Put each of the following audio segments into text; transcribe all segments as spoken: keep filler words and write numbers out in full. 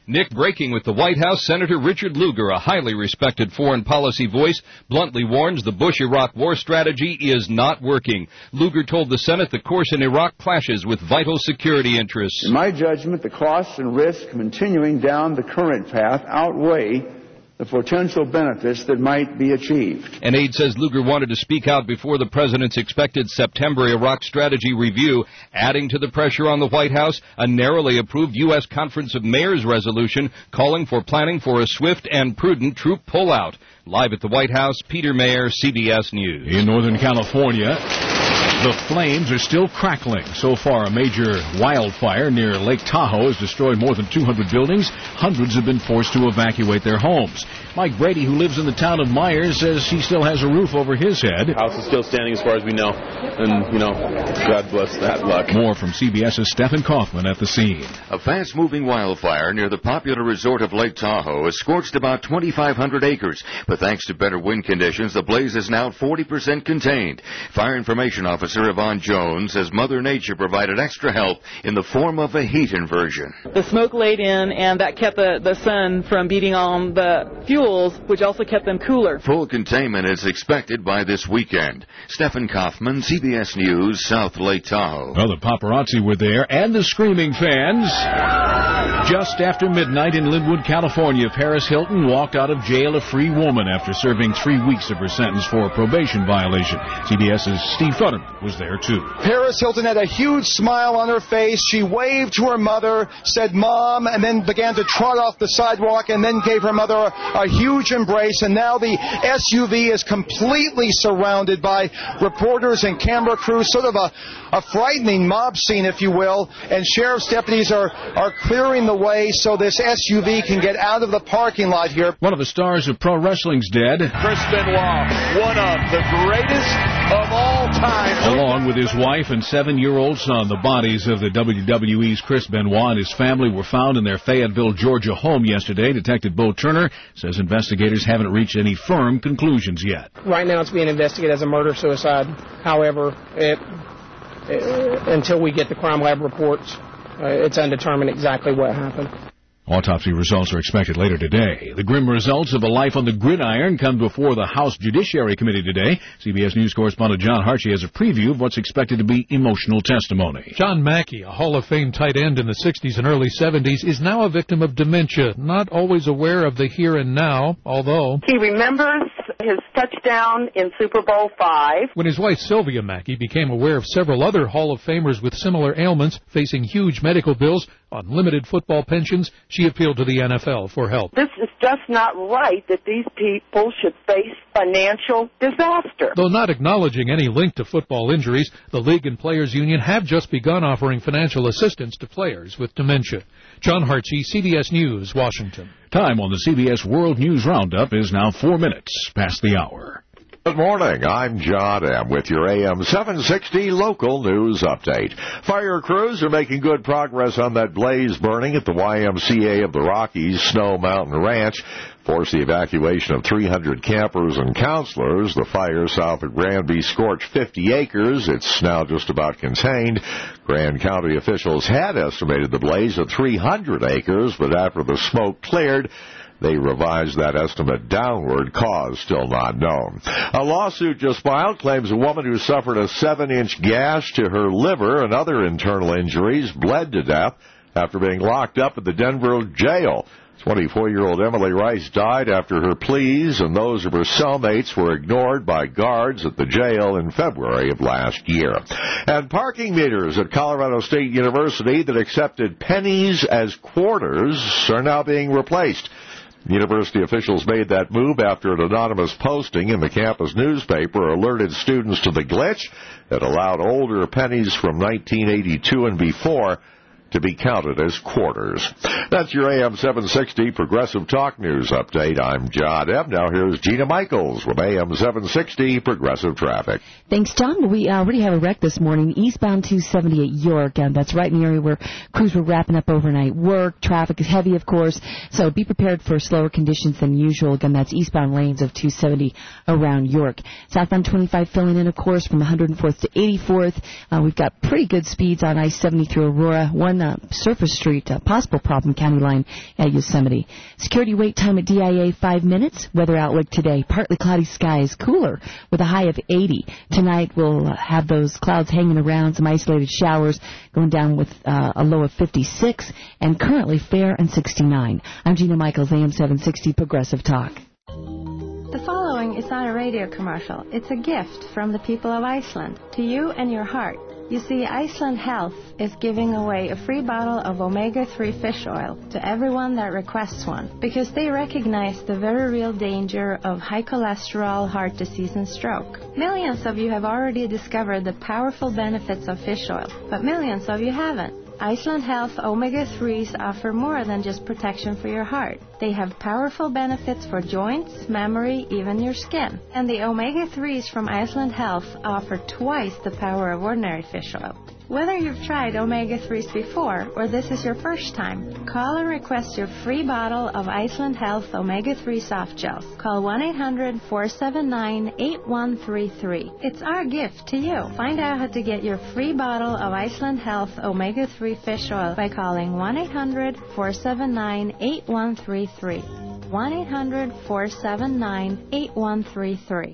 Nick, breaking with the White House, Senator Richard Lugar, a highly respected foreign policy voice, bluntly warns the Bush-Iraq war strategy is not working. Lugar told the Senate the course in Iraq clashes with vital security interests. In my judgment, the costs and risks of continuing down the current path outweigh the potential benefits that might be achieved. An aide says Lugar wanted to speak out before the president's expected September Iraq strategy review. Adding to the pressure on the White House, a narrowly approved U S Conference of Mayors resolution calling for planning for a swift and prudent troop pullout. Live at the White House, Peter Mayer, C B S News. In Northern California, the flames are still crackling. So far, a major wildfire near Lake Tahoe has destroyed more than two hundred buildings. Hundreds have been forced to evacuate their homes. Mike Brady, who lives in the town of Myers, says he still has a roof over his head. The house is still standing as far as we know. And, you know, God bless that luck. More from CBS's Stephen Kaufman at the scene. A fast-moving wildfire near the popular resort of Lake Tahoe has scorched about twenty-five hundred acres. But thanks to better wind conditions, the blaze is now forty percent contained. Fire Information Officer Yvonne Jones says Mother Nature provided extra help in the form of a heat inversion. The smoke laid in, and that kept the, the sun from beating on the fuels, which also kept them cooler. Full containment is expected by this weekend. Stephen Kaufman, C B S News, South Lake Tahoe. Well, the paparazzi were there, and the screaming fans. Just after midnight in Linwood, California, Paris Hilton walked out of jail a free woman after serving three weeks of her sentence for a probation violation. CBS's Steve Futterman was there, too. Paris Hilton had a huge smile on her face. She waved to her mother, said, "Mom," and then began to trot off the sidewalk, and then gave her mother a, a huge embrace. And now the S U V is completely surrounded by reporters and camera crews, sort of a, a frightening mob scene, if you will. And sheriff's deputies are, are clearing the way so this S U V can get out of the parking lot here. One of the stars of pro wrestling's dead. Chris Benoit, one of the greatest of all time. Along with his wife and seven-year-old son, the bodies of the W W E's Chris Benoit and his family were found in their Fayetteville, Georgia home yesterday. Detective Bo Turner says investigators haven't reached any firm conclusions yet. Right now it's being investigated as a murder-suicide. However, it, it, until we get the crime lab reports, uh, it's undetermined exactly what happened. Autopsy results are expected later today. The grim results of a life on the gridiron come before the House Judiciary Committee today. C B S News correspondent John Harchie has a preview of what's expected to be emotional testimony. John Mackey, a Hall of Fame tight end in the sixties and early seventies, is now a victim of dementia, not always aware of the here and now, although he remembers his touchdown in Super Bowl five. When his wife Sylvia Mackey became aware of several other Hall of Famers with similar ailments facing huge medical bills on limited football pensions, she appealed to the N F L for help. This is just not right that these people should face financial disaster. Though not acknowledging any link to football injuries, the League and Players Union have just begun offering financial assistance to players with dementia. John Harchie, C B S News, Washington. Time on the C B S World News Roundup is now four minutes past the hour. Good morning. I'm John M. with your A M seven sixty local news update. Fire crews are making good progress on that blaze burning at the Y M C A of the Rockies Snow Mountain Ranch. Forced the evacuation of three hundred campers and counselors. The fire south of Granby scorched fifty acres. It's now just about contained. Grand County officials had estimated the blaze at three hundred acres, but after the smoke cleared, they revised that estimate downward, cause still not known. A lawsuit just filed claims a woman who suffered a seven-inch gash to her liver and other internal injuries bled to death after being locked up at the Denver jail. twenty-four-year-old Emily Rice died after her pleas and those of her cellmates were ignored by guards at the jail in February of last year. And parking meters at Colorado State University that accepted pennies as quarters are now being replaced. University officials made that move after an anonymous posting in the campus newspaper alerted students to the glitch that allowed older pennies from nineteen eighty-two and before to be counted as quarters. That's your A M seven sixty Progressive Talk News update. I'm John M. Now here's Gina Michaels with A M seven sixty Progressive Traffic. Thanks, John. We already have a wreck this morning, eastbound two seventy at York, and that's right in the area where crews were wrapping up overnight work. Traffic is heavy, of course, so be prepared for slower conditions than usual. Again, that's eastbound lanes of two seventy around York. Southbound twenty-five filling in, of course, from one hundred fourth to eighty-fourth. Uh, we've got pretty good speeds on I seventy through Aurora. One on uh, Surface Street, a possible problem, County Line at Yosemite. Security wait time at D I A, five minutes. Weather outlook today, partly cloudy skies, cooler with a high of eighty. Tonight we'll uh, have those clouds hanging around, some isolated showers going down with uh, a low of fifty-six, and currently fair and sixty-nine. I'm Gina Michaels, A M seven sixty Progressive Talk. The following is not a radio commercial. It's a gift from the people of Iceland to you and your heart. You see, Iceland Health is giving away a free bottle of omega three fish oil to everyone that requests one because they recognize the very real danger of high cholesterol, heart disease, and stroke. Millions of you have already discovered the powerful benefits of fish oil, but millions of you haven't. Iceland Health omega threes offer more than just protection for your heart. They have powerful benefits for joints, memory, even your skin. And the omega threes from Iceland Health offer twice the power of ordinary fish oil. Whether you've tried omega threes before or this is your first time, call and request your free bottle of Iceland Health omega three soft gels. Call one eight hundred, four seven nine, eight one three three. It's our gift to you. Find out how to get your free bottle of Iceland Health omega three fish oil by calling one eight hundred, four seven nine, eight one three three. one eight hundred, four seven nine, eight one three three.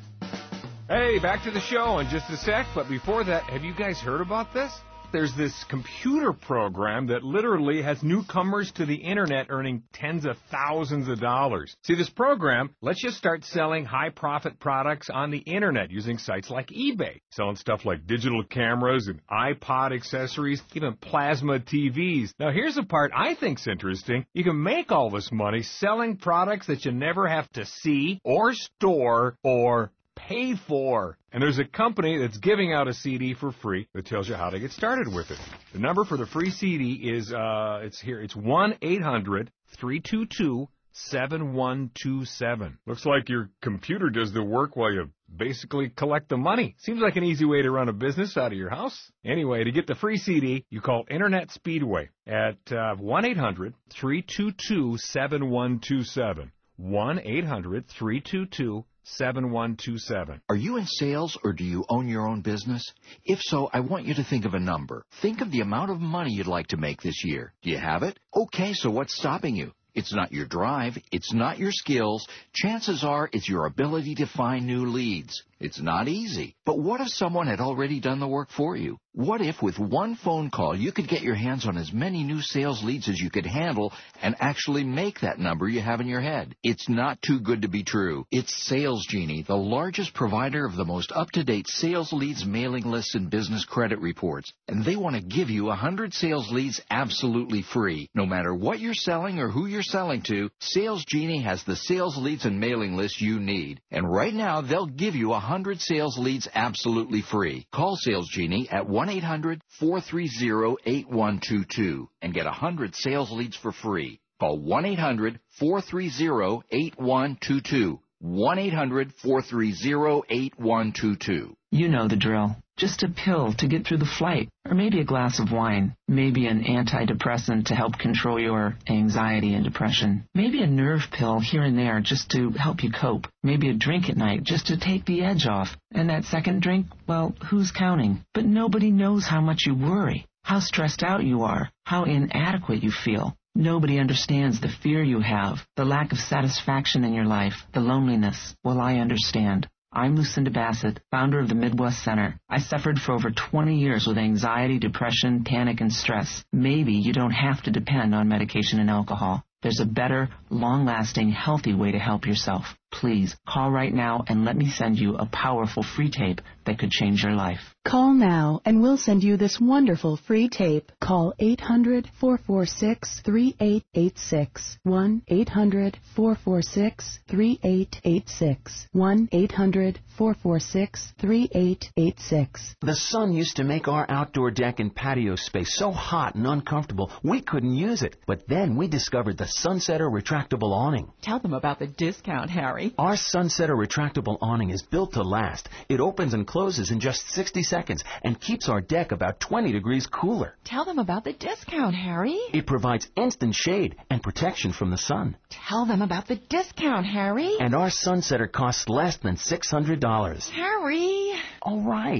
Hey, back to the show in just a sec, but before that, have you guys heard about this? There's this computer program that literally has newcomers to the internet earning tens of thousands of dollars. See, this program lets you start selling high-profit products on the internet using sites like eBay, selling stuff like digital cameras and iPod accessories, even plasma T Vs. Now, here's the part I think's interesting. You can make all this money selling products that you never have to see or store or pay for. And there's a company that's giving out a C D for free that tells you how to get started with it. The number for the free C D is, uh, it's here, it's one eight hundred, three two two, seven one two seven. Looks like your computer does the work while you basically collect the money. Seems like an easy way to run a business out of your house. Anyway, to get the free C D, you call Internet Speedway at uh, one eight hundred, three two two, seven one two seven. one eight hundred, three two two, seven one two seven. Are you in sales or do you own your own business? If so, I want you to think of a number. Think of the amount of money you'd like to make this year. Do you have it? Okay, so what's stopping you? It's not your drive. It's not your skills. Chances are it's your ability to find new leads. It's not easy. But what if someone had already done the work for you? What if with one phone call you could get your hands on as many new sales leads as you could handle and actually make that number you have in your head? It's not too good to be true. It's Sales Genie, the largest provider of the most up-to-date sales leads, mailing lists, and business credit reports. And they want to give you one hundred sales leads absolutely free. No matter what you're selling or who you're selling to, Sales Genie has the sales leads and mailing lists you need. And right now, they'll give you one hundred sales leads absolutely free. Call Sales Genie at one eight hundred, four three zero, eight one two two and get one hundred sales leads for free. Call one eight hundred, four three zero, eight one two two. one eight hundred, four three zero, eight one two two. You know the drill. Just a pill to get through the flight, or maybe a glass of wine, maybe an antidepressant to help control your anxiety and depression, maybe a nerve pill here and there just to help you cope, maybe a drink at night just to take the edge off, and that second drink, well, who's counting? But nobody knows how much you worry, how stressed out you are, how inadequate you feel. Nobody understands the fear you have, the lack of satisfaction in your life, the loneliness. Well, I understand. I'm Lucinda Bassett, founder of the Midwest Center. I suffered for over twenty years with anxiety, depression, panic, and stress. Maybe you don't have to depend on medication and alcohol. There's a better, long-lasting, healthy way to help yourself. Please, call right now and let me send you a powerful free tape that could change your life. Call now and we'll send you this wonderful free tape. Call eight hundred, four four six, three eight eight six. one eight hundred, four four six, three eight eight six. one eight hundred, four four six, three eight eight six. The sun used to make our outdoor deck and patio space so hot and uncomfortable we couldn't use it. But then we discovered the Sunsetter retractable awning. Tell them about the discount, Harry. Our Sunsetter retractable awning is built to last. It opens and closes in just sixty seconds and keeps our deck about twenty degrees cooler. Tell them about the discount, Harry. It provides instant shade and protection from the sun. Tell them about the discount, Harry. And our Sunsetter costs less than six hundred dollars. Harry. All right.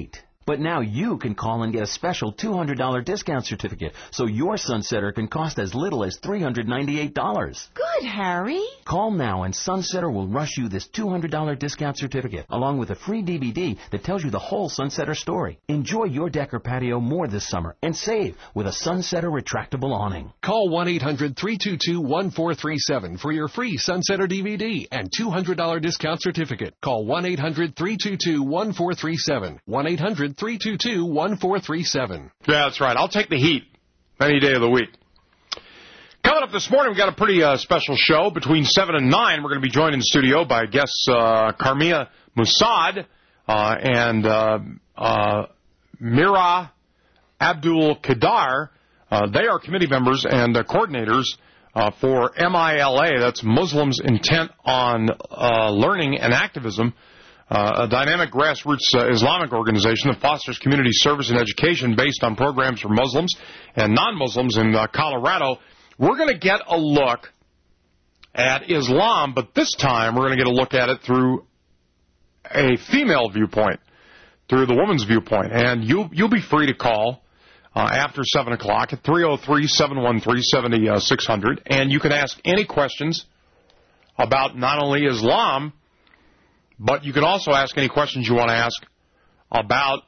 But now you can call and get a special two hundred dollars discount certificate, so your Sunsetter can cost as little as three hundred ninety-eight dollars. Good, Harry. Call now and Sunsetter will rush you this two hundred dollars discount certificate, along with a free D V D that tells you the whole Sunsetter story. Enjoy your deck or patio more this summer and save with a Sunsetter retractable awning. Call one eight hundred three two two one four three seven for your free Sunsetter D V D and two hundred dollars discount certificate. Call one eight hundred three two two one four three seven. one eight hundred three two two one four three seven. Yeah, that's right. I'll take the heat any day of the week. Coming up this morning, we've got a pretty uh, special show. Between seven and nine, we're going to be joined in studio by guests uh, Karmia Musad uh, and uh, uh, Mira Abdul Kadar. Uh, they are committee members and uh, coordinators uh, for M I L A, that's Muslims Intent on uh, Learning and Activism, uh, a dynamic grassroots uh, Islamic organization that fosters community service and education based on programs for Muslims and non-Muslims in uh, Colorado. We're going to get a look at Islam, but this time we're going to get a look at it through a female viewpoint, through the woman's viewpoint. And you'll, you'll be free to call uh, after seven o'clock at three oh three, seven one three, seven six zero zero, and you can ask any questions about not only Islam, but you can also ask any questions you want to ask about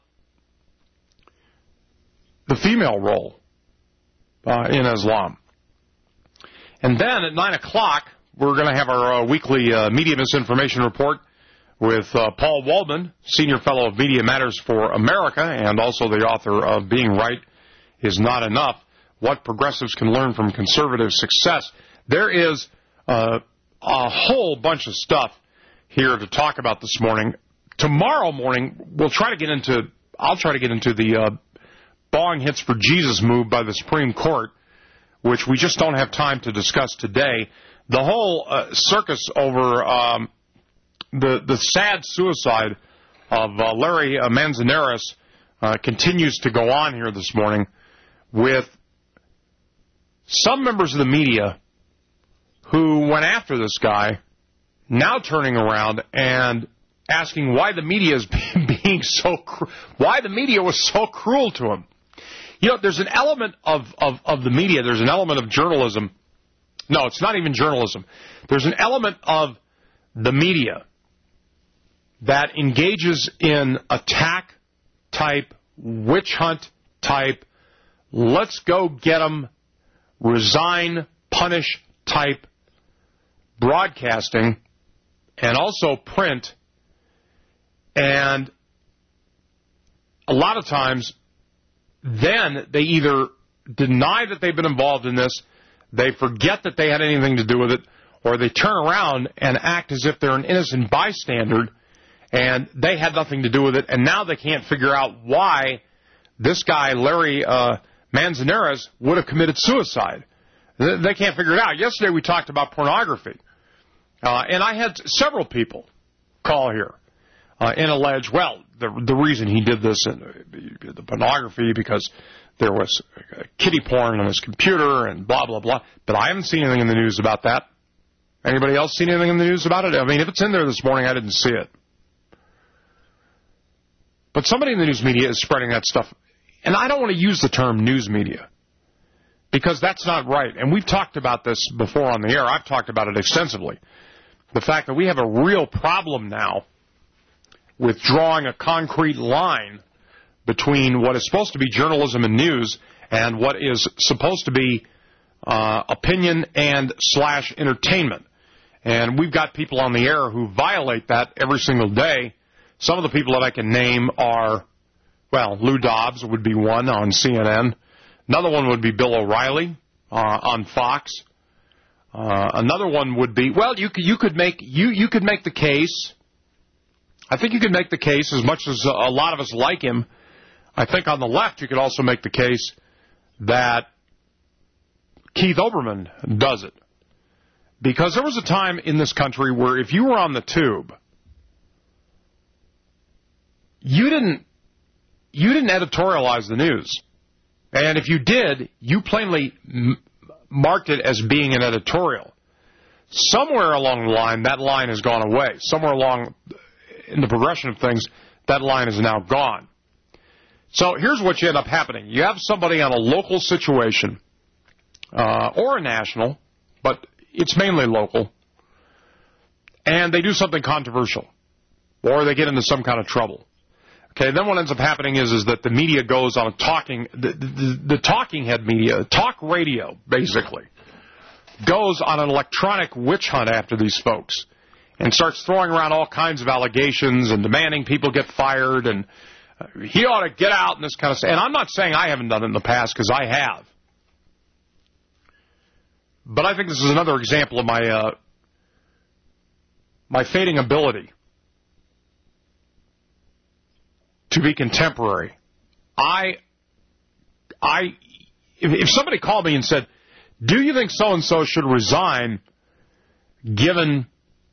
the female role uh, in Islam. And then at nine o'clock, we're going to have our uh, weekly uh, Media Misinformation Report with uh, Paul Waldman, Senior Fellow of Media Matters for America, and also the author of Being Right is Not Enough, What Progressives Can Learn from Conservative Success. There is uh, a whole bunch of stuff here to talk about this morning. Tomorrow morning, we'll try to get into, I'll try to get into the uh, Bong Hits for Jesus move by the Supreme Court, which we just don't have time to discuss today. The whole uh, circus over um, the the sad suicide of uh, Larry uh, Manzanares uh, continues to go on here this morning, with some members of the media who went after this guy now turning around and asking why the media is being so cru- why the media was so cruel to him. You know, there's an element of, of, of the media, there's an element of journalism. No, it's not even journalism. There's an element of the media that engages in attack type, witch hunt type, let's go get them, resign, punish type broadcasting, and also print. And a lot of times, then they either deny that they've been involved in this, they forget that they had anything to do with it, or they turn around and act as if they're an innocent bystander and they had nothing to do with it, and now they can't figure out why this guy, Larry uh, Manzanares, would have committed suicide. They can't figure it out. Yesterday we talked about pornography, uh, and I had several people call here uh, and allege, well, the the reason he did this, and the pornography, because there was kiddie porn on his computer and blah, blah, blah. But I haven't seen anything in the news about that. Anybody else seen anything in the news about it? I mean, if it's in there this morning, I didn't see it. But somebody in the news media is spreading that stuff. And I don't want to use the term news media, because that's not right. And we've talked about this before on the air. I've talked about it extensively. The fact that we have a real problem now with drawing a concrete line between what is supposed to be journalism and news and what is supposed to be uh, opinion and slash entertainment. And we've got people on the air who violate that every single day. Some of the people that I can name are, well, Lou Dobbs would be one on C N N. Another one would be Bill O'Reilly uh, on Fox. Uh, another one would be, well, you could, you could make you you could make the case. I think you could make the case, as much as a lot of us like him, I think on the left you could also make the case that Keith Olbermann does it. Because there was a time in this country where if you were on the tube, you didn't you didn't editorialize the news. And if you did, you plainly m- marked it as being an editorial. Somewhere along the line, that line has gone away. Somewhere along in the progression of things, that line is now gone. So here's what you end up happening. You have somebody on a local situation, uh, or a national, but it's mainly local, and they do something controversial, or they get into some kind of trouble. Okay, then what ends up happening is, is that the media goes on a talking, the, the, the talking head media, talk radio, basically, goes on an electronic witch hunt after these folks and starts throwing around all kinds of allegations and demanding people get fired and uh, he ought to get out and this kind of stuff. And I'm not saying I haven't done it in the past, because I have. But I think this is another example of my uh, my fading ability to be contemporary. I, I, if, if somebody called me and said, do you think so-and-so should resign given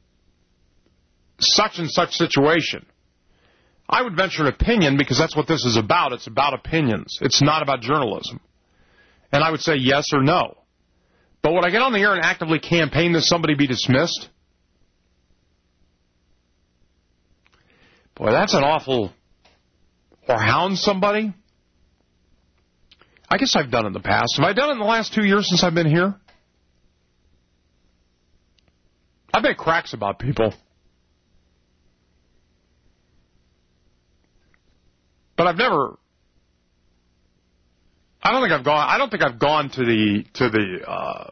such and such situation, I would venture an opinion, because that's what this is about. It's about opinions. It's not about journalism. And I would say yes or no. But would I get on the air and actively campaign that somebody be dismissed? Boy, that's an awful... Or hound somebody? I guess I've done it in the past. Have I done it in the last two years since I've been here? I've made cracks about people. But I've never... I don't think I've gone... I don't think I've gone to the... to the. Uh,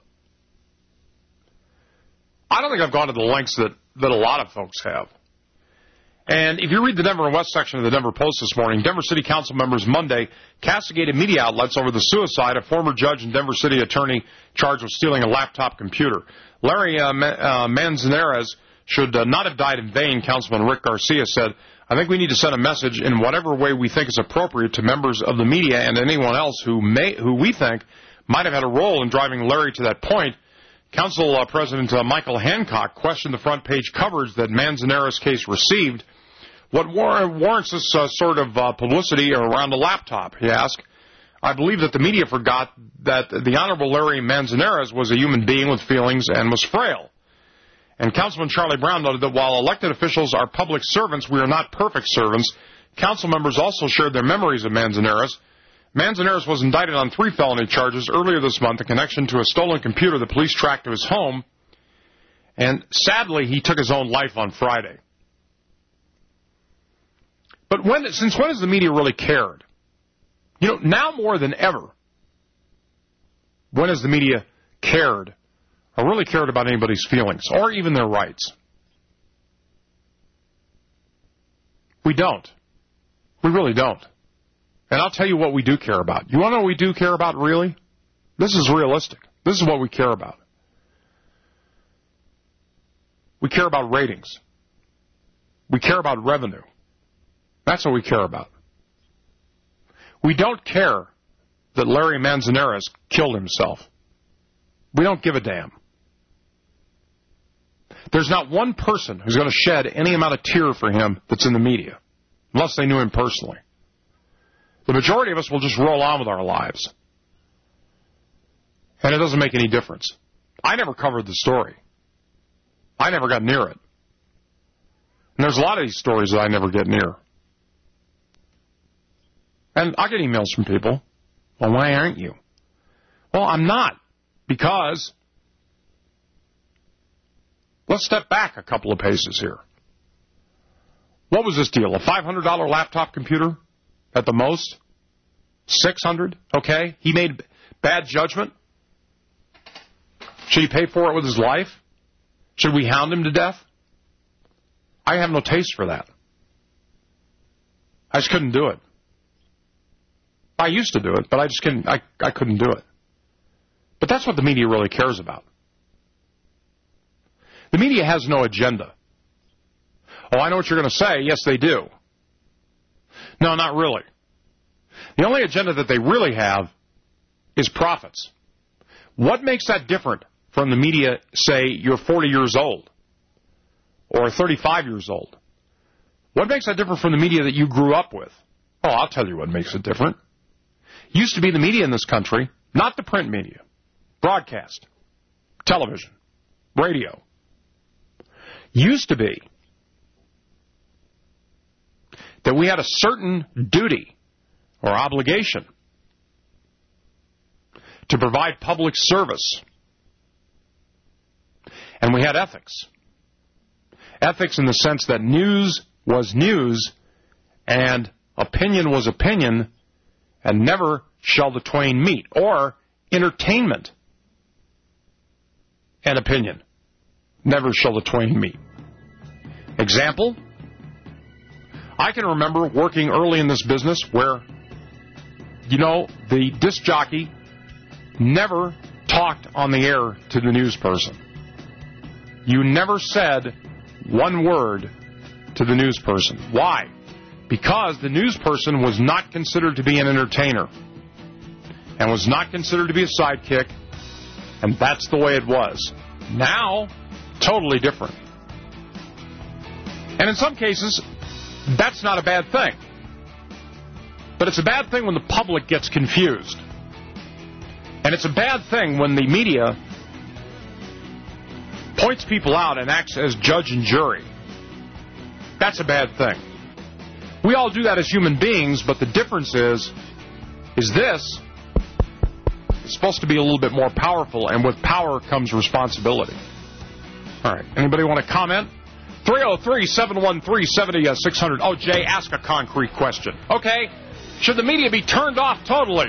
I don't think I've gone to the lengths that, that a lot of folks have. And if you read the Denver and West section of the Denver Post this morning, Denver City Council members Monday castigated media outlets over the suicide of former judge and Denver City attorney charged with stealing a laptop computer. Larry uh, uh, Manzanares should uh, not have died in vain, Councilman Rick Garcia said. I think we need to send a message in whatever way we think is appropriate to members of the media and anyone else who may, who we think might have had a role in driving Larry to that point. Council uh, President uh, Michael Hancock questioned the front page coverage that Manzanares' case received. What war- warrants this uh, sort of uh, publicity around a laptop, he asked. I believe that the media forgot that the Honorable Larry Manzanares was a human being with feelings and was frail. And Councilman Charlie Brown noted that while elected officials are public servants, we are not perfect servants. Council members also shared their memories of Manzanares. Manzanares was indicted on three felony charges earlier this month in connection to a stolen computer the police tracked to his home. And sadly, he took his own life on Friday. But when, since when has the media really cared? You know, now more than ever, when has the media cared or really cared about anybody's feelings or even their rights? We don't. We really don't. And I'll tell you what we do care about. You want to know what we do care about, really? This is realistic. This is what we care about. We care about ratings. We care about revenue. That's what we care about. We don't care that Larry Manzanares killed himself. We don't give a damn. There's not one person who's going to shed any amount of tear for him that's in the media, unless they knew him personally. The majority of us will just roll on with our lives. And it doesn't make any difference. I never covered the story. I never got near it. And there's a lot of these stories that I never get near. And I get emails from people. Well, why aren't you? Well, I'm not. Because, let's step back a couple of paces here. What was this deal? A five hundred dollars laptop computer at the most? six hundred dollars? Okay. He made bad judgment. Should he pay for it with his life? Should we hound him to death? I have no taste for that. I just couldn't do it. I used to do it, but I just couldn't, I, I couldn't do it. But that's what the media really cares about. The media has no agenda. Oh, I know what you're going to say. Yes, they do. No, not really. The only agenda that they really have is profits. What makes that different from the media, say, you're forty years old or thirty-five years old? What makes that different from the media that you grew up with? Oh, I'll tell you what makes it different. Used to be the media in this country, not the print media, broadcast, television, radio, used to be that we had a certain duty or obligation to provide public service. And we had ethics. Ethics in the sense that news was news and opinion was opinion, and never shall the twain meet. Or entertainment and opinion. Never shall the twain meet. Example, I can remember working early in this business where, you know, the disc jockey never talked on the air to the news person. You never said one word to the news person. Why? Because the news person was not considered to be an entertainer and was not considered to be a sidekick, and that's the way it was. Now, totally different. And in some cases, that's not a bad thing. But it's a bad thing when the public gets confused. And it's a bad thing when the media points people out and acts as judge and jury. That's a bad thing. We all do that as human beings, but the difference is, is this is supposed to be a little bit more powerful, and with power comes responsibility. All right. Anybody want to comment? three oh three, seven one three, seven oh six hundred. Oh, Jay, ask a concrete question. Okay. Should the media be turned off totally?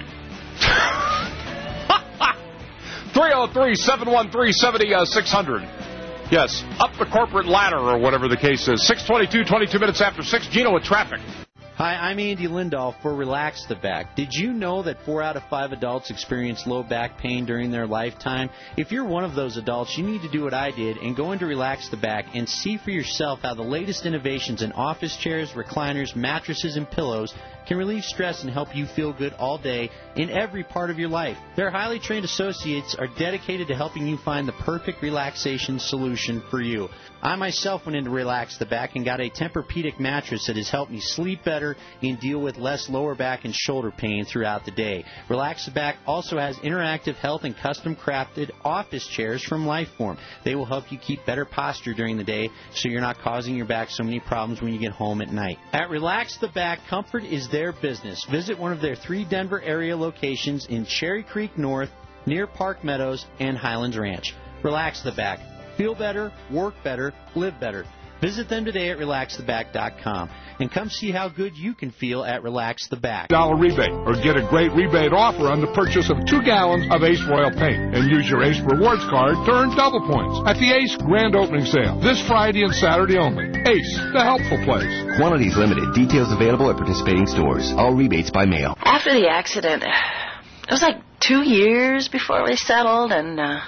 three oh three, seven one three, seven oh six hundred. Yes, up the corporate ladder or whatever the case is. six twenty-two, twenty-two minutes after six. Gino with traffic. Hi, I'm Andy Lindahl for Relax the Back. Did you know that four out of five adults experience low back pain during their lifetime? If you're one of those adults, you need to do what I did and go into Relax the Back and see for yourself how the latest innovations in office chairs, recliners, mattresses, and pillows can relieve stress and help you feel good all day in every part of your life. Their highly trained associates are dedicated to helping you find the perfect relaxation solution for you. I myself went into Relax the Back and got a Tempur-Pedic mattress that has helped me sleep better and deal with less lower back and shoulder pain throughout the day. Relax the Back also has interactive health and custom-crafted office chairs from Lifeform. They will help you keep better posture during the day so you're not causing your back so many problems when you get home at night. At Relax the Back, comfort is their business. Visit one of their three Denver area locations in Cherry Creek North, near Park Meadows, and Highlands Ranch. Relax the Back. Feel better, work better, live better. Visit them today at relax the back dot com and come see how good you can feel at Relax the Back. Dollar rebate, or get a great rebate offer on the purchase of two gallons of Ace Royal Paint, and use your Ace Rewards card to earn double points at the Ace Grand Opening Sale this Friday and Saturday only. Ace, the helpful place. Quantities limited. Details available at participating stores. All rebates by mail. After the accident, it was like two years before we settled, and uh,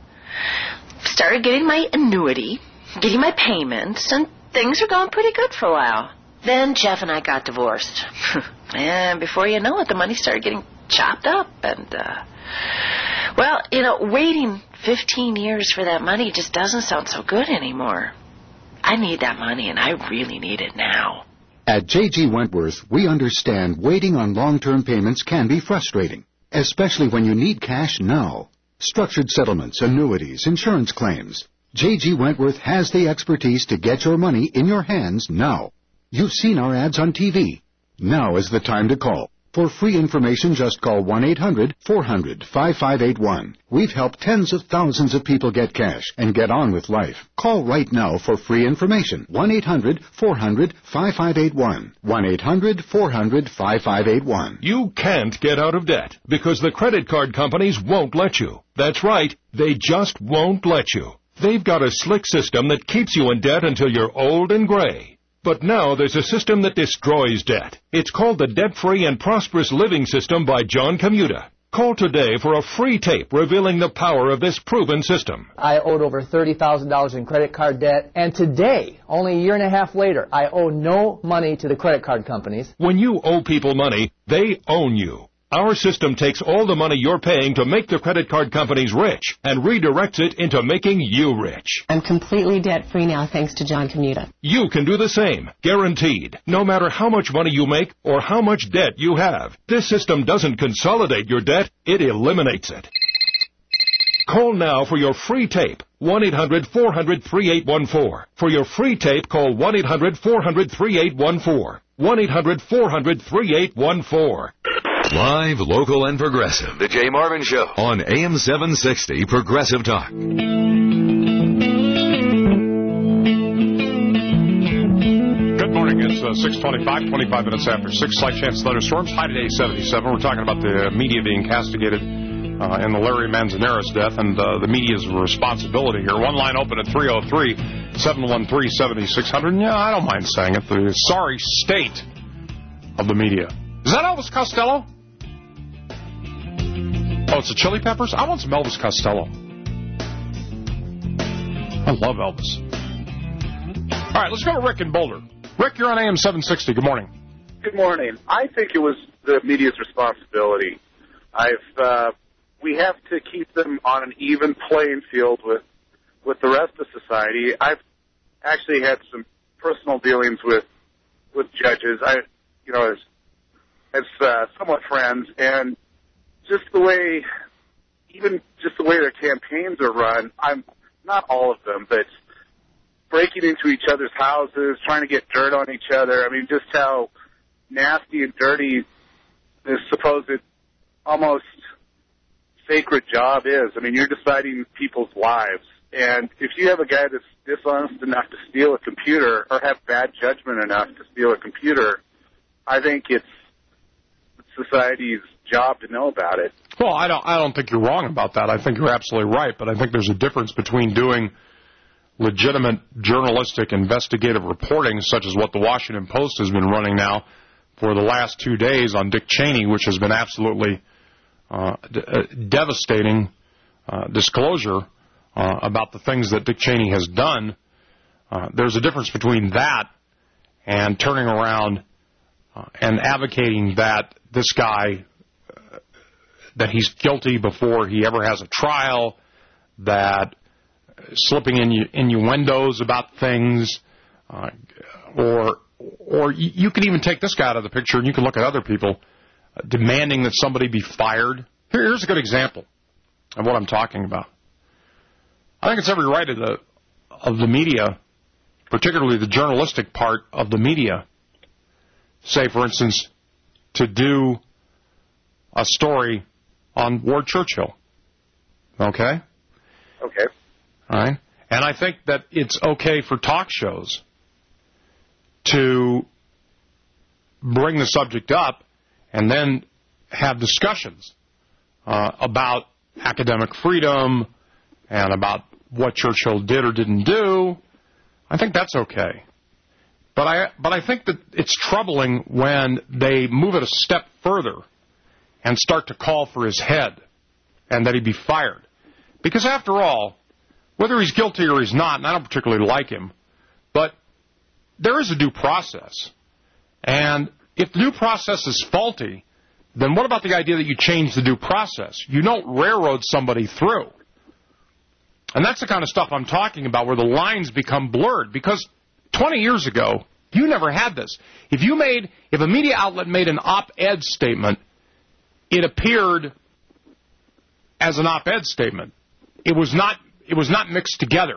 started getting my annuity, getting my payments, and things were going pretty good for a while. Then Jeff and I got divorced. And before you know it, the money started getting chopped up. And, uh, well, you know, waiting fifteen years for that money just doesn't sound so good anymore. I need that money, and I really need it now. At J G Wentworth, we understand waiting on long-term payments can be frustrating, especially when you need cash now. Structured settlements, annuities, insurance claims. J G Wentworth has the expertise to get your money in your hands now. You've seen our ads on T V. Now is the time to call. For free information, just call one eight hundred, four hundred, five five eight one. We've helped tens of thousands of people get cash and get on with life. Call right now for free information. one eight hundred, four hundred, five five eight one. one eight hundred, four hundred, five five eight one. You can't get out of debt because the credit card companies won't let you. That's right, they just won't let you. They've got a slick system that keeps you in debt until you're old and gray. But now there's a system that destroys debt. It's called the Debt-Free and Prosperous Living System by John Commuta. Call today for a free tape revealing the power of this proven system. I owed over thirty thousand dollars in credit card debt, and today, only a year and a half later, I owe no money to the credit card companies. When you owe people money, they own you. Our system takes all the money you're paying to make the credit card companies rich and redirects it into making you rich. I'm completely debt-free now thanks to John Commuta. You can do the same, guaranteed, no matter how much money you make or how much debt you have. This system doesn't consolidate your debt, it eliminates it. Call now for your free tape, one eight hundred, four hundred, three eight one four. For your free tape, call one eight hundred, four hundred, three eight one four. one eight hundred four hundred thirty-eight fourteen. Live, local, and progressive. The Jay Marvin Show on A M seven sixty Progressive Talk. It's uh, six twenty-five, twenty-five minutes after six. Slight chance of thunderstorms. High today, seventy-seven. We're talking about the media being castigated uh, in the Larry Manzanares death, and uh, the media's responsibility here. One line open at three oh three, seven one three, seven six zero zero. Yeah, I don't mind saying it. The sorry state of the media. Is that Elvis Costello? Oh, it's the Chili Peppers? I want some Elvis Costello. I love Elvis. All right, let's go to Rick in Boulder. Rick, you're on A M seven sixty. Good morning. Good morning. I think it was the media's responsibility. I've uh, we have to keep them on an even playing field with with the rest of society. I've actually had some personal dealings with with judges. I, you know, as as uh, somewhat friends, and just the way, even just the way their campaigns are run. I'm not all of them, but breaking into each other's houses, trying to get dirt on each other. I mean, just how nasty and dirty this supposed almost sacred job is. I mean, you're deciding people's lives. And if you have a guy that's dishonest enough to steal a computer or have bad judgment enough to steal a computer, I think it's society's job to know about it. Well, I don't, I don't think you're wrong about that. I think you're absolutely right. But I think there's a difference between doing legitimate journalistic investigative reporting, such as what the Washington Post has been running now for the last two days on Dick Cheney, which has been absolutely uh, d- uh, devastating uh, disclosure uh, about the things that Dick Cheney has done. Uh, there's a difference between that and turning around uh, and advocating that this guy, uh, that he's guilty before he ever has a trial, that slipping innu- innuendos about things, uh, or or you could even take this guy out of the picture and you can look at other people uh, demanding that somebody be fired. Here, here's a good example of what I'm talking about. I think it's every right of the of the media, particularly the journalistic part of the media, say, for instance, to do a story on Ward Churchill. Okay? Okay. All right? And I think that it's okay for talk shows to bring the subject up and then have discussions uh, about academic freedom and about what Churchill did or didn't do. I think that's okay. But I but I think that it's troubling when they move it a step further and start to call for his head and that he be fired. Because after all, whether he's guilty or he's not, and I don't particularly like him, but there is a due process. And if the due process is faulty, then what about the idea that you change the due process? You don't railroad somebody through. And that's the kind of stuff I'm talking about where the lines become blurred. Because twenty years ago, you never had this. If you made, if a media outlet made an op-ed statement, it appeared as an op-ed statement. It was not, it was not mixed together.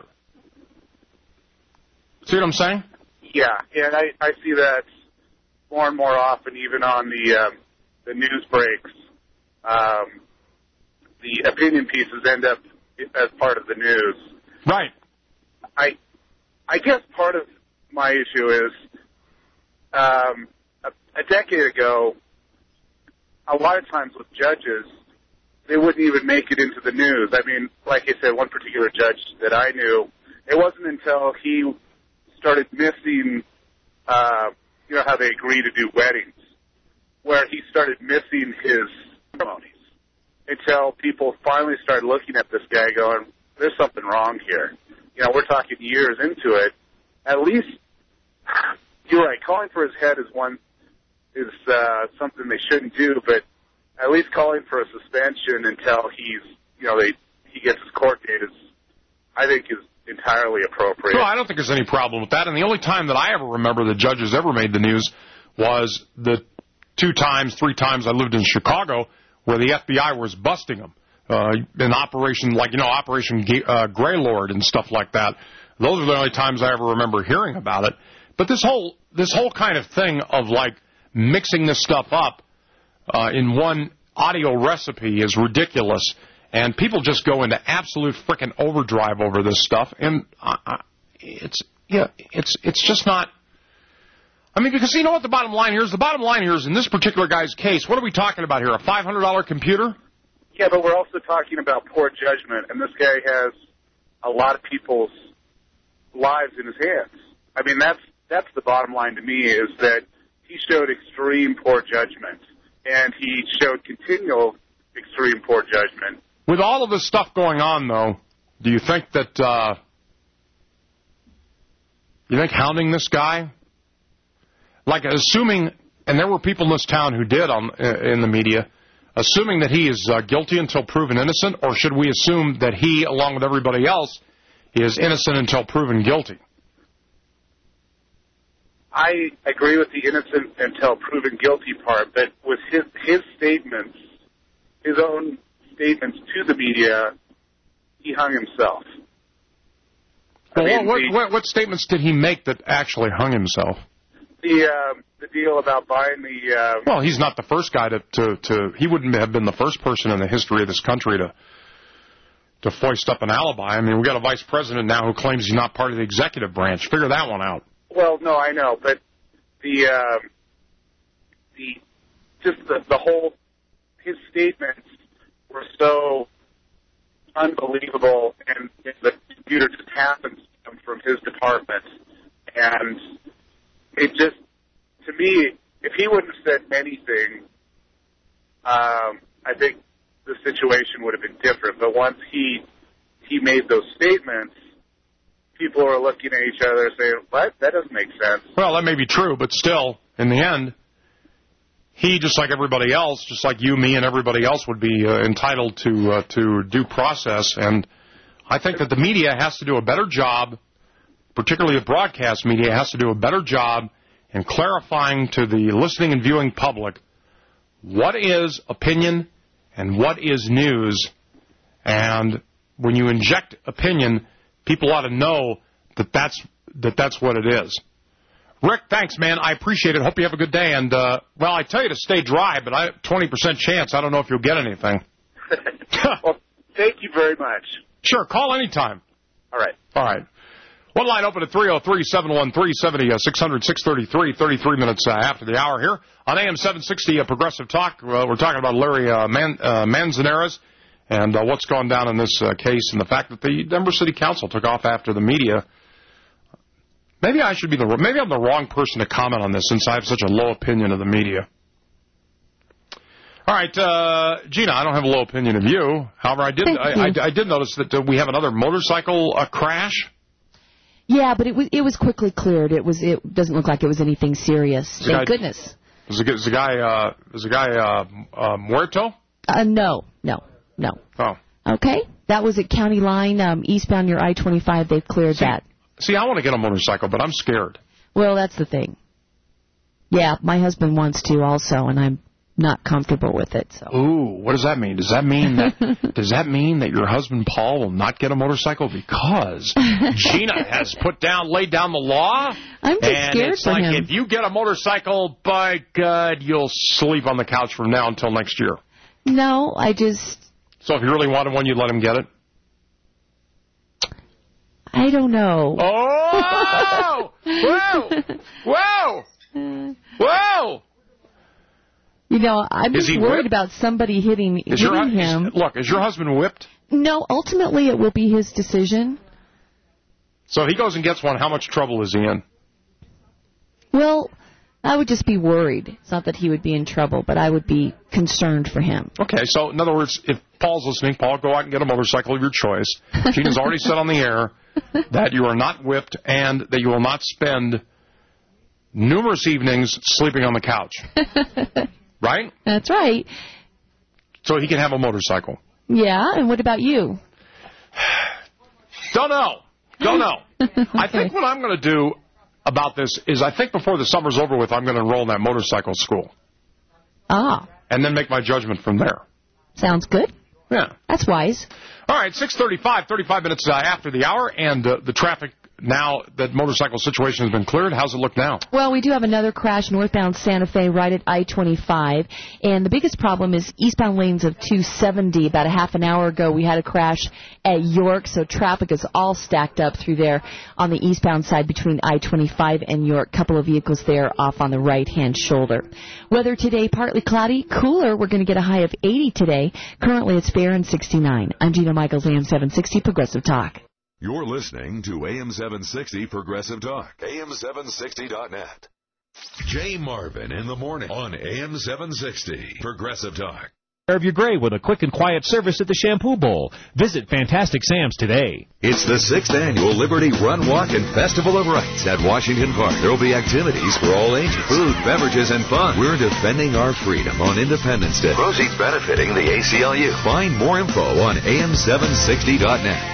See what I'm saying? Yeah, and I, I see that more and more often, even on the um, the news breaks. Um, the opinion pieces end up as part of the news. Right. I I guess part of my issue is um, a, a decade ago, a lot of times with judges, they wouldn't even make it into the news. I mean, like I said, one particular judge that I knew, it wasn't until he started missing, uh, you know, how they agree to do weddings, where he started missing his ceremonies, until people finally started looking at this guy going, there's something wrong here. You know, we're talking years into it. At least, you're right, calling for his head is one, is uh, something they shouldn't do, but at least calling for a suspension until he's, you know, they, he gets his court date is, I think, is entirely appropriate. No, I don't think there's any problem with that. And the only time that I ever remember the judges ever made the news was the two times, three times I lived in Chicago where the F B I was busting them. Uh, in Operation, like, you know, Operation G- uh, Greylord and stuff like that. Those are the only times I ever remember hearing about it. But this whole this whole kind of thing of, like, mixing this stuff up uh, in one audio recipe is ridiculous. And people just go into absolute frickin' overdrive over this stuff. And uh, it's, yeah, it's it's just not... I mean, because you know what the bottom line here is? The bottom line here is, in this particular guy's case, what are we talking about here? A five hundred dollars computer? Yeah, but we're also talking about poor judgment, and this guy has a lot of people's lives in his hands. I mean, that's that's the bottom line to me, is that he showed extreme poor judgment, and he showed continual extreme poor judgment. With all of this stuff going on, though, do you think that, uh, you think hounding this guy, like assuming, and there were people in this town who did on in the media, assuming that he is uh, guilty until proven innocent, or should we assume that he, along with everybody else, is innocent until proven guilty? I agree with the innocent until proven guilty part, but with his, his statements, his own statements to the media, he hung himself. Well, I mean, what, the, what, what statements did he make that actually hung himself? The uh, the deal about buying the... Uh, well, he's not the first guy to, to, to... He wouldn't have been the first person in the history of this country to to foist up an alibi. I mean, we've got a vice president now who claims he's not part of the executive branch. Figure that one out. Well, no, I know, but the... Uh, the just the, the whole... His statements were so unbelievable, and the computer just happened to come from his department, and it just, to me, if he wouldn't have said anything, um, I think the situation would have been different. But once he he made those statements, people are looking at each other saying, what? That doesn't make sense. Well, that may be true, but still, in the end, he, just like everybody else, just like you, me, and everybody else, would be uh, entitled to uh, to due process. And I think that the media has to do a better job, particularly the broadcast media, has to do a better job in clarifying to the listening and viewing public what is opinion and what is news. And when you inject opinion, people ought to know that that's, that that's what it is. Rick, thanks, man. I appreciate it. Hope you have a good day. And, uh, well, I tell you to stay dry, but I twenty percent chance. I don't know if you'll get anything. Well, thank you very much. Sure, call anytime. All right. All right. One line open at three oh three, seven one three, seven oh six hundred, six thirty-three, thirty-three minutes uh, after the hour here. On A M seven sixty, uh, Progressive Talk, uh, we're talking about Larry uh, Man, uh, Manzanares and uh, what's gone down in this uh, case, and the fact that the Denver City Council took off after the media. Maybe I should be the maybe I'm the wrong person to comment on this, since I have such a low opinion of the media. All right, uh, Gina, I don't have a low opinion of you. However, I did I, I, I did notice that uh, we have another motorcycle uh, crash. Yeah, but it was it was quickly cleared. It was it doesn't look like it was anything serious. Thank guy, goodness. Is the, is the guy uh, is the guy uh, uh, muerto? Uh, no, no, no. Oh. Okay, that was at County Line, um, eastbound near I twenty-five. They've cleared see, that. See, I want to get a motorcycle, but I'm scared. Well, that's the thing. Yeah, my husband wants to also, and I'm not comfortable with it. So. Ooh, what does that mean? Does that mean that does that mean that your husband Paul will not get a motorcycle because Gina has put down laid down the law? I'm just and scared it's for like him. If you get a motorcycle, by God, you'll sleep on the couch from now until next year. No, I just. So if you really wanted one, you'd let him get it? I don't know. Oh! Whoa! Whoa! Whoa! You know, I'm Is just he worried whipped? about somebody hitting, Is hitting your, him. Is, look, is your husband whipped? No, ultimately it will be his decision. So if he goes and gets one, how much trouble is he in? Well, I would just be worried. It's not that he would be in trouble, but I would be concerned for him. Okay, so in other words, if Paul's listening, Paul, go out and get a motorcycle of your choice. Gina's already said on the air that you are not whipped and that you will not spend numerous evenings sleeping on the couch. Right? That's right. So he can have a motorcycle. Yeah, and what about you? Don't know. Don't know. I think what I'm going to do about this is I think before the summer's over with, I'm going to enroll in that motorcycle school. Ah. And then make my judgment from there. Sounds good. Yeah. That's wise. All right, six thirty-five, thirty-five minutes uh, after the hour, and uh, the traffic now that motorcycle situation has been cleared, how's it look now? Well, we do have another crash northbound Santa Fe right at I twenty-five. And the biggest problem is eastbound lanes of two seventy. About a half an hour ago, we had a crash at York, so traffic is all stacked up through there on the eastbound side between I twenty-five and York. Couple of vehicles there off on the right-hand shoulder. Weather today, partly cloudy, cooler. We're going to get a high of eighty today. Currently, it's fair and sixty-nine. I'm Gina Michaels, A M seven sixty Progressive Talk. You're listening to A M seven sixty Progressive Talk. A M seven sixty dot net. Jay Marvin in the morning on A M seven sixty Progressive Talk. Of your gray with a quick and quiet service at the Shampoo Bowl. Visit Fantastic Sam's today. It's the sixth Annual Liberty Run, Walk, and Festival of Rights at Washington Park. There will be activities for all ages, food, beverages, and fun. We're defending our freedom on Independence Day. Proceeds benefiting the A C L U. Find more info on A M seven sixty dot net.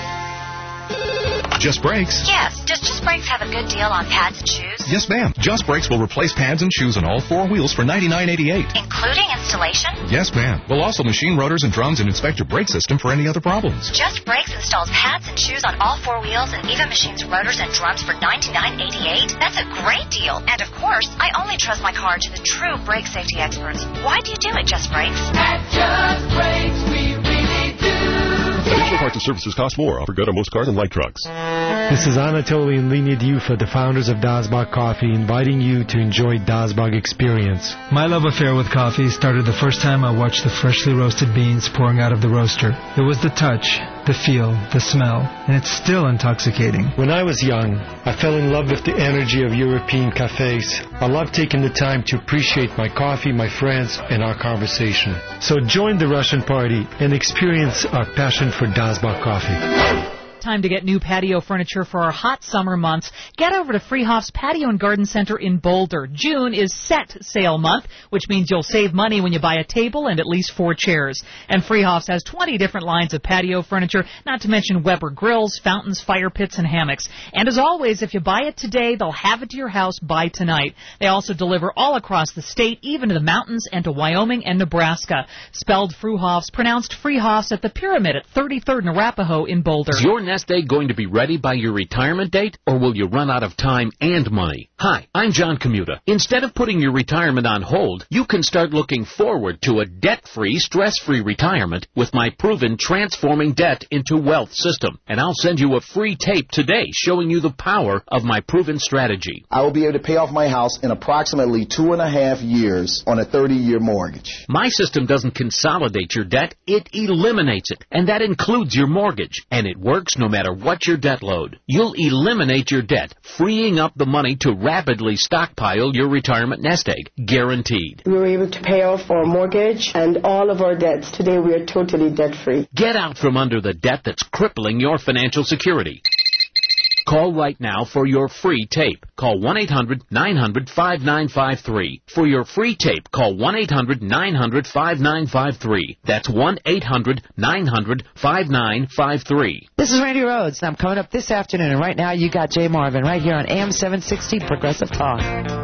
Just Brakes. Yes. Does Just Brakes have a good deal on pads and shoes? Yes, ma'am. Just Brakes will replace pads and shoes on all four wheels for ninety-nine eighty-eight. Including installation? Yes, ma'am. We'll also machine rotors and drums and inspect your brake system for any other problems. Just Brakes installs pads and shoes on all four wheels and even machines rotors and drums for ninety-nine eighty-eight. That's a great deal. And of course, I only trust my car to the true brake safety experts. Why do you do it, Just Brakes? At Just Brakes, we really do. Additional parts and services cost more. Offer good on most cars and light trucks. This is Anatoly and Lenia Dyufa, the founders of Dazbog Coffee, inviting you to enjoy Dazbog Experience. My love affair with coffee started the first time I watched the freshly roasted beans pouring out of the roaster. It was the touch, the feel, the smell, and it's still intoxicating. When I was young, I fell in love with the energy of European cafes. I love taking the time to appreciate my coffee, my friends, and our conversation. So join the Russian party and experience our passion for Dazbog Coffee. Time to get new patio furniture for our hot summer months. Get over to Freehoff's Patio and Garden Center in Boulder. June is set sale month, which means you'll save money when you buy a table and at least four chairs. And Freehoff's has twenty different lines of patio furniture, not to mention Weber grills, fountains, fire pits, and hammocks. And as always, if you buy it today, they'll have it to your house by tonight. They also deliver all across the state, even to the mountains and to Wyoming and Nebraska. Spelled Fruhoff's, pronounced Freehoff's at the Pyramid at thirty-third and Arapahoe in Boulder. Is your nest egg going to be ready by your retirement date, or will you run out of time and money? Hi, I'm John Commuta. Instead of putting your retirement on hold, you can start looking forward to a debt-free, stress-free retirement with my proven Transforming Debt into Wealth system. And I'll send you a free tape today showing you the power of my proven strategy. I will be able to pay off my house in approximately two and a half years on a thirty-year mortgage. My system doesn't consolidate your debt, it eliminates it. And that includes your mortgage. And it works no matter what your debt load. You'll eliminate your debt, freeing up the money to rapidly stockpile your retirement nest egg. Guaranteed. We were able to pay off our mortgage and all of our debts. Today we are totally debt-free. Get out from under the debt that's crippling your financial security. Call right now for your free tape. Call one eight hundred nine hundred five nine five three. For your free tape, call one eight hundred nine hundred five nine five three. That's one eight hundred nine hundred five nine five three. This is Randy Rhodes, and I'm coming up this afternoon. And right now, you got Jay Marvin right here on A M seven sixty Progressive Talk.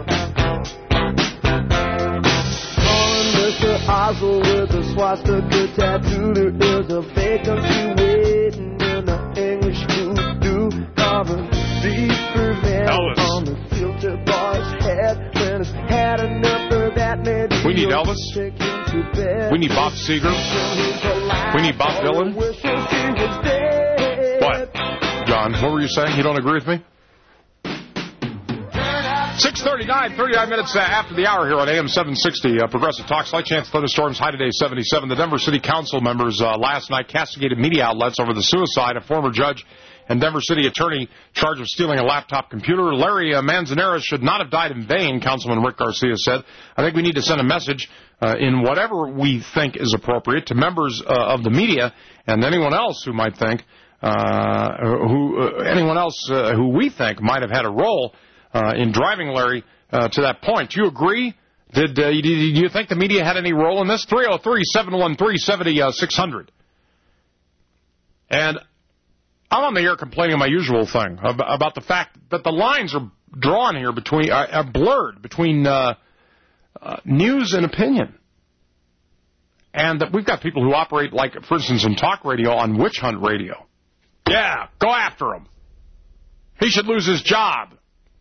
Mister Oswald with a swastika tattoo. There is a vacancy waiting in the English voodoo cover. Beef prevent on the filter bar's head. When it's had enough of that, maybe we need Elvis. We need Bob Seger. We need Bob Dylan. What? John, what were you saying? You don't agree with me? six thirty-nine, thirty-nine minutes uh, after the hour here on A M seven sixty, uh, Progressive Talk. Slight chance of thunderstorms, high today seventy-seven. The Denver City Council members uh, last night castigated media outlets over the suicide of former judge and Denver City attorney charged with stealing a laptop computer. Larry uh, Manzanares should not have died in vain, Councilman Rick Garcia said. I think we need to send a message uh, in whatever we think is appropriate to members uh, of the media and anyone else who might think, uh, who uh, anyone else uh, who we think might have had a role Uh, in driving Larry uh, to that point. Do you agree? Did uh, you, do you think the media had any role in this? three oh three, seven one three, seven oh six hundred. And I'm on the air complaining my usual thing about the fact that the lines are drawn here between, are, are blurred between uh, uh, news and opinion. And that we've got people who operate, like, for instance, in talk radio on witch hunt radio. Yeah, go after them. He should lose his job.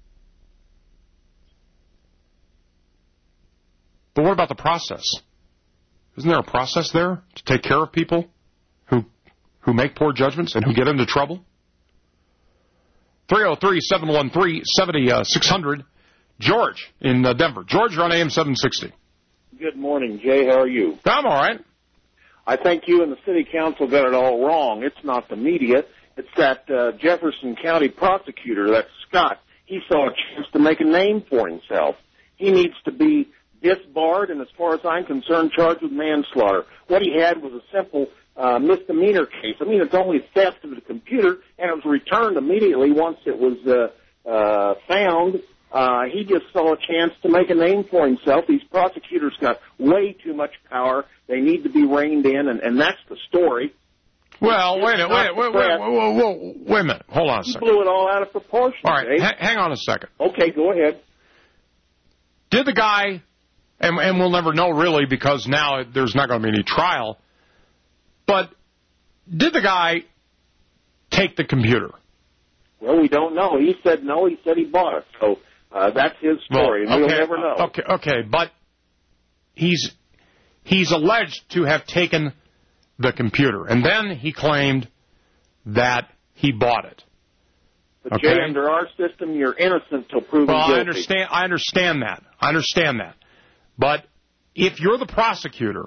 But what about the process? Isn't there a process there to take care of people who who make poor judgments and who get into trouble? three oh three, seven one three, seven six zero zero. George in uh, Denver. George, you're on A M seven sixty. Good morning, Jay. How are you? I'm all right. I think you and the city council got it all wrong. It's not the media. It's that uh, Jefferson County prosecutor, that Scott. He saw a chance to make a name for himself. He needs to be disbarred and, as far as I'm concerned, charged with manslaughter. What he had was a simple uh, misdemeanor case. I mean, it's only theft of the computer, and it was returned immediately once it was uh, uh, found. Uh, he just saw a chance to make a name for himself. These prosecutors got way too much power. They need to be reined in, and, and that's the story. Well, It's wait a minute, not wait, wait, the wait, press. wait, wait, wait, wait a minute. Hold on a He second. blew it all out of proportion. All right, Jay. ha- hang on a second. Okay, go ahead. Did the guy, and, and we'll never know really because now there's not going to be any trial, but did the guy take the computer? Well, we don't know. He said no. He said he bought it. So uh, that's his story, Well, and okay, we'll never know. Okay, okay, but he's he's alleged to have taken the computer, and then he claimed that he bought it. But Okay. Jay, under our system, you're innocent till proven Well, guilty. I understand. I understand that. I understand that. But if you're the prosecutor,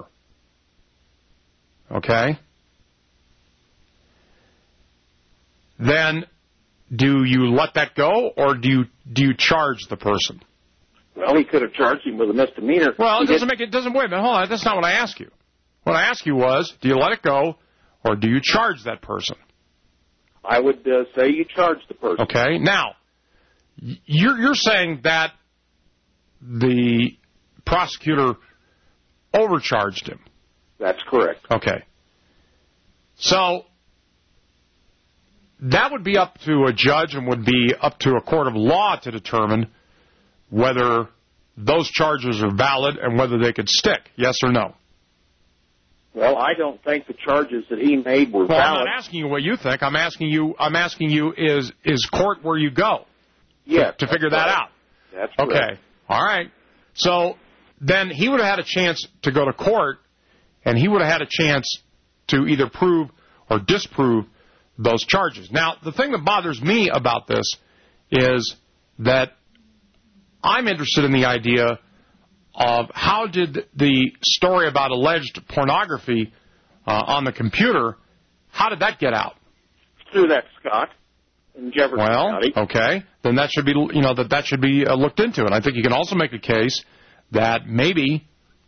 okay, then do you let that go, or do you do you charge the person? Well, he could have charged him with a misdemeanor. Well, it He doesn't did- make it doesn't wait a minute. Hold on, that's not what I asked you. What I asked you was, do you let it go, or do you charge that person? I would uh, say you charge the person. Okay. Now, y- you're you're saying that the prosecutor overcharged him. That's correct. Okay. So that would be up to a judge and would be up to a court of law to determine whether those charges are valid and whether they could stick. Yes or no? Well, I don't think the charges that he made were Well, I'm valid. not asking you what you think. I'm asking you. I'm asking you is is court where you go? Yes, To, to figure that right. out. That's Okay. correct. All right. So then he would have had a chance to go to court, and he would have had a chance to either prove or disprove those charges. Now, the thing that bothers me about this is that I'm interested in the idea of how did the story about alleged pornography uh, on the computer, how did that get out? Through that Scott in Jefferson Well, County. okay, then that should be, you know, that that should be uh, looked into. And I think you can also make a case that maybe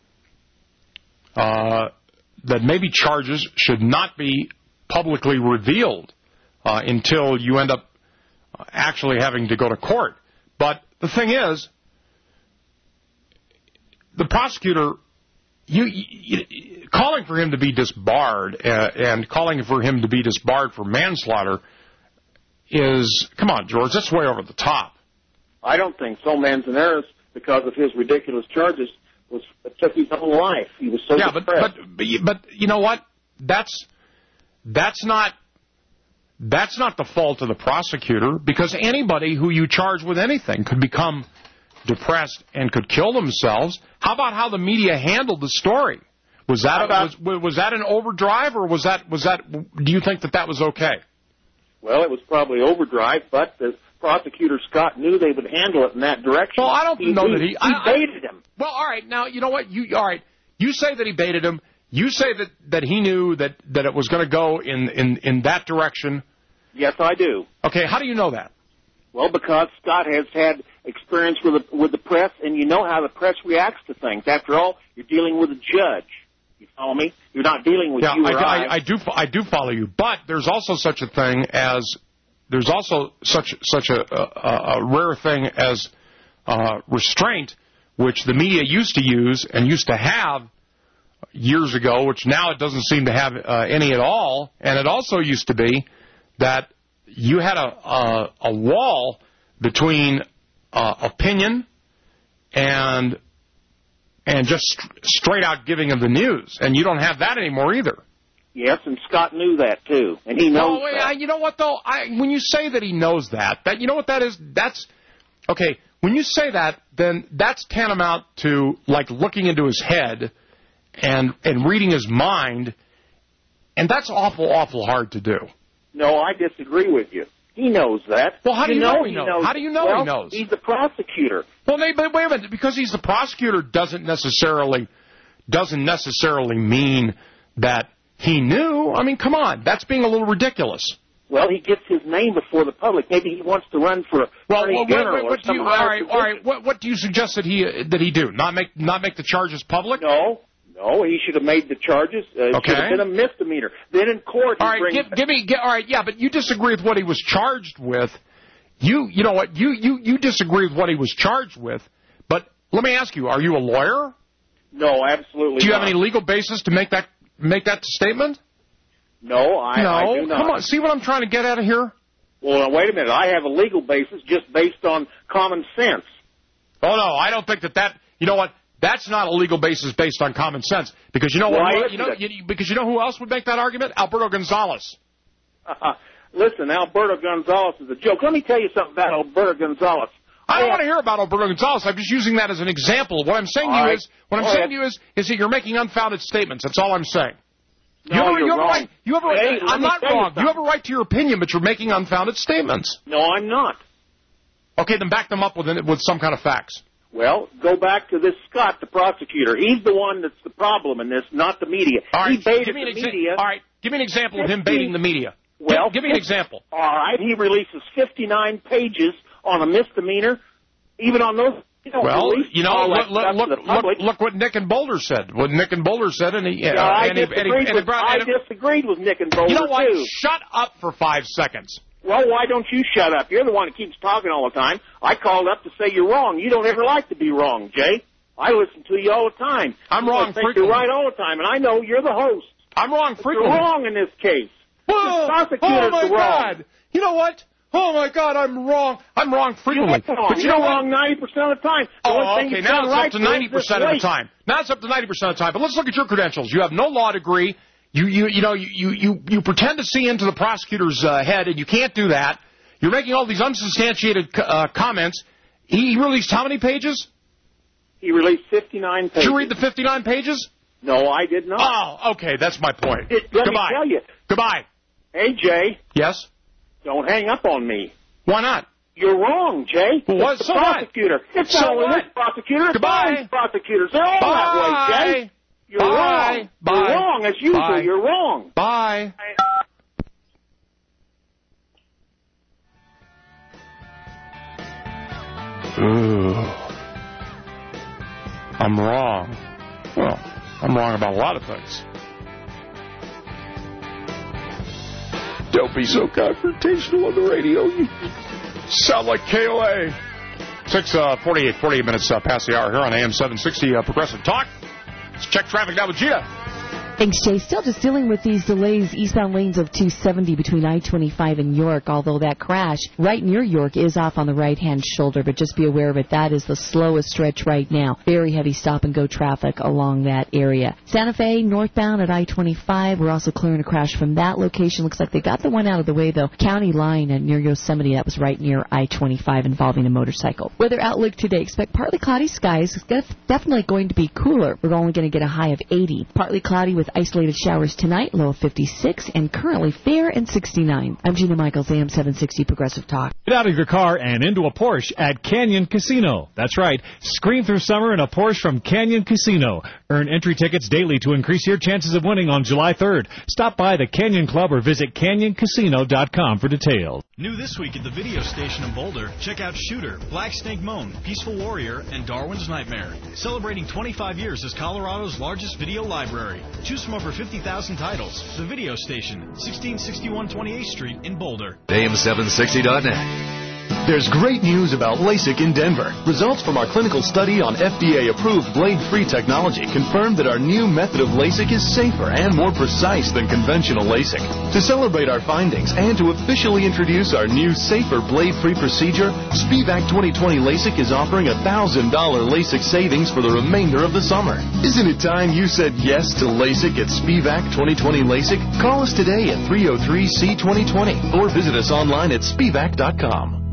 uh, that maybe charges should not be publicly revealed uh, until you end up actually having to go to court. But the thing is, the prosecutor, you, you calling for him to be disbarred uh, and calling for him to be disbarred for manslaughter is, come on, George, that's way over the top. I don't think so. Manzanares, because of his ridiculous charges, was took his own life. He was so yeah, but, depressed. but but you- but you know what? That's that's not that's not the fault of the prosecutor, because anybody who you charge with anything could become depressed and could kill themselves. How about how the media handled the story? Was that a, was, was that an overdrive, or was that was that? Do you think that that was okay? Well, it was probably overdrive, but the prosecutor Scott knew they would handle it in that direction. Well, I don't he, know he, that he. he I, baited him. Well, all right. Now you know what you. All right. You say that he baited him. You say that, that he knew that, that it was going to go in, in, in that direction. Yes, I do. Okay. How do you know that? Well, because Scott has had experience with the, with the press, and you know how the press reacts to things. After all, you're dealing with a judge. You follow me? You're not dealing with Yeah, you I, or I, I. I do. I do follow you. But there's also such a thing as there's also such such a, a, a rare thing as uh, restraint, which the media used to use and used to have years ago, which now it doesn't seem to have uh, any at all. And it also used to be that you had a a, a wall between uh, opinion and and just st- straight out giving of the news, and you don't have that anymore either. Yes, and Scott knew that, too, and he knows oh, wait, that. I, you know what, though? I, when you say that he knows that, that, you know what that is? That's, okay, when you say that, then that's tantamount to, like, looking into his head and and reading his mind, and that's awful, awful hard to do. No, I disagree with you. He knows that. Well, how do you, you know, know he knows? knows? How do you know well, he knows? He's the prosecutor. Well, but wait a minute. Because he's the prosecutor doesn't necessarily doesn't necessarily mean that he knew. I mean, come on. That's being a little ridiculous. Well, he gets his name before the public. Maybe he wants to run for well, attorney well, general what, what, or what do you, some all higher right, all position. right. What, what do you suggest that he that he do? Not make not make the charges public? No. No, he should have made the charges. Uh, it Okay. should have been a misdemeanor. Then in court, he All right, brings give, give me. Give, all right, yeah, but you disagree with what he was charged with. You, you know what? You, you, you disagree with what he was charged with. But let me ask you: are you a lawyer? No, absolutely. Do you not. have any legal basis to make that make that statement? No, I, no. I do not. Come on, see what I'm trying to get at here? Well, now, wait a minute. I have a legal basis just based on common sense. Oh no, I don't think that that. You know what? That's not a legal basis based on common sense. Because you know Why what? isn't You know, it? you, because you know who else would make that argument? Alberto Gonzalez. Uh, listen, Alberto Gonzalez is a joke. Let me tell you something about Alberto Gonzalez. I don't want to hear about Alberto Gonzalez. I'm just using that as an example. What I'm saying to you All right. is, what I'm Go saying ahead. to you is, is that you're making unfounded statements. That's all I'm saying. No, you have, a- you're you have a wrong. right. You have a right. Hey, let I'm me not tell you wrong. You, something. have a right to your opinion, but you're making unfounded statements. No, I'm not. Okay, then back them up with with some kind of facts. Well, go back to this Scott, the prosecutor. He's the one that's the problem in this, not the media. All right, he baited give me an the exa- media. All right, give me an example of him baiting the media. Well, give, give me an example. All right, he releases fifty-nine pages on a misdemeanor, even on those. You know, Well, release you know, all look, that look, stuff to look, the public. look, look what Nick and Boulder said. What Nick and Boulder said, and he, Yeah, uh, I and he, disagreed, and he, and he with, brought, I and it- disagreed with Nick and Boulder, You know what? too. Shut up for five seconds. Well, why don't you shut up? You're the one that keeps talking all the time. I called up to say you're wrong. You don't ever like to be wrong, Jay. I listen to you all the time. I'm You wrong think frequently. You're right all the time, and I know you're the host. I'm wrong But frequently. You're wrong in this case. Whoa! The prosecutor's Oh, my the wrong. God. You know what? Oh, my God, I'm wrong. I'm wrong frequently. You're wrong. But you You're know what? wrong ninety percent of the time. The Oh, only thing okay, you've now done it's right up to is ninety this percent of the late. time. Now it's up to ninety percent of the time. But let's look at your credentials. You have no law degree. You, you, you know, you, you, you, you pretend to see into the prosecutor's uh, head, and you can't do that. You're making all these unsubstantiated uh, comments. He released how many pages? He released fifty-nine pages. Did you read the fifty-nine pages? No, I did not. Oh, okay, that's my point. It, let Goodbye. me tell you. Goodbye. Hey, Jay, Yes? don't hang up on me. Why not? You're wrong, Jay. Well, what- It's the so what? prosecutor. It's So not only what? this prosecutor. It's Goodbye. all these prosecutors. They're all that way, Jay. You're Bye. wrong. Bye. You're wrong, as usual. Bye. You're wrong. Bye. Ooh. I'm wrong. Well, I'm wrong about a lot of things. Don't be so confrontational on the radio. You sound like K O A. six forty-eight, forty-eight minutes uh, past the hour here on A M seven sixty uh, Progressive Talk. Let's check traffic now with Gina. Thanks, Jay. Still just dealing with these delays, eastbound lanes of two seventy between I twenty-five and York, although that crash right near York is off on the right-hand shoulder, but just be aware of it. That is the slowest stretch right now. Very heavy stop-and-go traffic along that area. Santa Fe, northbound at I twenty-five. We're also clearing a crash from that location. Looks like they got the one out of the way, though. County line at near Yosemite, that was right near I twenty-five involving a motorcycle. Weather outlook today, expect partly cloudy skies. It's def- definitely going to be cooler. We're only going to get a high of eighty. Partly cloudy with isolated showers tonight, low of fifty-six, and currently fair and sixty-nine. I'm Gina Michaels, A M seven sixty Progressive Talk. Get out of your car and into a Porsche at Canyon Casino. That's right. Scream through summer in a Porsche from Canyon Casino. Earn entry tickets daily to increase your chances of winning on July third. Stop by the Canyon Club or visit canyon casino dot com for details. New this week at the video station in Boulder, check out Shooter, Black Snake Moan, Peaceful Warrior, and Darwin's Nightmare. Celebrating twenty-five years as Colorado's largest video library. Choose from over fifty thousand titles. The video station, sixteen sixty-one twenty-eighth Street in Boulder. A M seven sixty dot net. There's great news about LASIK in Denver. Results from our clinical study on F D A-approved blade-free technology confirmed that our new method of LASIK is safer and more precise than conventional LASIK. To celebrate our findings and to officially introduce our new, safer blade-free procedure, Spivac twenty twenty LASIK is offering a one thousand dollars LASIK savings for the remainder of the summer. Isn't it time you said yes to LASIK at Spivac twenty twenty LASIK? Call us today at three oh three C twenty twenty or visit us online at spivac dot com.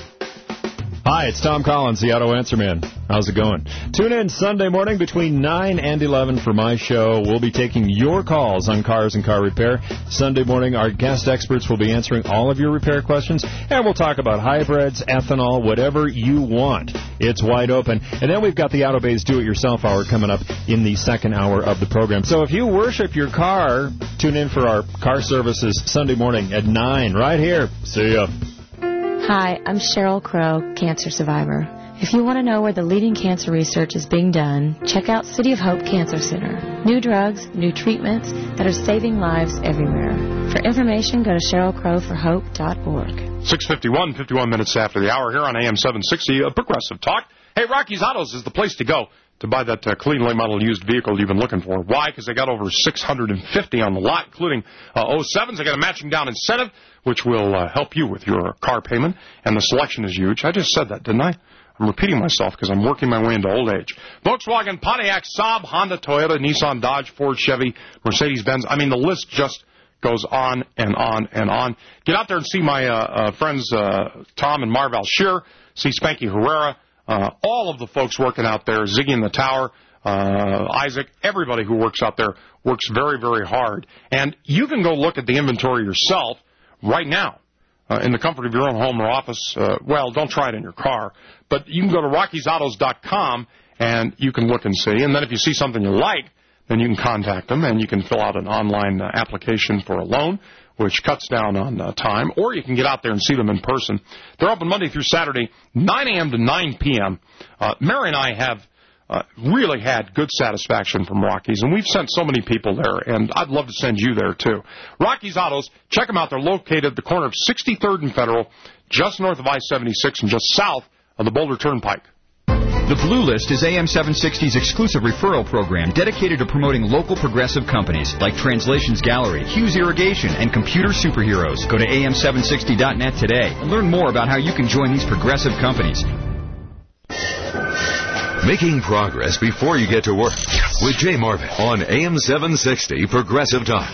Hi, it's Tom Collins, the Auto Answer Man. How's it going? Tune in Sunday morning between nine and eleven for my show. We'll be taking your calls on cars and car repair. Sunday morning, our guest experts will be answering all of your repair questions, and we'll talk about hybrids, ethanol, whatever you want. It's wide open. And then we've got the AutoBay's Do-It-Yourself Hour coming up in the second hour of the program. So if you worship your car, tune in for our car services Sunday morning at nine right here. See ya. Hi, I'm Cheryl Crow, cancer survivor. If you want to know where the leading cancer research is being done, check out City of Hope Cancer Center. New drugs, new treatments that are saving lives everywhere. For information, go to cheryl crow for hope dot org. six fifty-one, fifty-one minutes after the hour here on A M seven sixty, uh, Progressive Talk. Hey, Rocky's Autos is the place to go to buy that uh, clean late model used vehicle you've been looking for. Why? Because they got over six hundred fifty on the lot, including uh, oh sevens. They got a matching down incentive, which will uh, help you with your car payment, and the selection is huge. I just said that, didn't I? I'm repeating myself because I'm working my way into old age. Volkswagen, Pontiac, Saab, Honda, Toyota, Nissan, Dodge, Ford, Chevy, Mercedes-Benz. I mean, the list just goes on and on and on. Get out there and see my uh, uh, friends uh, Tom and Marv Alshear, see Spanky Herrera, uh, all of the folks working out there, Ziggy in the Tower, uh, Isaac, everybody who works out there works very, very hard. And you can go look at the inventory yourself right now. Uh, in the comfort of your own home or office. Uh, well, don't try it in your car. But you can go to rockies autos dot com, and you can look and see. And then if you see something you like, then you can contact them, and you can fill out an online uh, application for a loan, which cuts down on uh, time. Or you can get out there and see them in person. They're open Monday through Saturday, nine a.m. to nine p.m. Uh, Mary and I have Uh, really had good satisfaction from Rockies, and we've sent so many people there, and I'd love to send you there, too. Rockies Autos, check them out. They're located at the corner of sixty-third and Federal, just north of I seventy-six and just south of the Boulder Turnpike. The Blue List is A M seven sixty's exclusive referral program dedicated to promoting local progressive companies like Translations Gallery, Hughes Irrigation, and Computer Superheroes. Go to A M seven sixty dot net today and learn more about how you can join these progressive companies. Making progress before you get to work with Jay Marvin on A M seven sixty Progressive Talk.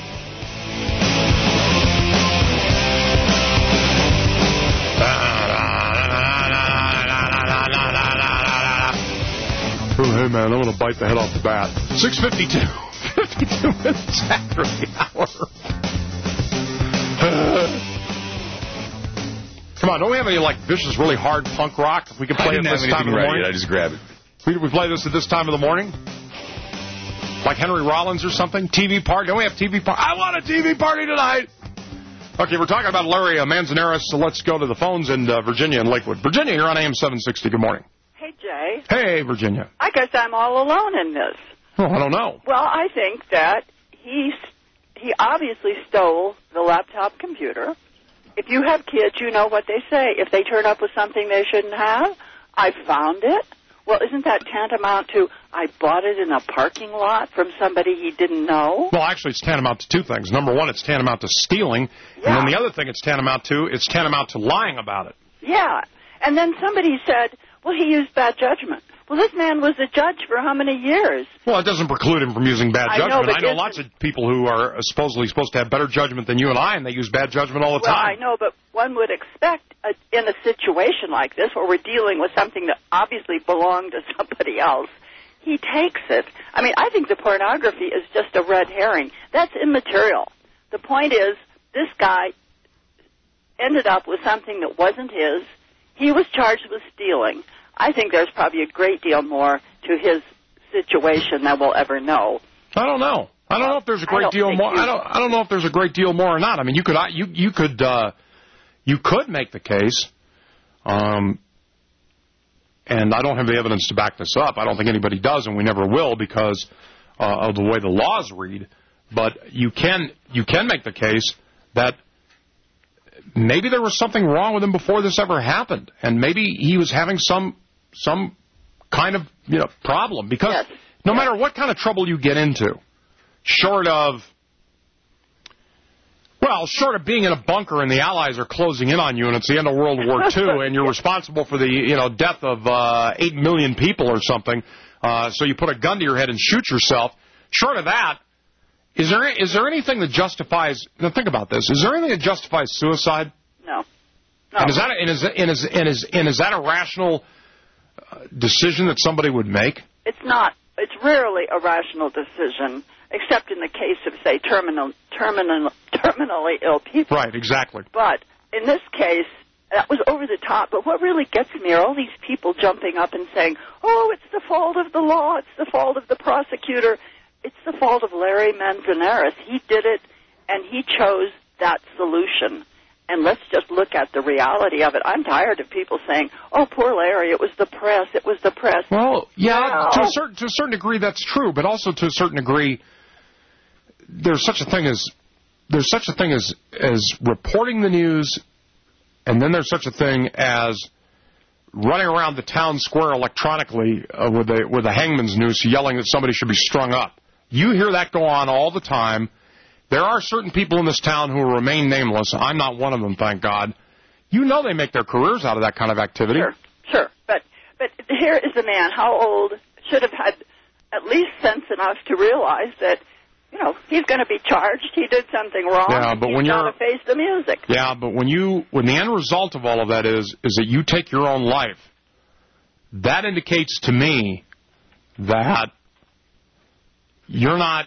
Oh, hey, man, I'm going to bite the head off the bat. six fifty-two, fifty-two minutes after the hour. Come on, don't we have any, like, vicious, really hard punk rock? We can play it this time of the morning. I just grab it. We, we play this at this time of the morning? Like Henry Rollins or something? T V party? Don't we have T V party? I want a T V party tonight! Okay, we're talking about Larry uh, Manzanares, so let's go to the phones in uh, Virginia and Lakewood. Virginia, you're on A M seven sixty. Good morning. Hey, Jay. Hey, Virginia. I guess I'm all alone in this. Oh, I don't know. Well, I think that he, he obviously stole the laptop computer. If you have kids, you know what they say. If they turn up with something they shouldn't have, I found it. Well, isn't that tantamount to I bought it in a parking lot from somebody he didn't know? Well, actually, it's tantamount to two things. Number one, it's tantamount to stealing. Yeah. And then the other thing it's tantamount to, it's tantamount to lying about it. Yeah. And then somebody said, well, he used bad judgment. Well, this man was a judge for how many years? Well, it doesn't preclude him from using bad I judgment. know, I know lots of people who are supposedly supposed to have better judgment than you and I, and they use bad judgment all the well, time. I know, but one would expect a, in a situation like this where we're dealing with something that obviously belonged to somebody else, he takes it. I mean, I think the pornography is just a red herring. That's immaterial. The point is, this guy ended up with something that wasn't his. He was charged with stealing. I think there's probably a great deal more to his situation than we'll ever know. I don't know. I don't know if there's a great deal more. I don't. I don't know if there's a great deal more or not. I mean, you could. You you could. Uh, you could make the case. Um, and I don't have the evidence to back this up. I don't think anybody does, and we never will because uh, of the way the laws read. But you can. You can make the case that maybe there was something wrong with him before this ever happened, and maybe he was having some some kind of you know problem. Because yes. no yes. matter what kind of trouble you get into, short of well, short of being in a bunker and the Allies are closing in on you and it's the end of World War Two and you're responsible for the you know death of uh, eight million people or something, uh, so you put a gun to your head and shoot yourself. Short of that, is there is there anything that justifies? Now think about this: is there anything that justifies suicide? No. No. And is that and is and is and is and is that a rational uh, decision that somebody would make? It's not. It's rarely a rational decision, except in the case of, say, terminal, terminal, terminally ill people. Right, exactly. But in this case, that was over the top. But what really gets me are all these people jumping up and saying, oh, it's the fault of the law, it's the fault of the prosecutor. It's the fault of Larry Manzanares. He did it, and he chose that solution. And let's just look at the reality of it. I'm tired of people saying, oh, poor Larry, it was the press, it was the press. Well, yeah, no. to, a certain, to a certain degree that's true, but also to a certain degree there's such a thing as there's such a thing as, as reporting the news, and then there's such a thing as running around the town square electronically uh, with, a, with a hangman's noose yelling that somebody should be strung up. You hear that go on all the time. There are certain people in this town who will remain nameless. I'm not one of them, thank God. You know they make their careers out of that kind of activity. Sure, sure. But but here is a man, how old, should have had at least sense enough to realize that, you know, he's going to be charged. He did something wrong. Yeah, but he's when got you're to face the music. Yeah, but when you when the end result of all of that is is that you take your own life, that indicates to me that you're not,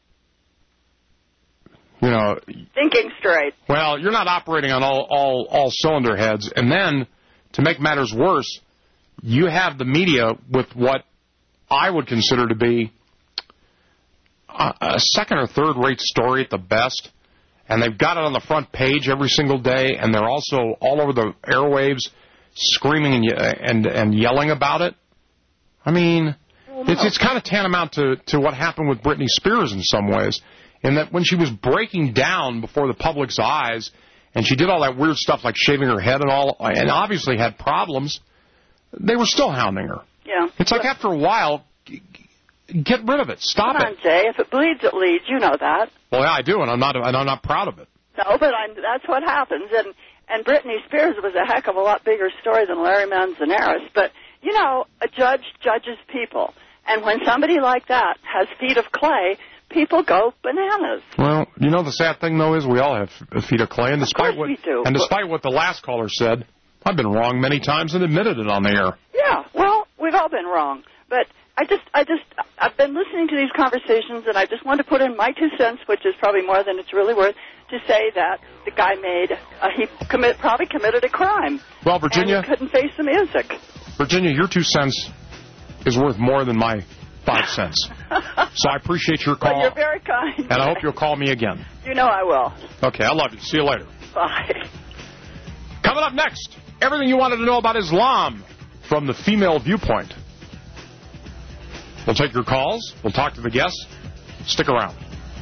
you know, thinking straight. Well, you're not operating on all, all, all cylinder heads. And then, to make matters worse, you have the media with what I would consider to be a, a second or third rate story at the best. And they've got it on the front page every single day, and they're also all over the airwaves screaming and and, and yelling about it. I mean, it's, it's kind of tantamount to, to what happened with Britney Spears in some ways. In that when she was breaking down before the public's eyes, and she did all that weird stuff like shaving her head and all, and obviously had problems, they were still hounding her. Yeah. It's like after a while, get rid of it. Stop Come on, it. Jay. If it bleeds, it leads. You know that. Well, yeah, I do, and I'm not, and I'm not proud of it. No, but I'm, that's what happens. And and Britney Spears was a heck of a lot bigger story than Larry Manzanares. But, you know, a judge judges people. And when somebody like that has feet of clay, people go bananas. Well, you know, the sad thing, though, is we all have feet of clay. And despite, what, we do. and despite what the last caller said, I've been wrong many times and admitted it on the air. Yeah, well, we've all been wrong. But I just, I just, I've been listening to these conversations, and I just want to put in my two cents, which is probably more than it's really worth, to say that the guy made, uh, he commit, probably committed a crime. Well, Virginia, and he couldn't face the music. Virginia, your two cents is worth more than my five cents. So I appreciate your call. Well, you're very kind. And I hope you'll call me again. You know I will. Okay, I love you. See you later. Bye. Coming up next, everything you wanted to know about Islam from the female viewpoint. We'll take your calls. We'll talk to the guests. Stick around.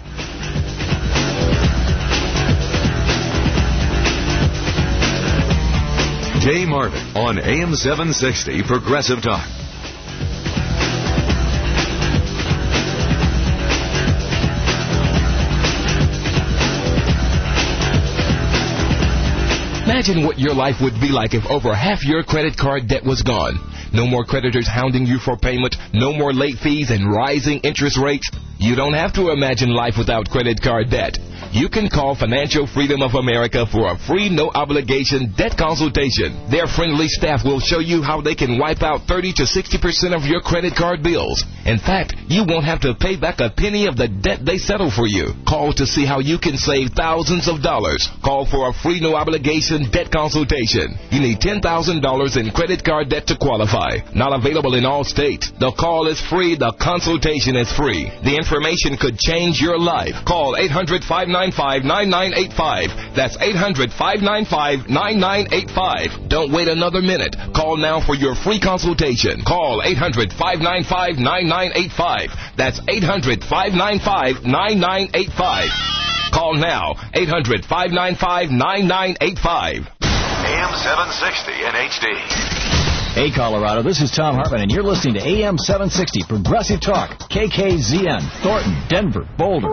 Jay Marvin on A M seven sixty Progressive Talk. Imagine what your life would be like if over half your credit card debt was gone. No more creditors hounding you for payment, no more late fees and rising interest rates. You don't have to imagine life without credit card debt. You can call Financial Freedom of America for a free, no-obligation debt consultation. Their friendly staff will show you how they can wipe out thirty to sixty percent of your credit card bills. In fact, you won't have to pay back a penny of the debt they settle for you. Call to see how you can save thousands of dollars. Call for a free, no-obligation debt consultation. You need ten thousand dollars in credit card debt to qualify. Not available in all states. The call is free. The consultation is free. The information could change your life. Call eight hundred, five nine five, nine nine eight five. That's eight hundred, five nine five, nine nine eight five. Don't wait another minute. Call now for your free consultation. Call eight hundred, five nine five, nine nine eight five. That's eight hundred, five nine five, nine nine eight five. Call now, eight hundred, five nine five, nine nine eight five. A M seven sixty in H D. Hey, Colorado, this is Tom Hartman, and you're listening to A M seven sixty Progressive Talk, K K Z N, Thornton, Denver, Boulder.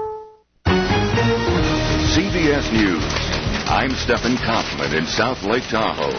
C B S News. I'm Stephen Kaufman in South Lake Tahoe,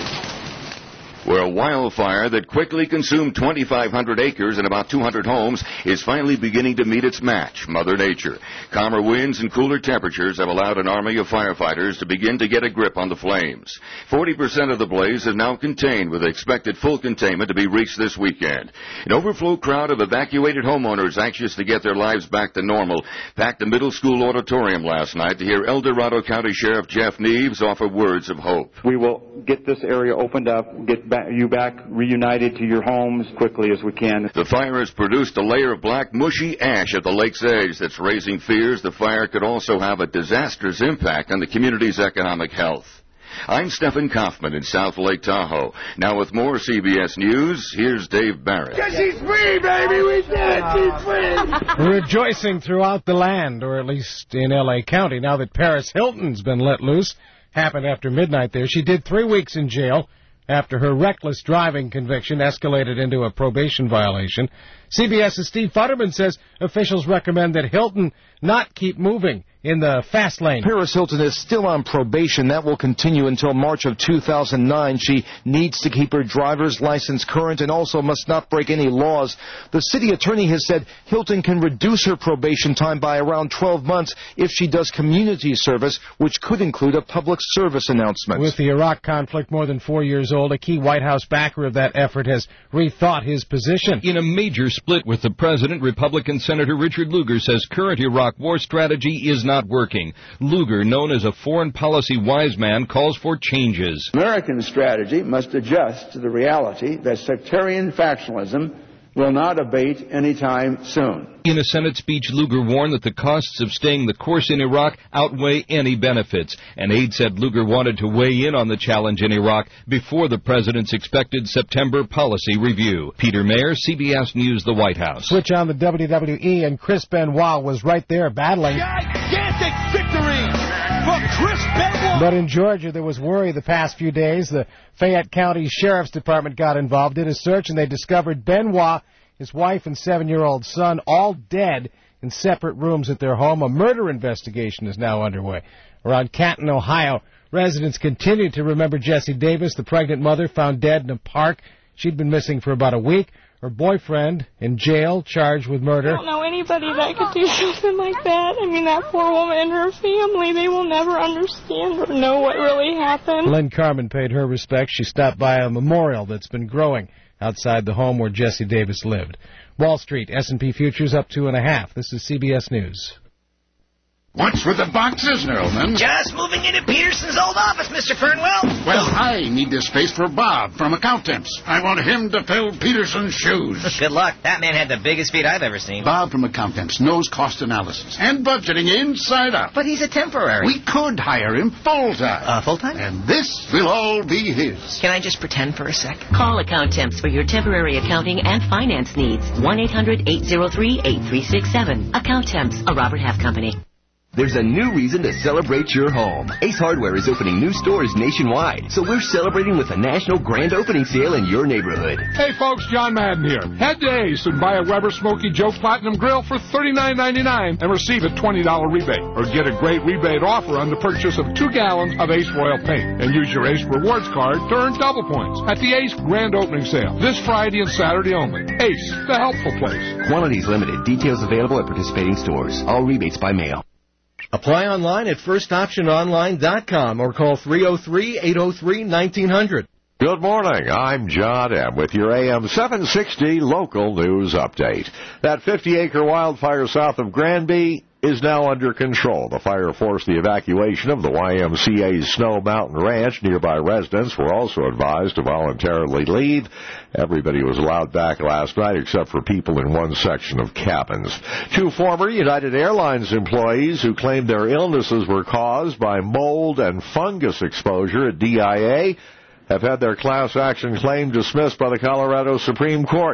where a wildfire that quickly consumed twenty-five hundred acres and about two hundred homes is finally beginning to meet its match, Mother Nature. Calmer winds and cooler temperatures have allowed an army of firefighters to begin to get a grip on the flames. forty percent of the blaze is now contained, with expected full containment to be reached this weekend. An overflow crowd of evacuated homeowners anxious to get their lives back to normal packed the middle school auditorium last night to hear El Dorado County Sheriff Jeff Neves offer words of hope. We will get this area opened up, get back, you back reunited to your homes quickly as we can. The fire has produced a layer of black, mushy ash at the lake's edge that's raising fears the fire could also have a disastrous impact on the community's economic health. I'm Stephen Kaufman in South Lake Tahoe. Now with more C B S News, here's Dave Barrett. Because she's free, baby! We did it! She's free! Rejoicing throughout the land, or at least in L A County, now that Paris Hilton's been let loose. Happened after midnight there. She did three weeks in jail after her reckless driving conviction escalated into a probation violation. CBS's Steve Futterman says officials recommend that Hilton not keep moving in the fast lane. Paris Hilton is still on probation. That will continue until March of two thousand nine. She needs to keep her driver's license current and also must not break any laws. The city attorney has said Hilton can reduce her probation time by around twelve months if she does community service, which could include a public service announcement. With the Iraq conflict more than four years old, a key White House backer of that effort has rethought his position. In a major split with the president, Republican Senator Richard Lugar says current Iraq war strategy is not working. Lugar, known as a foreign policy wise man, calls for changes. American strategy must adjust to the reality that sectarian factionalism will not abate anytime soon. In a Senate speech, Lugar warned that the costs of staying the course in Iraq outweigh any benefits. An aide said Lugar wanted to weigh in on the challenge in Iraq before the president's expected September policy review. Peter Mayer, C B S News, the White House. Switch on the W W E, and Chris Benoit was right there battling. Gigantic victory for Chris Benoit! But in Georgia, there was worry the past few days. The Fayette County Sheriff's Department got involved, did a search, and they discovered Benoit, his wife and seven-year-old son, all dead in separate rooms at their home. A murder investigation is now underway. Around Canton, Ohio, residents continue to remember Jessie Davis, the pregnant mother found dead in a park. She'd been missing for about a week. Her boyfriend in jail, charged with murder. I don't know anybody that could do something like that. I mean, that poor woman and her family, they will never understand or know what really happened. Lynn Carmen paid her respects. She stopped by a memorial that's been growing outside the home where Jessie Davis lived. Wall Street, S and P futures up two and a half. This is C B S News. What's with the boxes, Earlman? Just moving into Peterson's old office, Mister Fernwell. Well, I need this space for Bob from Accountants. I want him to fill Peterson's shoes. Good luck. That man had the biggest feet I've ever seen. Bob from Accountants knows cost analysis and budgeting inside out. But he's a temporary. We could hire him full-time. Uh, full-time? And this will all be his. Can I just pretend for a sec? Call Accountemps for your temporary accounting and finance needs. one eight hundred eight oh three eight three six seven. Accountemps, a Robert Half company. There's a new reason to celebrate your home. Ace Hardware is opening new stores nationwide, so we're celebrating with a national grand opening sale in your neighborhood. Hey folks, John Madden here. Head to Ace and buy a Weber Smoky Joe Platinum Grill for thirty-nine ninety-nine and receive a twenty dollar rebate. Or get a great rebate offer on the purchase of two gallons of Ace Royal Paint. And use your Ace Rewards card to earn double points at the Ace grand opening sale. This Friday and Saturday only. Ace, the helpful place. Quantities limited. Details available at participating stores. All rebates by mail. Apply online at first option online dot com or call three oh three, eight oh three, nineteen hundred. Good morning. I'm John M. with your A M seven sixty local news update. That fifty-acre wildfire south of Granby is now under control. The fire forced the evacuation of the Y M C A's Snow Mountain Ranch. Nearby residents were also advised to voluntarily leave. Everybody was allowed back last night except for people in one section of cabins. Two former United Airlines employees who claimed their illnesses were caused by mold and fungus exposure at D I A have had their class action claim dismissed by the Colorado Supreme Court.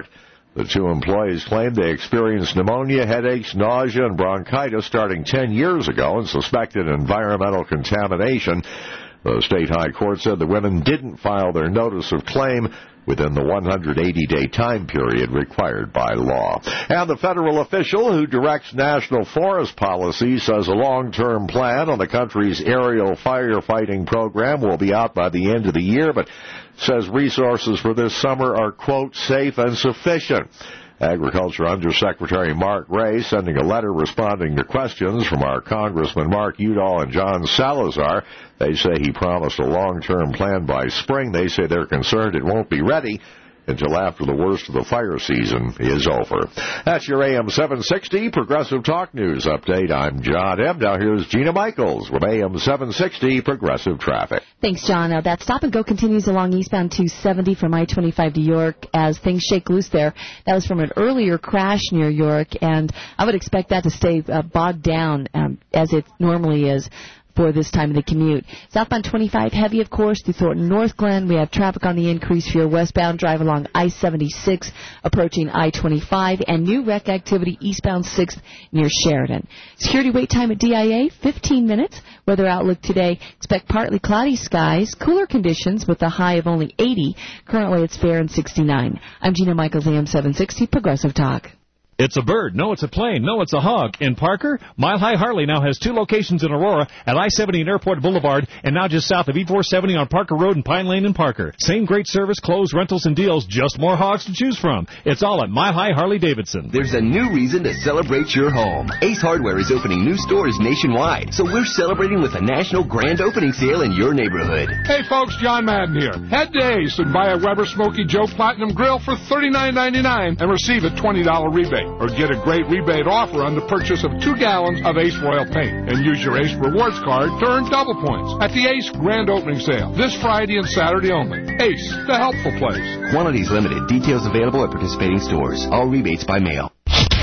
The two employees claimed they experienced pneumonia, headaches, nausea, and bronchitis starting ten years ago and suspected environmental contamination. The state high court said the women didn't file their notice of claim within the one hundred eighty day time period required by law. And the federal official who directs national forest policy says a long-term plan on the country's aerial firefighting program will be out by the end of the year, but says resources for this summer are, quote, safe and sufficient. Agriculture Undersecretary Mark Ray sending a letter responding to questions from our Congressman Mark Udall and John Salazar. They say he promised a long-term plan by spring. They say they're concerned it won't be ready until after the worst of the fire season is over. That's your A M seven sixty Progressive Talk News update. I'm John M. Now here's Gina Michaels with A M seven sixty Progressive Traffic. Thanks, John. Uh, that stop and go continues along eastbound two seventy from I twenty-five to York as things shake loose there. That was from an earlier crash near York, and I would expect that to stay uh, bogged down um, as it normally is for this time of the commute. Southbound twenty-five heavy, of course, through Thornton North Glen. We have traffic on the increase for your westbound drive along I seventy-six approaching I twenty-five, and new wreck activity eastbound sixth near Sheridan. Security wait time at D I A, fifteen minutes. Weather outlook today, expect partly cloudy skies, cooler conditions with a high of only eighty. Currently it's fair and sixty-nine. I'm Gina Michaels, A M seven sixty Progressive Talk. It's a bird. No, it's a plane. No, it's a hog. In Parker, Mile High Harley now has two locations in Aurora at I seventy and Airport Boulevard, and now just south of E four seventy on Parker Road and Pine Lane in Parker. Same great service, clothes, rentals, and deals, just more hogs to choose from. It's all at Mile High Harley Davidson. There's a new reason to celebrate your home. Ace Hardware is opening new stores nationwide, so we're celebrating with a national grand opening sale in your neighborhood. Hey folks, John Madden here. Head to Ace and buy a Weber Smoky Joe Platinum Grill for thirty-nine ninety-nine and receive a twenty dollar rebate, or get a great rebate offer on the purchase of two gallons of Ace Royal Paint, and use your Ace Rewards card to earn double points at the Ace Grand Opening Sale this Friday and Saturday only. Ace, the helpful place. Quantities limited. Details available at participating stores. All rebates by mail.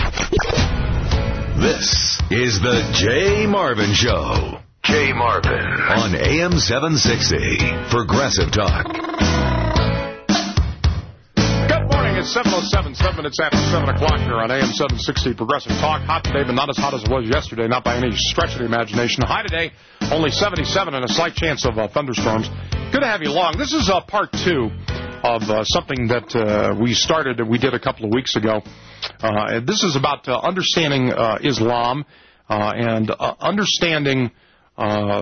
This is the Jay Marvin Show. Jay Marvin on A M seven sixty Progressive Talk. It's seven oh seven, seven minutes after seven o'clock here on A M seven sixty Progressive Talk. Hot today, but not as hot as it was yesterday, not by any stretch of the imagination. High today, only seventy-seven and a slight chance of uh, thunderstorms. Good to have you along. This is uh, part two of uh, something that uh, we started, we did a couple of weeks ago. Uh, this is about uh, understanding uh, Islam uh, and uh, understanding uh,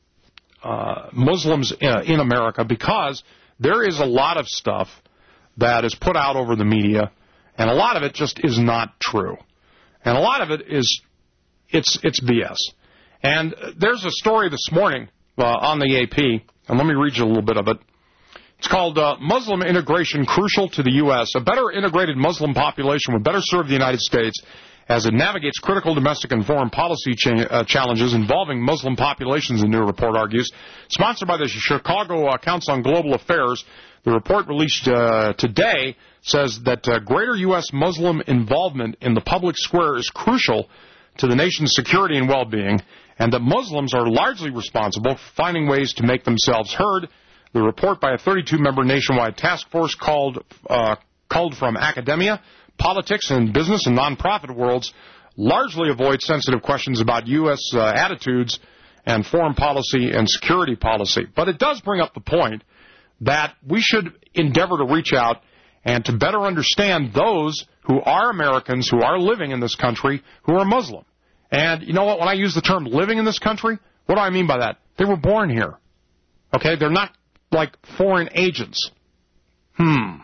uh, Muslims uh, in America, because there is a lot of stuff that is put out over the media, and a lot of it just is not true. And a lot of it is, it's it's B S. And there's a story this morning uh, on the A P, and let me read you a little bit of it. It's called uh, Muslim Integration Crucial to the U S A better integrated Muslim population would better serve the United States as it navigates critical domestic and foreign policy cha- uh, challenges involving Muslim populations, the new report argues. Sponsored by the Chicago uh, Council on Global Affairs, the report released uh, today says that uh, greater U S Muslim involvement in the public square is crucial to the nation's security and well-being, and that Muslims are largely responsible for finding ways to make themselves heard. The report by a thirty-two member nationwide task force called uh, called from academia, politics, and business and nonprofit worlds largely avoids sensitive questions about U S uh, attitudes and foreign policy and security policy. But it does bring up the point that we should endeavor to reach out and to better understand those who are Americans, who are living in this country, who are Muslim. And you know what? When I use the term living in this country, what do I mean by that? They were born here. Okay? They're not like foreign agents. Hmm.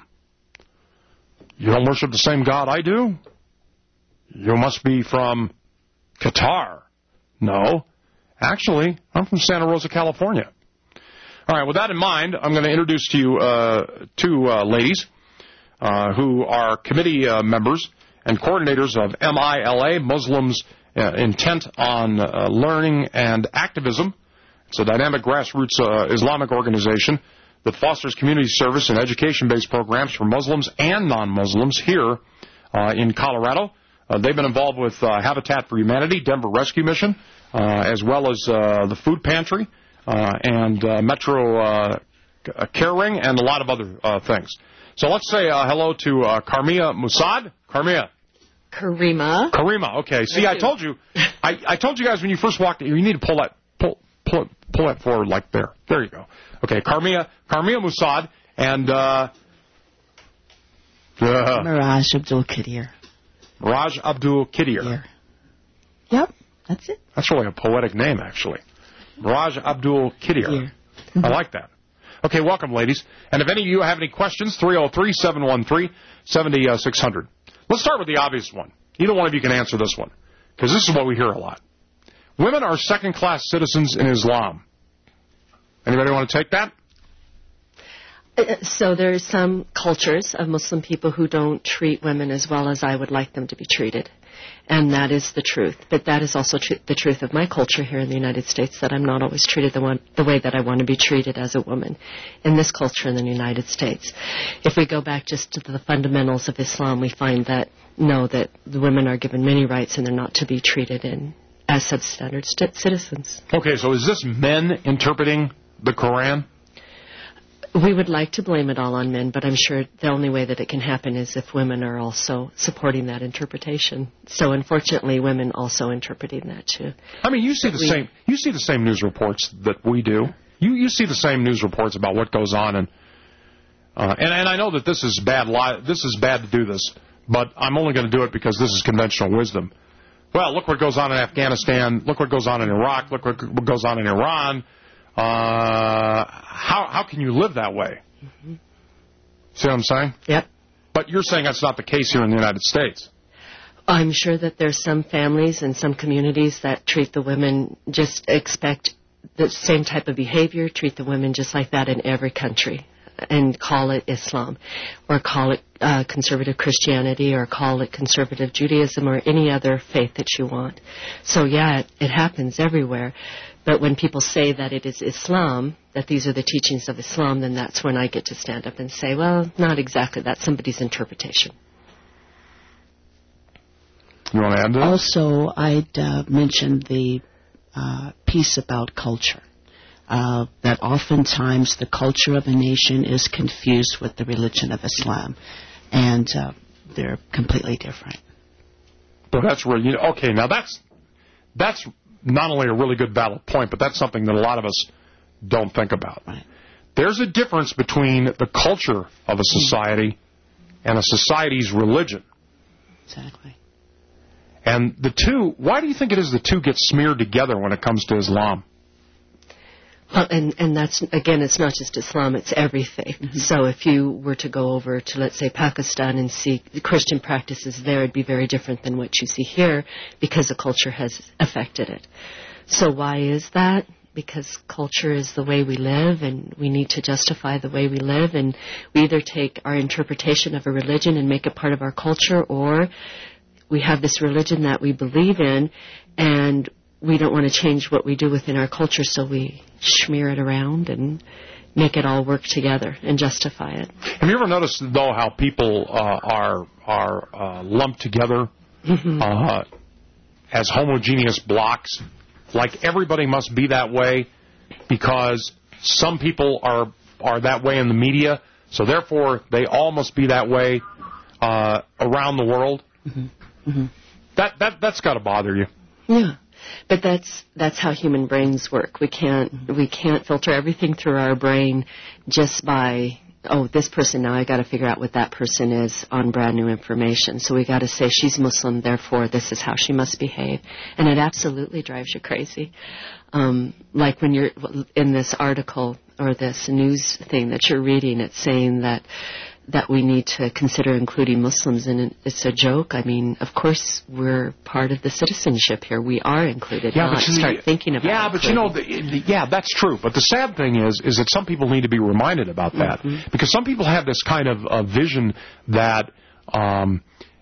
You don't worship the same God I do? You must be from Qatar. No. Actually, I'm from Santa Rosa, California. All right, with that in mind, I'm going to introduce to you uh, two uh, ladies uh, who are committee uh, members and coordinators of M I L A, Muslims uh, Intent on uh, Learning and Activism. It's a dynamic grassroots uh, Islamic organization that fosters community service and education-based programs for Muslims and non-Muslims here uh, in Colorado. Uh, they've been involved with uh, Habitat for Humanity, Denver Rescue Mission, uh, as well as uh, the Food Pantry, Uh, and uh, Metro uh, a care ring, and a lot of other uh, things. So let's say uh, hello to uh, Karmia Musad. Karmia. Karima. Karima. Okay. See, I told you, I, I told you guys when you first walked in, you need to pull that pull pull pull that forward like there. There you go. Okay. Karmia Karmia Musad and uh, uh, Miraj Abdul Kadir. Miraj Abdul Kadir. Yep, that's it. That's really a poetic name, actually. Miraj Abdul Kadir. Mm-hmm. I like that. Okay, welcome, ladies. And if any of you have any questions, three oh three, seven one three, seven six zero zero. Let's start with the obvious one. Either one of you can answer this one, because this is what we hear a lot. Women are second-class citizens in Islam. Anybody want to take that? Uh, so there are some cultures of Muslim people who don't treat women as well as I would like them to be treated. And that is the truth. But that is also tr- the truth of my culture here in the United States, that I'm not always treated the, one, the way that I want to be treated as a woman in this culture in the United States. If we go back just to the fundamentals of Islam, we find that, no, that the women are given many rights and they're not to be treated in as substandard st- citizens. Okay, so is this men interpreting the Quran? We would like to blame it all on men, but I'm sure the only way that it can happen is if women are also supporting that interpretation. So unfortunately, women also interpreting that too. I mean, you see the we, same you see the same news reports that we do. You you see the same news reports about what goes on, and uh, and and I know that this is bad. Li- this is bad to do this, but I'm only going to do it because this is conventional wisdom. Well, look what goes on in Afghanistan. Look what goes on in Iraq. Look what goes on in Iran. Uh, how how can you live that way? Mm-hmm. See what I'm saying? Yep. But you're saying that's not the case here in the United States. I'm sure that there's some families and some communities that treat the women, just expect the same type of behavior, treat the women just like that in every country, and call it Islam, or call it uh, conservative Christianity, or call it conservative Judaism, or any other faith that you want. So yeah, it, it happens everywhere. But when people say that it is Islam, that these are the teachings of Islam, then that's when I get to stand up and say, well, not exactly. That's somebody's interpretation. You want to add to that? Also, I'd uh, mention the uh, piece about culture. Uh, that oftentimes the culture of a nation is confused with the religion of Islam. And uh, they're completely different. But that's really, you know, okay, now that's that's... not only a really good valid point, but that's something that a lot of us don't think about. Right. There's a difference between the culture of a society and a society's religion. Exactly. And the two, why do you think it is the two get smeared together when it comes to Islam? Well, and, and that's, again, it's not just Islam, it's every faith. Mm-hmm. So if you were to go over to, let's say, Pakistan and see Christian practices there, it'd be very different than what you see here because the culture has affected it. So why is that? Because culture is the way we live, and we need to justify the way we live, and we either take our interpretation of a religion and make it part of our culture, or we have this religion that we believe in, and we don't want to change what we do within our culture, so we smear it around and make it all work together and justify it. Have you ever noticed, though, how people uh, are are uh, lumped together mm-hmm. uh, as homogeneous blocks? Like everybody must be that way because some people are are that way in the media, so therefore they all must be that way uh, around the world. Mm-hmm. Mm-hmm. That that that's got to bother you. Yeah. But that's that's how human brains work. We can't we can't filter everything through our brain just by, oh, this person, now I got to figure out what that person is on brand new information. So we got to say she's Muslim, therefore this is how she must behave, and it absolutely drives you crazy. Um, like when you're in this article or this news thing that you're reading, it's saying that that we need to consider including Muslims, and it's a joke. I mean, of course, we're part of the citizenship here. We are included. Yeah, not but you, start thinking about Yeah, it but you know, the, the, yeah, that's true. But the sad thing is, is that some people need to be reminded about that mm-hmm. because some people have this kind of uh, vision that um,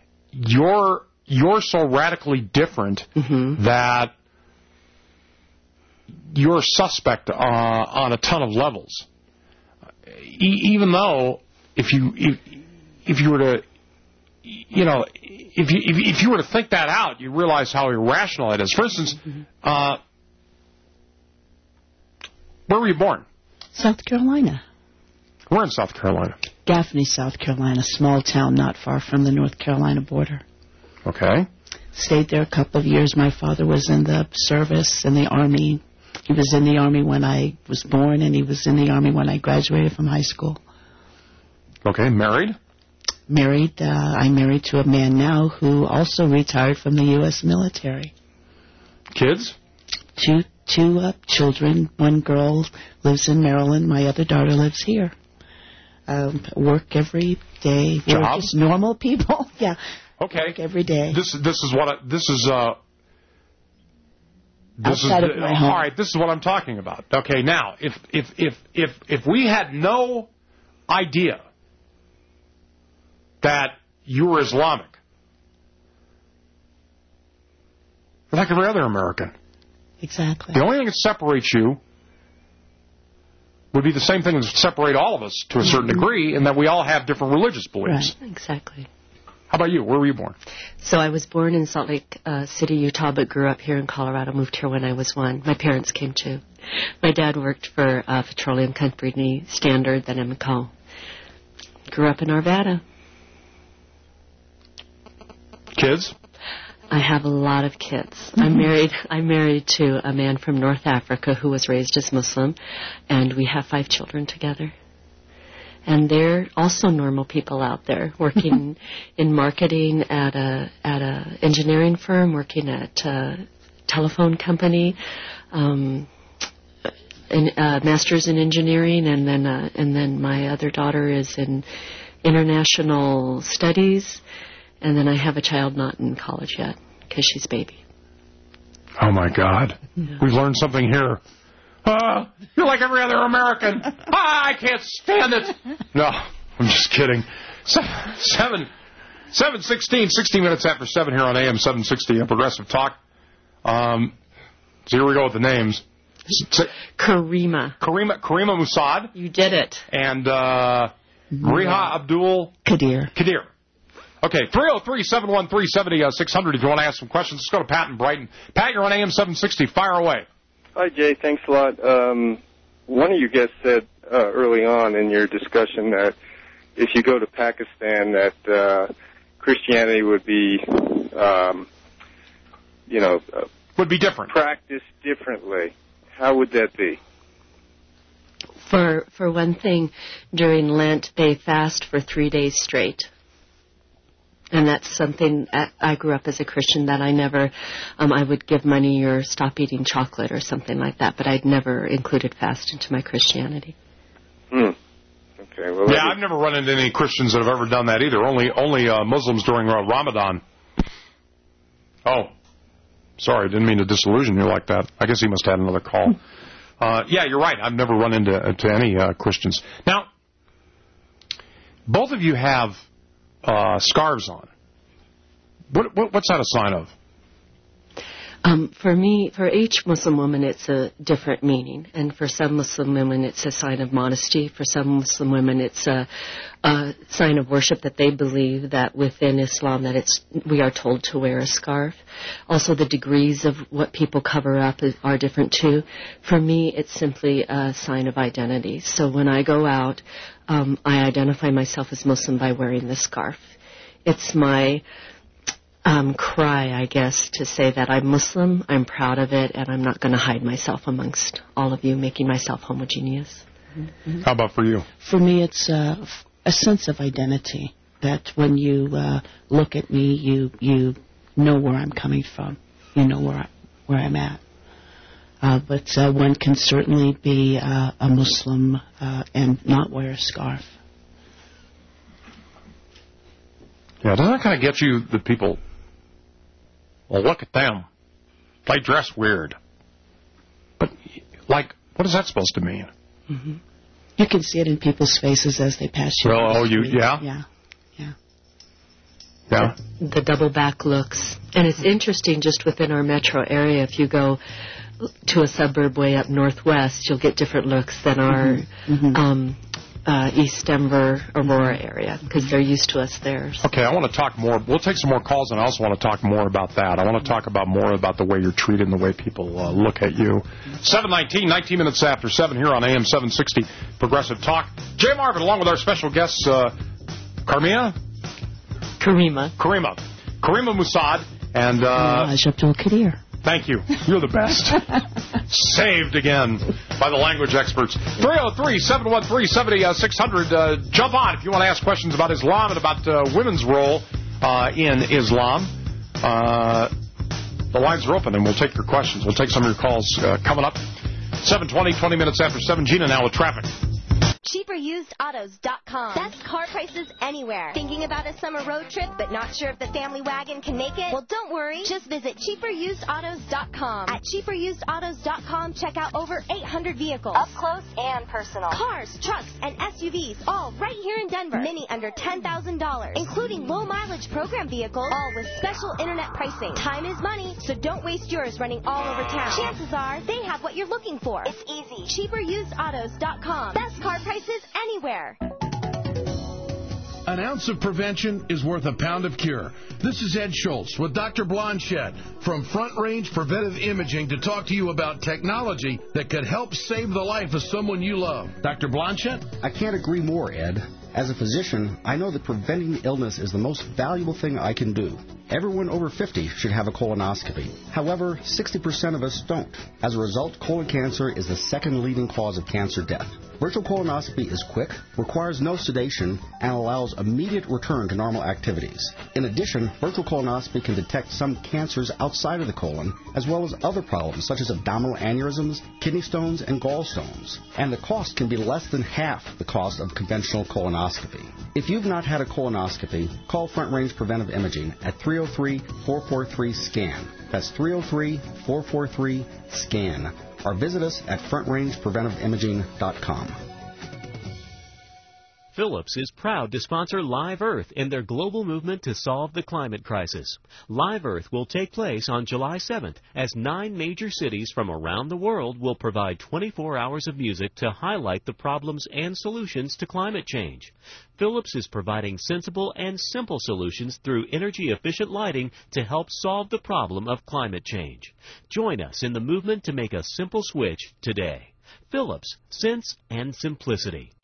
you're you're so radically different mm-hmm. that you're suspect uh, on a ton of levels, e- even though. If you if, if you were to, you know, if you if, if you were to think that out, you realize how irrational it is. For instance, uh, where were you born? South Carolina. We're in South Carolina. Gaffney, South Carolina, small town not far from the North Carolina border. Okay. Stayed there a couple of years. My father was in the service, in the Army. He was in the Army when I was born, and he was in the Army when I graduated from high school. Okay, married? Married. Uh, I'm married to a man now who also retired from the U S military. Kids? Two two uh, children. One girl lives in Maryland. My other daughter lives here. Um, work every day. We're Job? just normal people. Yeah. Okay. Work every day. This this is what I, this is. Uh, this Outside is of my all home. right. This is what I'm talking about. Okay. Now, if if if if if we had no idea that you were Islamic, you're like every other American. Exactly. The only thing that separates you would be the same thing that would separate all of us to a certain degree, in that we all have different religious beliefs. Right, exactly. How about you? Where were you born? So I was born in Salt Lake uh, City, Utah, but grew up here in Colorado. Moved here when I was one. My parents came too. My dad worked for uh, Petroleum Company Standard, then Amoco. Grew up in Arvada. Kids? I have a lot of kids. I'm married. I'm married to a man from North Africa who was raised as Muslim, and we have five children together. And they're also normal people out there, working in marketing at a at a engineering firm, working at a telephone company, um, and uh, masters in engineering, and then uh, and then my other daughter is in international studies, and then I have a child not in college yet because she's baby. Oh my God, Yeah. we've learned something here. Uh, you're like every other American. Ah, I can't stand it. No, I'm just kidding. Seven, seven, seven sixteen, sixteen minutes after seven here on A M seven sixty, a Progressive Talk. Um, so here we go with the names. S- Karima. Karima, Karima Musad. You did it. And uh, Riha Abdul Kadir. Kadir. Okay, three oh three, seven one three, seven oh six hundred if you want to ask some questions. Let's go to Pat in Brighton. Pat, you're on A M seven sixty. Fire away. Hi, Jay. Thanks a lot. Um, one of you guests said uh, early on in your discussion that if you go to Pakistan, that uh, Christianity would be, um, you know, uh, would be different, practiced differently. How would that be? For for one thing, during Lent they fast for three days straight. And that's something, I grew up as a Christian, that I never, um, I would give money or stop eating chocolate or something like that, but I'd never included fast into my Christianity. Hmm. Okay. Well, yeah, I've never run into any Christians that have ever done that either. Only only uh, Muslims during uh, Ramadan. Oh, sorry, didn't mean to disillusion you like that. I guess he must have had another call. Uh, yeah, you're right. I've never run into uh, to any uh, Christians. Now, both of you have Uh, scarves on. What, what, what's that a sign of? Um, for me, for each Muslim woman, it's a different meaning. And for some Muslim women, it's a sign of modesty. For some Muslim women, it's a, a sign of worship that they believe that within Islam that it's we are told to wear a scarf. Also, the degrees of what people cover up is, are different too. For me, it's simply a sign of identity. So when I go out, um, I identify myself as Muslim by wearing the scarf. It's my Um, cry, I guess, to say that I'm Muslim, I'm proud of it, and I'm not going to hide myself amongst all of you, making myself homogeneous. Mm-hmm. How about for you? For me, it's uh, a sense of identity, that when you uh, look at me, you you know where I'm coming from. You know where, I, where I'm at. Uh, but uh, one can certainly be uh, a Muslim uh, and not wear a scarf. Yeah, doesn't that kind of get you, the people... Well, look at them. They dress weird. But, like, what is that supposed to mean? Mm-hmm. You can see it in people's faces as they pass you. Well, oh, you, yeah? Yeah, yeah. Yeah. The double back looks. And it's interesting, just within our metro area, if you go to a suburb way up northwest, you'll get different looks than our, mm-hmm. um, uh, East Denver, Aurora area, because they're used to us there. So. Okay, I want to talk more. We'll take some more calls, and I also want to talk more about that. I want to talk about more about the way you're treated and the way people uh, look at you. seven nineteen, nineteen minutes after seven here on A M seven sixty Progressive Talk. Jay Marvin, along with our special guests, uh, Carmia? Karima. Karima. Karima Musad. And, uh... Raj Abdul Qadir. Thank you. You're the best. Saved again by the language experts. three oh three, seven one three, seven oh six hundred. Uh, jump on if you want to ask questions about Islam and about uh, women's role uh, in Islam. Uh, the lines are open, and we'll take your questions. We'll take some of your calls uh, coming up. seven twenty, twenty minutes after seven. Gina now with traffic. cheaper used autos dot com. Best car prices anywhere. Thinking about a summer road trip but not sure if the family wagon can make it? Well, don't worry. Just visit cheaper used autos dot com. At cheaper used autos dot com, check out over eight hundred vehicles. Up close and personal. Cars, trucks, and S U Vs, all right here in Denver. Many under ten thousand dollars, including low-mileage program vehicles, all with special internet pricing. Time is money, so don't waste yours running all over town. Chances are they have what you're looking for. It's easy. cheaper used autos dot com. Best car prices anywhere. An ounce of prevention is worth a pound of cure. This is Ed Schultz with Doctor Blanchette from Front Range Preventive Imaging to talk to you about technology that could help save the life of someone you love. Doctor Blanchette? I can't agree more, Ed. As a physician, I know that preventing illness is the most valuable thing I can do. Everyone over fifty should have a colonoscopy. However, sixty percent of us don't. As a result, colon cancer is the second leading cause of cancer death. Virtual colonoscopy is quick, requires no sedation, and allows immediate return to normal activities. In addition, virtual colonoscopy can detect some cancers outside of the colon, as well as other problems such as abdominal aneurysms, kidney stones, and gallstones. And the cost can be less than half the cost of conventional colonoscopy. If you've not had a colonoscopy, call Front Range Preventive Imaging at three oh three, four four three, SCAN. That's three oh three, four four three, SCAN. Or visit us at front range preventive imaging dot com. Philips is proud to sponsor Live Earth in their global movement to solve the climate crisis. Live Earth will take place on July seventh as nine major cities from around the world will provide twenty-four hours of music to highlight the problems and solutions to climate change. Philips is providing sensible and simple solutions through energy-efficient lighting to help solve the problem of climate change. Join us in the movement to make a simple switch today. Philips, sense and simplicity.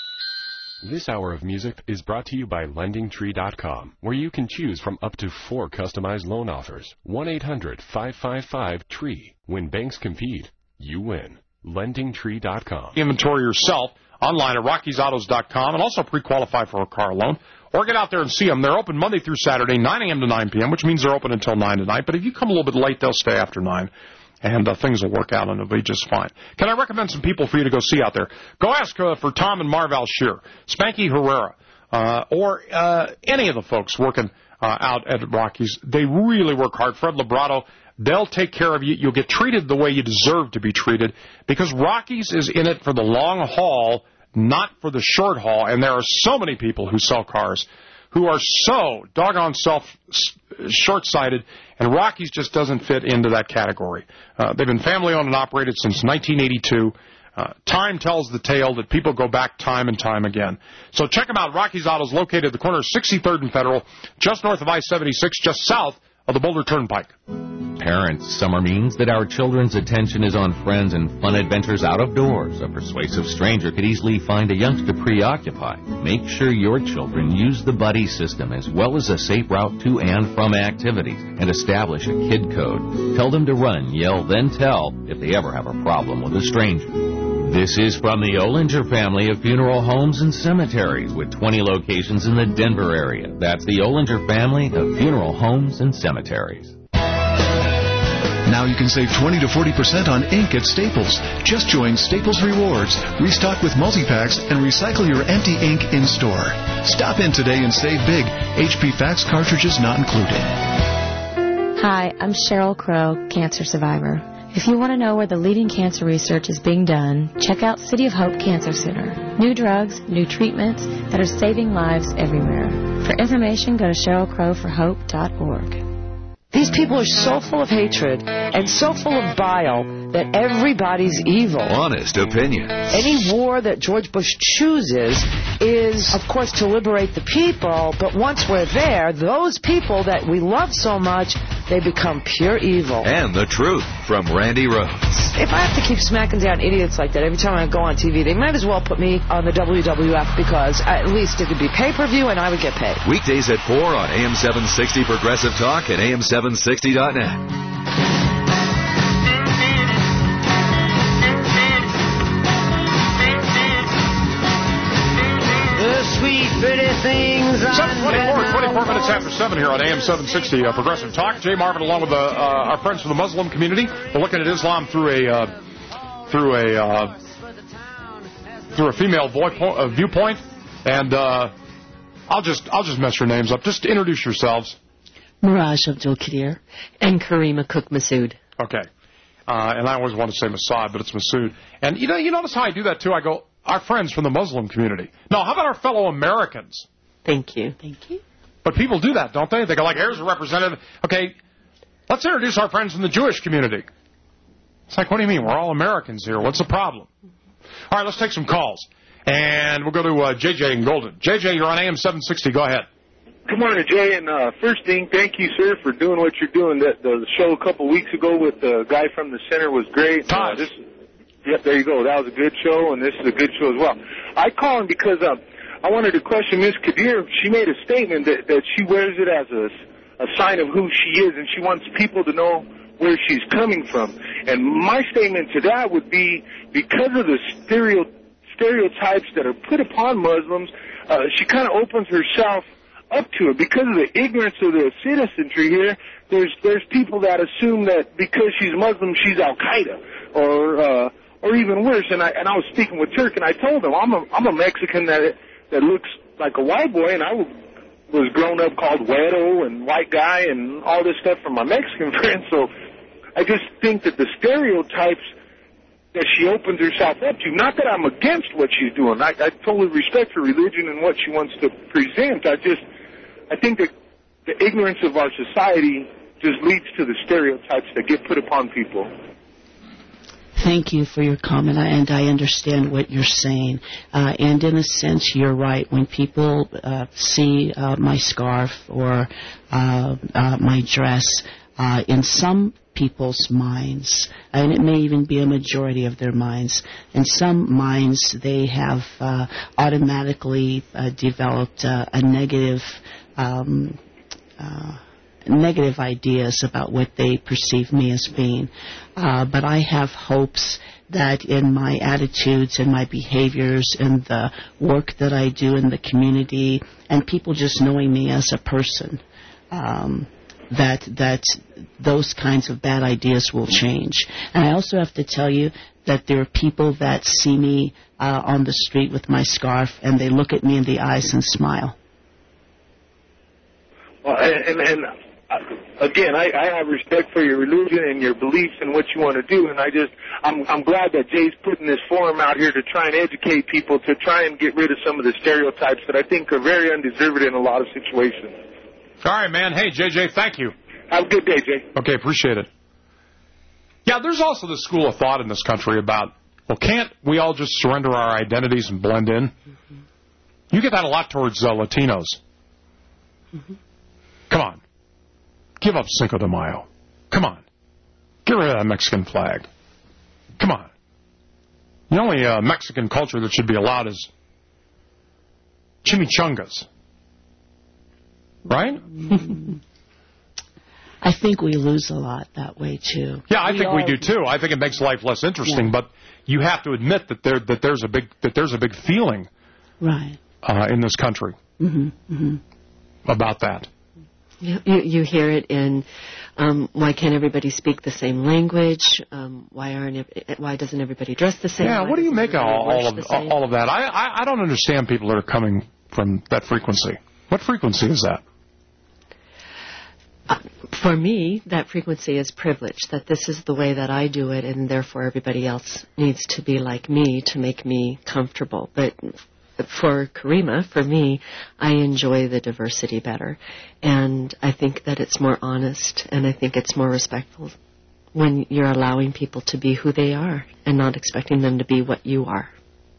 This hour of music is brought to you by lending tree dot com, where you can choose from up to four customized loan offers. one eight hundred, five five five, T R E E. When banks compete, you win. lending tree dot com. Inventory yourself online at rockies autos dot com and also pre-qualify for a car loan. Or get out there and see them. They're open Monday through Saturday, nine a.m. to nine p.m., which means they're open until nine tonight. But if you come a little bit late, they'll stay after nine. And uh, things will work out, and it'll be just fine. Can I recommend some people for you to go see out there? Go ask uh, for Tom and Marv Alshear, Spanky Herrera, uh, or uh, any of the folks working uh, out at Rockies. They really work hard. Fred Librato, they'll take care of you. You'll get treated the way you deserve to be treated because Rockies is in it for the long haul, not for the short haul. And there are so many people who sell cars who are so doggone self short-sighted, and Rockies just doesn't fit into that category. Uh, they've been family-owned and operated since nineteen eighty-two. Uh, time tells the tale that people go back time and time again. So check them out. Rockies Autos, located at the corner of sixty-third and Federal, just north of I seventy-six, just south of the Boulder Turnpike. Parents, summer means that our children's attention is on friends and fun adventures out of doors. A persuasive stranger could easily find a youngster preoccupied. Make sure your children use the buddy system as well as a safe route to and from activities, and establish a kid code. Tell them to run, yell, then tell if they ever have a problem with a stranger. This is from the Olinger family of funeral homes and cemeteries with twenty locations in the Denver area. That's the Olinger family of funeral homes and cemeteries. Now you can save twenty to forty percent on ink at Staples. Just join Staples Rewards, restock with multi-packs, and recycle your empty ink in-store. Stop in today and save big. H P fax cartridges not included. Hi, I'm Cheryl Crow, cancer survivor. If you want to know where the leading cancer research is being done, check out City of Hope Cancer Center. New drugs, new treatments that are saving lives everywhere. For information, go to cheryl crow for hope dot org. These people are so full of hatred and so full of bile that everybody's evil. Honest opinion. Any war that George Bush chooses is, of course, to liberate the people, but once we're there, those people that we love so much, they become pure evil. And the truth from Randy Rhodes. If I have to keep smacking down idiots like that every time I go on T V, they might as well put me on the W W F because at least it could be pay-per-view and I would get paid. Weekdays at four on A M seven sixty Progressive Talk and A M seven sixty dot net. seven twenty-four, twenty-four minutes after seven here on A M seven sixty uh, Progressive Talk. Jay Marvin along with uh, uh, our friends from the Muslim community. We're looking at Islam through a uh, through a uh, through a female voice, uh, viewpoint, and uh, I'll just I'll just mess your names up. Just introduce yourselves. Mirage Abdul Kadir and Karima Cook Masood. Okay, uh, and I always want to say Masood, but it's Masood. And you know, you notice how I do that too. I go, our friends from the Muslim community. No, how about our fellow Americans? Thank you. Thank you. But people do that, don't they? They go like, here's a representative. Okay, let's introduce our friends in the Jewish community. It's like, what do you mean? We're all Americans here. What's the problem? All right, let's take some calls. And we'll go to uh, J J in Golden. J J, you're on A M seven sixty. Go ahead. Good morning, Jay. And uh, first thing, thank you, sir, for doing what you're doing. The, the show a couple weeks ago with the guy from the center was great. Todd. Uh, this, yep, there you go. That was a good show, and this is a good show as well. I call him because uh, I wanted to question Miss Kadir. She made a statement that, that she wears it as a, a sign of who she is, and she wants people to know where she's coming from. And my statement to that would be because of the stereo, stereotypes that are put upon Muslims, uh, she kind of opens herself up to it. Because of the ignorance of the citizenry here, there's there's people that assume that because she's Muslim, she's Al-Qaeda, or uh, or even worse. And I and I was speaking with Turk, and I told him I'm a I'm a Mexican that that looks like a white boy, and I was grown up called Güero and white guy and all this stuff from my Mexican friends. So I just think that the stereotypes that she opens herself up to, not that I'm against what she's doing. I, I totally respect her religion and what she wants to present. I just, I think that the ignorance of our society just leads to the stereotypes that get put upon people. Thank you for your comment, and I understand what you're saying. Uh, and in a sense, you're right. When people uh, see uh, my scarf or uh, uh, my dress, uh, in some people's minds, and it may even be a majority of their minds, in some minds they have uh, automatically uh, developed uh, a negative um, uh, negative ideas about what they perceive me as being. Uh, but I have hopes that in my attitudes and my behaviors and the work that I do in the community and people just knowing me as a person, um, that that those kinds of bad ideas will change. And I also have to tell you that there are people that see me uh, on the street with my scarf and they look at me in the eyes and smile. Well, and, and again, I, I have respect for your religion and your beliefs and what you want to do, and I just, I'm, I'm glad that Jay's putting this forum out here to try and educate people, to try and get rid of some of the stereotypes that I think are very undeserved in a lot of situations. All right, man. Hey, J J, thank you. Have a good day, Jay. Okay, appreciate it. Yeah, there's also this school of thought in this country about, well, can't we all just surrender our identities and blend in? Mm-hmm. You get that a lot towards uh, Latinos. Mm-hmm. Come on. Give up Cinco de Mayo. Come on. Get rid of that Mexican flag. Come on. The only uh, Mexican culture that should be allowed is chimichangas. Right? I think we lose a lot that way, too. Yeah, I we think all... we do, too. I think it makes life less interesting, yeah. But you have to admit that there that there's a big that there's a big feeling right. uh, in this country mm-hmm, mm-hmm. about that. You, you hear it in um, why can't everybody speak the same language? Um, why aren't why doesn't everybody dress the same? Yeah, why what do you make of all, all of same? all of that? I, I I don't understand people that are coming from that frequency. What frequency is that? Uh, for me, that frequency is privilege, that this is the way that I do it, and therefore everybody else needs to be like me to make me comfortable. But for Karima, for me, I enjoy the diversity better. And I think that it's more honest, and I think it's more respectful when you're allowing people to be who they are and not expecting them to be what you are.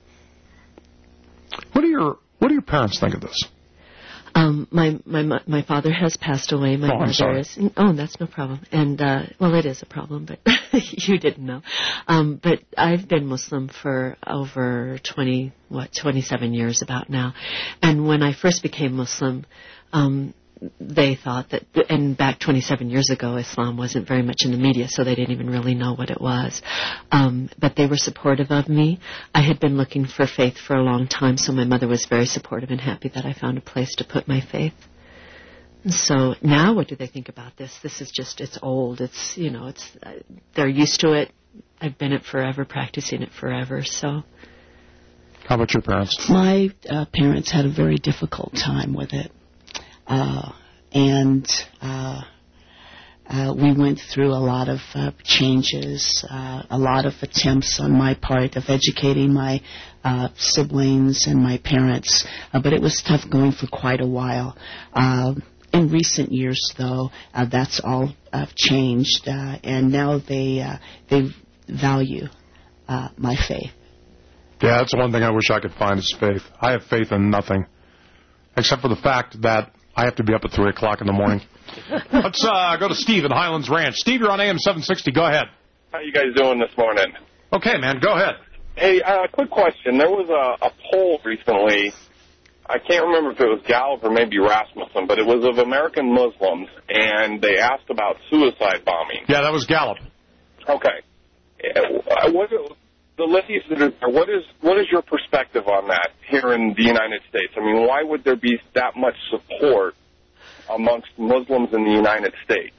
What do your What do your parents think of this? Um, my my my father has passed away. My oh, mother I'm sorry. is. Oh, that's no problem. And uh, well, it is a problem, but you didn't know. Um, but I've been Muslim for over twenty, what, twenty-seven years about now. And when I first became Muslim, um, they thought that, and back twenty-seven years ago, Islam wasn't very much in the media, so they didn't even really know what it was. Um, but they were supportive of me. I had been looking for faith for a long time, so my mother was very supportive and happy that I found a place to put my faith. And so now what do they think about this? This is just, it's old. It's, you know, it's, uh, they're used to it. I've been it forever, practicing it forever, so. How about your parents? My uh, parents had a very difficult time with it. Uh, and uh, uh, we went through a lot of uh, changes, uh, a lot of attempts on my part of educating my uh, siblings and my parents, uh, but it was tough going for quite a while. Uh, in recent years, though, uh, that's all uh, changed, uh, and now they uh, they value uh, my faith. Yeah, that's the one thing I wish I could find is faith. I have faith in nothing, except for the fact that I have to be up at three o'clock in the morning. Let's uh, go to Steve in Highlands Ranch. Steve, you're on A M seven sixty. Go ahead. How you guys doing this morning? Okay, man. Go ahead. Hey, uh, quick question. There was a, a poll recently. I can't remember if it was Gallup or maybe Rasmussen, but it was of American Muslims, and they asked about suicide bombing. Yeah, that was Gallup. Okay. Uh, what, the ladies that are there, what is what is your perspective on that here in the United States? I mean, why would there be that much support amongst Muslims in the United States?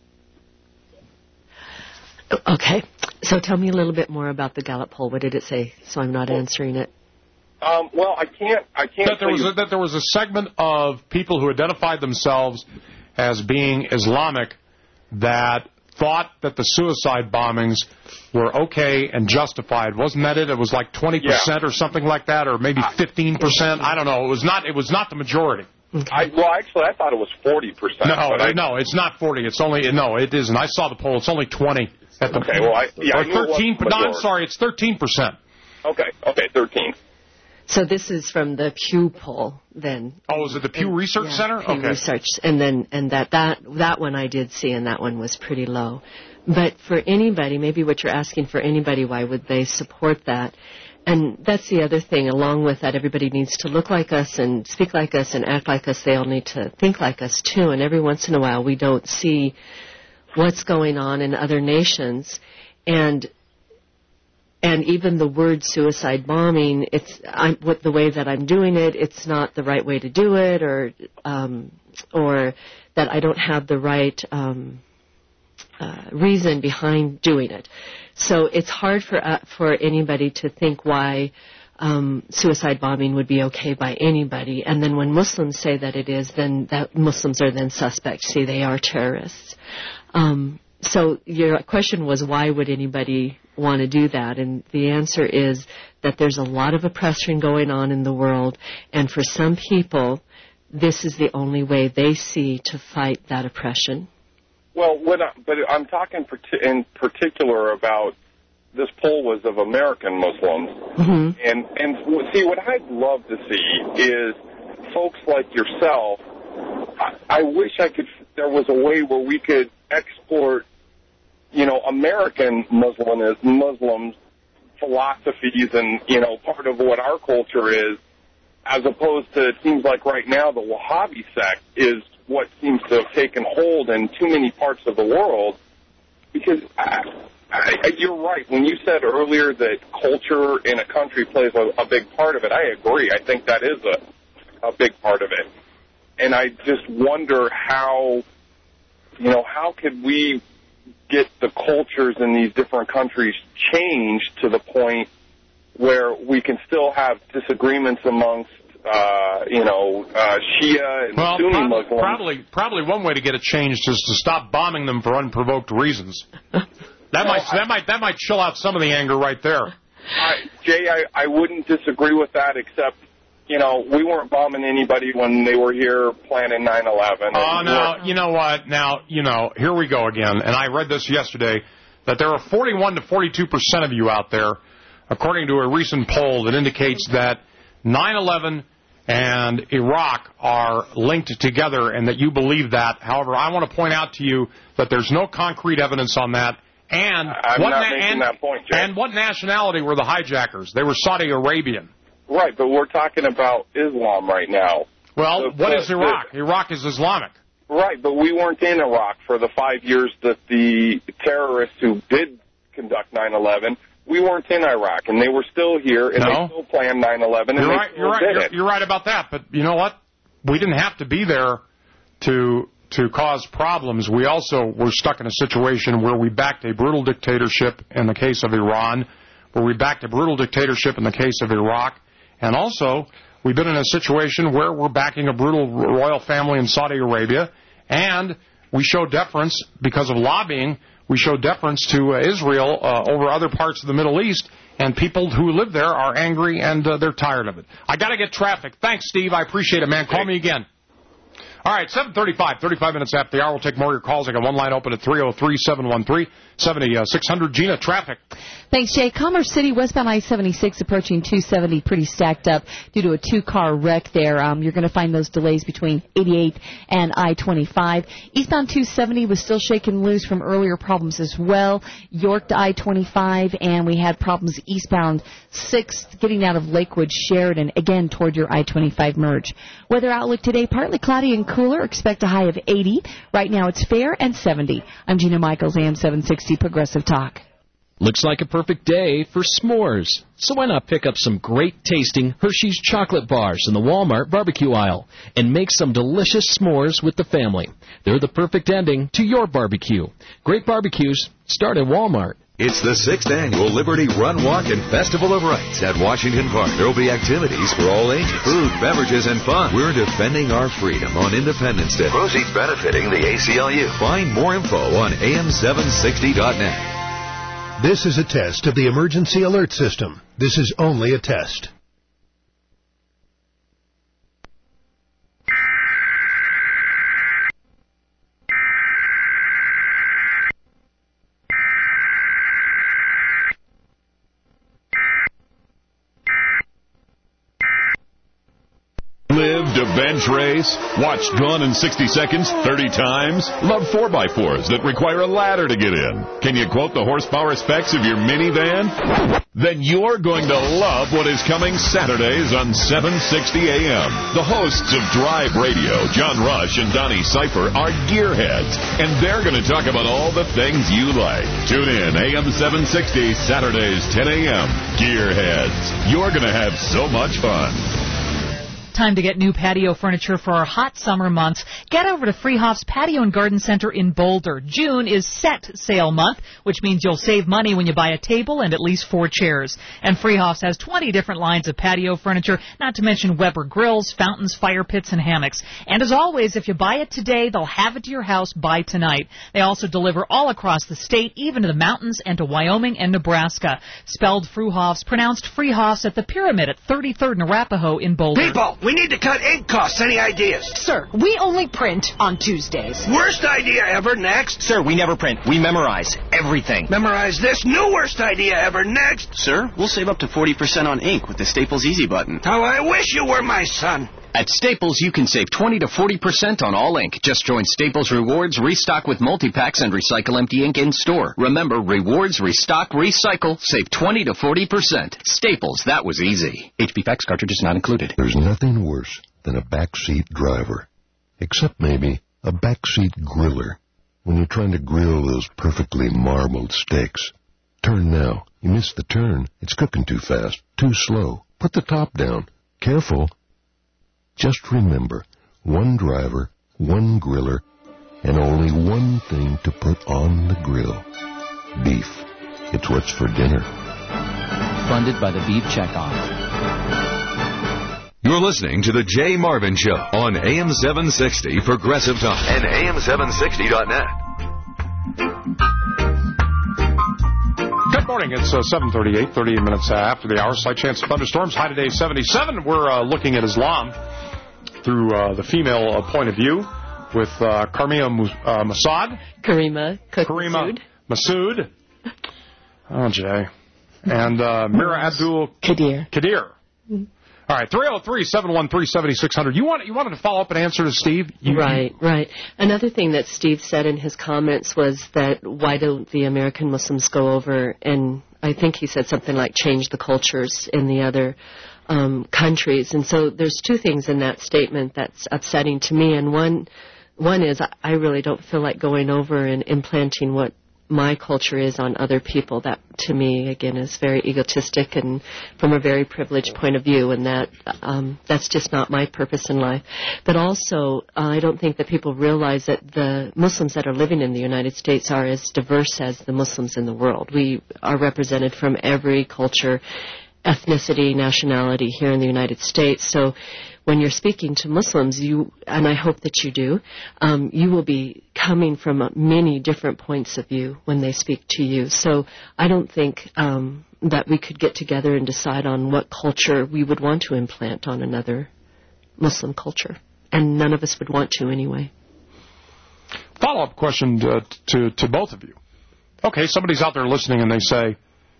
Okay. So tell me a little bit more about the Gallup poll. What did it say? So I'm not answering it. Um, well, I can't. I can't. That there was a, that there was a segment of people who identified themselves as being Islamic that thought that the suicide bombings were okay and justified. Wasn't that it? It was like twenty percent yeah. or something like that, or maybe fifteen percent. I don't know. It was not. It was not the majority. I, well, actually, I thought it was forty percent. No, I, no, it's not forty. It's only no, it isn't. I saw the poll. It's only twenty. At the, okay, well, I, yeah, or I knew thirteen. It was no, I'm sorry. It's thirteen percent. Okay, okay, thirteen. So this is from the Pew poll, then. Oh, is it the Pew Research yeah, Center? Pew okay. Research, and then and that that that one I did see, and that one was pretty low. But for anybody, maybe what you're asking for anybody, why would they support that? And that's the other thing. Along with that, everybody needs to look like us and speak like us and act like us. They all need to think like us too. And every once in a while, we don't see what's going on in other nations, and. And even the word suicide bombing, it's I'm, with the way that I'm doing it, it's not the right way to do it, or um, or that I don't have the right um, uh, reason behind doing it. So it's hard for uh, for anybody to think why um, suicide bombing would be okay by anybody. And then when Muslims say that it is, then that Muslims are then suspects. See, they are terrorists. Um, so your question was, why would anybody want to do that? And the answer is that there's a lot of oppression going on in the world, and for some people, this is the only way they see to fight that oppression. Well, when I, but I'm talking in particular about this poll was of American Muslims, mm-hmm. and and see, what I'd love to see is folks like yourself. I, I wish I could. There was a way where we could export, you know, American Muslim Muslims philosophies and, you know, part of what our culture is, as opposed to, it seems like right now the Wahhabi sect is what seems to have taken hold in too many parts of the world. Because I, I, you're right. When you said earlier that culture in a country plays a, a big part of it, I agree. I think that is a, a big part of it. And I just wonder how, you know, how could we get the cultures in these different countries changed to the point where we can still have disagreements amongst, uh, you know, uh, Shia and well, Sunni probably, Muslims. Probably, probably one way to get it changed is to stop bombing them for unprovoked reasons. That well, might, I, that might, that might chill out some of the anger right there. I, Jay, I, I wouldn't disagree with that, except you know, we weren't bombing anybody when they were here planning nine eleven. Oh, no, you know what? Now, you know, here we go again. And I read this yesterday, that there are forty-one to forty-two percent of you out there, according to a recent poll that indicates that nine eleven and Iraq are linked together and that you believe that. However, I want to point out to you that there's no concrete evidence on that. And I'm what not na- making and, that point, Jay. and what nationality were the hijackers? They were Saudi Arabian. Right, but we're talking about Islam right now. Well, The- what the- is Iraq? Iraq is Islamic. Right, but we weren't in Iraq for the five years that the terrorists who did conduct nine eleven, we weren't in Iraq, and they were still here, and No. they still planned nine eleven, and You're they right. still You're right. did You're, it. you're right about that. But you know what? We didn't have to be there to to cause problems. We also were stuck in a situation where we backed a brutal dictatorship in the case of Iran, where we backed a brutal dictatorship in the case of Iraq, and also we've been in a situation where we're backing a brutal royal family in Saudi Arabia, and we show deference because of lobbying. We show deference to uh, Israel uh, over other parts of the Middle East, and people who live there are angry and uh, they're tired of it. I got to get traffic. Thanks, Steve. I appreciate it, man. Call me again. All right, seven thirty-five, thirty-five minutes after the hour. We'll take more of your calls. I got one line open at three oh three, seven one three, seven six hundred. Gina, traffic. Thanks, Jay. Commerce City, westbound I seventy-six, approaching two seventy, pretty stacked up due to a two-car wreck there. Um, you're going to find those delays between eighty-eight and I twenty-five. Eastbound two seventy was still shaken loose from earlier problems as well. York to I twenty-five, and we had problems eastbound sixth, getting out of Lakewood, Sheridan, again toward your I twenty-five merge. Weather outlook today, partly cloudy and cooler. Expect a high of eighty. Right now it's fair and seventy. I'm Gina Michaels, A M seven sixty Progressive Talk. Looks like a perfect day for s'mores. So why not pick up some great tasting Hershey's chocolate bars in the Walmart barbecue aisle and make some delicious s'mores with the family. They're the perfect ending to your barbecue. Great barbecues start at Walmart. It's the sixth annual Liberty Run, Walk, and Festival of Rights at Washington Park. There will be activities for all ages, food, beverages, and fun. We're defending our freedom on Independence Day. Proceeds benefiting the A C L U. Find more info on A M seven sixty dot net. This is a test of the emergency alert system. This is only a test. Live to bench race? Watch Gone in sixty seconds thirty times? Love four by fours that require a ladder to get in? Can you quote the horsepower specs of your minivan? Then you're going to love what is coming Saturdays on seven sixty A M. The hosts of Drive Radio, John Rush and Donnie Cypher, are gearheads, and they're going to talk about all the things you like. Tune in A M seven sixty, Saturdays, ten A M. Gearheads. You're going to have so much fun. Time to get new patio furniture for our hot summer months. Get over to Freehoff's Patio and Garden Center in Boulder. June is set sale month, which means you'll save money when you buy a table and at least four chairs. And Freehoff's has twenty different lines of patio furniture, not to mention Weber grills, fountains, fire pits, and hammocks. And as always, if you buy it today, they'll have it to your house by tonight. They also deliver all across the state, even to the mountains and to Wyoming and Nebraska. Spelled Fruhoff's, pronounced Freehoff's at the Pyramid at thirty-third and Arapahoe in Boulder. People, we need to cut ink costs. Any ideas? Sir, we only print on Tuesdays. Worst idea ever. Next. Sir, we never print. We memorize everything. Memorize this. New worst idea ever. Next. Sir, we'll save up to forty percent on ink with the Staples Easy button. How I wish you were my son. At Staples, you can save twenty to forty percent on all ink. Just join Staples Rewards, restock with multi-packs, and recycle empty ink in store. Remember, rewards, restock, recycle, save twenty to forty percent. Staples, that was easy. H P fax cartridges not included. There's nothing worse than a backseat driver, except maybe a backseat griller when you're trying to grill those perfectly marbled steaks. Turn now. You missed the turn. It's cooking too fast, too slow. Put the top down. Careful. Just remember, one driver, one griller, and only one thing to put on the grill. Beef. It's what's for dinner. Funded by the Beef Checkoff. You're listening to The Jay Marvin Show on A M seven sixty Progressive Talk and A M seven sixty dot net. morning. It's uh, seven thirty-eight, thirty-eight minutes after the hour. Slight chance of thunderstorms. High today, seventy-seven. We're uh, looking at Islam through uh, the female uh, point of view with uh, Karima uh, Masood. Karima. Karima Masood. Oh, Jay. And uh, Mira Abdul Kadir. Kadir. Mm-hmm. All right, three oh three, seven one three, seven six zero zero. You, want, you wanted to follow up and answer to Steve? You, right, right. Another thing that Steve said in his comments was that why don't the American Muslims go over and I think he said something like change the cultures in the other um, countries. And so there's two things in that statement that's upsetting to me. And one, one is I really don't feel like going over and implanting what my culture is on other people. That, to me, again, is very egotistic and from a very privileged point of view, and that um, that's just not my purpose in life. But also, uh, I don't think that people realize that the Muslims that are living in the United States are as diverse as the Muslims in the world. We are represented from every culture, ethnicity, nationality here in the United States. So when you're speaking to Muslims, you, and I hope that you do, um, you will be coming from many different points of view when they speak to you. So I don't think um, that we could get together and decide on what culture we would want to implant on another Muslim culture. And none of us would want to anyway. Follow-up question to, to, to both of you. Okay, somebody's out there listening and they say,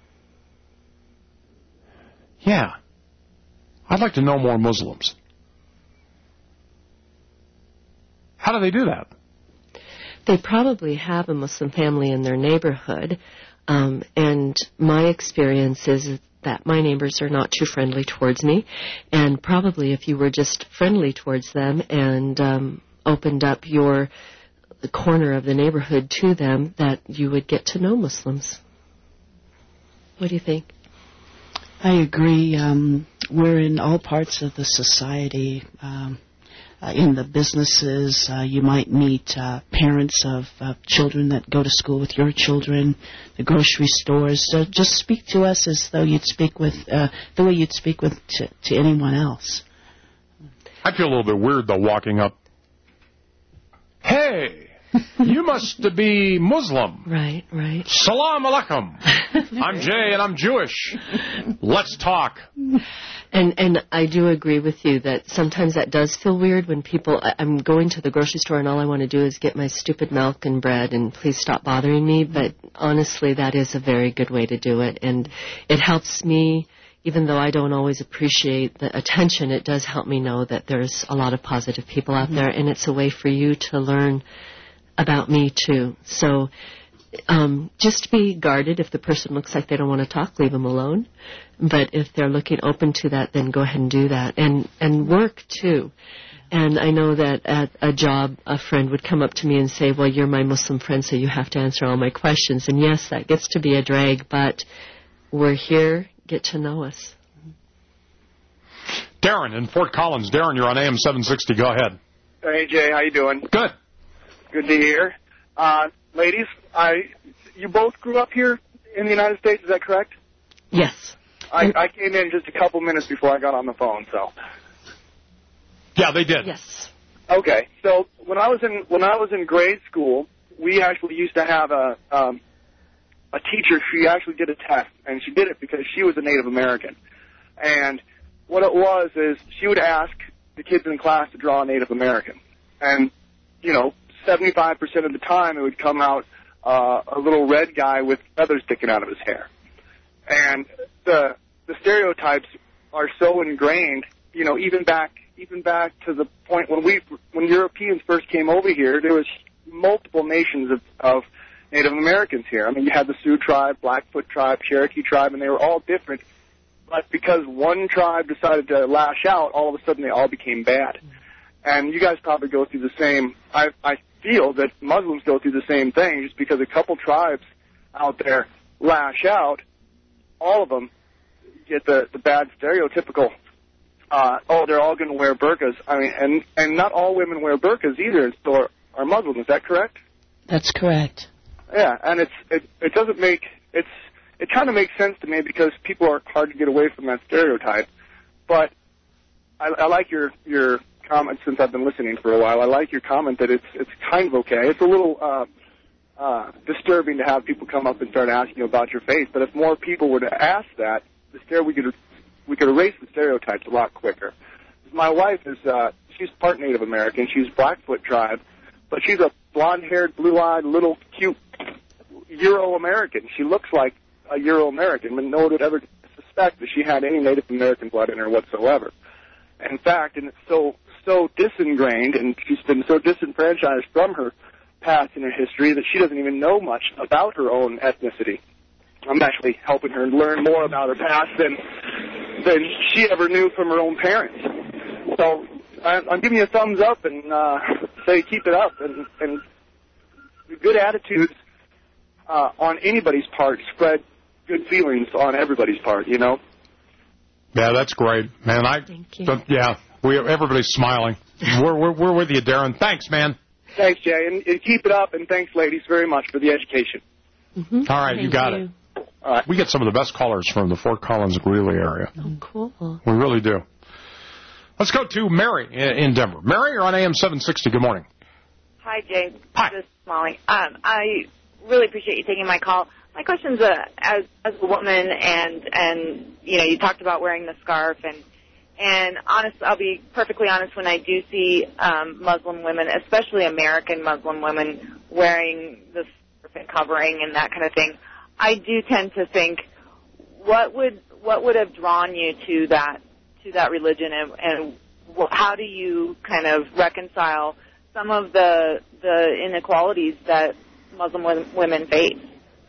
yeah, I'd like to know more Muslims. How do they do that? They probably have a Muslim family in their neighborhood, um, and my experience is that my neighbors are not too friendly towards me, and probably if you were just friendly towards them and um, opened up your the corner of the neighborhood to them, that you would get to know Muslims. What do you think? I agree. Um, we're in all parts of the society. Um, Uh, in the businesses, uh, you might meet uh, parents of uh, children that go to school with your children, the grocery stores. So just speak to us as though you'd speak with, uh, the way you'd speak with to, to anyone else. I feel a little bit weird, though, walking up. Hey, you must be Muslim. Right, right. Salam alaikum. I'm Jay and I'm Jewish. Let's talk. And and I do agree with you that sometimes that does feel weird when people, I'm going to the grocery store and all I want to do is get my stupid milk and bread and please stop bothering me. But honestly, that is a very good way to do it. And it helps me, even though I don't always appreciate the attention, it does help me know that there's a lot of positive people out there. And it's a way for you to learn about me too. So um, just be guarded. If the person looks like they don't want to talk, leave them alone. But if they're looking open to that, then go ahead and do that. And and work too. And I know that at a job, a friend would come up to me and say, well, you're my Muslim friend, so you have to answer all my questions. And yes, that gets to be a drag, but we're here. Get to know us. Darren in Fort Collins. Darren, you're on A M seven sixty. Go ahead. Hey, Jay. How you doing? Good. Good to hear. Uh, ladies, I you both grew up here in the United States, is that correct? Yes. I, I came in just a couple minutes before I got on the phone, so. Yeah, they did. Yes. Okay. So when I was in when I was in grade school, we actually used to have a um, a teacher. She actually did a test, and she did it because she was a Native American. And what it was is she would ask the kids in class to draw a Native American, and you know, seventy-five percent of the time it would come out uh, a little red guy with feathers sticking out of his hair. And the the stereotypes are so ingrained, you know, even back even back to the point when we when Europeans first came over here, there was multiple nations of, of Native Americans here. I mean, you had the Sioux tribe, Blackfoot tribe, Cherokee tribe, and they were all different. But because one tribe decided to lash out, all of a sudden they all became bad. And you guys probably go through the same. I, I feel that Muslims go through the same thing. Just because a couple tribes out there lash out, all of them get the, the bad stereotypical, uh, oh, they're all going to wear burqas. I mean, and, and not all women wear burqas either, and so are, are Muslim. Is that correct? That's correct. Yeah, and it's it, it doesn't make, it's it kind of makes sense to me because people are hard to get away from that stereotype. But I, I like your, your comment since I've been listening for a while. I like your comment that it's it's kind of okay. It's a little uh, uh, disturbing to have people come up and start asking you about your faith. But if more people were to ask that, the stare we could we could erase the stereotypes a lot quicker. My wife is uh, she's part Native American. She's Blackfoot tribe, but she's a blonde-haired, blue-eyed, little cute Euro-American. She looks like a Euro-American, but no one would ever suspect that she had any Native American blood in her whatsoever. In fact, and it's so so disingrained, and she's been so disenfranchised from her past and her history that she doesn't even know much about her own ethnicity. I'm actually helping her learn more about her past than than she ever knew from her own parents. So I'm giving you a thumbs up and uh, say keep it up, and, and good attitudes uh, on anybody's part spread good feelings on everybody's part, you know? Yeah, that's great, man. I Thank you. But, yeah, we everybody's smiling. We're, we're we're with you, Darren. Thanks, man. Thanks, Jay, and, and keep it up, and thanks, ladies, very much for the education. Mm-hmm. All right, Thank you got you. it. All right. We get some of the best callers from the Fort Collins-Greeley area. Oh, cool. We really do. Let's go to Mary in Denver. Mary, you're on A M seven sixty. Good morning. Hi, Jay. Hi. This is Molly. Um, I really appreciate you taking my call. My question's uh, as as a woman, and and you know, you talked about wearing the scarf, and and honest, I'll be perfectly honest. When I do see um, Muslim women, especially American Muslim women, wearing the scarf and covering and that kind of thing, I do tend to think, what would what would have drawn you to that to that religion, and, and wh- how do you kind of reconcile some of the the inequalities that Muslim w- women face?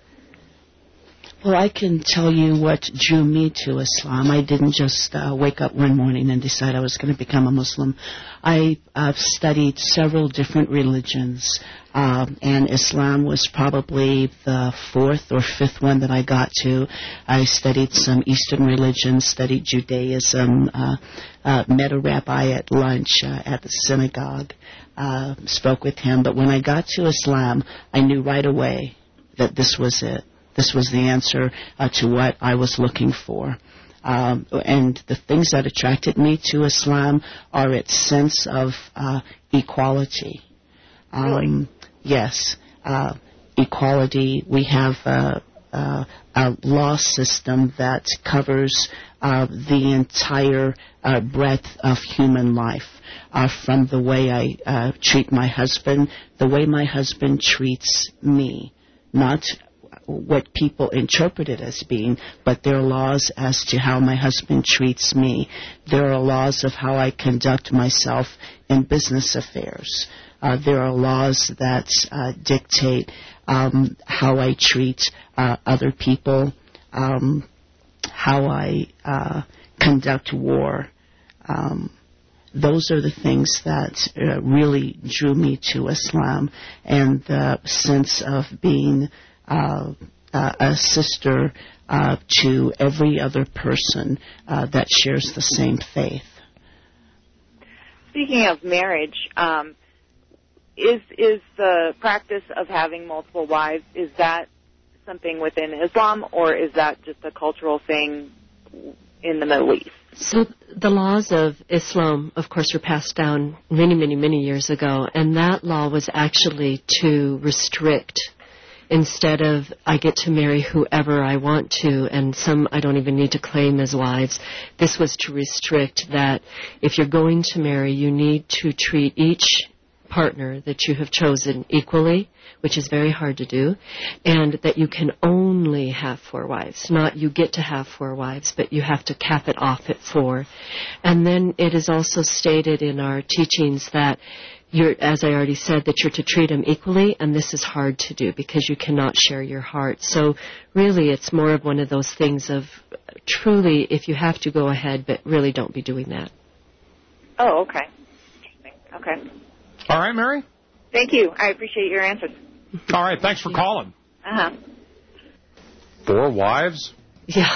Well, I can tell you what drew me to Islam. I didn't just uh, wake up one morning and decide I was going to become a Muslim. I uh, studied several different religions, um, and Islam was probably the fourth or fifth one that I got to. I studied some Eastern religions, studied Judaism, uh, uh, met a rabbi at lunch uh, at the synagogue, uh, spoke with him. But when I got to Islam, I knew right away that this was it. This was the answer uh, to what I was looking for. Um, and the things that attracted me to Islam are its sense of uh, equality. Um, really? Yes, uh, equality. We have uh, uh, a law system that covers uh, the entire uh, breadth of human life. Uh, from the way I uh, treat my husband, the way my husband treats me, not what people interpret it as being, but there are laws as to how my husband treats me. There are laws of how I conduct myself in business affairs. Uh, there are laws that uh, dictate um, how I treat uh, other people, um, how I uh, conduct war. Um, those are the things that uh, really drew me to Islam, and the sense of being Uh, uh, a sister uh, to every other person uh, that shares the same faith. Speaking of marriage, um, is is the practice of having multiple wives, is that something within Islam, or is that just a cultural thing in the Middle East? So the laws of Islam, of course, were passed down many, many, many years ago, and that law was actually to restrict. Instead of I get to marry whoever I want to, and some I don't even need to claim as wives, this was to restrict that if you're going to marry, you need to treat each partner that you have chosen equally, which is very hard to do, and that you can only have four wives. Not you get to have four wives, but you have to cap it off at four. And then it is also stated in our teachings that You're, as I already said, that you're to treat them equally, and this is hard to do because you cannot share your heart. So really it's more of one of those things of truly, if you have to, go ahead, but really don't be doing that. Oh, okay. Okay. All right, Mary? Thank you. I appreciate your answers. All right, thanks for calling. Uh-huh. Four wives? Yeah.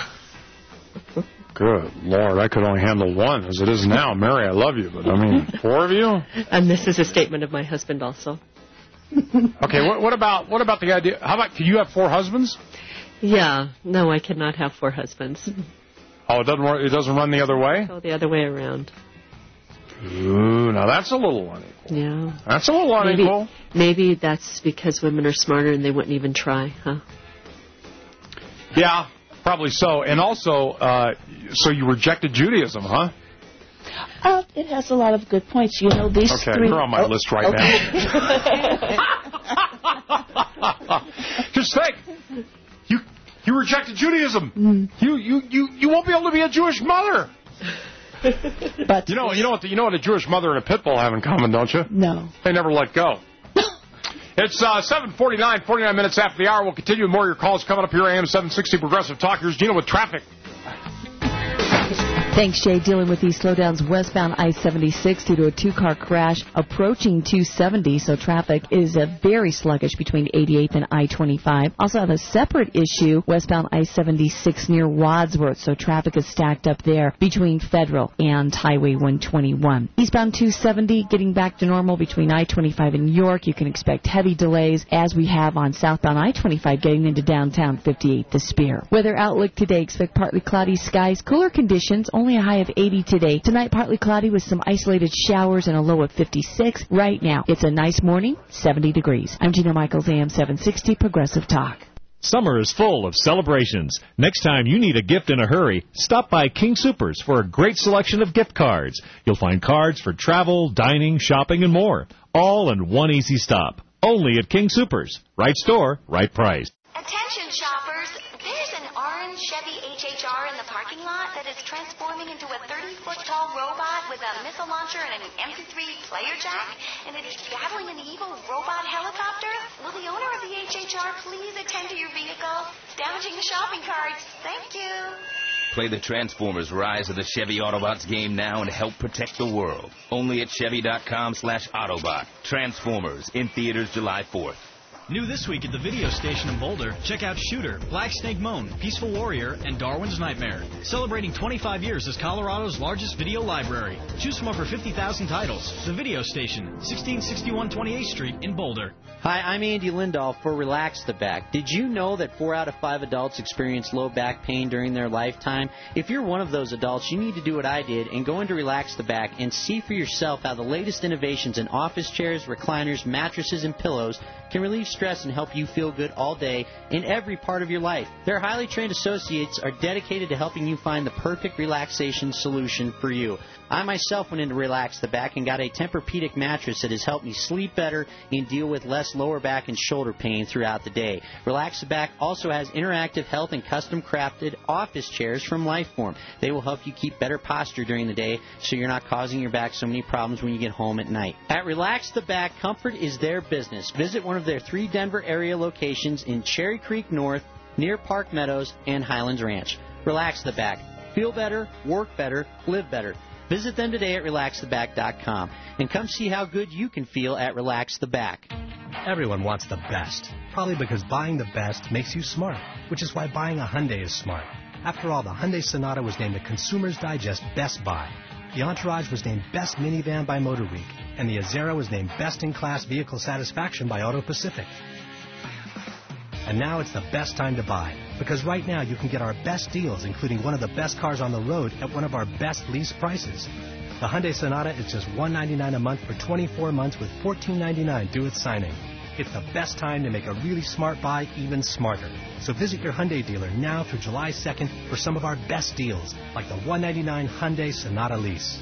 Good Lord, I could only handle one as it is now. Mary, I love you, but I mean, four of you? And this is a statement of my husband also. Okay, what, what about what about the idea? How about, can you have four husbands? Yeah, no, I cannot have four husbands. Oh, it doesn't work, it doesn't run the other way? Go the other way around. Ooh, Ooh, now that's a little unequal. Yeah. That's a little unequal. Maybe, maybe that's because women are smarter and they wouldn't even try, huh? Yeah, probably so. And also, uh, so you rejected Judaism, huh? Uh, it has a lot of good points. You know, these okay, three... you're on my oh, list right okay. now. Just think. You you rejected Judaism. Mm. You, you, you, you won't be able to be a Jewish mother. But you know, you know what the, you know what a Jewish mother and a pit bull have in common, don't you? No. They never let go. It's uh, seven forty-nine, forty-nine minutes after the hour. We'll continue with more of your calls coming up here. A M seven sixty Progressive Talk. Here's Gina with traffic. Thanks, Jay. Dealing with these slowdowns westbound I seventy-six due to a two-car crash approaching two seventy, so traffic is uh, very sluggish between eighty-eighth and I twenty-five. Also have a separate issue westbound I seventy-six near Wadsworth, so traffic is stacked up there between Federal and Highway one twenty-one. Eastbound two seventy getting back to normal between I twenty-five and York. You can expect heavy delays as we have on southbound I twenty-five getting into downtown fifty-eight to Spear. Weather outlook today, expect partly cloudy skies, cooler conditions, only a high of eighty today. Tonight, partly cloudy with some isolated showers and a low of fifty-six. Right now, it's a nice morning, seventy degrees. I'm Gina Michaels, A M seven sixty Progressive Talk. Summer is full of celebrations. Next time you need a gift in a hurry, stop by King Soopers for a great selection of gift cards. You'll find cards for travel, dining, shopping, and more. All in one easy stop. Only at King Soopers. Right store, right price. Attention shoppers, there's an orange Chevy H H R in the parking lot that is transforming into a thirty-foot tall robot with a missile launcher and an M P three player jack, and it's battling an evil robot helicopter. Will the owner of the H H R please attend to your vehicle? It's damaging the shopping carts. Thank you. Play the Transformers Rise of the Chevy Autobots game now and help protect the world. Only at Chevy.com slash Autobot. Transformers in theaters July fourth. New this week at the video station in Boulder, check out Shooter, Black Snake Moan, Peaceful Warrior, and Darwin's Nightmare. Celebrating twenty-five years as Colorado's largest video library. Choose from over fifty thousand titles. The video station, sixteen sixty-one twenty-eighth Street in Boulder. Hi, I'm Andy Lindahl for Relax the Back. Did you know that four out of five adults experience low back pain during their lifetime? If you're one of those adults, you need to do what I did and go into Relax the Back and see for yourself how the latest innovations in office chairs, recliners, mattresses, and pillows can relieve stress and help you feel good all day in every part of your life. Their highly trained associates are dedicated to helping you find the perfect relaxation solution for you. I myself went in to Relax the Back and got a Tempur-Pedic mattress that has helped me sleep better and deal with less lower back and shoulder pain throughout the day. Relax the Back also has interactive health and custom-crafted office chairs from Lifeform. They will help you keep better posture during the day so you're not causing your back so many problems when you get home at night. At Relax the Back, comfort is their business. Visit one of their three Denver area locations in Cherry Creek North, near Park Meadows, and Highlands Ranch. Relax the Back. Feel better, work better, live better. Visit them today at relax the back dot com and come see how good you can feel at Relax the Back. Everyone wants the best, probably because buying the best makes you smart, which is why buying a Hyundai is smart. After all, the Hyundai Sonata was named the Consumer's Digest Best Buy. The Entourage was named Best Minivan by Motor Week, and the Azera was named Best in Class Vehicle Satisfaction by Auto Pacific. And now it's the best time to buy, because right now you can get our best deals, including one of the best cars on the road at one of our best lease prices. The Hyundai Sonata is just one hundred ninety-nine dollars a month for twenty-four months with fourteen ninety-nine due at signing. It's the best time to make a really smart buy even smarter. So visit your Hyundai dealer now through July second for some of our best deals, like the one hundred ninety-nine dollars Hyundai Sonata lease.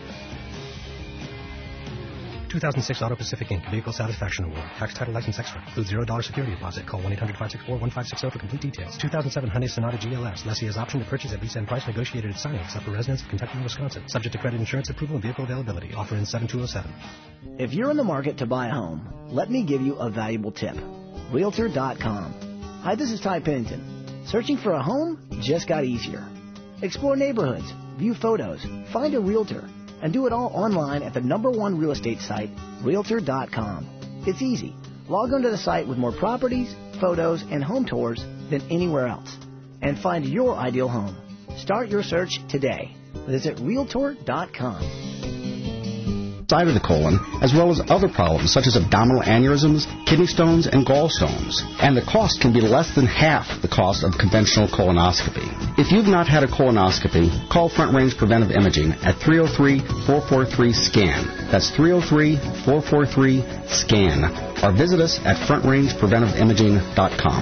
two thousand six Auto Pacific Incorporated. Vehicle Satisfaction Award. Tax Title License Extra. Includes zero dollars security deposit. Call one eight hundred five six four one five six zero for complete details. two thousand seven Hyundai Sonata G L S. Lessee has option to purchase at lease and price negotiated at signing, except for residents of Kentucky and Wisconsin. Subject to credit insurance approval and vehicle availability. Offer in seven two oh seven. If you're in the market to buy a home, let me give you a valuable tip. Realtor dot com. Hi, this is Ty Pennington. Searching for a home just got easier. Explore neighborhoods, view photos, find a realtor, and do it all online at the number one real estate site, Realtor dot com. It's easy. Log onto the site with more properties, photos, and home tours than anywhere else. And find your ideal home. Start your search today. Visit Realtor dot com. outside of the colon, as well as other problems such as abdominal aneurysms, kidney stones, and gallstones. And the cost can be less than half the cost of conventional colonoscopy. If you've not had a colonoscopy, call Front Range Preventive Imaging at three oh three, four four three, SCAN. That's three oh three, four four three, SCAN. Or visit us at front range preventive imaging dot com.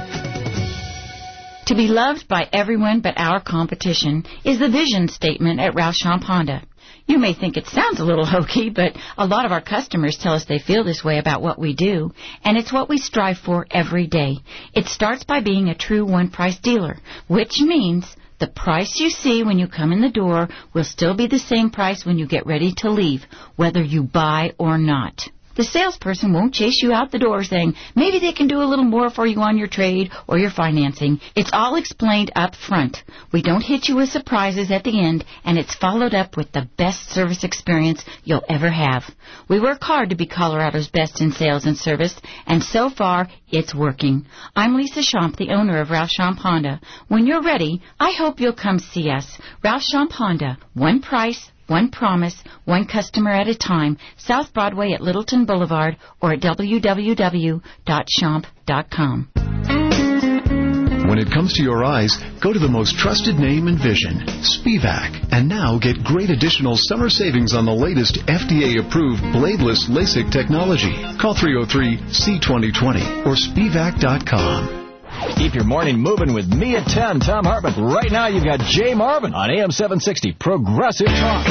To be loved by everyone but our competition is the vision statement at Ralph Schomp Honda. You may think it sounds a little hokey, but a lot of our customers tell us they feel this way about what we do, and it's what we strive for every day. It starts by being a true one-price dealer, which means the price you see when you come in the door will still be the same price when you get ready to leave, whether you buy or not. The salesperson won't chase you out the door saying, maybe they can do a little more for you on your trade or your financing. It's all explained up front. We don't hit you with surprises at the end, and it's followed up with the best service experience you'll ever have. We work hard to be Colorado's best in sales and service, and so far, it's working. I'm Lisa Schomp, the owner of Ralph Schomp Honda. When you're ready, I hope you'll come see us. Ralph Schomp Honda, one price, one promise, one customer at a time, South Broadway at Littleton Boulevard, or at w w w dot schomp dot com. When it comes to your eyes, go to the most trusted name in vision, Spivac. And now get great additional summer savings on the latest F D A-approved bladeless LASIK technology. Call three oh three, C twenty twenty or spivac dot com. Keep your morning moving with me at ten, Tom Hartman. Right now, you've got Jay Marvin on A M seven sixty, Progressive Talk.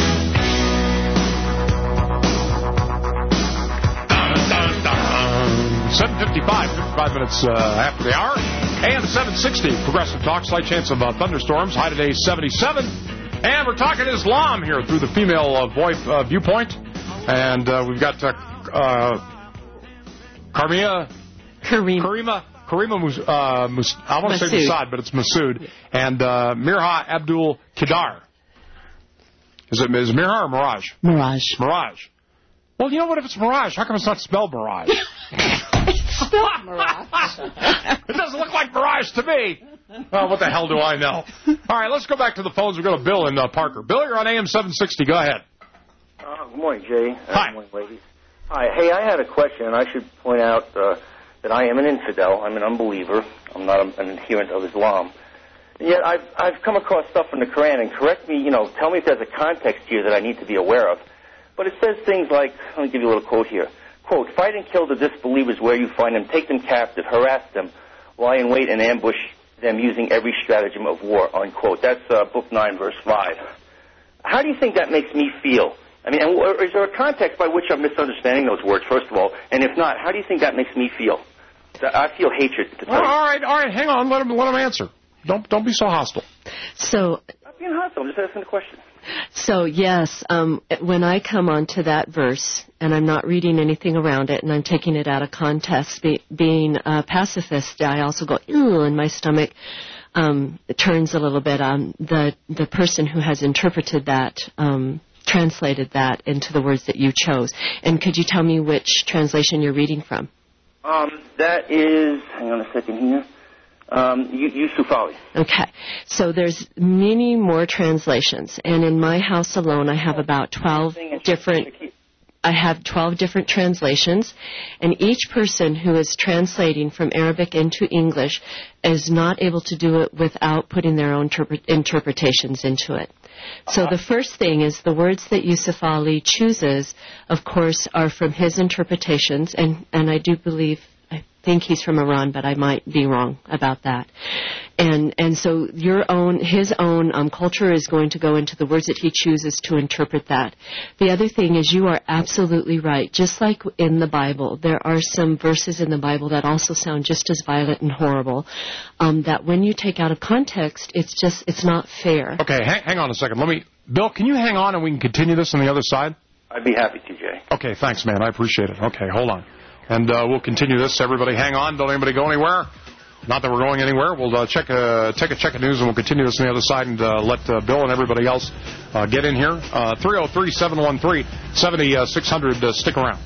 seven fifty-five, fifty-five minutes uh, after the hour. A M seven sixty, Progressive Talk. Slight chance of uh, thunderstorms. High today seventy-seven. And we're talking Islam here through the female uh, voice, uh, viewpoint. And uh, we've got uh, uh, Karmia. Kareem. Karima. Karima, Mus, uh, Mus, I want to say Mossad, but it's Masood. And uh, Mirha Abdul Kedar. Is it is it Mirha or Mirage? Mirage. Mirage. Well, you know what? If it's Mirage, how come it's not spelled Mirage? It's spelled Mirage. It doesn't look like Mirage to me. Oh, what the hell do I know? All right, let's go back to the phones. We've got Bill in uh, Parker. Bill, you're on A M seven sixty. Go ahead. Uh, good morning, Jay. Uh, Hi. Good morning, ladies. Hi. Hey, I had a question, and I should point out uh, that I am an infidel. I'm an unbeliever. I'm not a, an adherent of Islam. And yet I've, I've come across stuff in the Quran, and correct me, you know, tell me if there's a context here that I need to be aware of. But it says things like, let me give you a little quote here. Quote, fight and kill the disbelievers where you find them, take them captive, harass them, lie in wait and ambush them using every stratagem of war, unquote. That's uh, Book nine, verse five. How do you think that makes me feel? I mean, and is there a context by which I'm misunderstanding those words, first of all? And if not, how do you think that makes me feel? I feel hatred. To Well, all right, all right, hang on. Let him, let him answer. Don't, don't be so hostile. So, I'm not being hostile. I'm just asking the question. So yes, um, when I come onto that verse, and I'm not reading anything around it, and I'm taking it out of context, be, being a pacifist, I also go, ew, and my stomach um, turns a little bit. Um, the the person who has interpreted that, um, translated that into the words that you chose. And could you tell me which translation you're reading from? Um, that is, hang on a second here, um, Yusuf Ali. Okay, so there's many more translations, and in my house alone I have about twelve different, I have twelve different translations, and each person who is translating from Arabic into English is not able to do it without putting their own interpre- interpretations into it. So the first thing is the words that Yusuf Ali chooses, of course, are from his interpretations, and, and I do believe, I think he's from Iran, but I might be wrong about that. And and so your own, his own um, culture is going to go into the words that he chooses to interpret that. The other thing is you are absolutely right. Just like in the Bible, there are some verses in the Bible that also sound just as violent and horrible, um, that when you take out of context, it's just, it's not fair. Okay, hang, hang on a second. Let me, Bill, can you hang on and we can continue this on the other side? I'd be happy to, Jay. Okay, thanks, man. I appreciate it. Okay, hold on. And uh, we'll continue this. Everybody hang on. Don't anybody go anywhere. Not that we're going anywhere. We'll uh, check a, take a check of news, and we'll continue this on the other side and uh, let uh, Bill and everybody else uh, get in here. Uh, three oh three, seven one three, seven six hundred. Uh, stick around.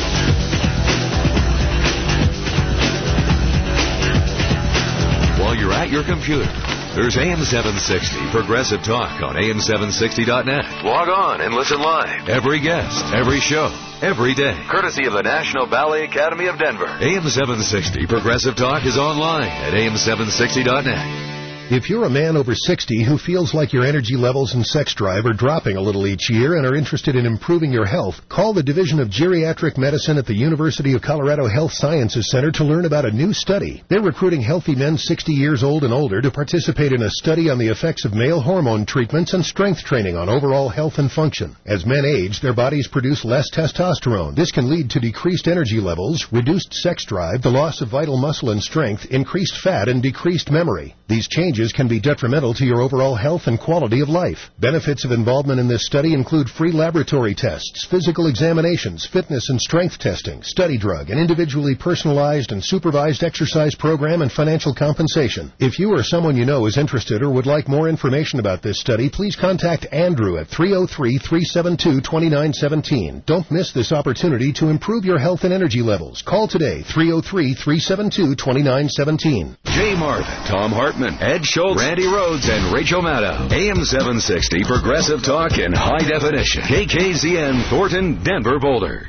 While you're at your computer. There's A M seven sixty Progressive Talk on A M seven sixty dot net. Log on and listen live. Every guest, every show, every day. Courtesy of the National Ballet Academy of Denver. A M seven sixty Progressive Talk is online at A M seven sixty dot net. If you're a man over sixty who feels like your energy levels and sex drive are dropping a little each year and are interested in improving your health, call the Division of Geriatric Medicine at the University of Colorado Health Sciences Center to learn about a new study. They're recruiting healthy men sixty years old and older to participate in a study on the effects of male hormone treatments and strength training on overall health and function. As men age, their bodies produce less testosterone. This can lead to decreased energy levels, reduced sex drive, the loss of vital muscle and strength, increased fat, and decreased memory. These changes can be detrimental to your overall health and quality of life. Benefits of involvement in this study include free laboratory tests, physical examinations, fitness and strength testing, study drug, an individually personalized and supervised exercise program, and financial compensation. If you or someone you know is interested or would like more information about this study, please contact Andrew at three oh three, three seven two, two nine one seven. Don't miss this opportunity to improve your health and energy levels. Call today, three oh three, three seven two, two nine one seven. Jay Marvin, Tom Hartman, Ed Schultz, Randy Rhodes, and Rachel Maddow. A M seven sixty Progressive Talk in high definition. K K Z N, Thornton, Denver, Boulder.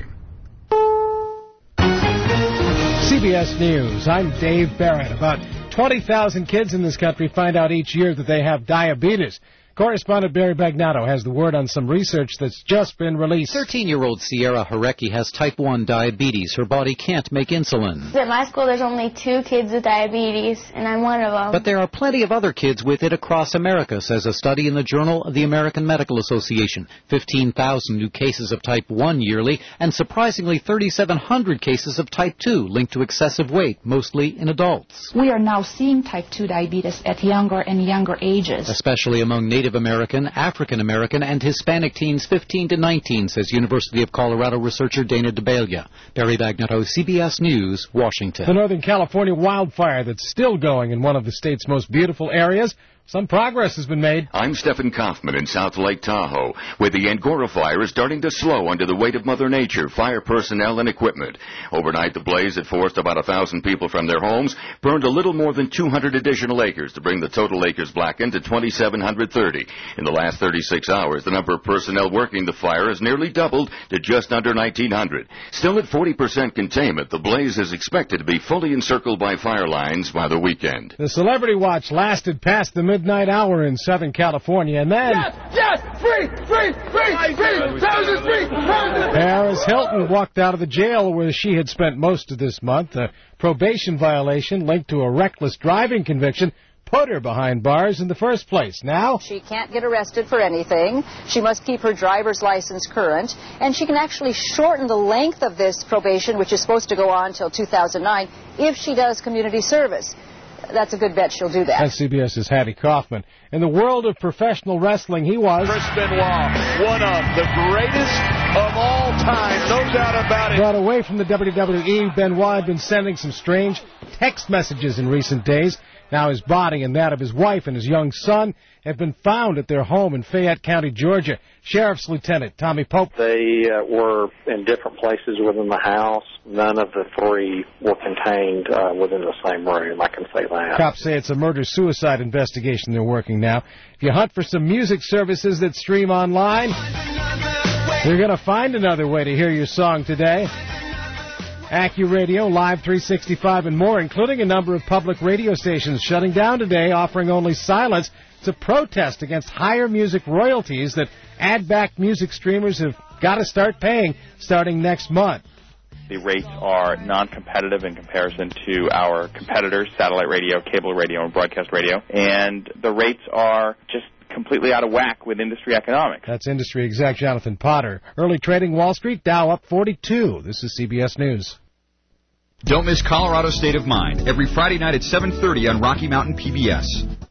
C B S News, I'm Dave Barrett. About twenty thousand kids in this country find out each year that they have diabetes. Correspondent Barry Bagnatto has the word on some research that's just been released. thirteen-year-old Sierra Harecki has type one diabetes. Her body can't make insulin. At my school, there's only two kids with diabetes, and I'm one of them. But there are plenty of other kids with it across America, says a study in the Journal of the American Medical Association. fifteen thousand new cases of type one yearly, and surprisingly thirty-seven hundred cases of type two linked to excessive weight, mostly in adults. We are now seeing type two diabetes at younger and younger ages. Especially among Native American, African American, and Hispanic teens fifteen to nineteen, says University of Colorado researcher Dana DeBalia. Barry Bagnatto, C B S News, Washington. The Northern California wildfire that's still going in one of the state's most beautiful areas. Some progress has been made. I'm Stephen Kaufman in South Lake Tahoe, where the Angora fire is starting to slow under the weight of Mother Nature, fire personnel, and equipment. Overnight, the blaze that forced about one thousand people from their homes burned a little more than two hundred additional acres to bring the total acres blackened to two thousand seven hundred thirty. In the last thirty-six hours, the number of personnel working the fire has nearly doubled to just under nineteen hundred. Still at forty percent containment, the blaze is expected to be fully encircled by fire lines by the weekend. The Celebrity Watch lasted past the midnight hour in Southern California, and then... Yes! Yes! Free! Free! Free! Free! Paris is free! Paris Hilton walked out of the jail where she had spent most of this month. A probation violation linked to a reckless driving conviction put her behind bars in the first place. Now... She can't get arrested for anything. She must keep her driver's license current. And she can actually shorten the length of this probation, which is supposed to go on until two thousand nine, if she does community service. That's a good bet she'll do that. That's CBS's Hattie Kaufman. In the world of professional wrestling, he was... Chris Benoit, one of the greatest of all time, no doubt about it. Brought away from the W W E, Benoit had been sending some strange text messages in recent days. Now his body and that of his wife and his young son have been found at their home in Fayette County, Georgia. Sheriff's Lieutenant Tommy Pope. They uh, were in different places within the house. None of the three were contained uh, within the same room, I can say that. Cops say it's a murder-suicide investigation they're working now. If you hunt for some music services that stream online, you're going to find another way to hear your song today. AccuRadio, Live three sixty-five, and more, including a number of public radio stations shutting down today, offering only silence to protest against higher music royalties that ad-backed music streamers have got to start paying starting next month. The rates are non-competitive in comparison to our competitors, satellite radio, cable radio, and broadcast radio, and the rates are just completely out of whack with industry economics. That's industry exec Jonathan Potter. Early trading Wall Street, Dow up forty-two. This is C B S News. Don't miss Colorado State of Mind every Friday night at seven thirty on Rocky Mountain P B S.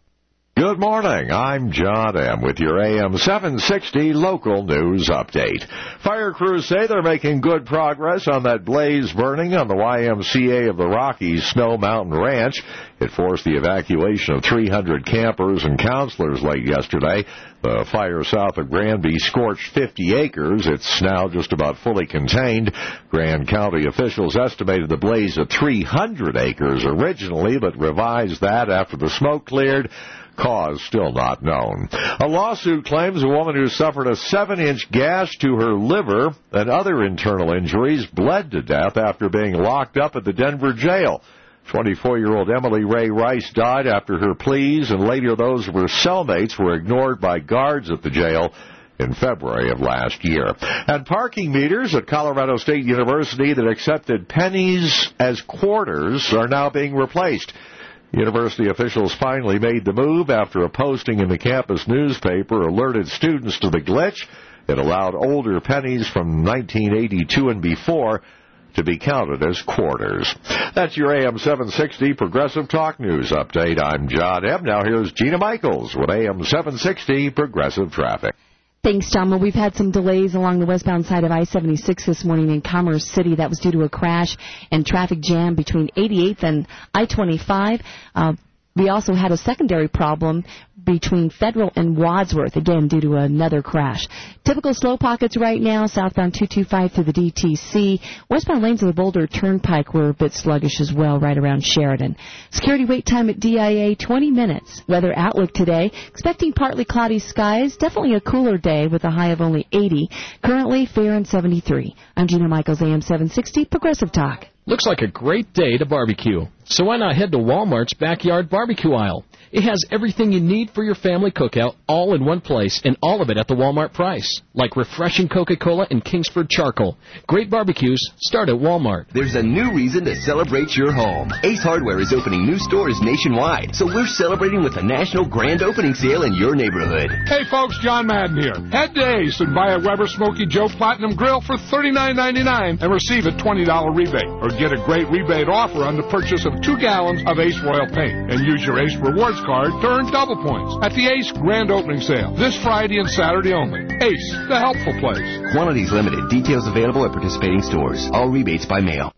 Good morning. I'm John M. with your A M seven sixty local news update. Fire crews say they're making good progress on that blaze burning on the Y M C A of the Rockies Snow Mountain Ranch. It forced the evacuation of three hundred campers and counselors late yesterday. The fire south of Granby scorched fifty acres. It's now just about fully contained. Grand County officials estimated the blaze at three hundred acres originally, but revised that after the smoke cleared. Cause still not known. A lawsuit claims a woman who suffered a seven-inch gash to her liver and other internal injuries bled to death after being locked up at the Denver jail. twenty-four-year-old Emily Ray Rice died after her pleas, and later those of her cellmates were ignored by guards at the jail in February of last year. And parking meters at Colorado State University that accepted pennies as quarters are now being replaced. University officials finally made the move after a posting in the campus newspaper alerted students to the glitch. It allowed older pennies from nineteen eighty-two and before to be counted as quarters. That's your A M seven sixty Progressive Talk News update. I'm John M. Now here's Gina Michaels with A M seven sixty Progressive Traffic. Thanks, John. Well, we've had some delays along the westbound side of I seventy-six this morning in Commerce City. That was due to a crash and traffic jam between eighty-eighth and I twenty-five. Uh, we also had a secondary problem between Federal and Wadsworth, again, due to another crash. Typical slow pockets right now, southbound two twenty-five through the D T C. Westbound lanes of the Boulder Turnpike were a bit sluggish as well, right around Sheridan. Security wait time at D I A, twenty minutes. Weather outlook today, expecting partly cloudy skies, definitely a cooler day with a high of only eighty. Currently, fair and seventy-three. I'm Gina Michaels, A M seven sixty, Progressive Talk. Looks like a great day to barbecue. So why not head to Walmart's backyard barbecue aisle? It has everything you need for your family cookout all in one place, and all of it at the Walmart price. Like refreshing Coca-Cola and Kingsford charcoal. Great barbecues start at Walmart. There's a new reason to celebrate your home. Ace Hardware is opening new stores nationwide, so we're celebrating with a national grand opening sale in your neighborhood. Hey folks, John Madden here. Head to Ace and buy a Weber Smoky Joe Platinum Grill for thirty-nine ninety-nine and receive a twenty dollars rebate. Or get a great rebate offer on the purchase of two gallons of Ace Royal Paint and use your Ace Rewards card to earn double points at the Ace Grand Opening Sale this Friday and Saturday only. Ace, the helpful place. Quantities limited. Details available at participating stores. All rebates by mail.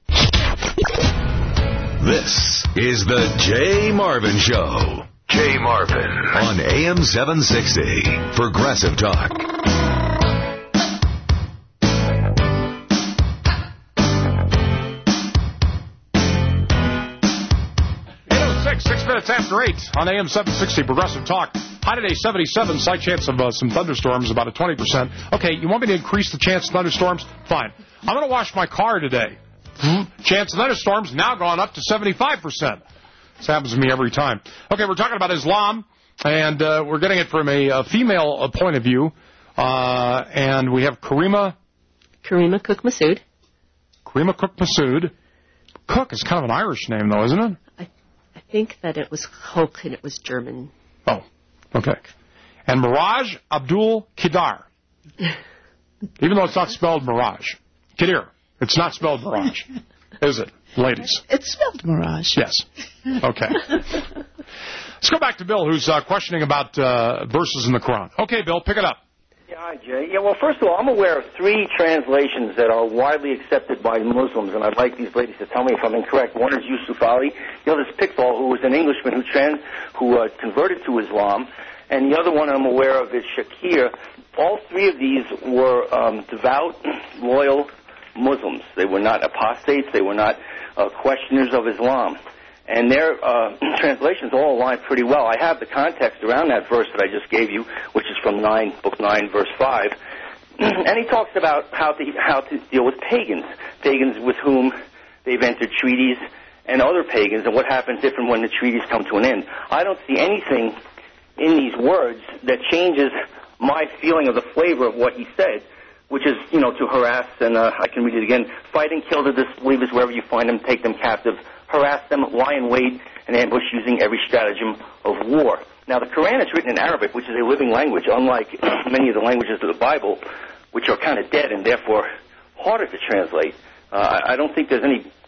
This is the Jay Marvin Show. Jay Marvin on A M seven sixty Progressive Talk. Six minutes after eight on A M seven sixty Progressive Talk. High today, seventy-seven. Slight chance of uh, some thunderstorms, about a twenty percent. Okay, you want me to increase the chance of thunderstorms? Fine. I'm going to wash my car today. Chance of thunderstorms now gone up to seventy-five percent. This happens to me every time. Okay, we're talking about Islam, and uh, we're getting it from a, a female uh, point of view. Uh, and we have Karima... Karima Cook Masood. Karima Cook Masood. Cook is kind of an Irish name, though, isn't it? I I think that it was Cook and it was German. Oh, okay. And Miraj Abdul Kidar. Even though it's not spelled Miraj. Kidir. It's not spelled Miraj. Is it, ladies? It's spelled Mirage. Yes. Okay. Let's go back to Bill, who's uh, questioning about uh, verses in the Quran. Okay, Bill, pick it up. Yeah, hi, Jay. Yeah, well, first of all, I'm aware of three translations that are widely accepted by Muslims, and I'd like these ladies to tell me if I'm incorrect. One is Yusuf Ali. The other is Pickfall, who was an Englishman who trans, who uh, converted to Islam. And the other one I'm aware of is Shakir. All three of these were um, devout, loyal Muslims. They were not apostates. They were not uh, questioners of Islam. And their uh, translations all align pretty well. I have the context around that verse that I just gave you, which is from nine, book nine, verse five. And he talks about how to, how to deal with pagans, pagans with whom they've entered treaties, and other pagans, and what happens if and when the treaties come to an end. I don't see anything in these words that changes my feeling of the flavor of what he said, which is, you know, to harass, and uh, I can read it again, fight and kill the disbelievers wherever you find them, take them captive, harass them, lie in wait, and ambush using every stratagem of war. Now, the Quran is written in Arabic, which is a living language, unlike many of the languages of the Bible, which are kind of dead and therefore harder to translate. Uh, I don't think there's any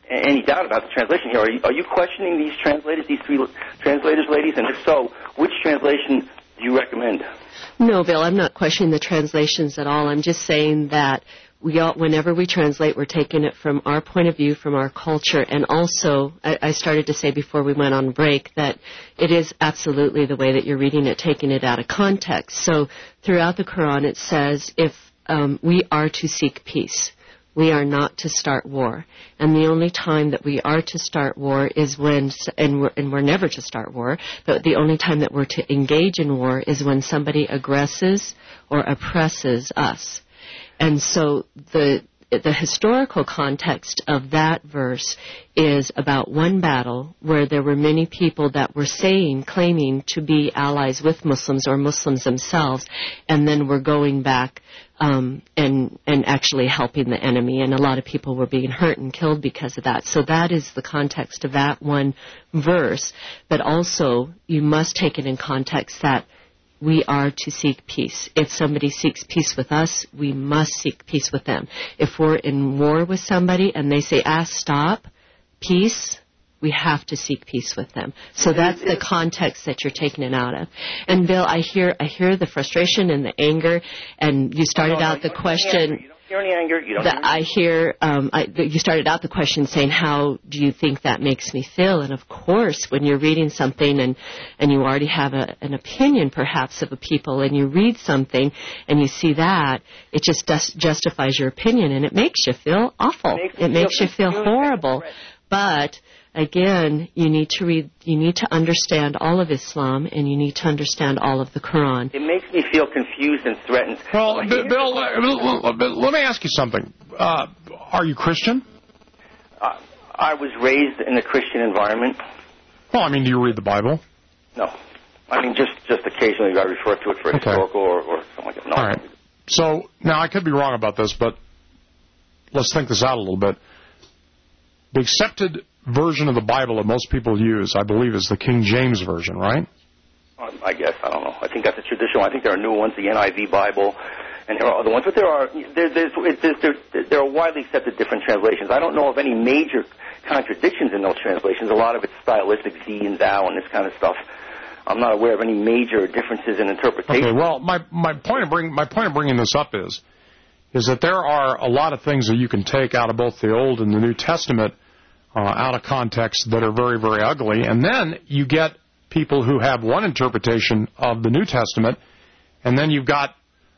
any doubt about the translation here. Are you, are you questioning these translators, these three translators, ladies? And if so, which translation do you recommend? No, Bill, I'm not questioning the translations at all. I'm just saying that we all, whenever we translate, we're taking it from our point of view, from our culture, and also, I, I started to say before we went on break that it is absolutely the way that you're reading it, taking it out of context. So throughout the Quran, it says if um, we are to seek peace. We are not to start war. And the only time that we are to start war is when, and we're, and we're never to start war, but the only time that we're to engage in war is when somebody aggresses or oppresses us. And so the the historical context of that verse is about one battle where there were many people that were saying, claiming to be allies with Muslims or Muslims themselves, and then were going back um, and and actually helping the enemy. And a lot of people were being hurt and killed because of that. So that is the context of that one verse. But also, you must take it in context that we are to seek peace. If somebody seeks peace with us, we must seek peace with them. If we're in war with somebody and they say, ah, stop, peace, we have to seek peace with them. So that's the context that you're taking it out of. And Bill, I hear I hear the frustration and the anger, and you started out the question. You don't hear any anger. You don't that I hear um, I, you started out the question saying, how do you think that makes me feel? And of course, when you're reading something and, and you already have a, an opinion perhaps of a people, and you read something and you see that, it just does, justifies your opinion, and it makes you feel awful. It makes, it makes you feel horrible. But again, you need to read, you need to understand all of Islam, and you need to understand all of the Quran. It makes me feel confused and threatened. Well, Bill, Bill, let me ask you something. Uh, are you Christian? Uh, I was raised in a Christian environment. Well, I mean, do you read the Bible? No. I mean, just, just occasionally I refer to it for okay. historical or, or something like that. No. All right. So, now I could be wrong about this, but let's think this out a little bit. The accepted version of the Bible that most people use, I believe, is the King James Version, right? Um, I guess. I don't know. I think that's a traditional. I think there are new ones, the N I V Bible, and there are other ones. But there are there, there's, there's, there, there are widely accepted different translations. I don't know of any major contradictions in those translations. A lot of it's stylistic, thee and thou and this kind of stuff. I'm not aware of any major differences in interpretation. Okay, well, my, my, point of bring, my point of bringing this up is, is that there are a lot of things that you can take out of both the Old and the New Testament uh, out of context that are very, very ugly. And then you get people who have one interpretation of the New Testament, and then you've got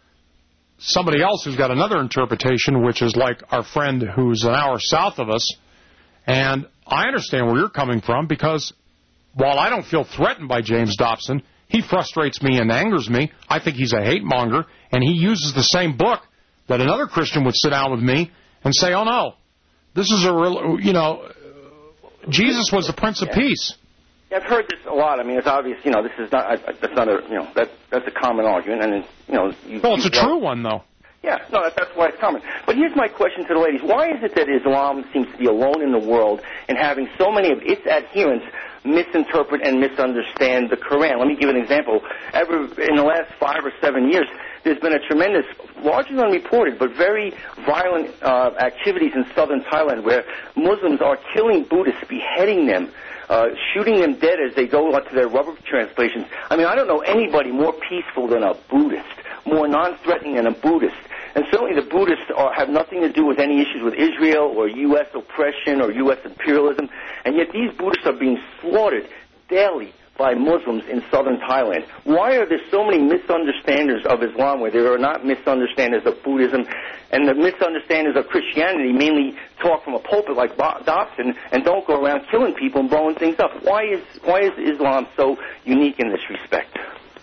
somebody else who's got another interpretation, which is like our friend who's an hour south of us. And I understand where you're coming from, because while I don't feel threatened by James Dobson, he frustrates me and angers me. I think he's a hate monger, and he uses the same book that another Christian would sit down with me and say, oh, no, this is a real, you know, Jesus was the Prince of yeah. Peace. Yeah, I've heard this a lot. I mean, it's obvious, you know, this is not, that's not a, you know, that, that's a common argument, and, it's, you know. You, well, it's you, a true one, though. Yeah, no, that, that's why it's common. But here's my question to the ladies. Why is it that Islam seems to be alone in the world in having so many of its adherents misinterpret and misunderstand the Quran? Let me give an example. Ever in the last five or seven years, there's been a tremendous, largely unreported, but very violent uh, activities in southern Thailand where Muslims are killing Buddhists, beheading them, uh, shooting them dead as they go onto their rubber transplantations. I mean, I don't know anybody more peaceful than a Buddhist, more non-threatening than a Buddhist. And certainly the Buddhists are, have nothing to do with any issues with Israel or U S oppression or U S imperialism, and yet these Buddhists are being slaughtered daily by Muslims in southern Thailand. Why are there so many misunderstanders of Islam where there are not misunderstanders of Buddhism, and the misunderstanders of Christianity mainly talk from a pulpit like Dobson and don't go around killing people and blowing things up? Why is, why is Islam so unique in this respect?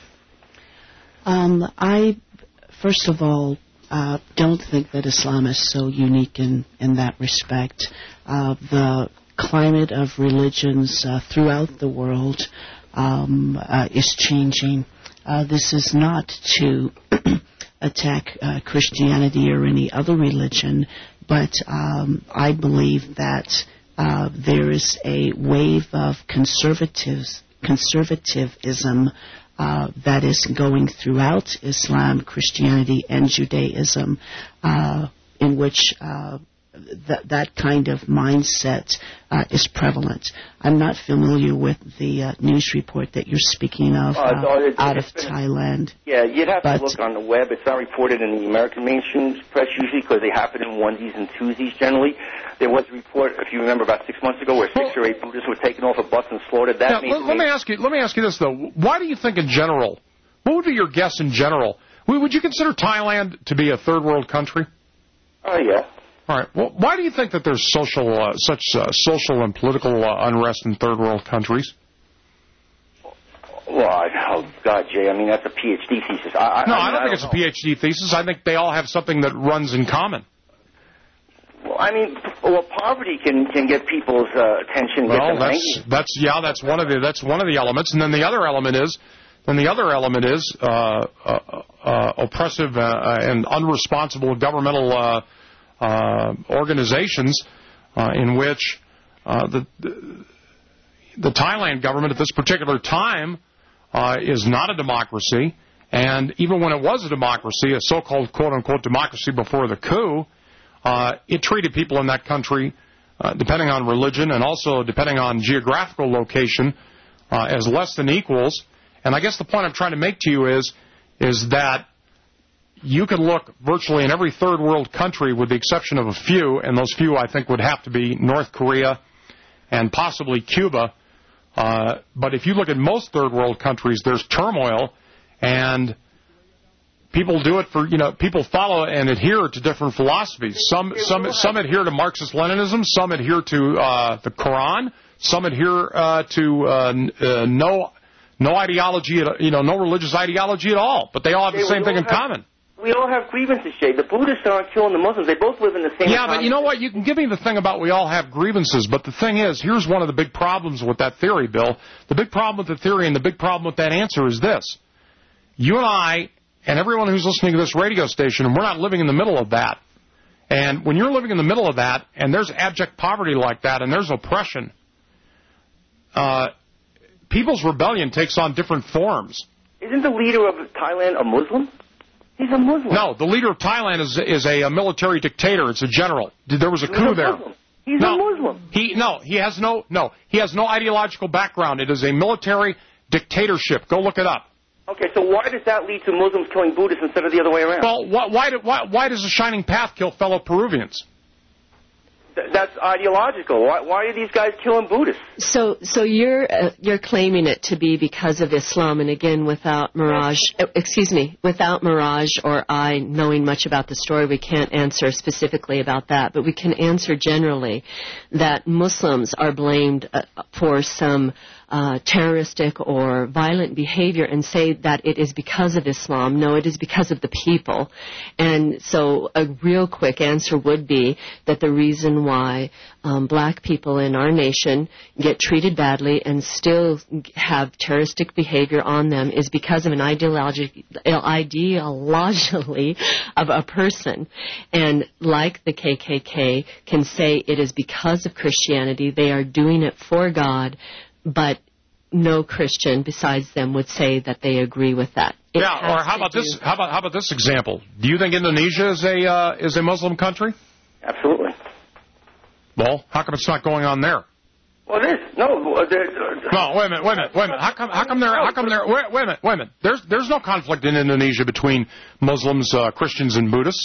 Um, I, first of all, uh, don't think that Islam is so unique in, in that respect. Uh, the climate of religions uh, throughout the world um, uh, is changing. Uh, this is not to attack uh, Christianity or any other religion, but um, I believe that uh, there is a wave of conservatives, conservatism Uh, that is going throughout Islam, Christianity, and Judaism, uh, in which uh, that that kind of mindset uh, is prevalent. I'm not familiar with the uh, news report that you're speaking of uh, uh, it, out of been, Thailand. Yeah, you'd have but, to look on the web. It's not reported in the American mainstream press usually because they happen in onesies and twosies generally. There was a report, if you remember, about six months ago where six or eight Buddhists were taken off a bus and slaughtered. That now, let, let me ask you. Let me ask you this though. Why do you think, in general, what would be your guess in general? Would you consider Thailand to be a third world country? Oh yeah. All right. Well, why do you think that there's social, uh, such uh, social and political uh, unrest in third world countries? Well, I, oh God, Jay. I mean, that's a P H D thesis. I, no, I, I don't I think don't it's know. a P H D thesis. I think they all have something that runs in common. Well, I mean, well, poverty can can get people's uh, attention. Well, get them that's angry. that's yeah, that's one of the that's one of the elements, and then the other element is, then the other element is uh, uh, uh, oppressive uh, and unresponsible governmental uh, uh, organizations uh, in which uh, the, the the Thailand government at this particular time uh, is not a democracy, and even when it was a democracy, a so-called quote-unquote democracy before the coup. Uh, it treated people in that country, uh, depending on religion and also depending on geographical location, uh, as less than equals. And I guess the point I'm trying to make to you is, is that you can look virtually in every third world country with the exception of a few, and those few I think would have to be North Korea and possibly Cuba. Uh, but if you look at most third world countries, there's turmoil, and people do it for, you know, people follow and adhere to different philosophies. Some some some adhere to Marxist-Leninism, some adhere to uh, the Quran, some adhere uh, to uh, uh, no no ideology, at, you know, no religious ideology at all. But they all have the same thing in common. We all have grievances, Jay. The Buddhists aren't killing the Muslims. They both live in the same. Yeah, but you know what? You can give me the thing about we all have grievances, but the thing is, here's one of the big problems with that theory, Bill. The big problem with the theory and the big problem with that answer is this: you and I. And everyone who's listening to this radio station, and we're not living in the middle of that. And when you're living in the middle of that, and there's abject poverty like that, and there's oppression, uh, people's rebellion takes on different forms. Isn't the leader of Thailand a Muslim? He's a Muslim. No, the leader of Thailand is is a, a military dictator. It's a general. There was a He's coup a there. Muslim. He's no, a Muslim. He no, he has no no, he has no ideological background. It is a military dictatorship. Go look it up. Okay, so why does that lead to Muslims killing Buddhists instead of the other way around? Well, why, why, why, why does the Shining Path kill fellow Peruvians? Th- that's ideological. Why, why are these guys killing Buddhists? So, so you're uh, you're claiming it to be because of Islam, and again, without Mirage, uh, excuse me, without Mirage or I knowing much about the story, we can't answer specifically about that, but we can answer generally that Muslims are blamed uh, for some Uh, terroristic or violent behavior and say that it is because of Islam. No, it is because of the people. And so a real quick answer would be that the reason why um, black people in our nation get treated badly and still have terroristic behavior on them is because of an ideology, ideologically of a person. And like the K K K can say it is because of Christianity, they are doing it for God, but no Christian besides them would say that they agree with that. It yeah, or how about this? How about how about this example? Do you think Indonesia is a uh, is a Muslim country? Absolutely. Well, how come it's not going on there? Well, it is. No, uh, no. Wait a minute. Wait a minute. Wait a minute. How come? How come there? How come there? Wait, wait a minute. Wait a minute. There's there's no conflict in Indonesia between Muslims, uh, Christians, and Buddhists.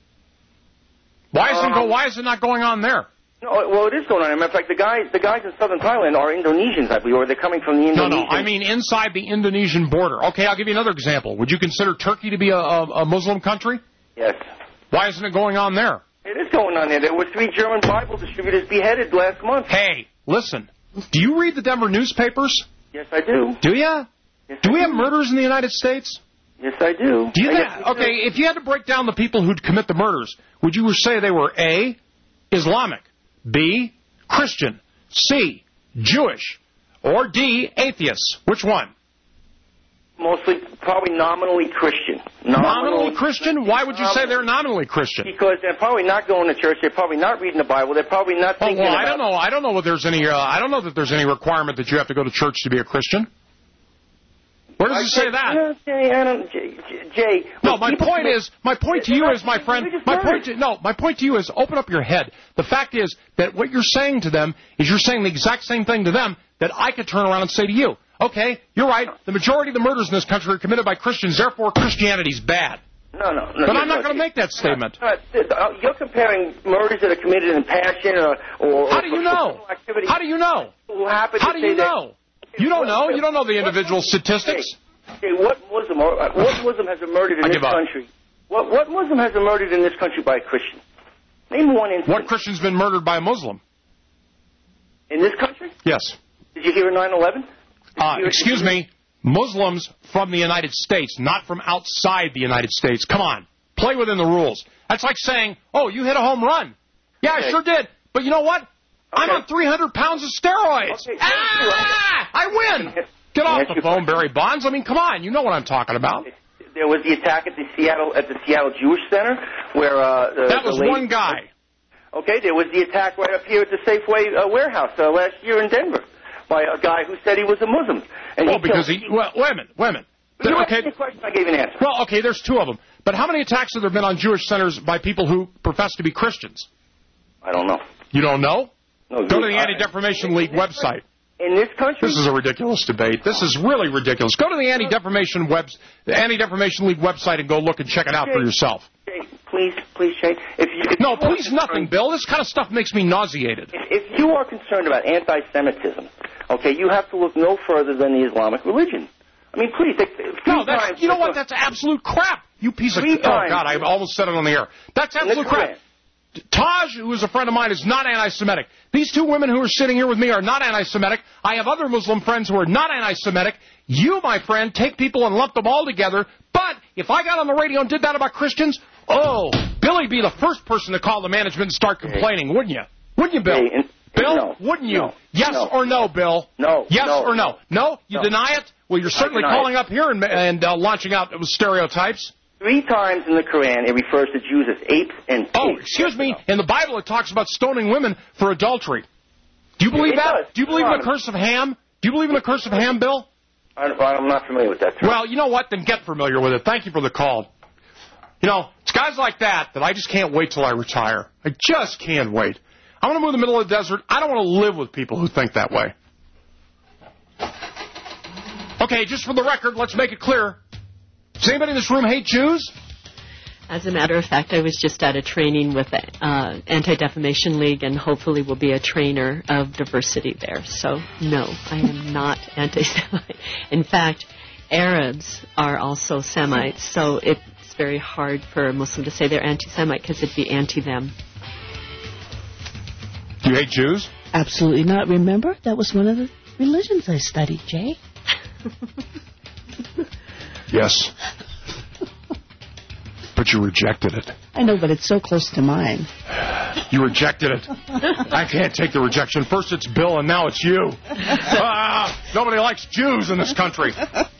Why isn't um, go? Why is it not going on there? No, well, it is going on. In fact, the guys, the guys in southern Thailand are Indonesians, I believe, or they're coming from the Indonesian. No, no, I mean inside the Indonesian border. Okay, I'll give you another example. Would you consider Turkey to be a, a, a Muslim country? Yes. Why isn't it going on there? It is going on there. There were three German Bible distributors beheaded last month. Hey, listen. Do you read the Denver newspapers? Yes, I do. Do you? Yes, do I we do. have murders in the United States? Yes, I do. Do you I think, guess okay, do. if you had to break down the people who'd commit the murders, would you say they were A, Islamic, B, Christian, C, Jewish, or D, atheists? Which one? Mostly, probably nominally Christian. Nominally, nominally Christian? Why would you say they're nominally Christian? Because they're probably not going to church. They're probably not reading the Bible. They're probably not oh, thinking well, about... I don't know. I don't know if there's any. Uh, I don't know that there's any requirement that you have to go to church to be a Christian. Where, Where does it say that? No, Jay, I don't, Jay, Jay no, my point is, my point to you is, my friend, my point to, no, my point to you is, open up your head. The fact is that what you're saying to them is you're saying the exact same thing to them that I could turn around and say to you. Okay, you're right. The majority of the murders in this country are committed by Christians. Therefore, Christianity's bad. No, no, no. But I'm not going to make that statement. No, no, you're comparing murders that are committed in passion or... or How do you know? How do you know? How do you know? You don't know. You don't know the individual statistics. Okay, what Muslim, or, uh, what Muslim has been murdered in I this give up. country? What, what Muslim has been murdered in this country by a Christian? Name one instance. What Christian's been murdered by a Muslim? In this country? Yes. Did you hear nine eleven? Uh, excuse me. Muslims from the United States, not from outside the United States. Come on. Play within the rules. That's like saying, oh, you hit a home run. Yeah, okay. I sure did. But you know what? Okay. I'm on three hundred pounds of steroids. Okay. Ah! I win. Get off the phone, Barry Bonds. I mean, come on. You know what I'm talking about. There was the attack at the Seattle at the Seattle Jewish Center where... Uh, the, that was the lady, one guy. Okay, there was the attack right up here at the Safeway uh, warehouse uh, last year in Denver by a guy who said he was a Muslim. And oh, he because he... Well, wait a minute, wait a minute. You okay. asked me a question, I gave you an answer. Well, okay, there's two of them. But how many attacks have there been on Jewish centers by people who profess to be Christians? I don't know. You don't know? No, Go to the Anti-Defamation League website. In this country? This is a ridiculous debate. This is really ridiculous. Go to the Anti-Defamation web, the Anti-Defamation League website and go look and check it out Jay, for yourself. Jay, please, please, Jay. If you, if no, you please nothing, Bill. This kind of stuff makes me nauseated. If, if you are concerned about anti-Semitism, okay, you have to look no further than the Islamic religion. I mean, please. They, no, that's, times, you know what? That's absolute crap. You piece of... Oh, God, I almost said it on the air. That's absolute crap. Taj, who is a friend of mine, is not anti-Semitic. These two women who are sitting here with me are not anti-Semitic. I have other Muslim friends who are not anti-Semitic. You, my friend, take people and lump them all together. But if I got on the radio and did that about Christians, oh, Billy'd be the first person to call the management and start complaining, wouldn't you? Wouldn't you, Bill? Hey, and, Bill, no, wouldn't you? No, yes no. or no, Bill? No. Yes no, or no? No? You no. deny it? Well, you're certainly calling it. up here and, and uh, launching out stereotypes. Three times in the Quran, it refers to Jews as apes and pigs. Oh, excuse me. In the Bible, it talks about stoning women for adultery. Do you believe it that? Does. Do you believe in the curse of Ham? Do you believe in the curse of Ham, Bill? I'm not familiar with that term. Well, you know what? Then get familiar with it. Thank you for the call. You know, it's guys like that that I just can't wait till I retire. I just can't wait. I want to move to the middle of the desert. I don't want to live with people who think that way. Okay, just for the record, let's make it clear. Does anybody in this room hate Jews? As a matter of fact, I was just at a training with the uh, Anti-Defamation League, and hopefully will be a trainer of diversity there. So, no, I am not anti-Semite. In fact, Arabs are also Semites, so it's very hard for a Muslim to say they're anti-Semite because it'd be anti-them. Do you hate Jews? Absolutely not. Remember, that was one of the religions I studied, Jay. Yes. But you rejected it. I know, but it's so close to mine. You rejected it. I can't take the rejection. First it's Bill, and now it's you. Ah, nobody likes Jews in this country.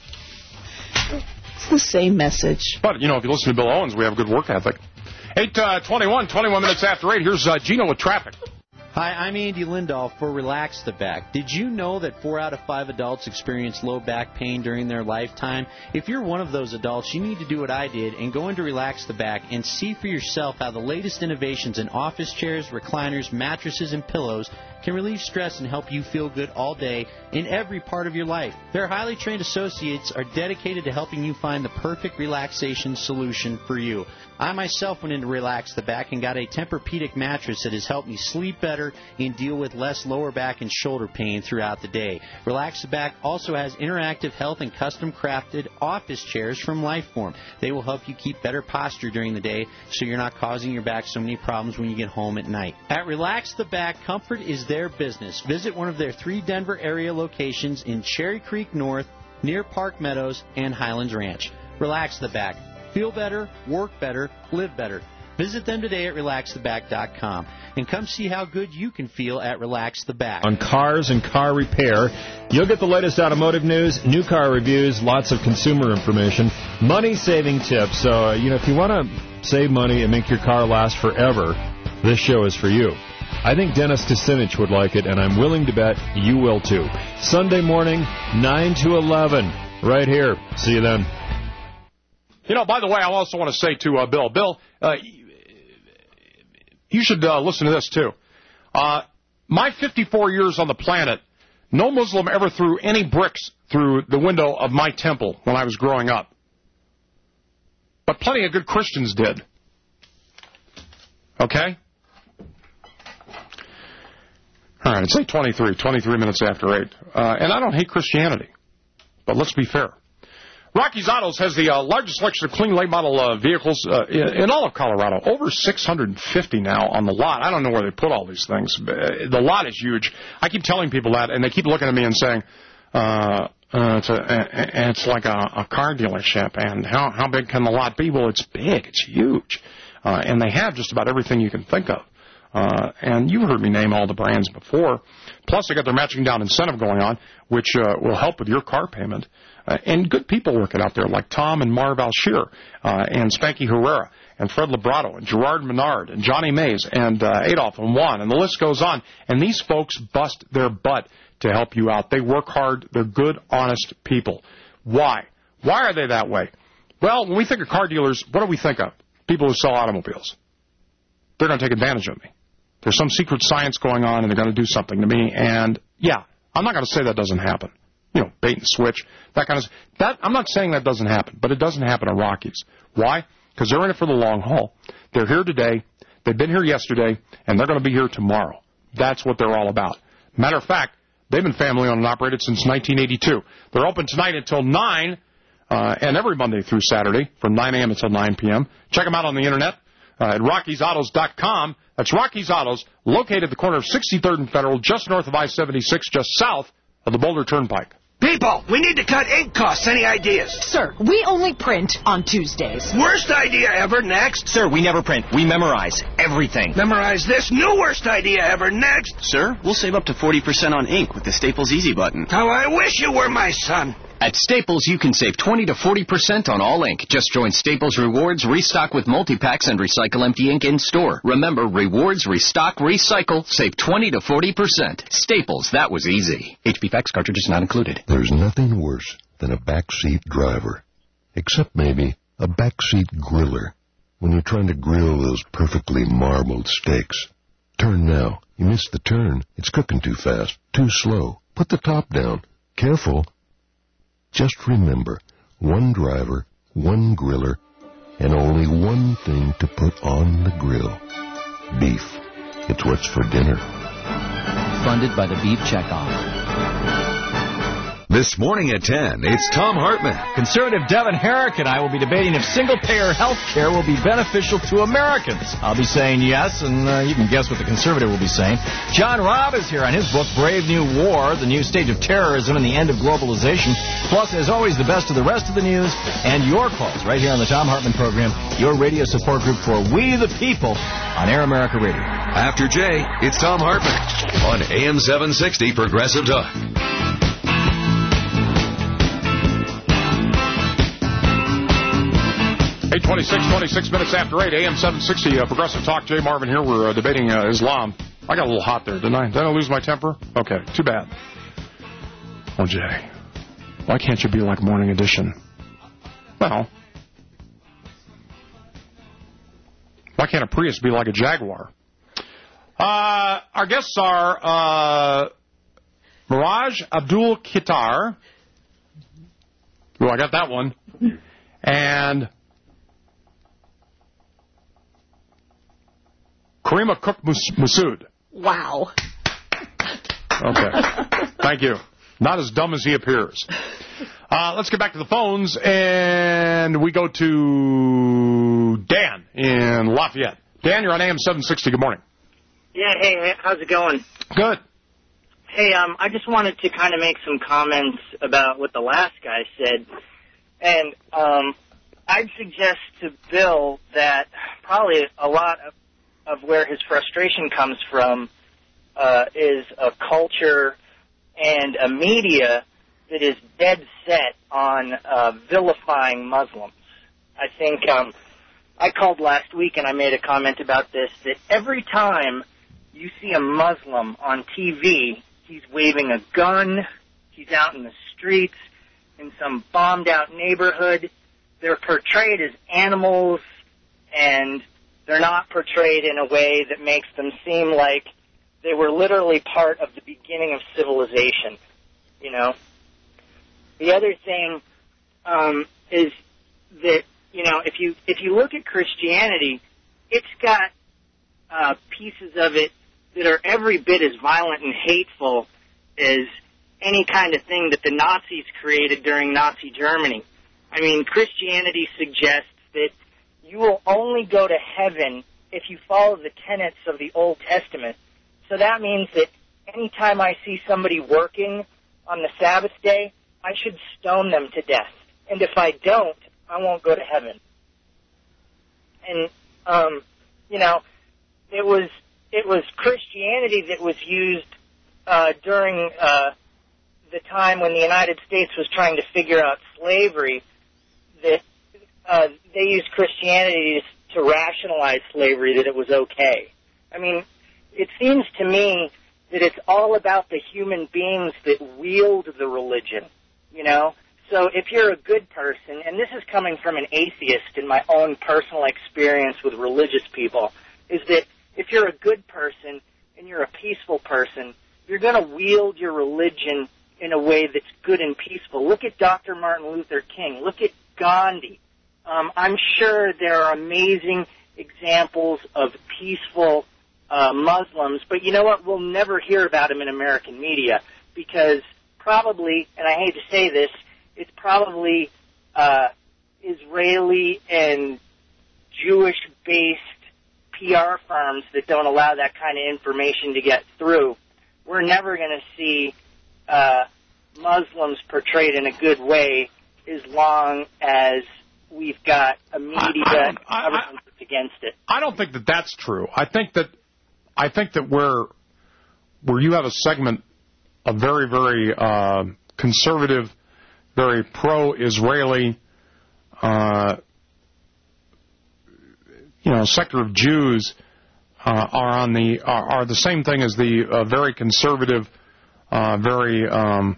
It's the same message. But, you know, if you listen to Bill Owens, we have a good work ethic. eight twenty-one, twenty-one minutes after eight. Here's uh, Gino with traffic. Hi, I'm Andy Lindahl for Relax the Back. Did you know that four out of five adults experience low back pain during their lifetime? If you're one of those adults, you need to do what I did and go into Relax the Back and see for yourself how the latest innovations in office chairs, recliners, mattresses, and pillows can relieve stress and help you feel good all day in every part of your life. Their highly trained associates are dedicated to helping you find the perfect relaxation solution for you. I myself went into Relax the Back and got a Tempur-Pedic mattress that has helped me sleep better and deal with less lower back and shoulder pain throughout the day. Relax the Back also has interactive health and custom-crafted office chairs from Lifeform. They will help you keep better posture during the day so you're not causing your back so many problems when you get home at night. At Relax the Back, comfort is their business. Visit one of their three Denver area locations in Cherry Creek North, near Park Meadows, and Highlands Ranch. Relax the Back. Feel better, work better, live better. Visit them today at relax the back dot com and come see how good you can feel at Relax the Back. On cars and car repair, you'll get the latest automotive news, new car reviews, lots of consumer information, money-saving tips. So, uh, you know, if you want to save money and make your car last forever, this show is for you. I think Dennis Kucinich would like it, and I'm willing to bet you will too. Sunday morning, nine to eleven. right here. See you then. You know, by the way, I also want to say to uh, Bill, Bill, uh, you should uh, listen to this, too. Uh, my fifty-four years on the planet, no Muslim ever threw any bricks through the window of my temple when I was growing up. But plenty of good Christians did. Okay? All right, it's eight twenty-three, twenty-three minutes after eight. Uh, and I don't hate Christianity, but let's be fair. Rocky's Autos has the uh, largest selection of clean late model uh, vehicles uh, in, in all of Colorado. Over six hundred fifty now on the lot. I don't know where they put all these things. The lot is huge. I keep telling people that, and they keep looking at me and saying, uh, uh, it's, a, it's like a, a car dealership, and how, how big can the lot be? Well, it's big. It's huge. Uh, and they have just about everything you can think of. Uh, and you've heard me name all the brands before. Plus, they got their matching down incentive going on, which uh, will help with your car payment. Uh, and good people working out there, like Tom and Marv Alshear, uh, and Spanky Herrera, and Fred Librato, and Gerard Menard, and Johnny Mays, and uh, Adolph and Juan, and the list goes on. And these folks bust their butt to help you out. They work hard. They're good, honest people. Why? Why are they that way? Well, when we think of car dealers, what do we think of? People who sell automobiles. They're going to take advantage of me. There's some secret science going on, and they're going to do something to me. And, yeah, I'm not going to say that doesn't happen. You know, bait and switch, that kind of stuff. That, I'm not saying that doesn't happen, but it doesn't happen at Rockies. Why? Because they're in it for the long haul. They're here today. They've been here yesterday, and they're going to be here tomorrow. That's what they're all about. Matter of fact, they've been family-owned and operated since nineteen eighty-two. They're open tonight until nine, uh, and every Monday through Saturday from nine a.m. until nine p.m. Check them out on the Internet uh, at Rockies Autos dot com. That's Rockies Autos, located at the corner of sixty-third and Federal, just north of I seventy-six, just south of the Boulder Turnpike. People, we need to cut ink costs. Any ideas? Sir, we only print on Tuesdays. Worst idea ever. Next. Sir, we never print. We memorize everything. Memorize this. New worst idea ever. Next. Sir, we'll save up to forty percent on ink with the Staples Easy button. How I wish you were my son. At Staples, you can save twenty to forty percent on all ink. Just join Staples Rewards, restock with multi-packs, and recycle empty ink in store. Remember, Rewards, restock, recycle, save twenty to forty percent. Staples, that was easy. H P fax cartridges not included. There's nothing worse than a backseat driver, except maybe a backseat griller when you're trying to grill those perfectly marbled steaks. Turn now. You missed the turn. It's cooking too fast, too slow. Put the top down. Careful. Just remember, one driver, one griller, and only one thing to put on the grill. Beef. It's what's for dinner. Funded by the Beef Checkoff. This morning at ten, it's Tom Hartman. Conservative Devin Herrick and I will be debating if single-payer health care will be beneficial to Americans. I'll be saying yes, and uh, you can guess what the conservative will be saying. John Robb is here on his book, Brave New War, The New Stage of Terrorism and the End of Globalization. Plus, as always, the best of the rest of the news and your calls right here on the Tom Hartman program, your radio support group for We the People on Air America Radio. After Jay, it's Tom Hartman on A M seven sixty Progressive Talk. eight twenty-six, twenty-six minutes after eight, A M seven sixty, uh, Progressive Talk. Jay Marvin here. We're uh, debating uh, Islam. I got a little hot there, didn't I? Did I lose my temper? Okay, too bad. Oh, Jay, why can't you be like Morning Edition? Well, why can't a Prius be like a Jaguar? Uh, our guests are uh, Miraj Abdul Kittar. Oh, I got that one. And Karima Cook Masood. Wow. Okay. Thank you. Not as dumb as he appears. Uh, let's get back to the phones, and we go to Dan in Lafayette. Dan, you're on A M seven sixty. Good morning. Yeah, hey, how's it going? Good. Hey, um, I just wanted to kind of make some comments about what the last guy said. And um, I'd suggest to Bill that probably a lot of, of where his frustration comes from uh, is a culture and a media that is dead set on uh, vilifying Muslims. I think um, I called last week and I made a comment about this, that every time you see a Muslim on T V, he's waving a gun, he's out in the streets, in some bombed-out neighborhood. They're portrayed as animals, and they're not portrayed in a way that makes them seem like they were literally part of the beginning of civilization, you know. The other thing um, is that, you know, if you if you look at Christianity, it's got uh, pieces of it that are every bit as violent and hateful as any kind of thing that the Nazis created during Nazi Germany. I mean, Christianity suggests that you will only go to heaven if you follow the tenets of the Old Testament. So that means that anytime I see somebody working on the Sabbath day, I should stone them to death. And if I don't, I won't go to heaven. And, um, you know, it was it was Christianity that was used uh, during uh, the time when the United States was trying to figure out slavery, that uh, they used Christianity to rationalize slavery, that it was okay. I mean, it seems to me that it's all about the human beings that wield the religion, you know? So if you're a good person, and this is coming from an atheist in my own personal experience with religious people, is that if you're a good person and you're a peaceful person, you're going to wield your religion in a way that's good and peaceful. Look at Doctor Martin Luther King. Look at Gandhi. Um, I'm sure there are amazing examples of peaceful uh, Muslims, but you know what? We'll never hear about them in American media because probably, and I hate to say this, it's probably uh, Israeli and Jewish-based P R firms that don't allow that kind of information to get through. We're never going to see uh, Muslims portrayed in a good way as long as we've got a media I, I, I, that's against it. I don't think that that's true. I think that I think that where where you have a segment of very, very uh, conservative, very pro-Israeli, uh, you know, sector of Jews uh, are on the are, are the same thing as the uh, very conservative, uh, very um,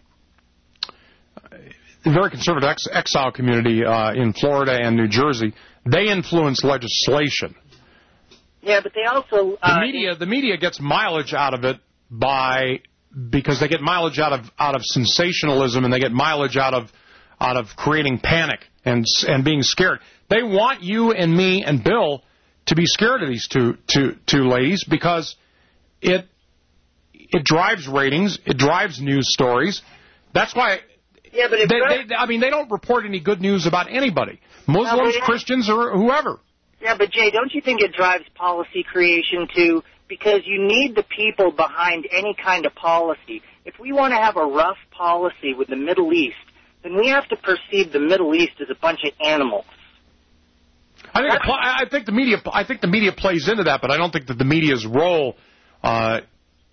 very conservative ex- exile community uh, in Florida and New Jersey. They influence legislation. Yeah, but they also uh, the media the media gets mileage out of it by because they get mileage out of out of sensationalism, and they get mileage out of out of creating panic and and being scared. They want you and me and Bill to be scared of these two two two ladies because it it drives ratings, it drives news stories. That's why. Yeah, but if they, they, I mean, they don't report any good news about anybody, Muslims, no, Christians, or whoever. Yeah, but Jay, don't you think it drives policy creation too? Because you need the people behind any kind of policy. If we want to have a rough policy with the Middle East, then we have to perceive the Middle East as a bunch of animals. I think I think the media I think the media plays into that, but I don't think that the media's role uh,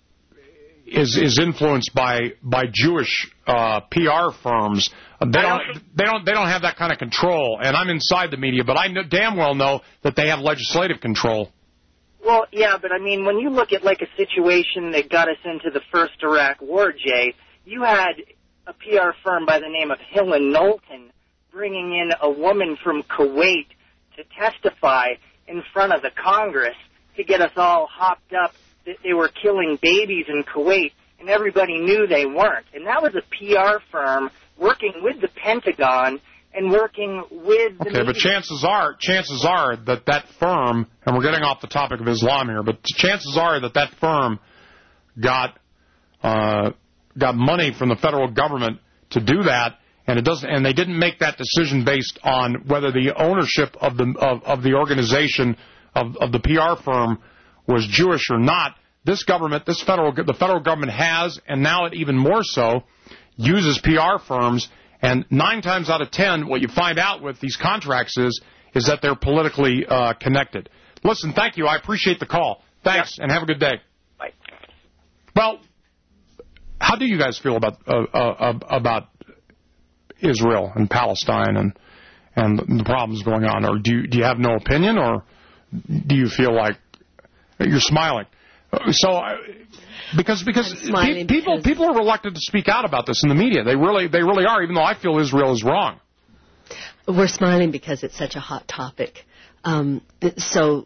is is influenced by by Jewish uh, P R firms. They don't they don't they don't have that kind of control. And I'm inside the media, but I know, damn well know that they have legislative control. Well, yeah, but I mean, when you look at like a situation that got us into the first Iraq War, Jay, you had a P R firm by the name of Hill and Knowlton bringing in a woman from Kuwait to testify in front of the Congress to get us all hopped up that they were killing babies in Kuwait, and everybody knew they weren't. And that was a P R firm working with the Pentagon and working with the Okay, media. but chances are, chances are that that firm, and we're getting off the topic of Islam here, but chances are that that firm got uh, got money from the federal government to do that, and it doesn't, and they didn't make that decision based on whether the ownership of the of, of the organization of, of the P R firm was Jewish or not. This government, this federal, the federal government has, and now it even more so, uses P R firms. And nine times out of ten, what you find out with these contracts is is that they're politically uh, connected. Listen, thank you. I appreciate the call. Thanks, yep. And have a good day. Bye. Well, how do you guys feel about uh, uh, about Israel and Palestine and and the problems going on? Or do you, do you have no opinion, or do you feel like you're smiling? So, uh, because because pe- people because people are reluctant to speak out about this in the media. They really they really are, even though I feel Israel is wrong. We're smiling because it's such a hot topic. Um, so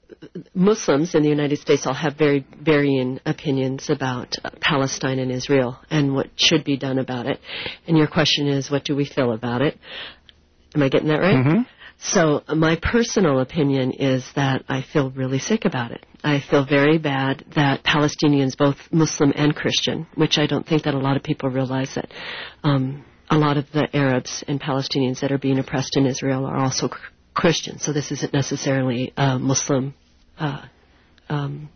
Muslims in the United States all have very varying opinions about uh, Palestine and Israel and what should be done about it. And your question is, what do we feel about it? Am I getting that right? Mm-hmm. So my personal opinion is that I feel really sick about it. I feel very bad that Palestinians, both Muslim and Christian, which I don't think that a lot of people realize that um, a lot of the Arabs and Palestinians that are being oppressed in Israel are also cr- Christian. So this isn't necessarily a Muslim uh, um,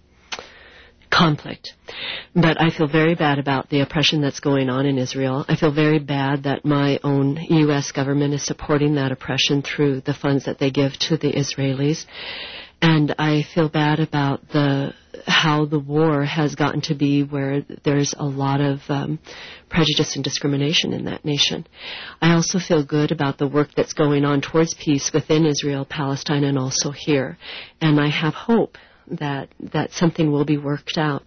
conflict. But I feel very bad about the oppression that's going on in Israel. I feel very bad that my own U S government is supporting that oppression through the funds that they give to the Israelis. And I feel bad about the how the war has gotten to be where there's a lot of um, prejudice and discrimination in that nation. I also feel good about the work that's going on towards peace within Israel, Palestine, and also here. And I have hope that that something will be worked out.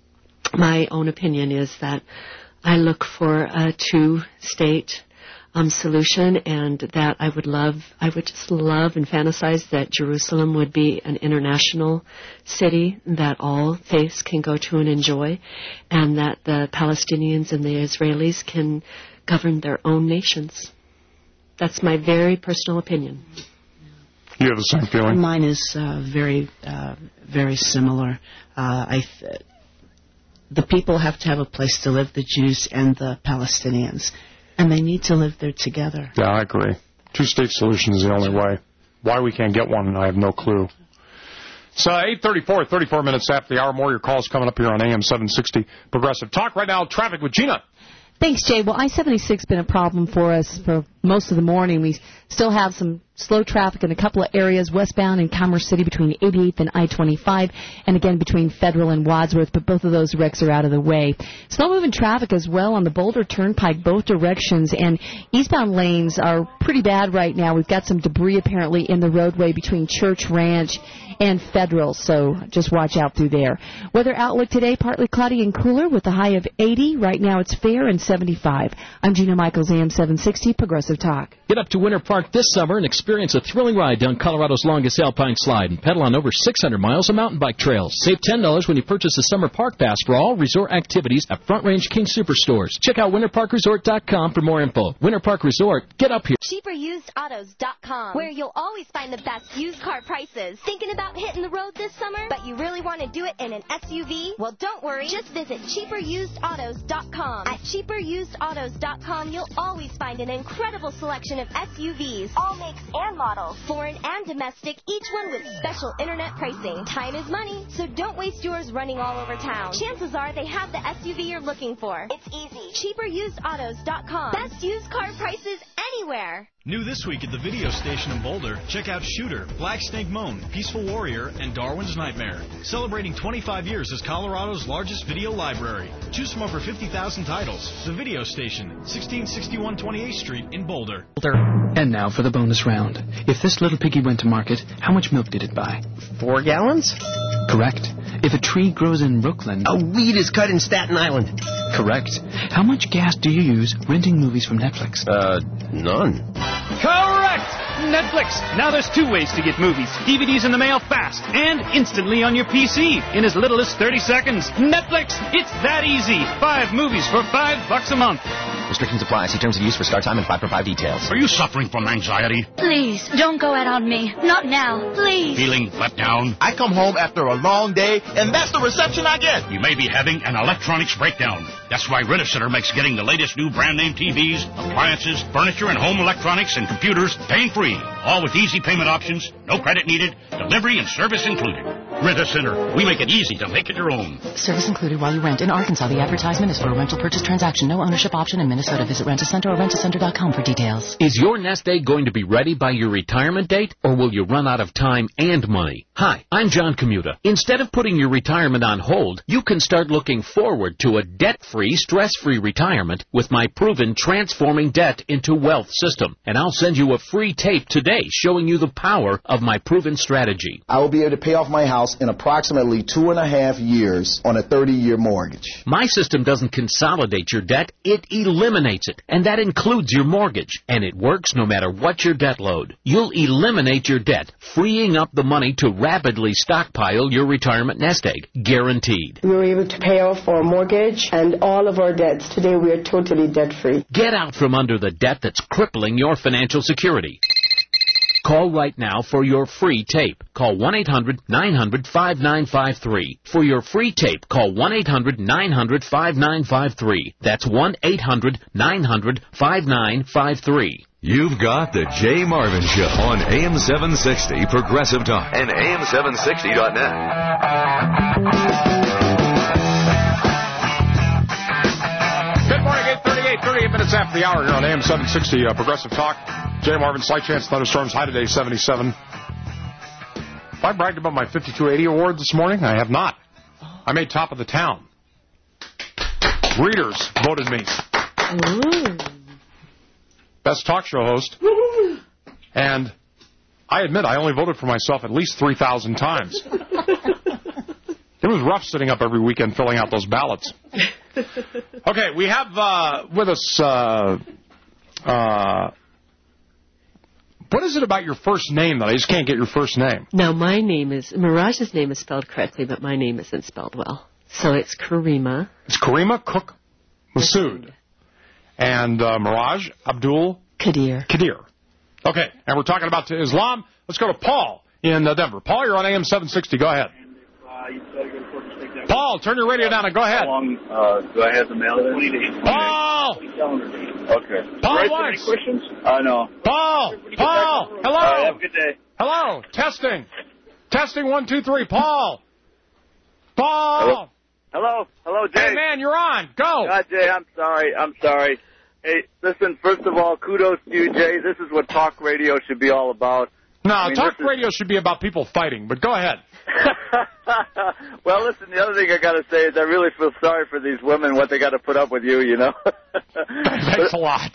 My own opinion is that I look for a two-state um, solution, and that I would love, I would just love and fantasize that Jerusalem would be an international city that all faiths can go to and enjoy, and that the Palestinians and the Israelis can govern their own nations. That's my very personal opinion. You have the same feeling? Mine is uh, very, uh, very similar. Uh, I th- the people have to have a place to live, the Jews and the Palestinians, and they need to live there together. Yeah, I agree. Two-state solution is the only way. Why we can't get one, I have no clue. So eight thirty-four, thirty-four minutes after the hour. More of your calls coming up here on A M seven sixty Progressive Talk. Right now, traffic with Gina. Thanks, Jay. Well, I seventy-six has been a problem for us for most of the morning. We still have some slow traffic in a couple of areas, westbound in Commerce City between eighty-eighth and I twenty-five, and again between Federal and Wadsworth, but both of those wrecks are out of the way. Slow-moving traffic as well on the Boulder Turnpike, both directions, and eastbound lanes are pretty bad right now. We've got some debris apparently in the roadway between Church Ranch and Federal, so just watch out through there. Weather outlook today, partly cloudy and cooler with a high of eighty. Right now it's fair and seventy-five. I'm Gina Michaels, A M seven sixty Progressive Talk. Get up to Winter Park this summer and experience a thrilling ride down Colorado's longest alpine slide and pedal on over six hundred miles of mountain bike trails. Save ten dollars when you purchase a summer park pass for all resort activities at Front Range King Superstores. Check out winter park resort dot com for more info. Winter Park Resort, get up here. cheaper used autos dot com, where you'll always find the best used car prices. Thinking about hitting the road this summer, but you really want to do it in an S U V? Well, don't worry. Just visit cheaper used autos dot com. At cheaper used autos dot com, you'll always find an incredible selection of S U Vs, all makes and models, foreign and domestic, each one with special internet pricing. Time is money, so don't waste yours running all over town. Chances are they have the S U V you're looking for. It's easy. cheaper used autos dot com. Best used car prices anywhere. New this week at the video station in Boulder, check out Shooter, Black Snake Moan, Peaceful Warrior, and Darwin's Nightmare. Celebrating twenty-five years as Colorado's largest video library. Choose from over fifty thousand titles. The video station, sixteen sixty-one twenty-eighth Street in Boulder. And now for the bonus round. If this little piggy went to market, how much milk did it buy? Four gallons? Correct. If a tree grows in Brooklyn... A weed is cut in Staten Island. Correct. How much gas do you use renting movies from Netflix? Uh, none. Correct! Netflix! Now there's two ways to get movies. D V Ds in the mail fast and instantly on your P C in as little as thirty seconds. Netflix! It's that easy. Five movies for five bucks a month. Restrictions apply. See terms of use for start time and five for five details. Are you suffering from anxiety? Please, don't go out on me. Not now. Please. Feeling let down? I come home after a long day, and that's the reception I get. You may be having an electronics breakdown. That's why Rent-A-Center makes getting the latest new brand name T Vs, appliances, furniture, and home electronics and computers pain-free. All with easy payment options, no credit needed, delivery and service included. Rent-A-Center. We make it easy to make it your own. Service included while you rent. In Arkansas, the advertisement is for a rental purchase transaction. No ownership option in Minnesota. Visit Rent-A-Center or rent a center dot com for details. Is your nest egg going to be ready by your retirement date, or will you run out of time and money? Hi, I'm John Commuta. Instead of putting your retirement on hold, you can start looking forward to a debt-free, stress-free retirement with my proven Transforming Debt into Wealth system. And I'll send you a free tape today showing you the power of my proven strategy. I will be able to pay off my house house in approximately two and a half years on a thirty-year mortgage. My system doesn't consolidate your debt, it eliminates it, and that includes your mortgage. And it works no matter what your debt load. You'll eliminate your debt, freeing up the money to rapidly stockpile your retirement nest egg. Guaranteed. We were able to pay off our mortgage and all of our debts. Today we are totally debt-free. Get out from under the debt that's crippling your financial security. Call right now for your free tape. Call one eight hundred nine hundred five nine five three. For your free tape, call one eight hundred nine hundred five nine five three. That's one eight hundred nine hundred five nine five three. You've got the Jay Marvin Show on A M seven sixty Progressive Talk and A M seven sixty dot net. Good morning, eight thirty-eight, thirty-eight minutes after the hour here on A M seven sixty uh, Progressive Talk. Jay Marvin, slight chance of thunderstorms, high today, seventy-seven. Have I bragged about my fifty-two eighty award this morning? I have not. I made top of the town. Readers voted me. Ooh. Best talk show host. And I admit I only voted for myself at least three thousand times. It was rough sitting up every weekend filling out those ballots. Okay, we have uh, with us... Uh, uh, what is it about your first name that I just can't get your first name? Now, my name is... Miraj's name is spelled correctly, but my name isn't spelled well. So it's Karima. It's Karima Cook Masood. And uh, Miraj Abdul Kadir. Kadir. Okay, and we're talking about Islam. Let's go to Paul in uh, Denver. Paul, you're on A M seven sixty. Go ahead. Paul, turn your radio down and go ahead. How long uh, do I have to mail it? Paul! Okay. Paul right, Weiss. Any questions? I uh, know. Paul! Paul! Hello! All right, have a good day. Hello! Testing! Testing, one, two, three. Paul! Paul! Hello? Hello? Hello, Jay. Hey, man, you're on. Go! God, Jay, I'm sorry. I'm sorry. Hey, listen, first of all, kudos to you, Jay. This is what talk radio should be all about. No, I mean, talk is... radio should be about people fighting, but go ahead. Well, listen, the other thing I got to say is I really feel sorry for these women, what they got to put up with you, you know. Thanks a lot.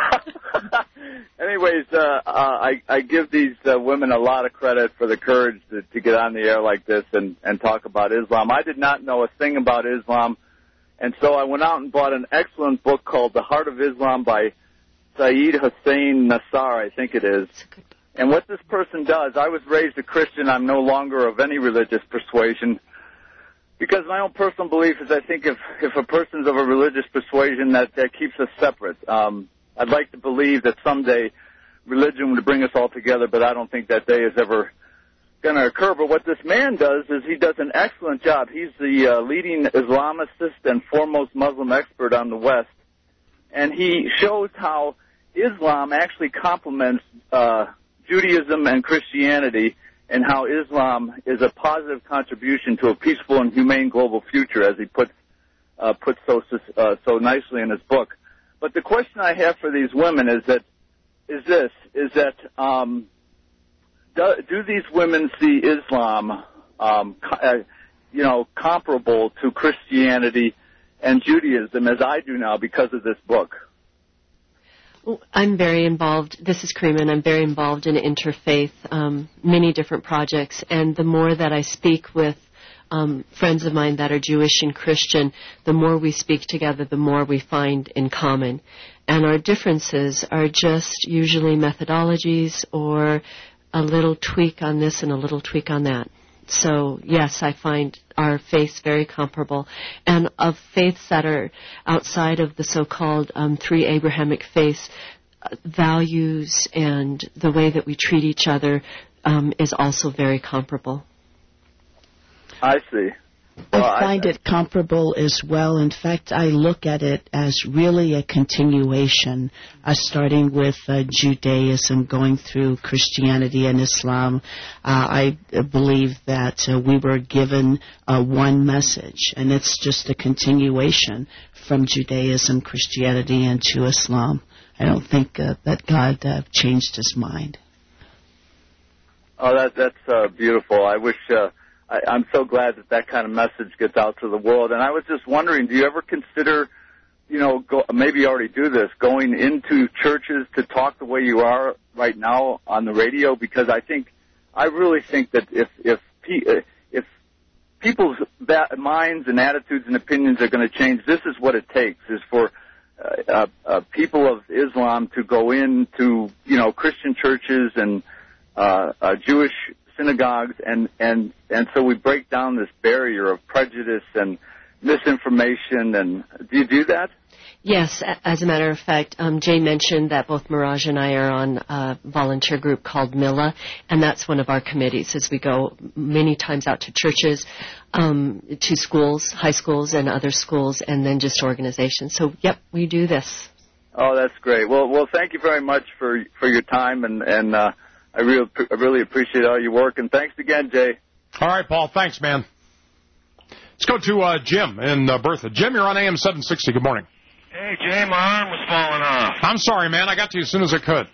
Anyways, uh, uh, I, I give these uh, women a lot of credit for the courage to, to get on the air like this and, and talk about Islam. I did not know a thing about Islam, and so I went out and bought an excellent book called The Heart of Islam by Saeed Hussein Nassar, I think it is. And what this person does, I was raised a Christian. I'm no longer of any religious persuasion. Because my own personal belief is I think if, if a person's of a religious persuasion, that, that keeps us separate. Um, I'd like to believe that someday religion would bring us all together, but I don't think that day is ever going to occur. But what this man does is he does an excellent job. He's the uh, leading Islamicist and foremost Muslim expert on the West. And he shows how Islam actually complements uh, Judaism and Christianity, and how Islam is a positive contribution to a peaceful and humane global future, as he puts uh, puts so uh, so nicely in his book. But the question I have for these women is that is this is that um, do, do these women see Islam, um, co- uh, you know, comparable to Christianity and Judaism as I do now because of this book? I'm very involved. This is Karima, I'm very involved in interfaith, um, many different projects. And the more that I speak with um, friends of mine that are Jewish and Christian, the more we speak together, the more we find in common. And our differences are just usually methodologies or a little tweak on this and a little tweak on that. So, yes, I find our faiths very comparable. And of faiths that are outside of the so-called um, three Abrahamic faiths, uh, values and the way that we treat each other um, is also very comparable. I see. Well, I find I, it comparable as well. In fact, I look at it as really a continuation, uh, starting with uh, Judaism, going through Christianity and Islam. Uh, I believe that uh, we were given uh, one message, and it's just a continuation from Judaism, Christianity, and to Islam. I don't think uh, that God uh, changed his mind. Oh, that, that's uh, beautiful. I wish... Uh, I, I'm so glad that that kind of message gets out to the world. And I was just wondering, do you ever consider, you know, go, maybe you already do this, going into churches to talk the way you are right now on the radio? Because I think, I really think that if if if people's ba- minds and attitudes and opinions are going to change, this is what it takes, is for uh, uh, uh, people of Islam to go into, you know, Christian churches and uh, uh, Jewish synagogues, and, and, and so we break down this barrier of prejudice and misinformation. And do you do that? Yes, as a matter of fact, um, Jay mentioned that both Mirage and I are on a volunteer group called Milla, and that's one of our committees as we go many times out to churches, um, to schools, high schools and other schools, and then just organizations. So, yep, we do this. Oh, that's great. Well, well, thank you very much for for your time, and, and uh, I really, I really appreciate all your work, and thanks again, Jay. All right, Paul, thanks, man. Let's go to uh, Jim in uh, Bertha. Jim, you're on A M seven sixty. Good morning. Hey, Jay, my arm was falling off. I'm sorry, man. I got to you as soon as I could.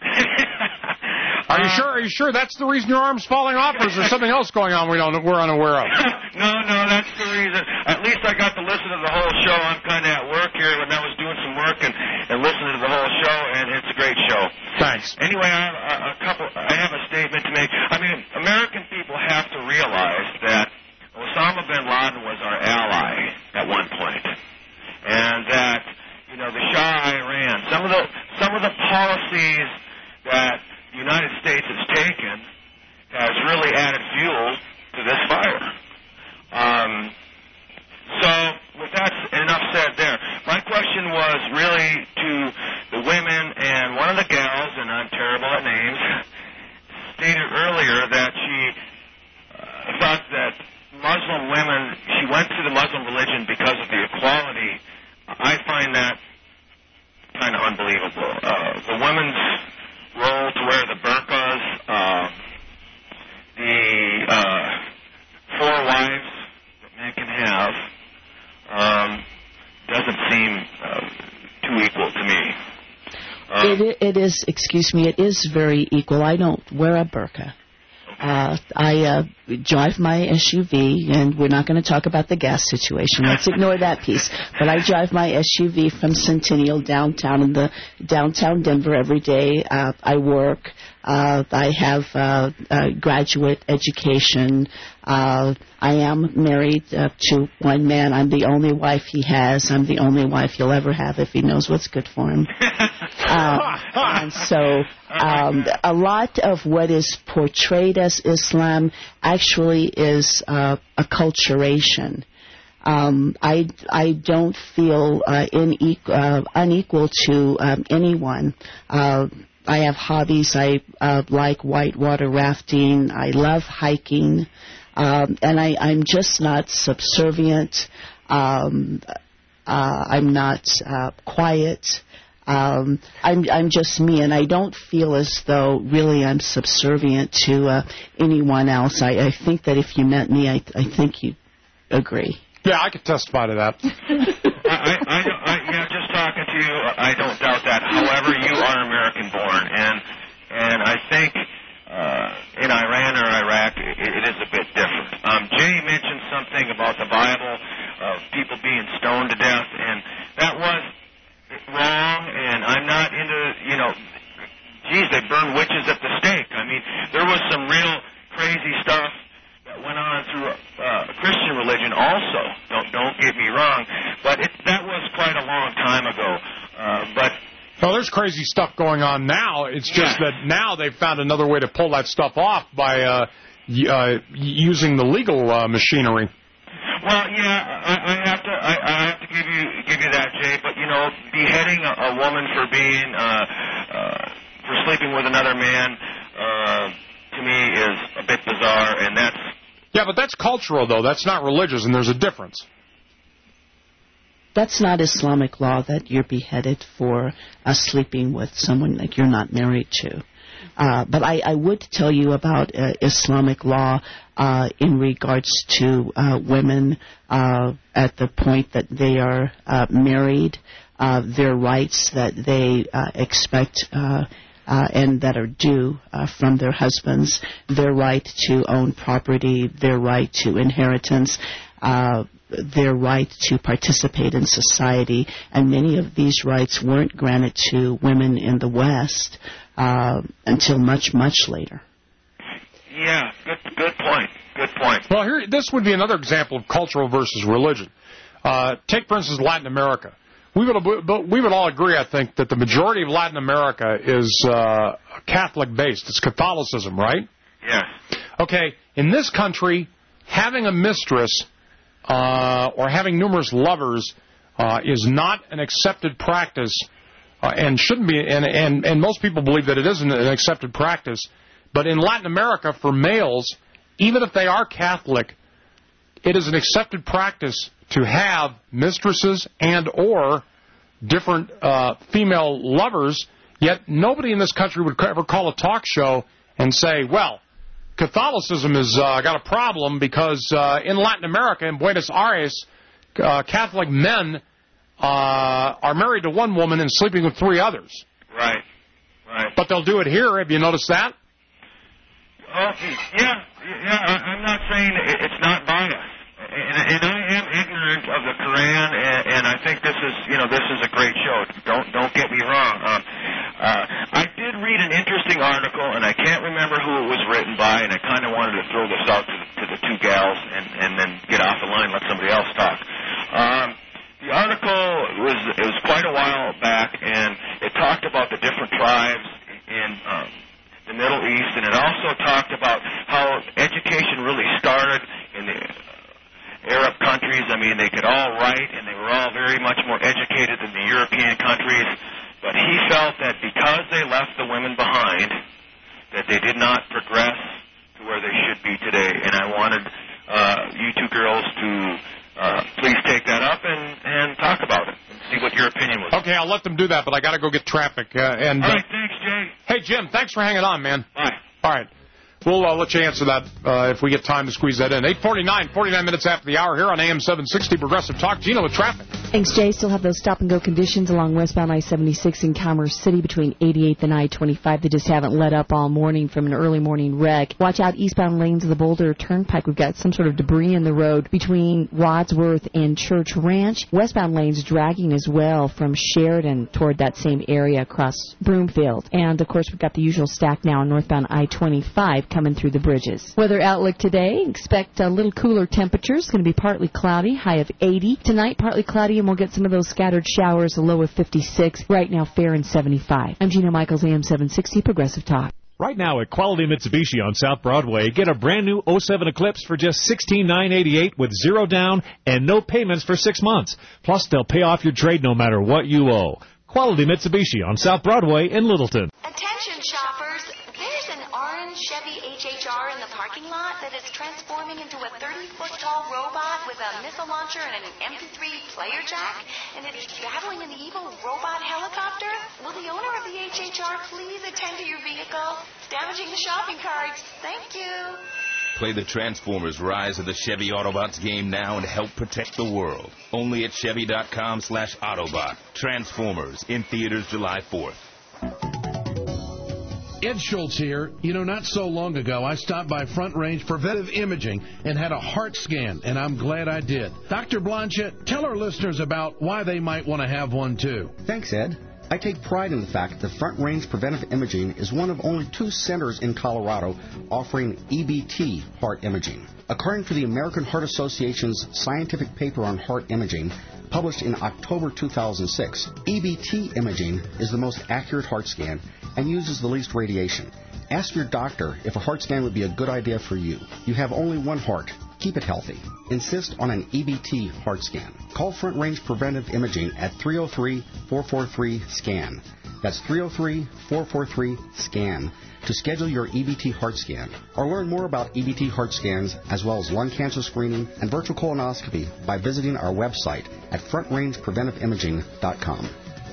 Are you sure? Are you sure that's the reason your arm's falling off, or is there something else going on we don't we're unaware of? no, no, that's the reason. At least I got to listen to the whole show. I'm kind of at work here when I was doing some work and, and listening to the whole show, and it's a great show. Thanks. Anyway, I have a, a couple. I have a statement to make. I mean, American people have to realize that Osama bin Laden was our ally at one point, and that, you know, the Shah of Iran, some of the some of the policies that the United States has taken has really added fuel to this fire. Um, so, with that enough said there, my question was really to the women, and one of the gals, and I'm terrible at names, stated earlier that she uh, thought that Muslim women, she went to the Muslim religion because of the equality. I find that kind of unbelievable. Uh, the women's role to wear the burqas, uh, the uh, four wives that men can have, um, doesn't seem uh, too equal to me. Um, it, it is, excuse me, it is very equal. I don't wear a burqa. Uh, I uh, drive my S U V, and we're not going to talk about the gas situation. Let's ignore that piece. But I drive my S U V from Centennial downtown in the downtown Denver every day. Uh, I work. Uh, I have uh, a graduate education. Uh, I am married uh, to one man. I'm the only wife he has. I'm the only wife he'll ever have if he knows what's good for him. uh, and so um, a lot of what is portrayed as Islam actually is uh, acculturation. Um, I I don't feel uh, in, uh, unequal to um, anyone. Uh, I have hobbies. I uh, like whitewater rafting. I love hiking. Um, and I, I'm just not subservient. Um, uh, I'm not uh, quiet. Um, I'm, I'm just me, and I don't feel as though really I'm subservient to uh, anyone else. I, I think that if you met me, I, I think you'd agree. Yeah, I could testify to that. I, I, I, yeah, just talking to you, I don't doubt that. However, you are American-born, and and I think uh, in Iran or Iraq, it, it is a bit different. Um, Jay mentioned something about the Bible, of people being stoned to death, and that was wrong. And I'm not into, you know, geez, they burn witches at the stake. I mean, there was some real crazy stuff that went on through uh, Christian religion also. Don't don't get me wrong, but it, that was quite a long time ago. Uh, but well, there's crazy stuff going on now. It's just yeah. that now they've found another way to pull that stuff off by uh, y- uh, using the legal uh, machinery. Well, yeah, I, I have to I, I have to give you give you that, Jay. But you know, beheading a, a woman for being uh, uh, for sleeping with another man. Uh, to me is a bit bizarre, and that's... Yeah, but that's cultural, though. That's not religious, and there's a difference. That's not Islamic law that you're beheaded for uh, sleeping with someone that you're not married to. Uh, but I, I would tell you about uh, Islamic law uh, in regards to uh, women uh, at the point that they are uh, married, uh, their rights that they uh, expect uh Uh, and that are due uh, from their husbands, their right to own property, their right to inheritance, uh, their right to participate in society. And many of these rights weren't granted to women in the West uh, until much, much later. Yeah, good, good point. Good point. Well, here, this would be another example of cultural versus religion. Uh, take, for instance, Latin America. We would, we would all agree, I think, that the majority of Latin America is uh, Catholic-based. It's Catholicism, right? Yes. Okay, in this country, having a mistress uh, or having numerous lovers uh, is not an accepted practice uh, and shouldn't be, and, and, and most people believe that it isn't an accepted practice. But in Latin America, for males, even if they are Catholic, it is an accepted practice to have mistresses and or different uh, female lovers, yet nobody in this country would ever call a talk show and say, well, Catholicism has uh, got a problem because uh, in Latin America, in Buenos Aires, uh, Catholic men uh, are married to one woman and sleeping with three others. Right, right. But they'll do it here. Have you noticed that? Okay, yeah, yeah, I- I'm not saying it's not biased. And, and I am ignorant of the Quran, and, and I think this is, you know, this is a great show. Don't don't get me wrong. Um, uh, I did read an interesting article, and I can't remember who it was written by, and I kind of wanted to throw this out to the, to the two gals, and, and then get off the line, let somebody else talk. Um, the article was it was quite a while back, and it talked about the different tribes in um, the Middle East, and it also talked about how education really started in the Arab countries. I mean, they could all write, and they were all very much more educated than the European countries. But he felt that because they left the women behind, that they did not progress to where they should be today. And I wanted uh, you two girls to uh, please take that up and, and talk about it and see what your opinion was. Okay, I'll let them do that, but I got to go get traffic. Uh, and all uh, right, thanks, Jay. Hey, Jim, thanks for hanging on, man. Bye. All right. We'll uh, let you answer that uh, if we get time to squeeze that in. eight forty-nine, forty-nine minutes after the hour here on A M seven sixty Progressive Talk. Gina with traffic. Thanks, Jay. Still have those stop-and-go conditions along westbound I seventy-six in Commerce City between eighty-eighth and I twenty-five. They just haven't let up all morning from an early morning wreck. Watch out eastbound lanes of the Boulder Turnpike. We've got some sort of debris in the road between Wadsworth and Church Ranch. Westbound lanes dragging as well from Sheridan toward that same area across Broomfield. And, of course, we've got the usual stack now on northbound I twenty-five coming through the bridges. Weather outlook today, expect a little cooler temperatures. It's going to be partly cloudy, high of eighty. Tonight, partly cloudy, and we'll get some of those scattered showers, a low of fifty-six. Right now, fair and seventy-five. I'm Gina Michaels, A M seven sixty Progressive Talk. Right now at Quality Mitsubishi on South Broadway, get a brand new oh seven Eclipse for just sixteen thousand nine hundred eighty-eight dollars with zero down and no payments for six months. Plus, they'll pay off your trade no matter what you owe. Quality Mitsubishi on South Broadway in Littleton. Attention shoppers, there's an orange Chevy H H R in the parking lot that is transforming into a thirty-foot tall robot with a missile launcher and an M P three player jack, and it's battling an evil robot helicopter. Will the owner of the H H R please attend to your vehicle? It's damaging the shopping carts. Thank you. Play the Transformers Rise of the Chevy Autobots game now and help protect the world. Only at Chevy.com slash Autobot. Transformers in theaters July fourth. Ed Schultz here. You know, not so long ago, I stopped by Front Range Preventive Imaging and had a heart scan, and I'm glad I did. Doctor Blanchett, tell our listeners about why they might want to have one, too. Thanks, Ed. I take pride in the fact that Front Range Preventive Imaging is one of only two centers in Colorado offering E B T heart imaging. According to the American Heart Association's scientific paper on heart imaging, published in October two thousand six, E B T imaging is the most accurate heart scan and uses the least radiation. Ask your doctor if a heart scan would be a good idea for you. You have only one heart. Keep it healthy. Insist on an E B T heart scan. Call Front Range Preventive Imaging at three oh three, four four three, SCAN. That's three oh three, four four three, SCAN to schedule your E B T heart scan. Or learn more about E B T heart scans as well as lung cancer screening and virtual colonoscopy by visiting our website at front range preventive imaging dot com.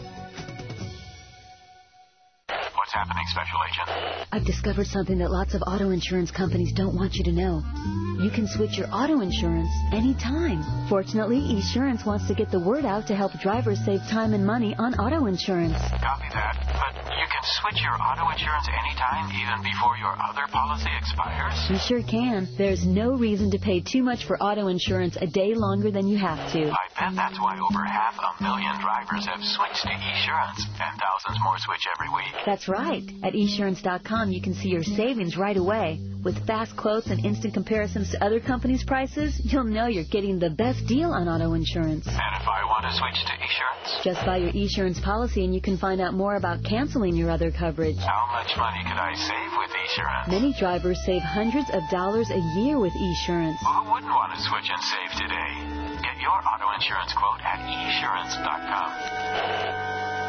What's happening, Special Agent? I've discovered something that lots of auto insurance companies don't want you to know. You can switch your auto insurance anytime. Fortunately, Esurance wants to get the word out to help drivers save time and money on auto insurance. Copy that. But you can switch your auto insurance anytime, even before your other policy expires? You sure can. There's no reason to pay too much for auto insurance a day longer than you have to. I bet that's why over half a million drivers have switched to Esurance, and thousands more switch every week. That's right. At Esurance dot com, you can see your savings right away. With fast quotes and instant comparisons to other companies' prices, you'll know you're getting the best deal on auto insurance. And if I want to switch to Esurance? Just buy your Esurance policy and you can find out more about canceling your other coverage. How much money could I save with Esurance? Many drivers save hundreds of dollars a year with Esurance. Well, who wouldn't want to switch and save today? Get your auto insurance quote at esurance dot com.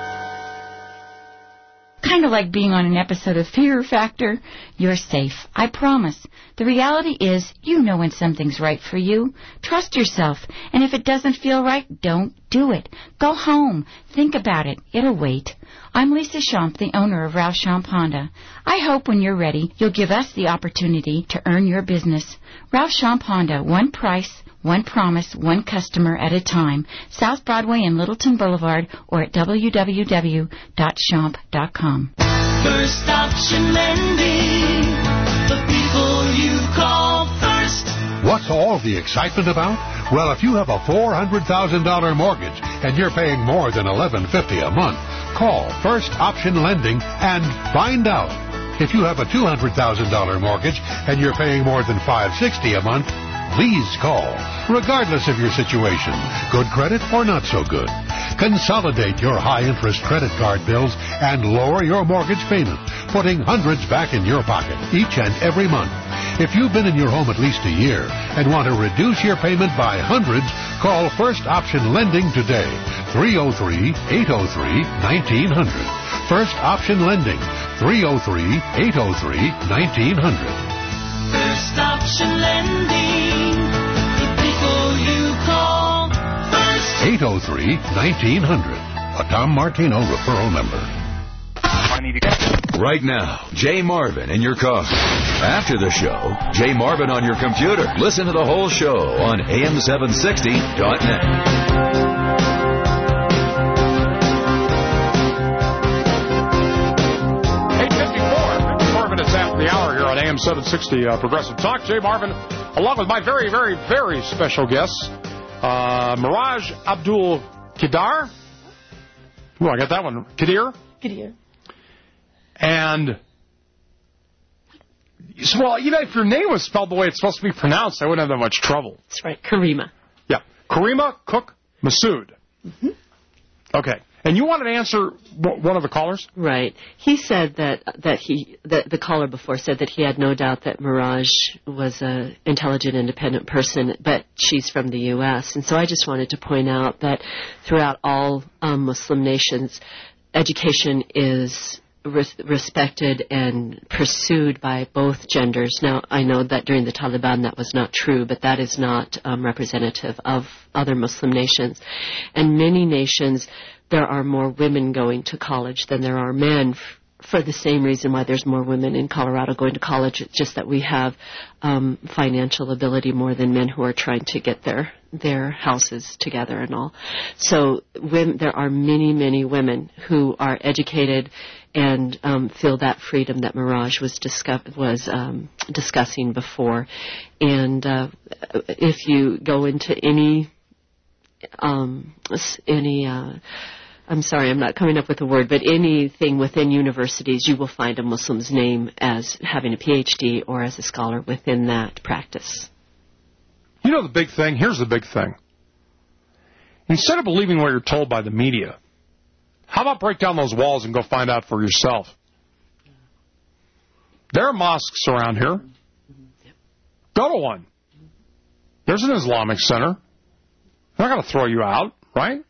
Kind of like being on an episode of Fear Factor. You're safe, I promise. The reality is, you know when something's right for you. Trust yourself, and if it doesn't feel right, don't do it. Go home. Think about it. It'll wait. I'm Lisa Schomp, the owner of Ralph Schomp Honda. I hope when you're ready, you'll give us the opportunity to earn your business. Ralph Schomp Honda, one price, one promise, one customer at a time. South Broadway and Littleton Boulevard, or at w w w dot schomp dot com. First Option Lending, the people you call first. What's all the excitement about? Well, if you have a four hundred thousand dollars mortgage and you're paying more than eleven fifty a month, call First Option Lending and find out. If you have a two hundred thousand dollars mortgage and you're paying more than five sixty a month, please call, regardless of your situation, good credit or not so good. Consolidate your high-interest credit card bills and lower your mortgage payment, putting hundreds back in your pocket each and every month. If you've been in your home at least a year and want to reduce your payment by hundreds, call First Option Lending today, three oh three, eight oh three, nineteen hundred. First Option Lending, three oh three, eight oh three, nineteen hundred. First Option Lending, the people you call first. eight oh three, nineteen hundred. A Tom Martino referral number. Right now, Jay Marvin in your car. After the show, Jay Marvin on your computer. Listen to the whole show on A M seven sixty dot net. The hour here on A M seven sixty uh, Progressive Talk. Jay Marvin, along with my very, very, very special guests, uh, Miraj Abdul Kidar. Oh, I got that one. Kadir. Kadir. And, so, well, even if your name was spelled the way it's supposed to be pronounced, I wouldn't have that much trouble. That's right, Karima. Yeah, Karima Cook Masood. Mm-hmm. Okay. And you wanted to answer one of the callers? Right. He said that that he that the caller before said that he had no doubt that Miraj was an intelligent, independent person, but she's from the U S And so I just wanted to point out that throughout all um, Muslim nations, education is res- respected and pursued by both genders. Now, I know that during the Taliban that was not true, but that is not um, representative of other Muslim nations. And many nations, there are more women going to college than there are men, f- for the same reason why there's more women in Colorado going to college. It's just that we have um, financial ability more than men who are trying to get their their houses together and all. So women, there are many, many women who are educated and um, feel that freedom that Miraj was, discuss- was um, discussing before. And uh, if you go into any um, any uh, I'm sorry, I'm not coming up with a word, but anything within universities, you will find a Muslim's name as having a P H D or as a scholar within that practice. You know the big thing? Here's the big thing. Instead of believing what you're told by the media, how about break down those walls and go find out for yourself? There are mosques around here. Go to one. There's an Islamic center. They're not going to throw you out, right?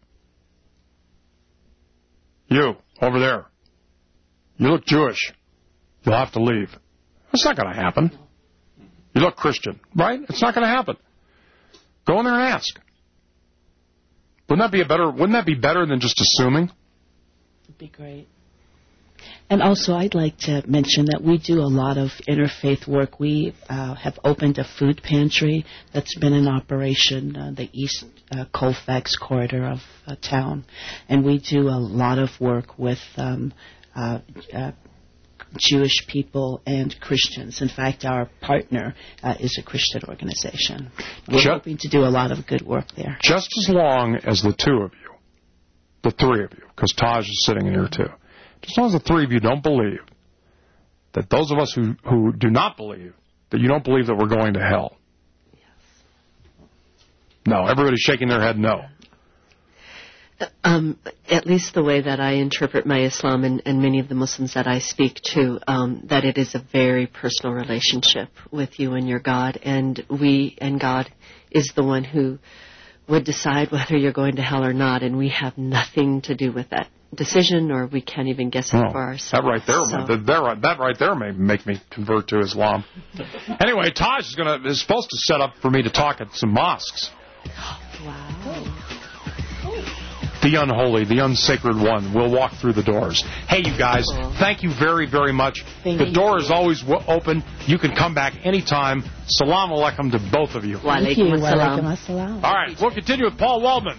You, over there. You look Jewish. You'll have to leave. That's not going to happen. You look Christian, right? It's not going to happen. Go in there and ask. Wouldn't that be a better? Wouldn't that be better than just assuming? It'd be great. And also, I'd like to mention that we do a lot of interfaith work. We uh, have opened a food pantry that's been in operation, uh, the East uh, Colfax corridor of uh, town. And we do a lot of work with um, uh, uh, Jewish people and Christians. In fact, our partner uh, is a Christian organization. We're just, hoping to do a lot of good work there. Just as long as the two of you, the three of you, because Taj is sitting in here too, just as long as the three of you don't believe that those of us who, who do not believe that you don't believe that we're going to hell? Yes. No, everybody's shaking their head no. Um, at least the way that I interpret my Islam and, and many of the Muslims that I speak to, um, that it is a very personal relationship with you and your God, and we and God is the one who would decide whether you're going to hell or not, and we have nothing to do with that decision, or we can't even guess it oh, for ourselves. That right there, so. that, that, that right there may make me convert to Islam. Anyway, Taj is gonna is supposed to set up for me to talk at some mosques. Wow. The unholy, the unsacred one will walk through the doors. Hey, you guys, thank you very, very much. Thank the you. door is always w- open. You can come back anytime. Salam alaikum to both of you. Thank you. Walaikum assalam. All right, we'll continue with Paul Waldman.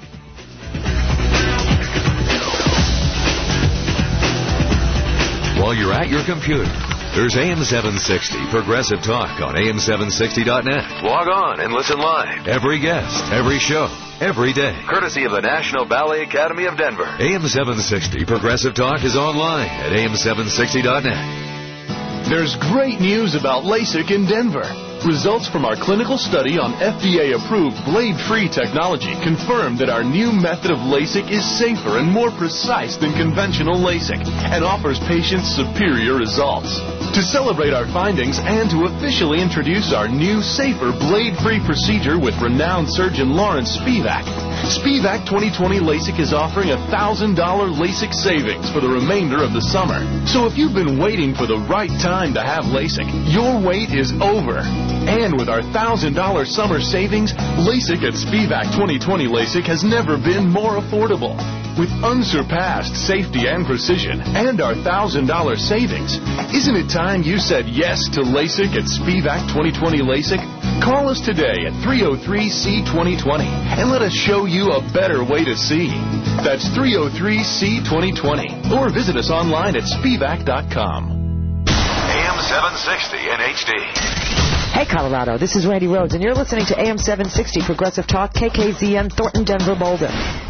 While you're at your computer, there's A M seven sixty Progressive Talk on A M seven sixty dot net. Log on and listen live. Every guest, every show, every day. Courtesy of the National Ballet Academy of Denver. A M seven sixty Progressive Talk is online at A M seven sixty dot net. There's great news about LASIK in Denver. Results from our clinical study on F D A-approved blade-free technology confirm that our new method of LASIK is safer and more precise than conventional LASIK and offers patients superior results. To celebrate our findings and to officially introduce our new, safer blade-free procedure with renowned surgeon Lawrence Spivak, Spivak twenty twenty LASIK is offering a one thousand dollars LASIK savings for the remainder of the summer. So if you've been waiting for the right time to have LASIK, your wait is over. And with our one thousand dollars summer savings, LASIK at Spivak twenty twenty LASIK has never been more affordable. With unsurpassed safety and precision and our one thousand dollars savings, isn't it time you said yes to LASIK at Spivak twenty twenty LASIK? Call us today at three oh three C twenty twenty and let us show you a better way to see. That's three oh three C twenty twenty, or visit us online at spivak dot com. A M seven sixty in H D. Hey, Colorado, this is Randy Rhodes, and you're listening to A M seven sixty Progressive Talk, K K Z N, Thornton, Denver, Boulder.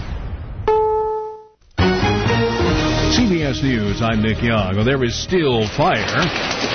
C B S News, I'm Nick Young. Well, there is still fire,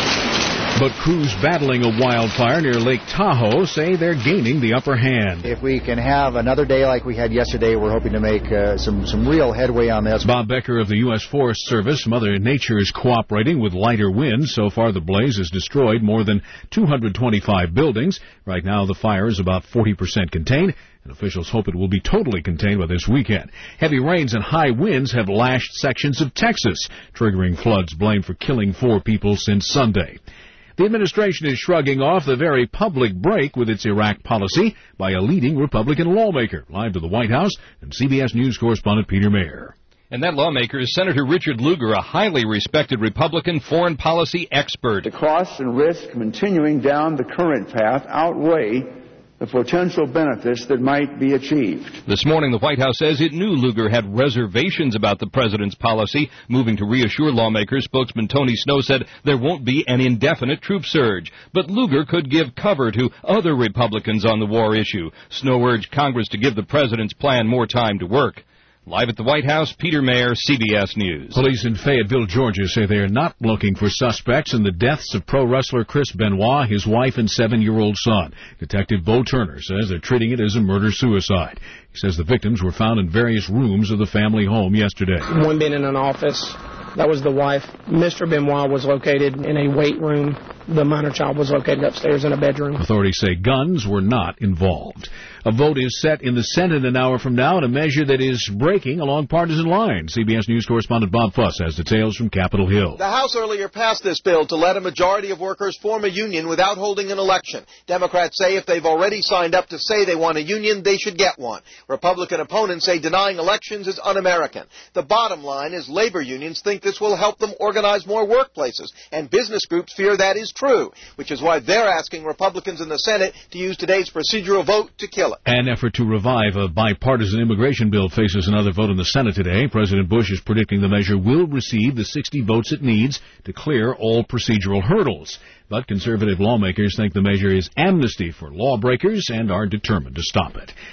but crews battling a wildfire near Lake Tahoe say they're gaining the upper hand. If we can have another day like we had yesterday, we're hoping to make uh, some, some real headway on this. Bob Becker of the U S Forest Service. Mother Nature is cooperating with lighter winds. So far, the blaze has destroyed more than two hundred twenty-five buildings. Right now, the fire is about forty percent contained, and officials hope it will be totally contained by this weekend. Heavy rains and high winds have lashed sections of Texas, triggering floods blamed for killing four people since Sunday. The administration is shrugging off the very public break with its Iraq policy by a leading Republican lawmaker. Live to the White House, and C B S News correspondent Peter Mayer. And that lawmaker is Senator Richard Lugar, a highly respected Republican foreign policy expert. The costs and risks continuing down the current path outweigh the potential benefits that might be achieved. This morning, the White House says it knew Lugar had reservations about the president's policy. Moving to reassure lawmakers, spokesman Tony Snow said there won't be an indefinite troop surge. But Lugar could give cover to other Republicans on the war issue. Snow urged Congress to give the president's plan more time to work. Live at the White House, Peter Mayer, C B S News. Police in Fayetteville, Georgia, say they are not looking for suspects in the deaths of pro wrestler Chris Benoit, his wife, and seven-year-old son. Detective Bo Turner says they're treating it as a murder-suicide. He says the victims were found in various rooms of the family home yesterday. One being in an office. That was the wife. Mister Benoit was located in a weight room. The minor child was located upstairs in a bedroom. Authorities say guns were not involved. A vote is set in the Senate an hour from now in a measure that is breaking along partisan lines. C B S News correspondent Bob Fuss has details from Capitol Hill. The House earlier passed this bill to let a majority of workers form a union without holding an election. Democrats say if they've already signed up to say they want a union, they should get one. Republican opponents say denying elections is un-American. The bottom line is labor unions think this will help them organize more workplaces, and business groups fear that is true, which is why they're asking Republicans in the Senate to use today's procedural vote to kill it. An effort to revive a bipartisan immigration bill faces another vote in the Senate today. President Bush is predicting the measure will receive the sixty votes it needs to clear all procedural hurdles. But conservative lawmakers think the measure is amnesty for lawbreakers and are determined to stop it.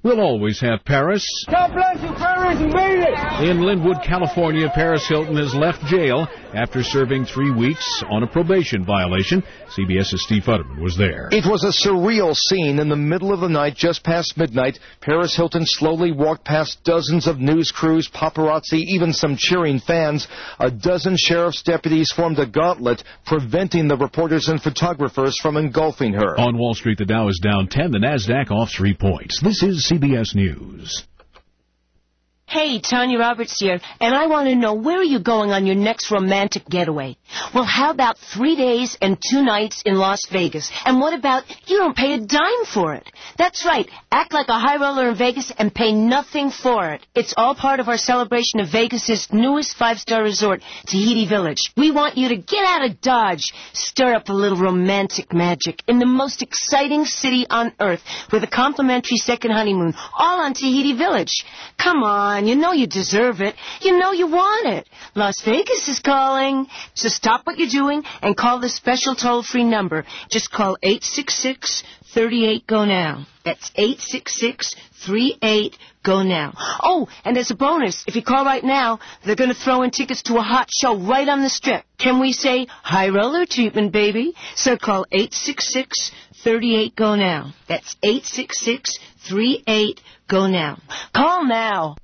We'll always have Paris. God bless you, Paris. You made it. In Linwood, California, Paris Hilton has left jail after serving three weeks on a probation violation. CBS's Steve Futterman was there. It was a surreal scene in the middle of the night, just past midnight. Paris Hilton slowly walked past dozens of news crews, paparazzi, even some cheering fans. A dozen sheriff's deputies formed a gauntlet, preventing the reporters and photographers from engulfing her. On Wall Street, the Dow is down ten, the Nasdaq off three points. This is C B S News. Hey, Tanya Roberts here, and I want to know, where are you going on your next romantic getaway? Well, how about three days and two nights in Las Vegas? And what about you don't pay a dime for it? That's right. Act like a high roller in Vegas and pay nothing for it. It's all part of our celebration of Vegas's newest five-star resort, Tahiti Village. We want you to get out of Dodge, stir up a little romantic magic in the most exciting city on earth with a complimentary second honeymoon, all on Tahiti Village. Come on. You know you deserve it. You know you want it. Las Vegas is calling. So stop what you're doing and call the special toll-free number. Just call eight six six, three eight, G O now. That's eight six six, three eight, G O now. Oh, and as a bonus, if you call right now, they're going to throw in tickets to a hot show right on the Strip. Can we say high roller treatment, baby? So call eight six six, three eight, G O now. That's eight six six, three eight, G O now. Call now.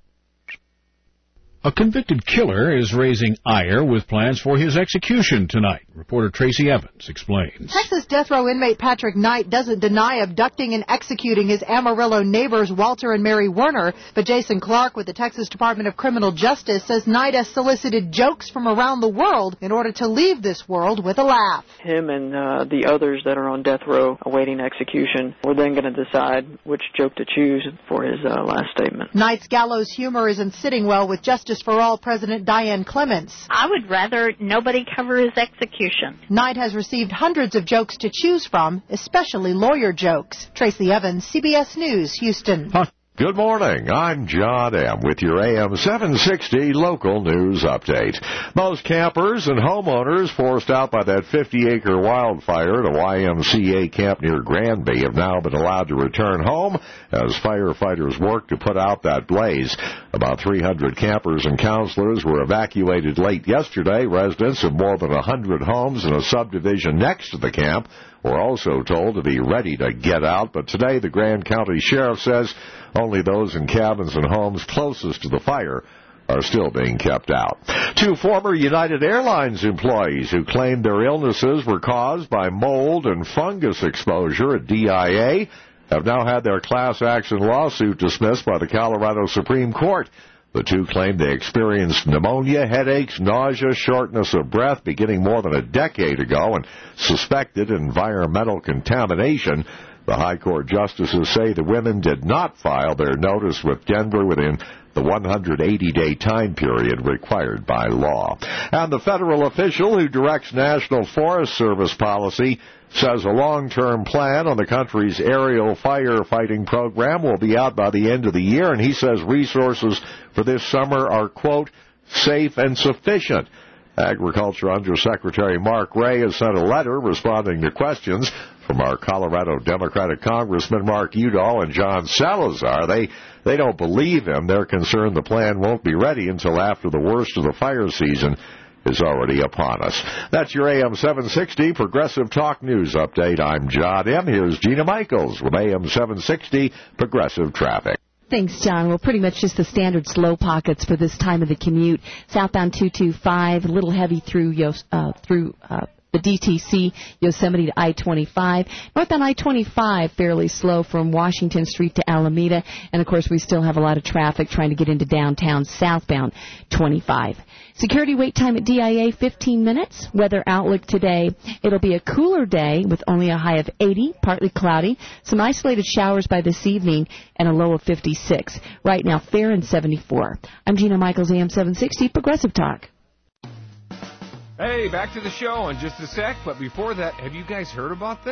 A convicted killer is raising ire with plans for his execution tonight. Reporter Tracy Evans explains. Texas death row inmate Patrick Knight doesn't deny abducting and executing his Amarillo neighbors Walter and Mary Werner, but Jason Clark with the Texas Department of Criminal Justice says Knight has solicited jokes from around the world in order to leave this world with a laugh. Him and uh, the others that are on death row awaiting execution, we're then going to decide which joke to choose for his uh, last statement. Knight's gallows humor isn't sitting well with Justice for All President Dianne Clements. I would rather nobody cover his execution. Knight has received hundreds of jokes to choose from, especially lawyer jokes. Tracy Evans, C B S News, Houston. Huh. Good morning. I'm John M. with your A M seven sixty local news update. Most campers and homeowners forced out by that fifty-acre wildfire at a Y M C A camp near Granby have now been allowed to return home as firefighters work to put out that blaze. About three hundred campers and counselors were evacuated late yesterday. Residents of more than one hundred homes in a subdivision next to the camp were also told to be ready to get out, but today the Grand County Sheriff says only those in cabins and homes closest to the fire are still being kept out. Two former United Airlines employees who claimed their illnesses were caused by mold and fungus exposure at D I A have now had their class action lawsuit dismissed by the Colorado Supreme Court. The two claim they experienced pneumonia, headaches, nausea, shortness of breath beginning more than a decade ago and suspected environmental contamination. The High Court justices say the women did not file their notice with Denver within the one hundred eighty day time period required by law. And the federal official who directs National Forest Service policy says a long-term plan on the country's aerial firefighting program will be out by the end of the year, and he says resources for this summer are, quote, safe and sufficient. Agriculture Undersecretary Mark Ray has sent a letter responding to questions from our Colorado Democratic Congressman Mark Udall and John Salazar. They they don't believe him. They're concerned the plan won't be ready until after the worst of the fire season is already upon us. That's your A M seven sixty Progressive Talk News Update. I'm John M. Here's Gina Michaels with A M seven sixty Progressive Traffic. Thanks, John. Well, pretty much just the standard slow pockets for this time of the commute. Southbound two two five, a little heavy through Yos, uh, through uh, the D T C, Yosemite to I twenty-five. Northbound I twenty-five, fairly slow from Washington Street to Alameda. And, of course, we still have a lot of traffic trying to get into downtown southbound twenty-five. Security wait time at D I A, fifteen minutes. Weather outlook today, it'll be a cooler day with only a high of eighty, partly cloudy. Some isolated showers by this evening and a low of fifty-six. Right now, fair and seventy-four. I'm Gina Michaels, A M seven sixty, Progressive Talk. Hey, back to the show in just a sec, but before that, have you guys heard about this?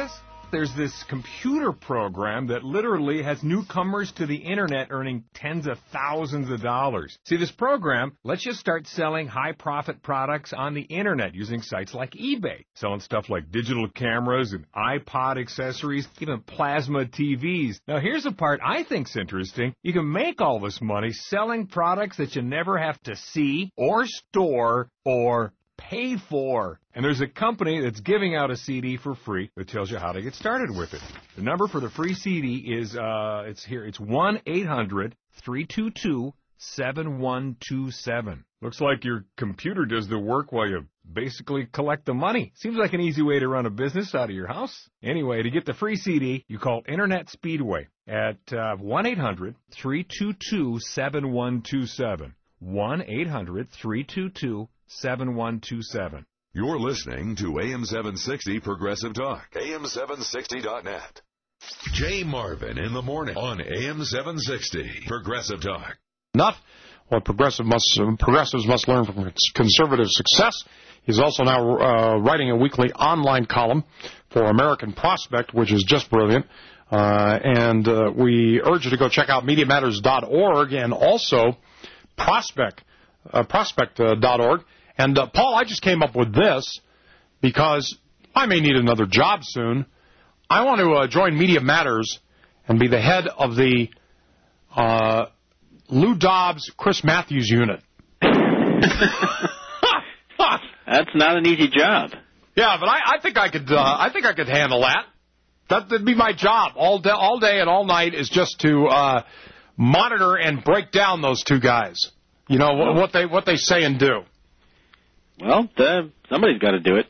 there's this computer program that literally has newcomers to the Internet earning tens of thousands of dollars. See, this program lets you start selling high-profit products on the Internet using sites like eBay, selling stuff like digital cameras and iPod accessories, even plasma T Vs. Now, here's the part I think's interesting. You can make all this money selling products that you never have to see or store or pay for. And there's a company that's giving out a C D for free that tells you how to get started with it. The number for the free C D is, uh, it's here, it's one eight hundred three two two seven one two seven. Looks like your computer does the work while you basically collect the money. Seems like an easy way to run a business out of your house. Anyway, to get the free C D, you call Internet Speedway at uh, one eight hundred three two two seven one two seven. one eight hundred three two two seven one two seven. You're listening to A M seven sixty Progressive Talk. A M seven sixty dot net. Jay Marvin in the morning on A M seven sixty Progressive Talk. Enough. What progressive must, progressives must learn from conservative success. He's also now uh, writing a weekly online column for American Prospect, which is just brilliant. Uh, and uh, we urge you to go check out media matters dot org and also Prospect, uh, prospect dot org. And, uh, Paul, I just came up with this because I may need another job soon. I want to uh, join Media Matters and be the head of the uh, Lou Dobbs, Chris Matthews unit. That's not an easy job. Yeah, but I, I think I could. Uh, I think I could handle that. That would be my job all day, all day and all night is just to uh, monitor and break down those two guys. You know what, what they what they say and do. Well, uh, somebody's got to do it.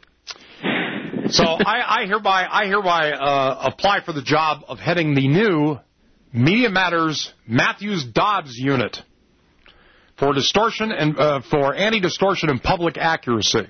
So I, I hereby I hereby uh, apply for the job of heading the new Media Matters Matthews Dobbs unit for distortion and uh, for anti-distortion and public accuracy.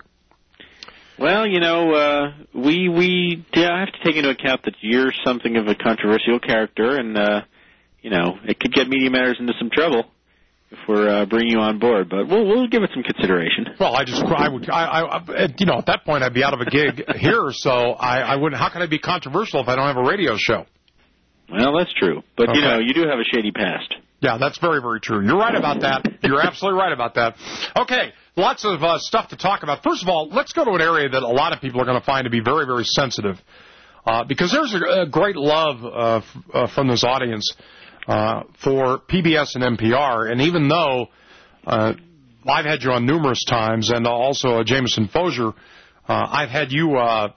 Well, you know, uh, we we yeah, have to take into account that you're something of a controversial character, and uh, you know, it could get Media Matters into some trouble if we're uh, bringing you on board, but we'll we'll give it some consideration. Well, I just I would I, I you know at that point I'd be out of a gig here, so I, I wouldn't. How can I be controversial if I don't have a radio show? Well, that's true, but Okay. you know you do have a shady past. Yeah, that's very very true. You're right about that. You're absolutely right about that. Okay, lots of uh, stuff to talk about. First of all, let's go to an area that a lot of people are going to find to be very very sensitive, uh, because there's a, a great love uh, f- uh, from this audience. Uh, for P B S and N P R, and even though uh, I've had you on numerous times, and also uh, Jameson Fozier, uh, I've had you uh,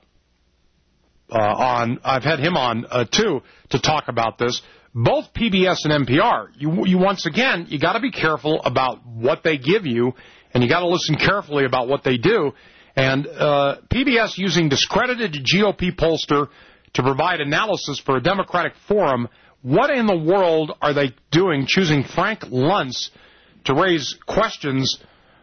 uh, on, I've had him on uh, too to talk about this. Both P B S and N P R, you, you once again, you got to be careful about what they give you, and you got to listen carefully about what they do. And uh, P B S using discredited G O P pollster to provide analysis for a Democratic forum. What in the world are they doing choosing Frank Luntz to raise questions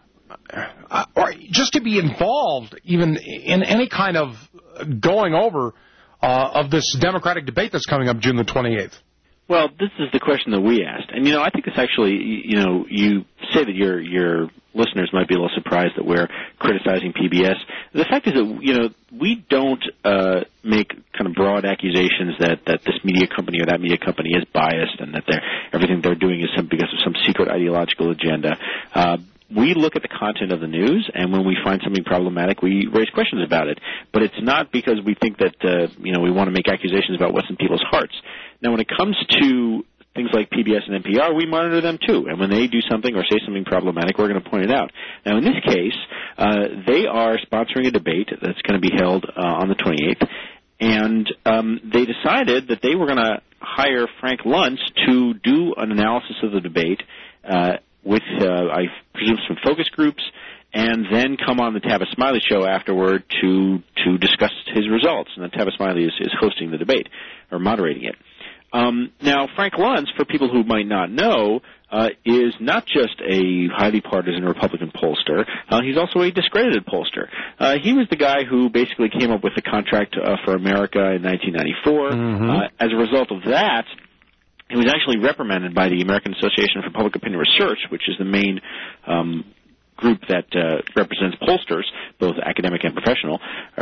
uh, or just to be involved even in any kind of going over uh, of this Democratic debate that's coming up June the twenty-eighth? Well, this is the question that we asked. And, you know, I think it's actually, you know, you say that your your listeners might be a little surprised that we're criticizing P B S. The fact is that, you know, we don't uh, make kind of broad accusations that, that this media company or that media company is biased and that they're, everything they're doing is some, because of some secret ideological agenda. Uh, we look at the content of the news, and when we find something problematic, we raise questions about it. But it's not because we think that, uh, you know, we want to make accusations about what's in people's hearts. Now, when it comes to things like P B S and N P R, we monitor them too. And when they do something or say something problematic, we're going to point it out. Now, in this case, uh, they are sponsoring a debate that's going to be held uh, on the twenty-eighth. And um, they decided that they were going to hire Frank Luntz to do an analysis of the debate uh, with, uh, I presume, some focus groups, and then come on the Tavis Smiley show afterward to to discuss his results. And then Tavis Smiley is, is hosting the debate, or moderating it. Um, now, Frank Luntz, for people who might not know, uh, is not just a highly partisan Republican pollster. Uh, he's also a discredited pollster. Uh, he was the guy who basically came up with the Contract uh, for America in nineteen ninety-four. Mm-hmm. Uh, as a result of that, he was actually reprimanded by the American Association for Public Opinion Research, which is the main um, group that uh, represents pollsters, both academic and professional, or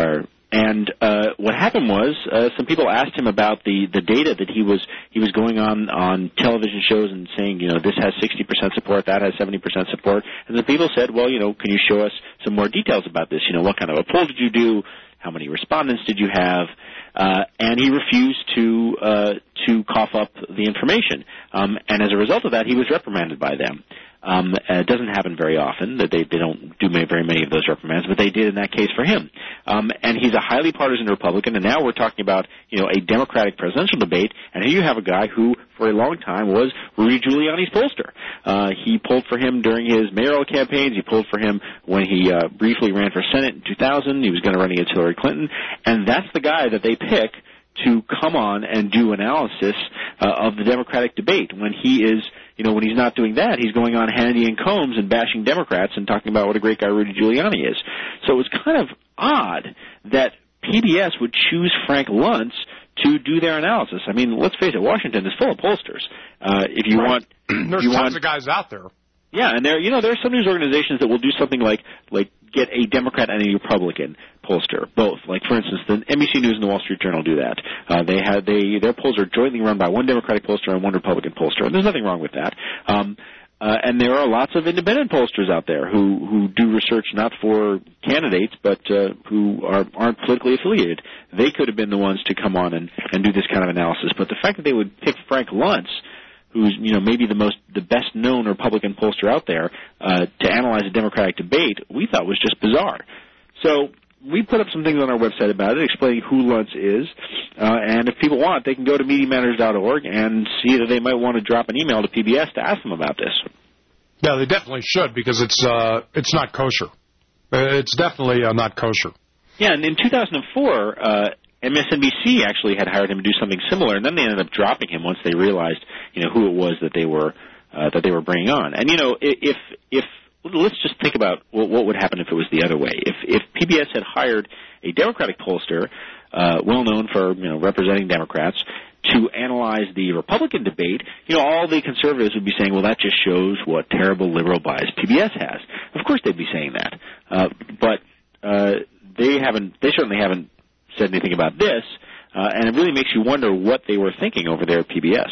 and uh, what happened was uh, some people asked him about the, the data that he was he was going on on television shows and saying, you know, this has sixty percent support, that has seventy percent support. And the people said, well, you know, can you show us some more details about this? You know, what kind of a poll did you do? How many respondents did you have? Uh, and he refused to uh, to cough up the information. Um, and as a result of that, he was reprimanded by them. Um, it doesn't happen very often that they, they don't do very many of those reprimands, but they did in that case for him. Um, and he's a highly partisan Republican, and now we're talking about, you know, a Democratic presidential debate, and here you have a guy who, for a long time, was Rudy Giuliani's pollster. Uh, he polled for him during his mayoral campaigns. He polled for him when he uh, briefly ran for Senate in two thousand. He was going to run against Hillary Clinton, and that's the guy that they pick to come on and do analysis uh, of the Democratic debate when he is, you know, when he's not doing that, he's going on Hannity and Combs and bashing Democrats and talking about what a great guy Rudy Giuliani is. So it was kind of odd that P B S would choose Frank Luntz to do their analysis. I mean, let's face it, Washington is full of pollsters. Uh, if you right. want, there's you tons want, of guys out there. Yeah, and there, you know, there are some news organizations that will do something like, like get a Democrat and a Republican pollster, both. Like, for instance, the N B C News and the Wall Street Journal do that. Uh, they have, they, their polls are jointly run by one Democratic pollster and one Republican pollster, and there's nothing wrong with that. Um, uh, and there are lots of independent pollsters out there who, who do research not for candidates, but uh, who are, aren't politically affiliated. They could have been the ones to come on and, and do this kind of analysis. But the fact that they would pick Frank Luntz, who's, you know, maybe the most, the best known Republican pollster out there, uh, to analyze a Democratic debate, we thought was just bizarre. So we put up some things on our website about it, explaining who Luntz is, uh, and if people want, they can go to media matters dot org and see that they might want to drop an email to P B S to ask them about this. Yeah, they definitely should, because it's uh, it's not kosher. It's definitely uh, not kosher. Yeah, and in two thousand four, uh, M S N B C actually had hired him to do something similar, and then they ended up dropping him once they realized, you know, who it was that they were uh, that they were bringing on. And you know, if if let's just think about what, what would happen if it was the other way. If if P B S had hired a Democratic pollster, uh, well known for, you know, representing Democrats, to analyze the Republican debate, you know, all the conservatives would be saying, well, that just shows what terrible liberal bias P B S has. Of course, they'd be saying that, uh, but uh, they haven't. They certainly haven't said anything about this, uh, and it really makes you wonder what they were thinking over there at P B S.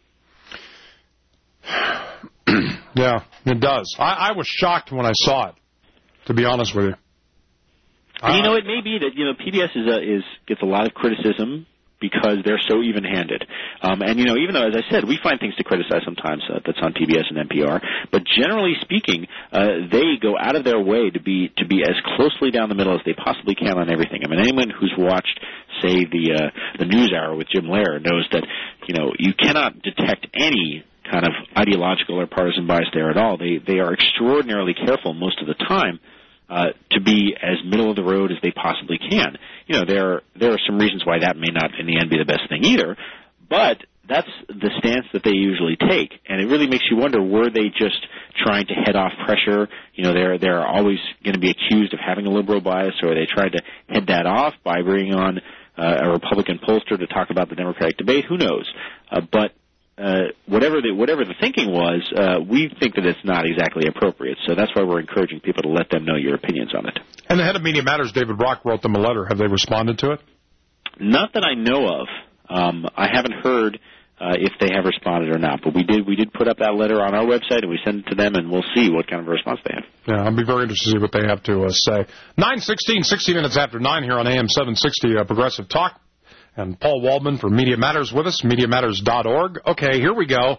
Yeah, it does. I, I was shocked when I saw it, to be honest with you. And, you know, it may be that, you know, P B S is, a, is gets a lot of criticism because they're so even-handed. Um, and, you know, even though, as I said, we find things to criticize sometimes uh, that's on P B S and N P R, but generally speaking, uh, they go out of their way to be to be as closely down the middle as they possibly can on everything. I mean, anyone who's watched, say, the uh, the NewsHour with Jim Lehrer knows that, you know, you cannot detect any kind of ideological or partisan bias there at all. They they are extraordinarily careful most of the time uh, to be as middle of the road as they possibly can. You know, there there are some reasons why that may not in the end be the best thing either, but that's the stance that they usually take, and it really makes you wonder, were they just trying to head off pressure? You know, they're they're always going to be accused of having a liberal bias, or are they trying to head that off by bringing on uh, a Republican pollster to talk about the Democratic debate? Who knows? Uh, but Uh, whatever the whatever the thinking was, uh, we think that it's not exactly appropriate. So that's why we're encouraging people to let them know your opinions on it. And the head of Media Matters, David Brock, wrote them a letter. Have they responded to it? Not that I know of. Um, I haven't heard uh, if they have responded or not. But we did we did put up that letter on our website, and we sent it to them, and we'll see what kind of a response they have. Yeah, I'll be very interested to see what they have to uh, say. nine sixteen, sixty minutes after nine here on A M seven sixty uh, Progressive Talk. And Paul Waldman from Media Matters with us, media matters dot org. Okay, here we go.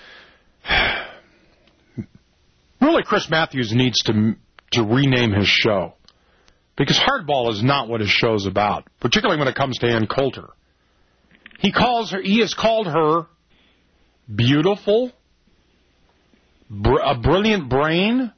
Really, Chris Matthews needs to to rename his show, because Hardball is not what his show's about, particularly when it comes to Ann Coulter. He calls her. He has called her beautiful, br- a brilliant brain.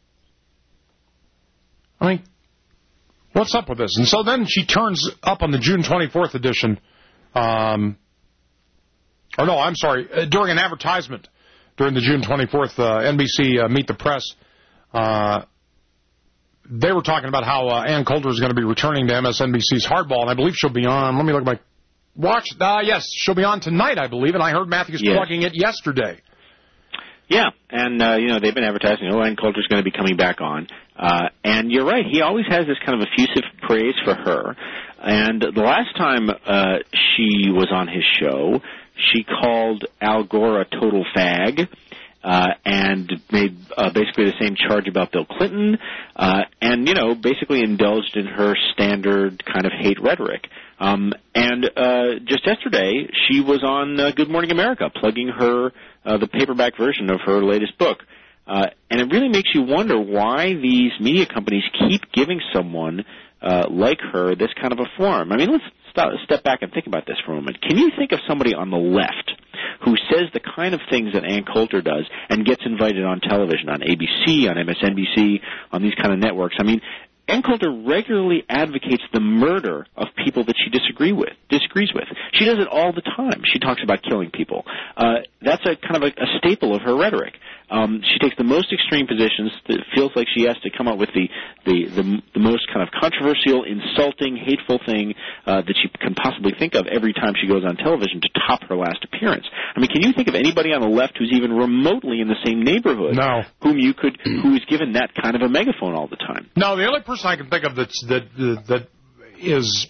I mean, what's up with this? And so then she turns up on the June twenty-fourth edition, um, or no, I'm sorry, uh, during an advertisement during the June twenty-fourth uh, N B C uh, Meet the Press. Uh, they were talking about how uh, Ann Coulter is going to be returning to M S N B C's Hardball, and I believe she'll be on. Let me look at my watch. Uh, yes, she'll be on tonight, I believe, and I heard Matthews yes. plugging it yesterday. Yeah, and, uh, you know, they've been advertising, oh, Ann Coulter's going to be coming back on. Uh, and you're right, he always has this kind of effusive praise for her. And the last time uh, she was on his show, she called Al Gore a total fag. Uh, and made uh, basically the same charge about Bill Clinton, uh, and, you know, basically indulged in her standard kind of hate rhetoric. Um, and uh, just yesterday, she was on uh, Good Morning America, plugging her, uh, the paperback version of her latest book. Uh, and it really makes you wonder why these media companies keep giving someone uh, like her this kind of a forum. I mean, let's stop, step back and think about this for a moment. Can you think of somebody on the left who says the kind of things that Ann Coulter does and gets invited on television, on A B C, on M S N B C, on these kind of networks? I mean, Ann Coulter regularly advocates the murder of people that she disagree with, disagrees with. She does it all the time. She talks about killing people. Uh, that's a kind of a, a staple of her rhetoric. Um, she takes the most extreme positions. It feels like she has to come up with the the, the, the most kind of controversial, insulting, hateful thing uh, that she can possibly think of every time she goes on television to top her last appearance. I mean, can you think of anybody on the left who's even remotely in the same neighborhood no. whom you could, who is given that kind of a megaphone all the time? No, the only person I can think of that's, that that that is.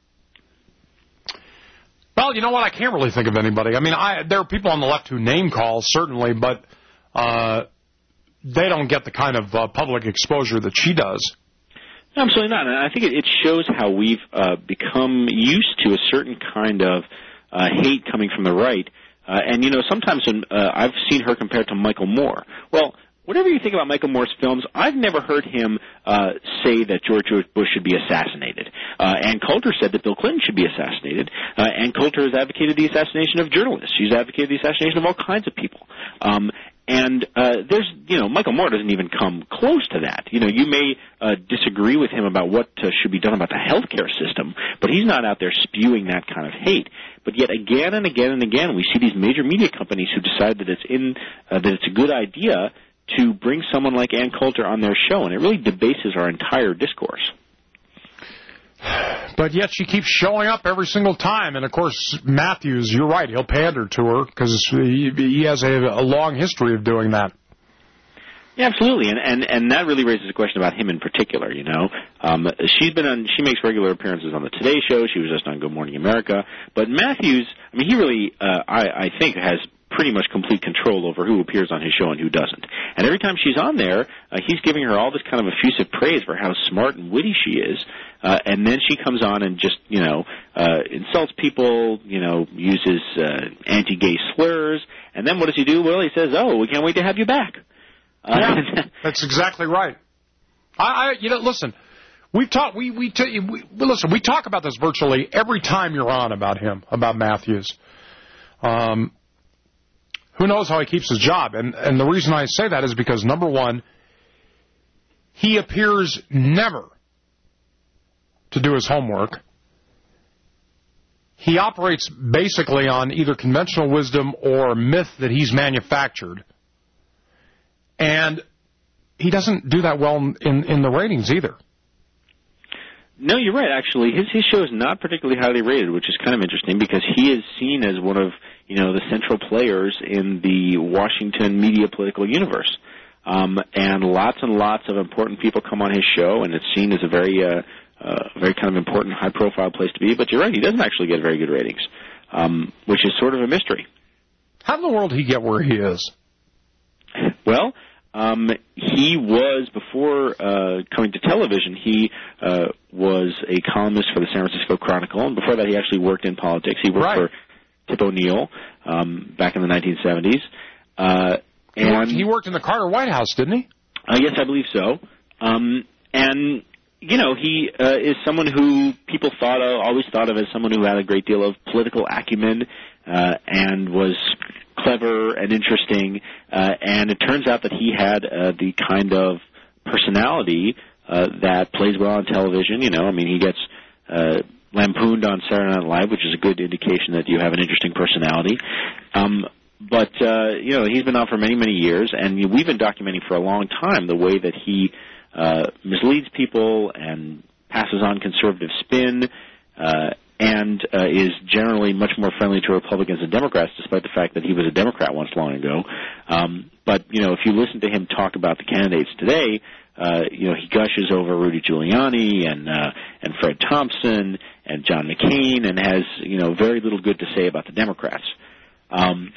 Well, you know what? I can't really think of anybody. I mean, I, there are people on the left who name call, certainly, but uh, they don't get the kind of uh, public exposure that she does. No, absolutely not. And I think it, it shows how we've uh, become used to a certain kind of uh, hate coming from the right. Uh, and, you know, sometimes when, uh, I've seen her compared to Michael Moore. Well, whatever you think about Michael Moore's films, I've never heard him uh, say that George Bush should be assassinated. Uh, Ann Coulter said that Bill Clinton should be assassinated. Uh, Ann Coulter has advocated the assassination of journalists. She's advocated the assassination of all kinds of people. Um, and uh, there's, you know, Michael Moore doesn't even come close to that. You know, you may uh, disagree with him about what uh, should be done about the healthcare system, but he's not out there spewing that kind of hate. But yet again and again and again, we see these major media companies who decide that it's in uh, that it's a good idea to bring someone like Ann Coulter on their show, and it really debases our entire discourse. But yet she keeps showing up every single time. And, of course, Matthews, you're right, he'll pander to her because he, he has a, a long history of doing that. Yeah, absolutely, and, and and that really raises a question about him in particular, you know. Um, she's been on, she makes regular appearances on the Today Show. She was just on Good Morning America. But Matthews, I mean, he really, uh, I, I think, has pretty much complete control over who appears on his show and who doesn't. And every time she's on there, uh, he's giving her all this kind of effusive praise for how smart and witty she is. Uh, and then she comes on and just, you know, uh, insults people, you know, uses uh, anti-gay slurs. And then what does he do? Well, he says, oh, we can't wait to have you back. Uh, yeah, that's exactly right. I, I, you know, listen, we talk, we, we, t- we, listen, we talk about this virtually every time you're on about him, about Matthews. Um, who knows how he keeps his job? And, and the reason I say that is because, number one, he appears never to do his homework. He operates basically on either conventional wisdom or myth that he's manufactured. And he doesn't do that well in, in the ratings either. No, you're right, actually. His his show is not particularly highly rated, which is kind of interesting because he is seen as one of, you know, the central players in the Washington media political universe. Um, and lots and lots of important people come on his show, and it's seen as a very, uh, uh, very kind of important, high-profile place to be. But you're right, he doesn't actually get very good ratings, um, which is sort of a mystery. How in the world did he get where he is? Well, um, he was, before uh, coming to television, he uh, was a columnist for the San Francisco Chronicle, and before that he actually worked in politics. He worked right. for Tip O'Neill um, back in the nineteen seventies. Uh, and he worked, he worked in the Carter White House, didn't he? Uh, yes, I believe so. Um, and, you know, he uh, is someone who people thought of, always thought of as someone who had a great deal of political acumen uh, and was clever and interesting, uh, and it turns out that he had uh, the kind of personality uh, that plays well on television. You know, I mean, he gets uh, lampooned on Saturday Night Live, which is a good indication that you have an interesting personality. Um, but, uh, you know, he's been on for many, many years, and we've been documenting for a long time the way that he uh, misleads people and passes on conservative spin, uh, and and uh, is generally much more friendly to Republicans than Democrats, despite the fact that he was a Democrat once long ago. Um, but, you know, if you listen to him talk about the candidates today, uh, you know, he gushes over Rudy Giuliani and uh, and Fred Thompson and John McCain and has, you know, very little good to say about the Democrats. Um,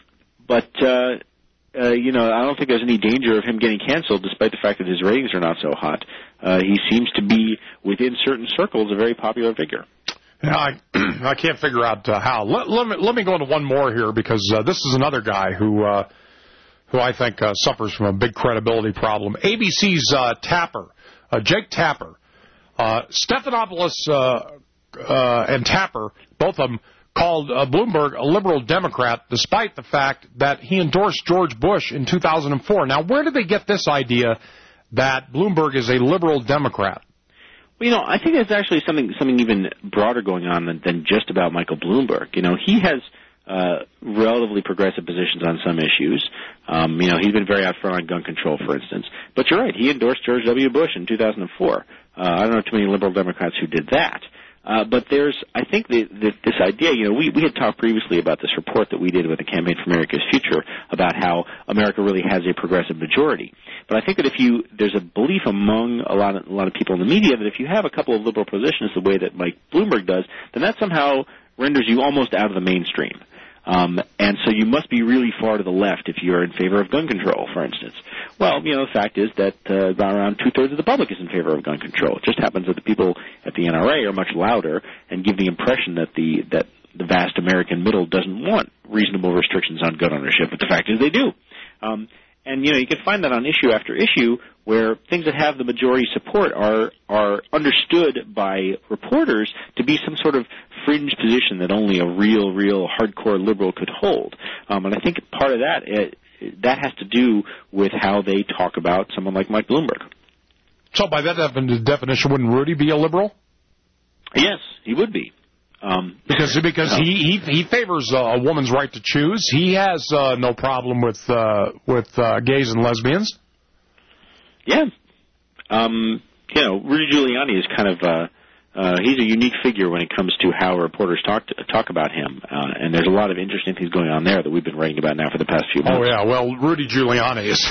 but, uh, uh, you know, I don't think there's any danger of him getting canceled, despite the fact that his ratings are not so hot. Uh, he seems to be, within certain circles, a very popular figure. Yeah, I, I can't figure out uh, how. Let, let, me, let me go into one more here, because uh, this is another guy who uh, who I think uh, suffers from a big credibility problem. A B C's uh, Tapper, uh, Jake Tapper, uh, Stephanopoulos uh, uh, and Tapper, both of them, called uh, Bloomberg a liberal Democrat, despite the fact that he endorsed George Bush in two thousand four. Now, where did they get this idea that Bloomberg is a liberal Democrat? Well, you know, I think there's actually something something even broader going on than, than just about Michael Bloomberg. You know, he has uh, relatively progressive positions on some issues. Um, you know, he's been very out front on gun control, for instance. But you're right, he endorsed George W. Bush in two thousand four. Uh, I don't know too many liberal Democrats who did that. Uh, but there's, I think, the, the, this idea, you know, we, we had talked previously about this report that we did with the Campaign for America's Future about how America really has a progressive majority. But I think that if you, there's a belief among a lot of, a lot of people in the media that if you have a couple of liberal positions the way that Mike Bloomberg does, then that somehow renders you almost out of the mainstream. Um, and so you must be really far to the left if you're in favor of gun control, for instance. Well, you know, the fact is that uh, around two-thirds of the public is in favor of gun control. It just happens that the people at the N R A are much louder and give the impression that the that the vast American middle doesn't want reasonable restrictions on gun ownership, but the fact is they do. Um, and, you know, you can find that on issue after issue where things that have the majority support are are understood by reporters to be some sort of fringe position that only a real, real hardcore liberal could hold. Um, and I think part of that, it, that has to do with how they talk about someone like Mike Bloomberg. So by that definition, wouldn't Rudy be a liberal? Yes, he would be. Um, because because no. he, he he favors uh, a woman's right to choose. He has uh, no problem with uh, with uh, gays and lesbians. Yeah. Um, you know, Rudy Giuliani is kind of uh, uh, he's a unique figure when it comes to how reporters talk to, talk about him, uh, and there's a lot of interesting things going on there that we've been writing about now for the past few months. Oh yeah, well, Rudy Giuliani is.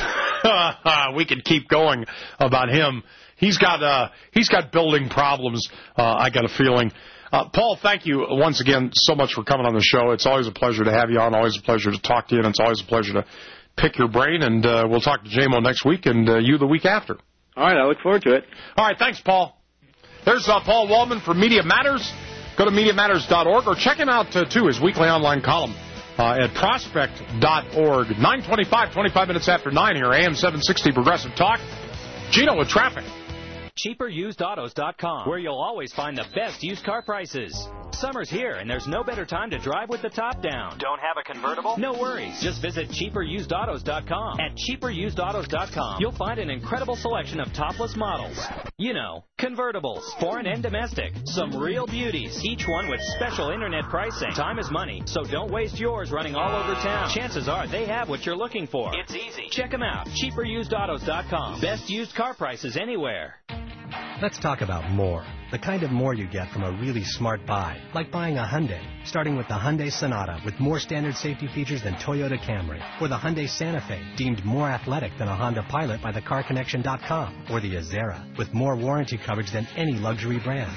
We could keep going about him. He's got uh, he's got building problems. Uh, I got a feeling. Uh, Paul, thank you once again so much for coming on the show. It's always a pleasure to have you on, always a pleasure to talk to you, and it's always a pleasure to pick your brain. And uh, we'll talk to J M O next week and uh, you the week after. All right, I look forward to it. All right, thanks, Paul. There's uh, Paul Waldman from Media Matters. Go to media matters dot org or check him out, uh, too, his weekly online column uh, at prospect dot org. nine twenty-five, twenty-five minutes after nine here, A M seven sixty Progressive Talk. Gino with traffic. cheaper used autos dot com, where you'll always find the best used car prices. Summer's here, and there's no better time to drive with the top down. Don't have a convertible? No worries. Just visit cheaper used autos dot com. At cheaper used autos dot com, you'll find an incredible selection of topless models. You know, convertibles, foreign and domestic. Some real beauties, each one with special internet pricing. Time is money, so don't waste yours running all over town. Chances are they have what you're looking for. It's easy. Check them out. cheaper used autos dot com. Best used car prices anywhere. Let's talk about more. The kind of more you get from a really smart buy, like buying a Hyundai, starting with the Hyundai Sonata with more standard safety features than Toyota Camry, or the Hyundai Santa Fe, deemed more athletic than a Honda Pilot by the car connection dot com, or the Azera, with more warranty coverage than any luxury brand.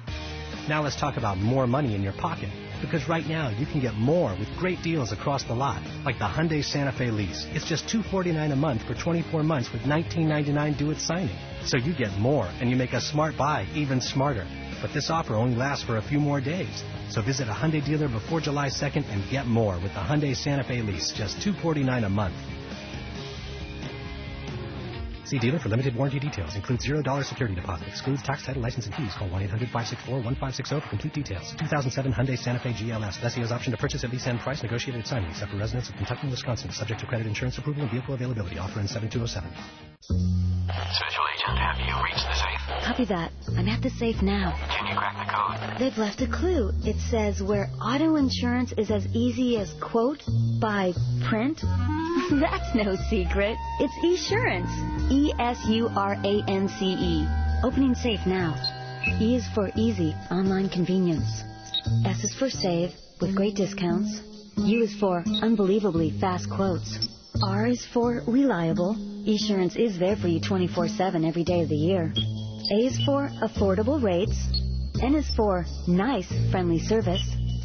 Now let's talk about more money in your pocket, because right now you can get more with great deals across the lot, like the Hyundai Santa Fe lease. It's just two hundred forty-nine dollars a month for twenty-four months with nineteen ninety-nine due at signing. So you get more, and you make a smart buy even smarter. But this offer only lasts for a few more days. So visit a Hyundai dealer before July second and get more with the Hyundai Santa Fe lease, just two hundred forty-nine dollars a month. See dealer for limited warranty details. Includes zero dollars security deposit. Excludes tax, title, license, and fees. Call one eight hundred five six four one five six zero for complete details. two thousand seven Hyundai Santa Fe G L S. Lessee has option to purchase at lease and price. Negotiated at signing. Except for residents of Kentucky and Wisconsin. Subject to credit insurance approval and vehicle availability. Offer in seven two oh seven. Special Agent, have you reached the safe? Copy that. I'm at the safe now. Can you crack the code? They've left a clue. It says where auto insurance is as easy as quote by print. That's no secret. It's Esurance. E S U R A N C E. Opening safe now. E is for easy, online convenience. S is for save, with great discounts. U is for unbelievably fast quotes. R is for reliable. Esurance is there for you twenty-four seven every day of the year. A is for affordable rates. N is for nice, friendly service.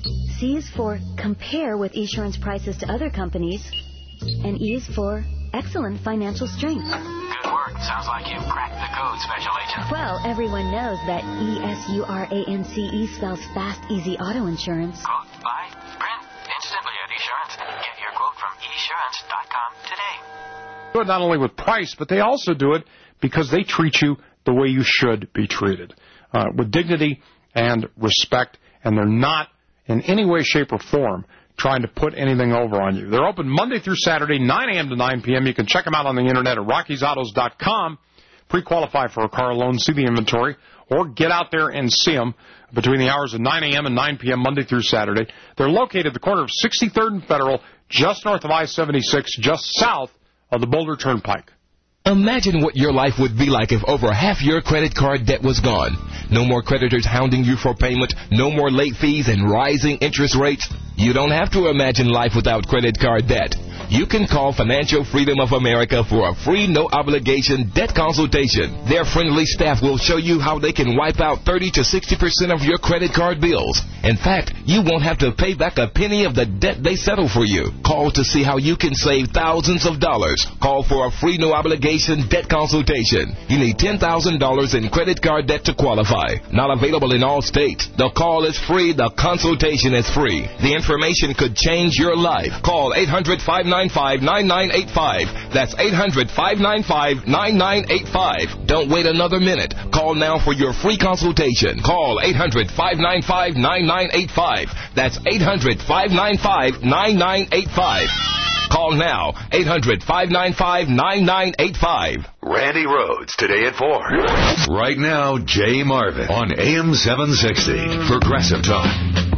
C is for compare with Esurance prices to other companies. And E is for excellent financial strength. Good work. Sounds like you've cracked the code, Special Agent. Well, everyone knows that E S U R A N C E spells fast, easy auto insurance. Quote, buy, print, instantly at Esurance. Get your quote from esurance dot com today. Do it not only with price, but they also do it because they treat you the way you should be treated, uh, with dignity and respect, and they're not in any way, shape, or form trying to put anything over on you. They're open Monday through Saturday, nine a.m. to nine p.m. You can check them out on the internet at rockies autos dot com, pre-qualify for a car loan, see the inventory, or get out there and see them between the hours of nine a.m. and nine p.m. Monday through Saturday. They're located at the corner of sixty-third and Federal, just north of I seventy-six, just south of the Boulder Turnpike. Imagine what your life would be like if over half your credit card debt was gone. No more creditors hounding you for payment, no more late fees and rising interest rates. You don't have to imagine life without credit card debt. You can call Financial Freedom of America for a free, no-obligation debt consultation. Their friendly staff will show you how they can wipe out thirty to sixty percent of your credit card bills. In fact, you won't have to pay back a penny of the debt they settle for you. Call to see how you can save thousands of dollars. Call for a free, no-obligation debt consultation. You need ten thousand dollars in credit card debt to qualify. Not available in all states. The call is free. The consultation is free. The information could change your life. Call eight hundred, five nine five, nine nine eight five. That's eight hundred, five nine five, nine nine eight five. Don't wait another minute. Call now for your free consultation. Call eight hundred, five nine five, nine nine eight five. That's eight hundred, five nine five, nine nine eight five. Call now, eight hundred, five nine five, nine nine eight five. Randy Rhodes, today at four. Right now, Jay Marvin on A M seven sixty, Progressive Talk.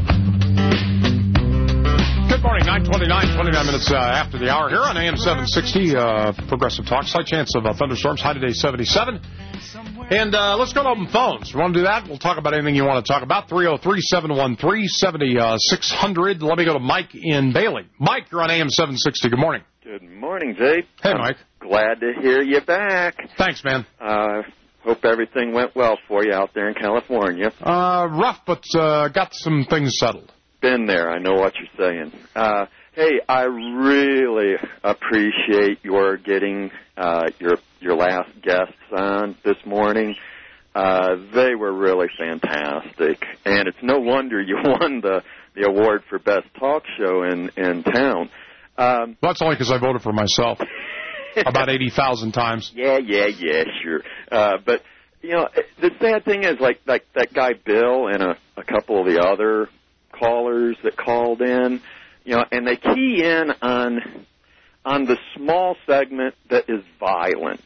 Good morning, nine twenty-nine, twenty-nine minutes uh, after the hour here on A M seven sixty, uh, Progressive Talk. Slight chance of uh, thunderstorms, high today seventy-seven. And uh, let's go to open phones. You want to do that? We'll talk about anything you want to talk about. three oh three, seven one three, seven six zero zero. Let me go to Mike in Bailey. Mike, you're on A M seven sixty. Good morning. Good morning, Jay. Hey, Mike. I'm glad to hear you back. Thanks, man. Uh, hope everything went well for you out there in California. Uh, rough, but uh, got some things settled. Been there. I know what you're saying. Uh, hey, I really appreciate your getting uh, your your last guests on this morning. Uh, they were really fantastic, and it's no wonder you won the, the award for best talk show in, in town. Um, That's only because I voted for myself about eighty thousand times. Yeah, yeah, yeah, sure. Uh, but, you know, the sad thing is, like, like that guy Bill and a, a couple of the other callers that called in, you know, and they key in on on the small segment that is violent.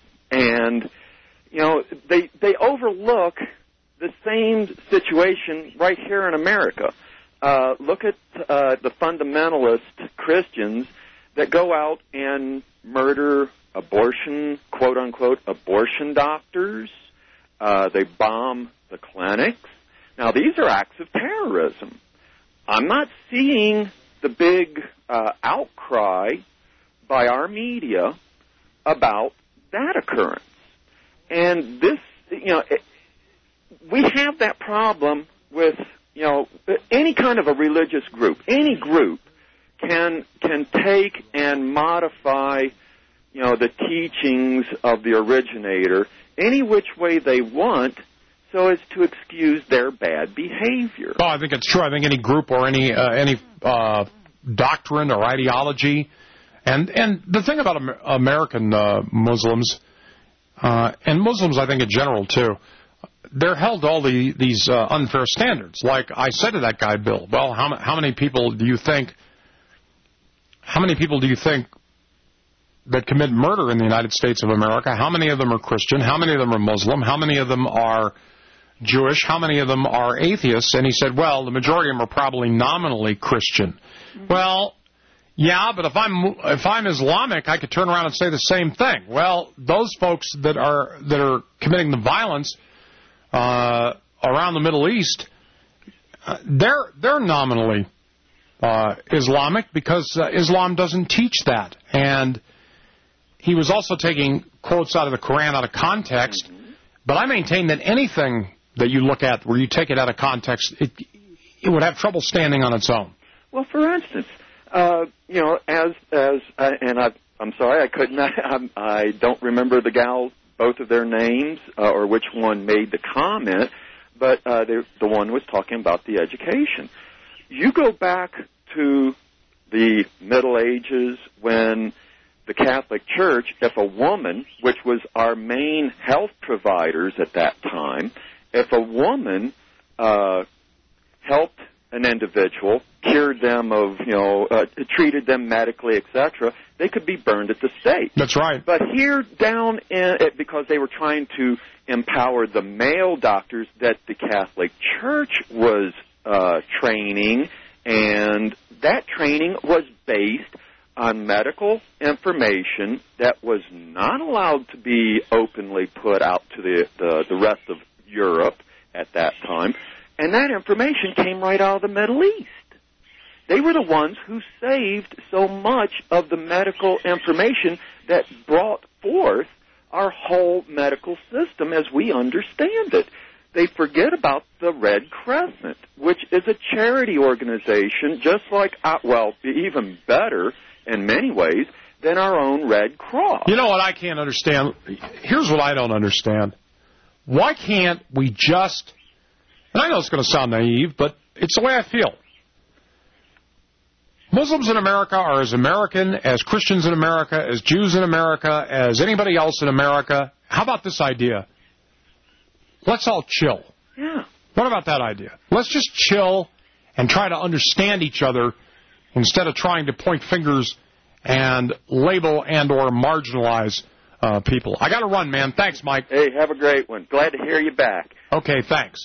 And, you know, they they overlook the same situation right here in America. Uh, look at uh, the fundamentalist Christians that go out and murder abortion, quote-unquote, abortion doctors. Uh, they bomb the clinics. Now, these are acts of terrorism. I'm not seeing the big uh, outcry by our media about that occurrence. And this, you know, it, we have that problem with, you know, any kind of a religious group. Any group can can take and modify, you know, the teachings of the originator any which way they want, so as to excuse their bad behavior. Oh, I think it's true. I think any group or any uh, any uh, doctrine or ideology, and and the thing about Amer- American uh, Muslims, uh, and Muslims I think in general too, they're held to all the, these uh, unfair standards. Like I said to that guy Bill, well, how how many people do you think? How many people do you think that commit murder in the United States of America? How many of them are Christian? How many of them are Muslim? How many of them are Jewish? How many of them are atheists? And he said, well, the majority of them are probably nominally Christian. Mm-hmm. Well, yeah, but if I'm if I'm Islamic, I could turn around and say the same thing. Well, those folks that are that are committing the violence uh, around the Middle East, uh, they're they're nominally uh, Islamic because uh, Islam doesn't teach that. And he was also taking quotes out of the Quran out of context. Mm-hmm. But I maintain that anything that you look at where you take it out of context, it it would have trouble standing on its own. Well, for instance, uh, you know, as as uh, and I, I'm sorry, I couldn't. I, I don't remember the gals, both of their names, uh, or which one made the comment. But uh, the the one was talking about the education. You go back to the Middle Ages when the Catholic Church, if a woman, which was our main health providers at that time, if a woman uh, helped an individual, cured them of, you know, uh, treated them medically, et cetera, they could be burned at the stake. That's right. But here down in, because they were trying to empower the male doctors that the Catholic Church was uh, training, and that training was based on medical information that was not allowed to be openly put out to the, the, the rest of Europe at that time. And that information came right out of the Middle East. They were the ones who saved so much of the medical information that brought forth our whole medical system as we understand it. They forget about the Red Crescent, which is a charity organization just like, well, even better in many ways than our own Red Cross. You know what I can't understand? Here's what I don't understand. Why can't we just, and I know it's going to sound naive, but it's the way I feel. Muslims in America are as American as Christians in America, as Jews in America, as anybody else in America. How about this idea? Let's all chill. Yeah. What about that idea? Let's just chill and try to understand each other instead of trying to point fingers and label and or marginalize uh, people. I got to run, man. Thanks, Mike. Hey, have a great one. Glad to hear you back. Okay, thanks.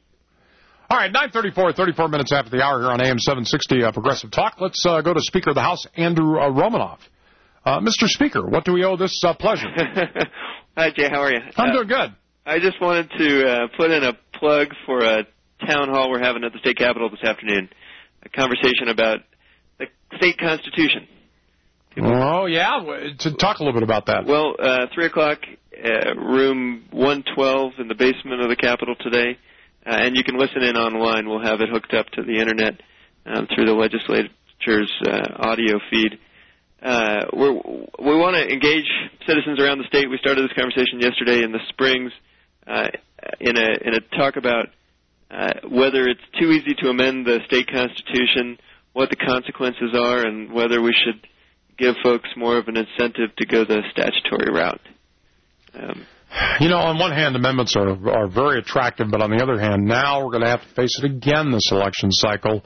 All right, nine thirty-four, thirty-four minutes after the hour here on A M seven sixty uh, Progressive Talk. Let's uh, go to Speaker of the House, Andrew uh, Romanoff. Uh, Mister Speaker, what do we owe this uh, pleasure? Hi, Jay. How are you? I'm uh, doing good. I just wanted to uh, put in a plug for a town hall we're having at the state capitol this afternoon, a conversation about the state constitution. People, oh, yeah? To talk a little bit about that. Well, uh, three o'clock, uh, room one twelve in the basement of the Capitol today. Uh, and you can listen in online. We'll have it hooked up to the Internet um, through the legislature's uh, audio feed. Uh, we're, we want to engage citizens around the state. We started this conversation yesterday in the Springs uh, in a in a talk about uh, whether it's too easy to amend the state constitution, what the consequences are, and whether we should give folks more of an incentive to go the statutory route. Um, You know, on one hand, amendments are are very attractive, but on the other hand, now we're going to have to face it again this election cycle.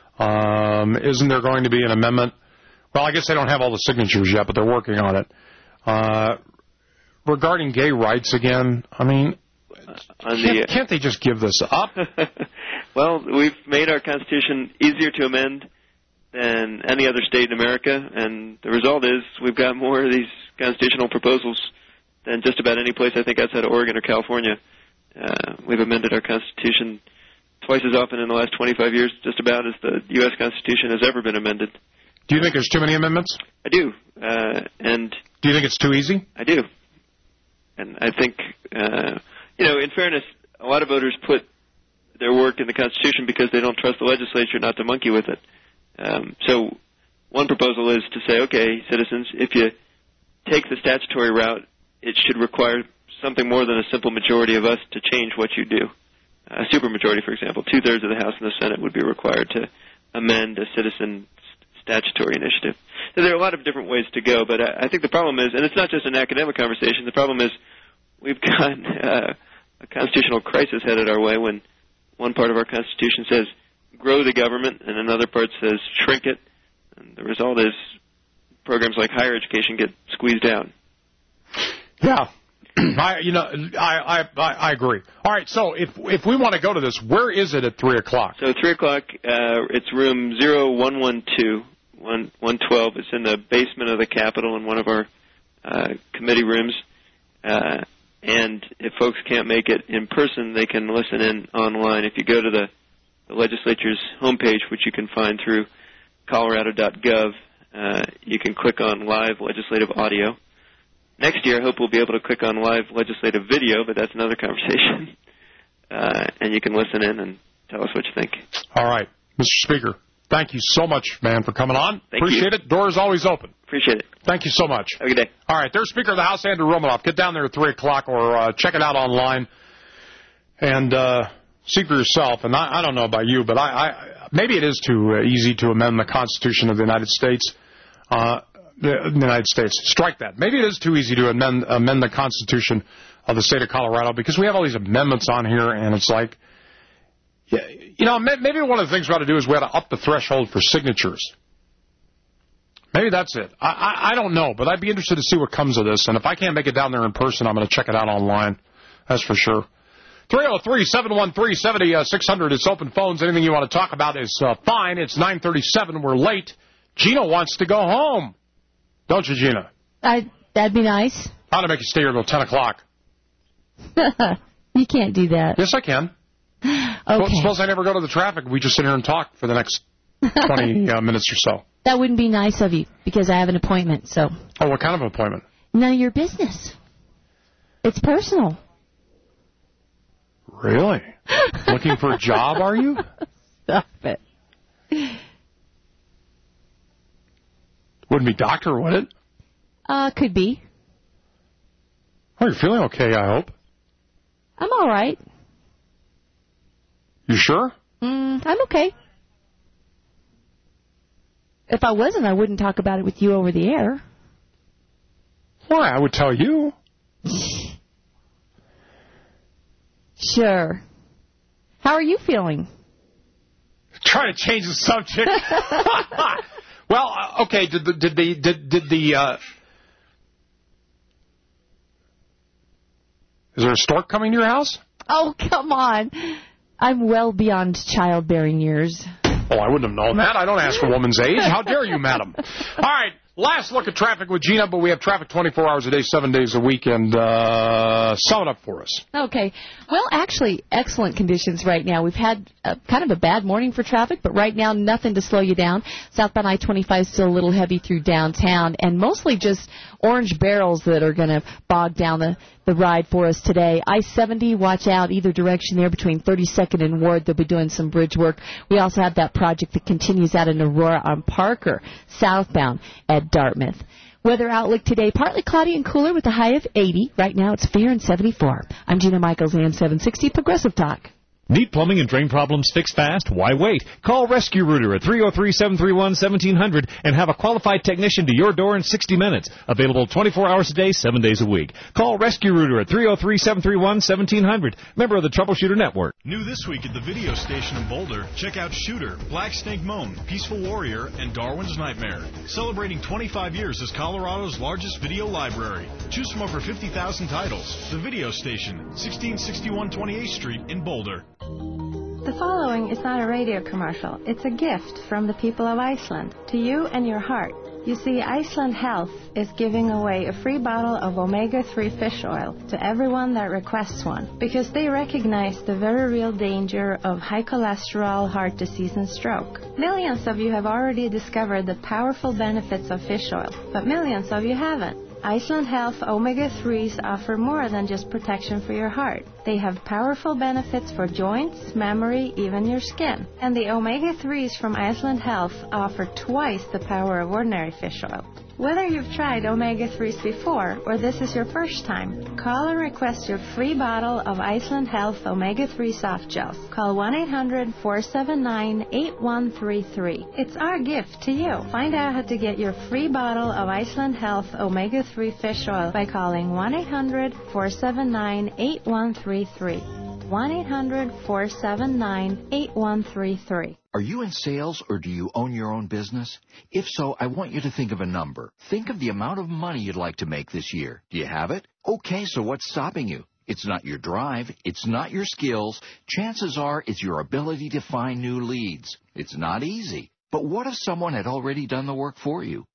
Um, isn't there going to be an amendment? Well, I guess they don't have all the signatures yet, but they're working on it. Uh, regarding gay rights again, I mean, on can't, the, can't they just give this up? Well, we've made our Constitution easier to amend than any other state in America, and the result is we've got more of these constitutional proposals than just about any place, I think, outside of Oregon or California. Uh, we've amended our Constitution twice as often in the last twenty-five years, just about as the U S Constitution has ever been amended. Do you think there's too many amendments? I do. Uh, and do you think it's too easy? I do. And I think, uh, you know, in fairness, a lot of voters put their work in the Constitution because they don't trust the legislature not to monkey with it. Um, so one proposal is to say, okay, citizens, if you take the statutory route, it should require something more than a simple majority of us to change what you do. A supermajority, for example, two-thirds of the House and the Senate would be required to amend a citizen statutory initiative. So there are a lot of different ways to go, but I think the problem is, and it's not just an academic conversation, the problem is we've got uh, a constitutional crisis headed our way when one part of our Constitution says grow the government and another part says shrink it, and the result is programs like higher education get squeezed out. Yeah, I, you know, I, I I agree. All right, so if if we want to go to this, where is it at three o'clock? So three o'clock, uh, it's room zero one one two, one one twelve. It's in the basement of the Capitol in one of our uh, committee rooms. Uh, and if folks can't make it in person, they can listen in online. If you go to the the legislature's homepage, which you can find through colorado dot gov. Uh, you can click on live legislative audio. Next year, I hope we'll be able to click on live legislative video, but that's another conversation. Uh, and you can listen in and tell us what you think. All right. Mister Speaker, thank you so much, man, for coming on. Thank Appreciate you. it. Door is always open. Appreciate it. Thank you so much. Have a good day. All right. There's Speaker of the House, Andrew Romanoff. Get down there at three o'clock or uh, check it out online and uh, see for yourself. And I, I don't know about you, but I, I maybe it is too uh, easy to amend the Constitution of the United States. Uh, the, the United States. Strike that. Maybe it is too easy to amend, amend the Constitution of the state of Colorado because we have all these amendments on here, and it's like, yeah, you know, maybe one of the things we ought to do is we ought to up the threshold for signatures. Maybe that's it. I, I, I don't know, but I'd be interested to see what comes of this. And if I can't make it down there in person, I'm going to check it out online. That's for sure. three oh three, seven one three, seven six hundred. It's open phones. Anything you want to talk about is uh, fine. It's nine thirty-seven. We're late. Gina wants to go home. Don't you, Gina? I, that'd be nice. I'll make you stay here until ten o'clock. You can't do that. Yes, I can. Okay. Well, suppose I never go to the traffic. We just sit here and talk for the next twenty uh, minutes or so. That wouldn't be nice of you because I have an appointment. So. Oh, what kind of appointment? None of your business. It's personal. Really? Looking for a job, are you? Stop it. Wouldn't be doctor, would it? Uh, could be. Oh, you're feeling okay, I hope. I'm all right. You sure? Mm, I'm okay. If I wasn't, I wouldn't talk about it with you over the air. Why? I would tell you. Sure. How are you feeling? Trying to change the subject. Well, uh, okay. Did the did the did did the uh, is there a stork coming to your house? Oh, come on. I'm well beyond childbearing years. Oh, I wouldn't have known that. I don't ask a woman's age. How dare you, madam? All right, last look at traffic with Gina, but we have traffic twenty-four hours a day, seven days a week, and uh, sum it up for us. Okay. Well, actually, excellent conditions right now. We've had a, kind of a bad morning for traffic, but right now, nothing to slow you down. Southbound I twenty-five is still a little heavy through downtown, and mostly just orange barrels that are going to bog down the, the ride for us today. I seventy, watch out either direction there between thirty-second and Ward. They'll be doing some bridge work. We also have that project that continues out in Aurora on Parker, southbound at Dartmouth. Weather outlook today, partly cloudy and cooler with a high of eighty. Right now it's fair and seventy-four. I'm Gina Michaels, A M seven sixty, Progressive Talk. Need plumbing and drain problems fixed fast? Why wait? Call Rescue Rooter at three oh three, seven three one, one seven hundred and have a qualified technician to your door in sixty minutes. Available twenty-four hours a day, seven days a week. Call Rescue Rooter at three oh three, seven three one, one seven hundred. Member of the Troubleshooter Network. New this week at the video station in Boulder, check out Shooter, Black Snake Moan, Peaceful Warrior, and Darwin's Nightmare. Celebrating twenty-five years as Colorado's largest video library. Choose from over fifty thousand titles. The video station, sixteen sixty-one twenty-eighth Street in Boulder. The following is not a radio commercial. It's a gift from the people of Iceland to you and your heart. You see, Iceland Health is giving away a free bottle of omega three fish oil to everyone that requests one because they recognize the very real danger of high cholesterol, heart disease, and stroke. Millions of you have already discovered the powerful benefits of fish oil, but millions of you haven't. Iceland Health omega threes offer more than just protection for your heart. They have powerful benefits for joints, memory, even your skin. And the omega threes from Iceland Health offer twice the power of ordinary fish oil. Whether you've tried omega threes before or this is your first time, call and request your free bottle of Iceland Health omega three soft gels. Call one eight hundred, four seven nine, eight one three three. It's our gift to you. Find out how to get your free bottle of Iceland Health omega three fish oil by calling one eight hundred, four seven nine, eight one three three. one eight hundred, four seven nine, eight one three three. Are you in sales or do you own your own business? If so, I want you to think of a number. Think of the amount of money you'd like to make this year. Do you have it? Okay, so what's stopping you? It's not your drive. It's not your skills. Chances are it's your ability to find new leads. It's not easy. But what if someone had already done the work for you?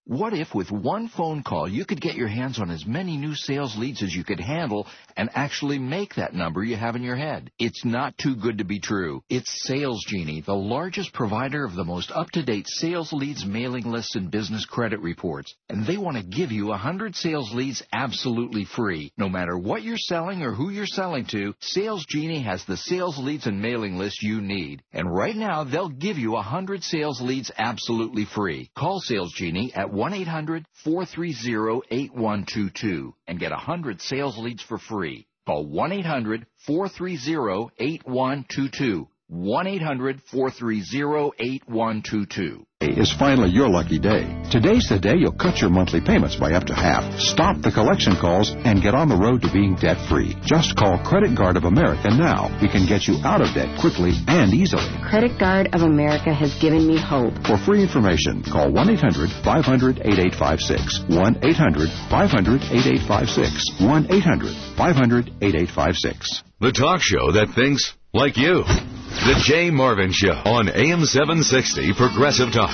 What if with one phone call you could get your hands on as many new sales leads as you could handle and actually make that number you have in your head? It's not too good to be true. It's Sales Genie, the largest provider of the most up-to-date sales leads, mailing lists, and business credit reports. And they want to give you one hundred sales leads absolutely free. No matter what you're selling or who you're selling to, Sales Genie has the sales leads and mailing list you need. And right now, they'll give you one hundred sales leads absolutely free. Call Sales Genie at one eight hundred four three zero eight one two two and get one hundred sales leads for free. Call one eight hundred four three zero eight one two two. one eight hundred four three zero eight one two two. Is finally your lucky day. Today's the day you'll cut your monthly payments by up to half, stop the collection calls, and get on the road to being debt-free. Just call Credit Guard of America now. We can get you out of debt quickly and easily. Credit Guard of America has given me hope. For free information, call one eight hundred five hundred eight eight five six. one eight hundred five hundred eight eight five six. one eight hundred five hundred eight eight five six. The talk show that thinks like you. The Jay Marvin Show on A M seven sixty Progressive Talk.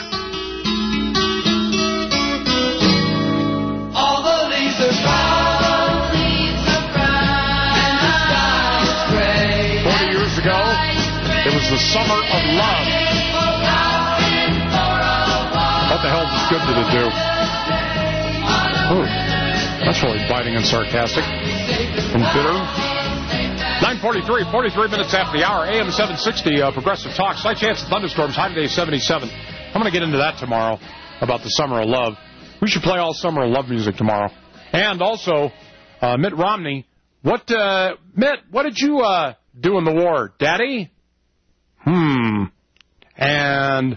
All the leaves are brown, leaves are brown, and the sky is gray. Forty years ago, it was the summer of love. What the hell good did it do? Oh, that's really biting and sarcastic and bitter. nine forty-three, forty-three minutes after the hour, A M seven sixty, uh, Progressive Talk. Slight chance of thunderstorms, high today seventy-seven. I'm going to get into that tomorrow about the summer of love. We should play all summer of love music tomorrow. And also, uh, Mitt Romney. What, uh, Mitt, what did you uh, do in the war? Daddy? Hmm. And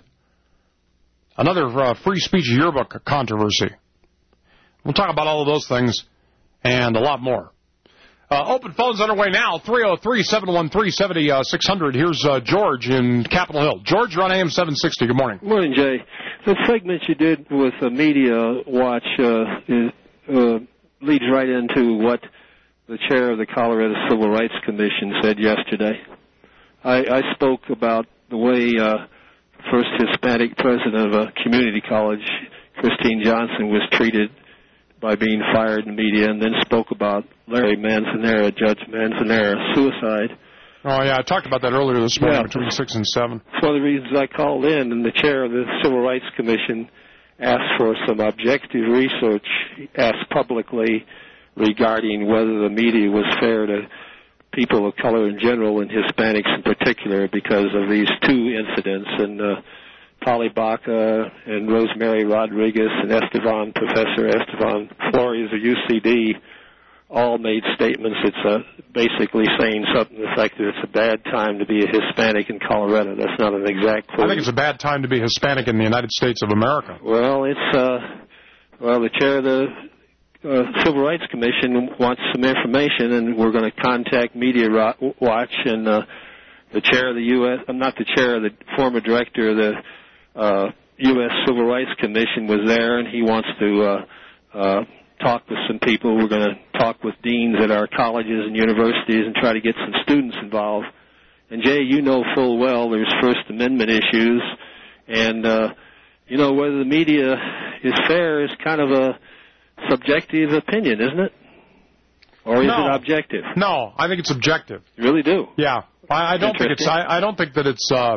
another uh, free speech yearbook controversy. We'll talk about all of those things and a lot more. Uh, open phones underway now, three oh three, seven one three, seven six zero zero. Here's uh, George in Capitol Hill. George, you're on A M seven sixty. Good morning. Good morning, Jay. The segment you did with the Media Watch uh, is, uh, leads right into what the chair of the Colorado Civil Rights Commission said yesterday. I, I spoke about the way uh, first Hispanic president of a community college, Christine Johnson, was treated by being fired in the media, and then spoke about Larry Manzanera, Judge Manzanera's suicide. Oh, yeah, I talked about that earlier this morning yeah. between six and seven. It's one of the reasons I called in, and the chair of the Civil Rights Commission asked for some objective research, asked publicly regarding whether the media was fair to people of color in general and Hispanics in particular because of these two incidents. And uh, Polly Baca and Rosemary Rodriguez and Estevan, Professor Estevan Flores of U C D, all made statements. It's uh, basically saying something to the fact that it's a bad time to be a Hispanic in Colorado. That's not an exact quote. I think it's a bad time to be Hispanic in the United States of America. Well, it's, uh, well, the chair of the uh, Civil Rights Commission wants some information, and we're going to contact Media Watch, and uh, the chair of the U S, I'm not the chair of the former director of the Uh, U S Civil Rights Commission was there, and he wants to uh, uh, talk with some people. We're going to talk with deans at our colleges and universities and try to get some students involved. And, Jay, you know full well there's First Amendment issues, and, uh, you know, whether the media is fair is kind of a subjective opinion, isn't it? Or is no. it objective? No, I think it's objective. You really do? Yeah. I, I don't think it's, I, I don't think that it's, uh,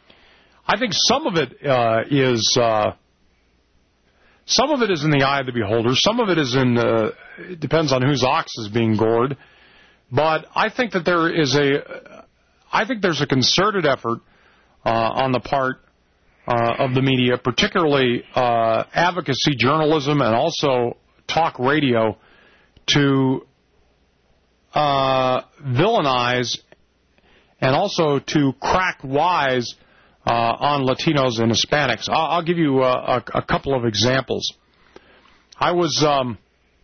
I think some of it uh, is uh, some of it is in the eye of the beholder. Some of it is in uh, it depends on whose ox is being gored. But I think that there is a I think there's a concerted effort uh, on the part uh, of the media, particularly uh, advocacy journalism and also talk radio, to uh, villainize and also to crack wise Uh, on Latinos and Hispanics. I'll, I'll give you uh, a, a couple of examples. I was um,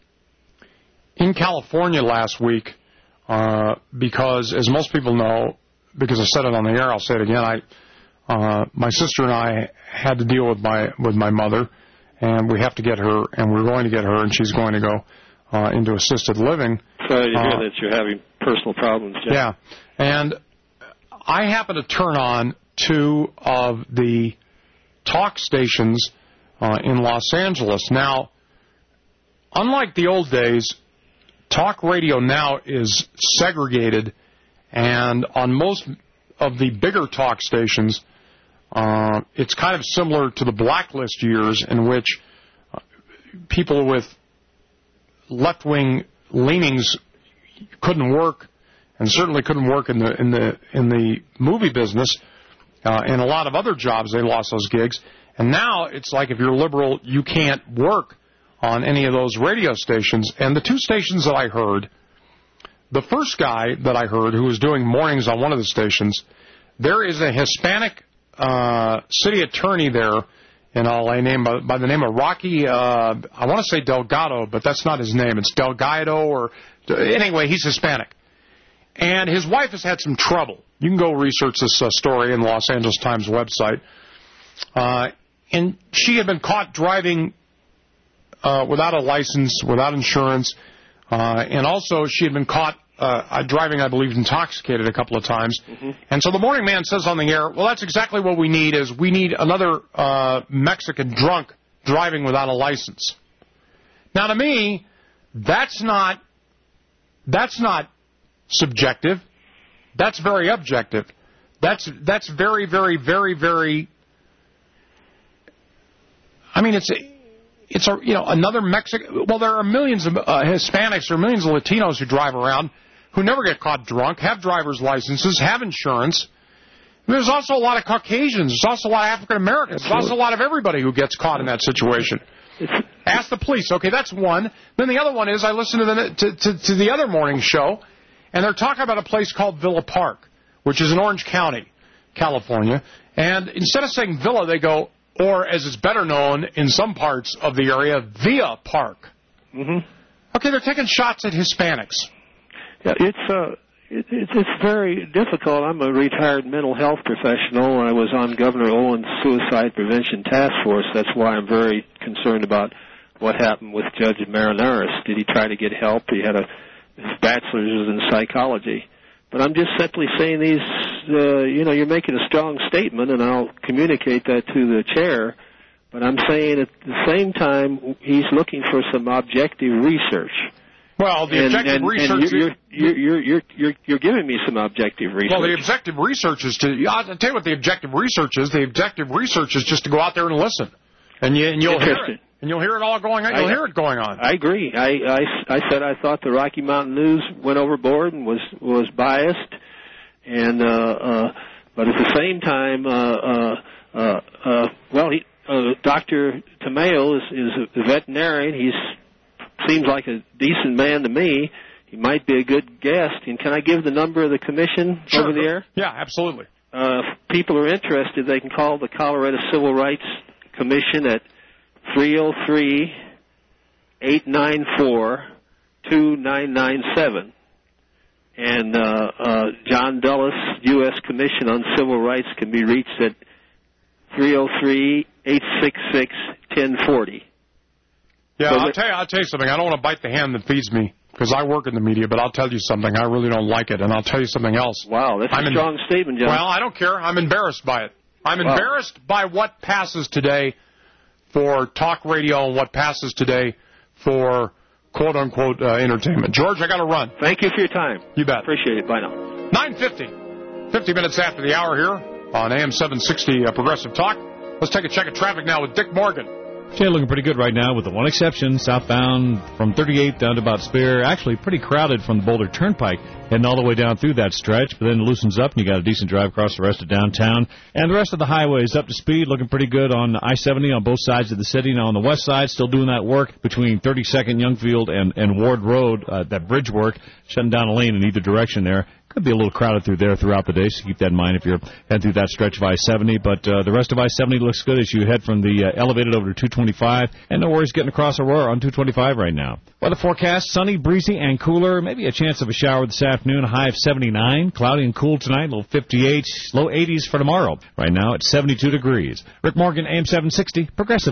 in California last week uh, because, as most people know, because I said it on the air, I'll say it again. I, uh, my sister and I had to deal with my with my mother, and we have to get her, and we're going to get her, and she's going to go uh, into assisted living. Sorry to hear uh, that you're having personal problems, Jeff. Yeah, and I happened to turn on two of the talk stations uh, in Los Angeles. Now, unlike the old days, talk radio now is segregated, and on most of the bigger talk stations, uh, it's kind of similar to the blacklist years in which uh, people with left-wing leanings couldn't work, and certainly couldn't work in the in the in the movie business, uh, and a lot of other jobs. They lost those gigs, and now it's like if you're liberal, you can't work on any of those radio stations. And the two stations that I heard, the first guy that I heard who was doing mornings on one of the stations, there is a Hispanic uh, city attorney there in L A named by, by the name of Rocky, uh, I want to say Delgado, but that's not his name. It's Delgado, or anyway, he's Hispanic. And his wife has had some trouble. You can go research this uh, story in the Los Angeles Times website. Uh, and she had been caught driving Uh, without a license, without insurance, uh, and also she had been caught uh, driving, I believe, intoxicated a couple of times. Mm-hmm. And so the morning man says on the air, well, that's exactly what we need, is we need another uh, Mexican drunk driving without a license. Now, to me, that's not that's not subjective. That's very objective. That's that's very, very, very, very. I mean, it's. It's a, you know, another Mexican. Well, there are millions of uh, Hispanics or millions of Latinos who drive around who never get caught drunk, have driver's licenses, have insurance. And there's also a lot of Caucasians. There's also a lot of African Americans. There's also a lot of everybody who gets caught in that situation. Ask the police. Okay, that's one. Then the other one is I listen to the to, to, to the other morning show, and they're talking about a place called Villa Park, which is in Orange County, California. And instead of saying Villa, they go, or as it's better known in some parts of the area, Via Park. Mm-hmm. Okay, they're taking shots at Hispanics. Yeah, it's uh, it, it's it's very difficult. I'm a retired mental health professional. I was on Governor Owen's suicide prevention task force. That's why I'm very concerned about what happened with Judge Marinaris. Did he try to get help? He had a his bachelor's in psychology. But I'm just simply saying these, uh, you know, you're making a strong statement, and I'll communicate that to the chair. But I'm saying at the same time, he's looking for some objective research. Well, the and, objective and, research... And you're, you're, you're, you're, you're, you're giving me some objective research. Well, the objective research is to... I'll tell you what the objective research is. The objective research is just to go out there and listen. And, you, and you'll hear it. And you'll hear it all going on. You'll I, hear it going on. I agree. I, I, I said I thought the Rocky Mountain News went overboard and was was biased, and uh, uh, but at the same time, uh, uh, uh, uh, well, he, uh, Doctor Tamayo is, is a veterinarian. He seems like a decent man to me. He might be a good guest. And can I give the number of the commission sure. over the air? Yeah, absolutely. Uh, if people are interested, they can call the Colorado Civil Rights Commission at three oh three, eight nine four, two nine nine seven. And uh, uh, John Dulles, U S Commission on Civil Rights, can be reached at three oh three, eight six six, one oh four oh. Yeah, so I'll that, tell you, I'll tell you something. I don't want to bite the hand that feeds me, because I work in the media, but I'll tell you something. I really don't like it, and I'll tell you something else. Wow, that's I'm a strong in, statement, John. Well, I don't care. I'm embarrassed by it. I'm wow. embarrassed by what passes today for talk radio and what passes today for quote-unquote uh, entertainment. George, I got to run. Thank you for your time. You bet. Appreciate it. Bye now. nine fifty. fifty minutes after the hour here on A M seven sixty uh, Progressive Talk. Let's take a check of traffic now with Dick Morgan. Jay, looking pretty good right now with the one exception, southbound from thirty-eighth down to about Spear. Actually pretty crowded from the Boulder Turnpike, heading all the way down through that stretch, but then it loosens up and you got a decent drive across the rest of downtown. And the rest of the highway is up to speed, looking pretty good on I seventy on both sides of the city. Now on the west side, still doing that work between thirty-second Youngfield and, and Ward Road, uh, that bridge work, shutting down a lane in either direction there. Could be a little crowded through there throughout the day, so keep that in mind if you're heading through that stretch of I seventy. But uh, the rest of I seventy looks good as you head from the uh, elevated over to two twenty-five. And no worries getting across Aurora on two twenty-five right now. Weather forecast, sunny, breezy, and cooler. Maybe a chance of a shower this afternoon, a high of seventy-nine. Cloudy and cool tonight, low fifty-eight, low eighties for tomorrow. Right now it's seventy-two degrees. Rick Morgan, A M seven sixty, Progressive Talk.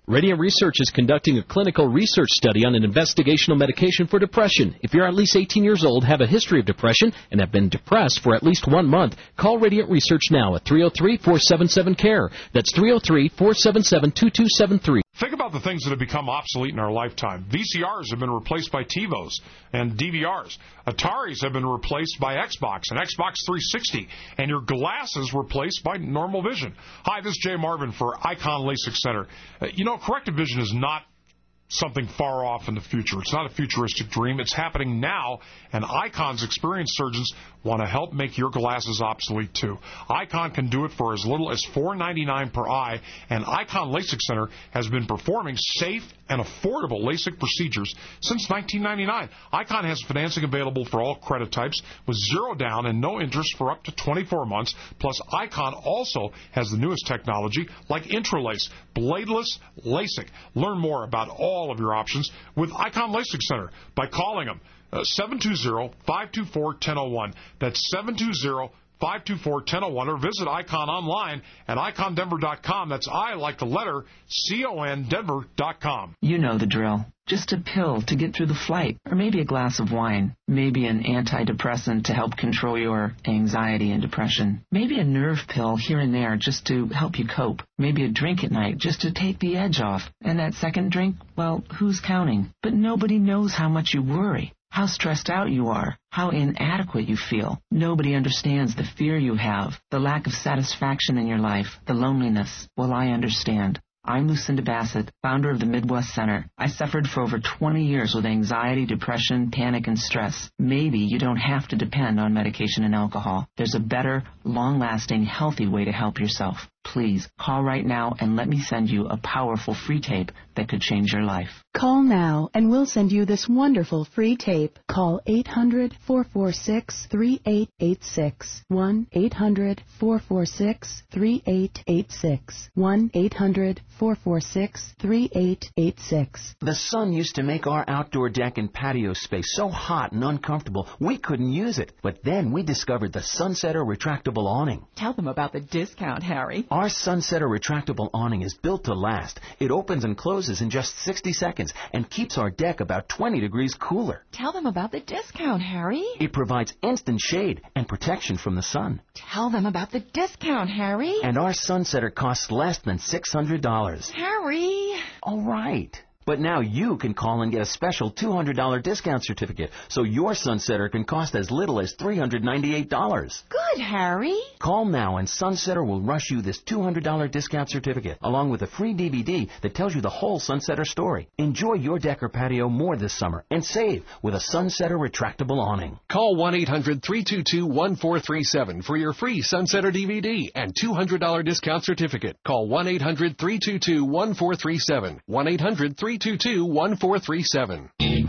Radiant Research is conducting a clinical research study on an investigational medication for depression. If you're at least eighteen years old, have a history of depression, and have been depressed for at least one month, call Radiant Research now at three oh three, four seven seven, C A R E. That's three oh three, four seven seven, two two seven three. Think about the things that have become obsolete in our lifetime. V C Rs have been replaced by TiVos and D V Rs. Ataris have been replaced by Xbox and Xbox three sixty. And your glasses replaced by normal vision. Hi, this is Jay Marvin for Icon LASIK Center. Uh, you know, corrective vision is not something far off in the future. It's not a futuristic dream. It's happening now, and Icon's experienced surgeons want to help make your glasses obsolete too. Icon can do it for as little as four dollars and ninety-nine cents per eye, and Icon LASIK Center has been performing safe and affordable LASIK procedures since nineteen ninety-nine. Icon has financing available for all credit types with zero down and no interest for up to twenty-four months. Plus, Icon also has the newest technology like Intralace, bladeless LASIK. Learn more about all of your options with Icon LASIK Center by calling them uh, seven two zero, five two four, one zero zero one. That's seven two zero, five two four, one zero zero one, or visit Icon online at icon denver dot com. That's I like the letter C O N Denver dot com. You know the drill. Just a pill to get through the flight, or maybe a glass of wine, maybe an antidepressant to help control your anxiety and depression, maybe a nerve pill here and there just to help you cope, maybe a drink at night just to take the edge off, and that second drink, well, who's counting? But nobody knows how much you worry, how stressed out you are, how inadequate you feel. Nobody understands the fear you have, the lack of satisfaction in your life, the loneliness. Well, I understand. I'm Lucinda Bassett, founder of the Midwest Center. I suffered for over twenty years with anxiety, depression, panic, and stress. Maybe you don't have to depend on medication and alcohol. There's a better, long-lasting, healthy way to help yourself. Please, call right now and let me send you a powerful free tape that could change your life. Call now and we'll send you this wonderful free tape. Call eight hundred, four four six, three eight eight six. one eight hundred, four four six, three eight eight six. one eight hundred, four four six, three eight eight six. The sun used to make our outdoor deck and patio space so hot and uncomfortable we couldn't use it. But then we discovered the Sunsetter retractable awning. Tell them about the discount, Harry. Our Sunsetter retractable awning is built to last. It opens and closes in just sixty seconds and keeps our deck about twenty degrees cooler. Tell them about the discount, Harry. It provides instant shade and protection from the sun. Tell them about the discount, Harry. And our Sunsetter costs less than six hundred dollars. Harry. All right. But now you can call and get a special two hundred dollars discount certificate, so your Sunsetter can cost as little as three hundred ninety-eight dollars. Good, Harry. Call now and Sunsetter will rush you this two hundred dollars discount certificate, along with a free D V D that tells you the whole Sunsetter story. Enjoy your deck or patio more this summer and save with a Sunsetter retractable awning. Call one eight hundred, three two two, one four three seven for your free Sunsetter D V D and two hundred dollars discount certificate. Call one eight hundred, three two two, one four three seven. one eight hundred, three two two, one four three seven.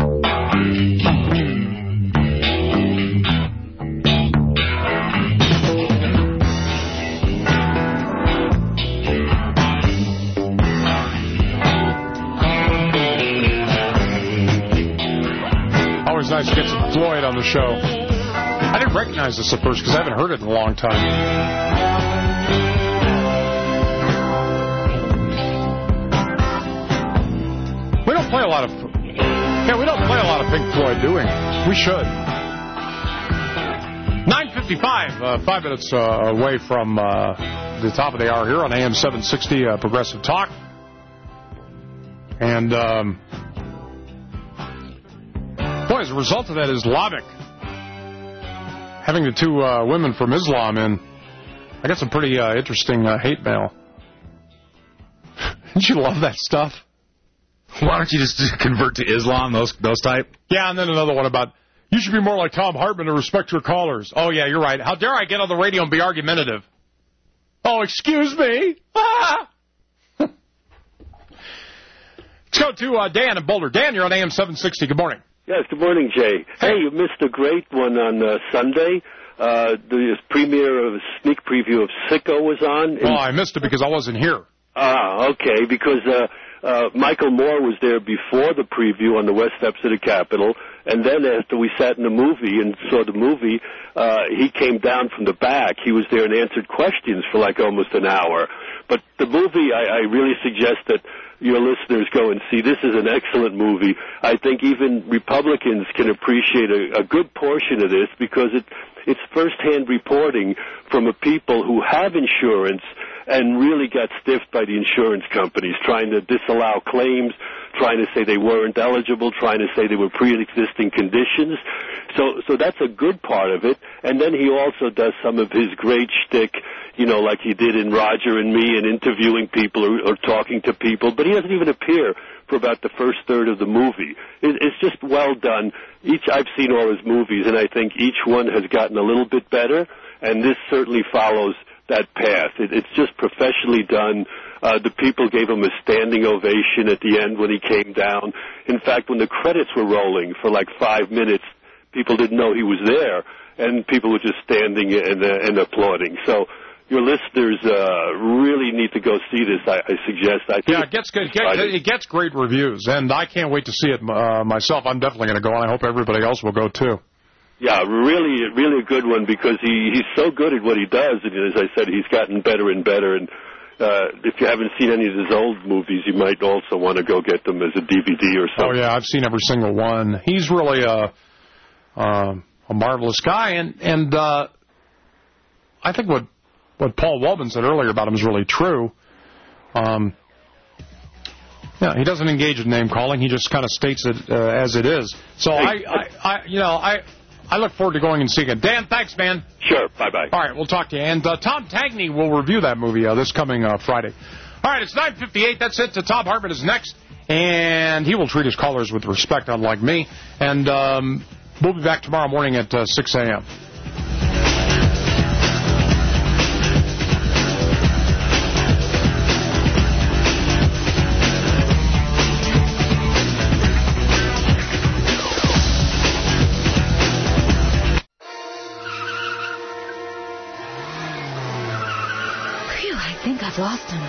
Always nice to get some Floyd on the show. I didn't recognize this at first because I haven't heard it in a long time. We don't play a lot of, yeah, we don't play a lot of Pink Floyd, do we? We should. nine fifty-five, uh, five minutes uh, away from uh, the top of the hour here on A M seven sixty uh, Progressive Talk. And, um, boy, as a result of that Islamic, having the two uh, women from Islam in, I got some pretty uh, interesting uh, hate mail. Didn't you love that stuff? Why don't you just convert to Islam, those those type? Yeah, and then another one about, you should be more like Tom Hartman and respect your callers. Oh, yeah, you're right. How dare I get on the radio and be argumentative? Oh, excuse me. Ah! Let's go to uh, Dan in Boulder. Dan, you're on A M seven sixty. Good morning. Yes, good morning, Jay. Hey, you missed a great one on uh, Sunday. Uh, the premiere of a sneak preview of Sicko was on. Well, I missed it because I wasn't here. Ah, okay, because uh, uh, Michael Moore was there before the preview on the west steps of the Capitol, and then after we sat in the movie and saw the movie, uh, he came down from the back. He was there and answered questions for like almost an hour. But the movie, I, I really suggest that your listeners go and see. This is an excellent movie. I think even Republicans can appreciate a, a good portion of this because it, it's firsthand reporting from a people who have insurance and really got stiffed by the insurance companies, trying to disallow claims, trying to say they weren't eligible, trying to say they were pre-existing conditions. So, so that's a good part of it. And then he also does some of his great shtick, you know, like he did in Roger and Me, and interviewing people or, or talking to people. But he doesn't even appear for about the first third of the movie. It, it's just well done. Each I've seen all his movies, and I think each one has gotten a little bit better. And this certainly follows that path. It, it's just professionally done. Uh, the people gave him a standing ovation at the end when he came down. In fact, when the credits were rolling for like five minutes, people didn't know he was there, and people were just standing and, uh, and applauding. So your listeners uh, really need to go see this, I, I suggest. I think yeah, it gets good. It gets, it gets great reviews, and I can't wait to see it uh, myself. I'm definitely going to go, and I hope everybody else will go, too. Yeah, really, really a good one because he, he's so good at what he does, and as I said, he's gotten better and better. And uh, if you haven't seen any of his old movies, you might also want to go get them as a D V D or something. Oh yeah, I've seen every single one. He's really a uh, a marvelous guy, and and uh, I think what what Paul Waldman said earlier about him is really true. Um, yeah, he doesn't engage in name calling; he just kind of states it uh, as it is. So I, I, I, you know, I. I look forward to going and seeing it. Dan, thanks, man. Sure. Bye-bye. All right, we'll talk to you. And uh, Tom Tagney will review that movie uh, this coming uh, Friday. All right, it's nine fifty-eight. That's it. Uh, Tom Hartman is next, and he will treat his callers with respect, unlike me. And um, we'll be back tomorrow morning at uh, six a.m. I've lost him.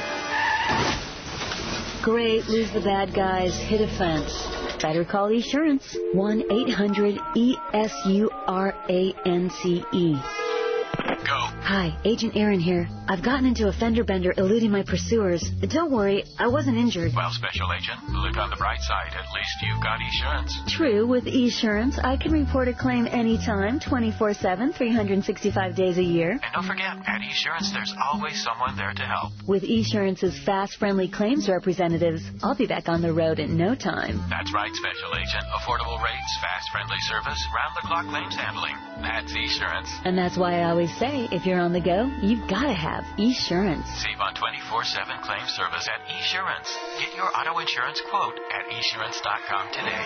Great, lose the bad guys, hit a fence. Better call Esurance. one eight hundred E S U R A N C E. Go. Hi, Agent Aaron here. I've gotten into a fender bender eluding my pursuers. Don't worry, I wasn't injured. Well, Special Agent, look on the bright side. At least you've got Esurance. True, with Esurance, I can report a claim anytime, twenty-four seven, three hundred sixty-five days a year. And don't forget, at Esurance, there's always someone there to help. With Esurance's fast, friendly claims representatives, I'll be back on the road in no time. That's right, Special Agent. Affordable rates, fast, friendly service, round-the-clock claims handling. That's Esurance. And that's why I always say, if you're on the go, you've got to have Esurance. Save on twenty-four seven claim service at Esurance. Get your auto insurance quote at esurance dot com today.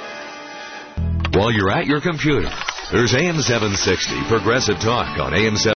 While you're at your computer, there's A M seven sixty Progressive Talk on A M seven.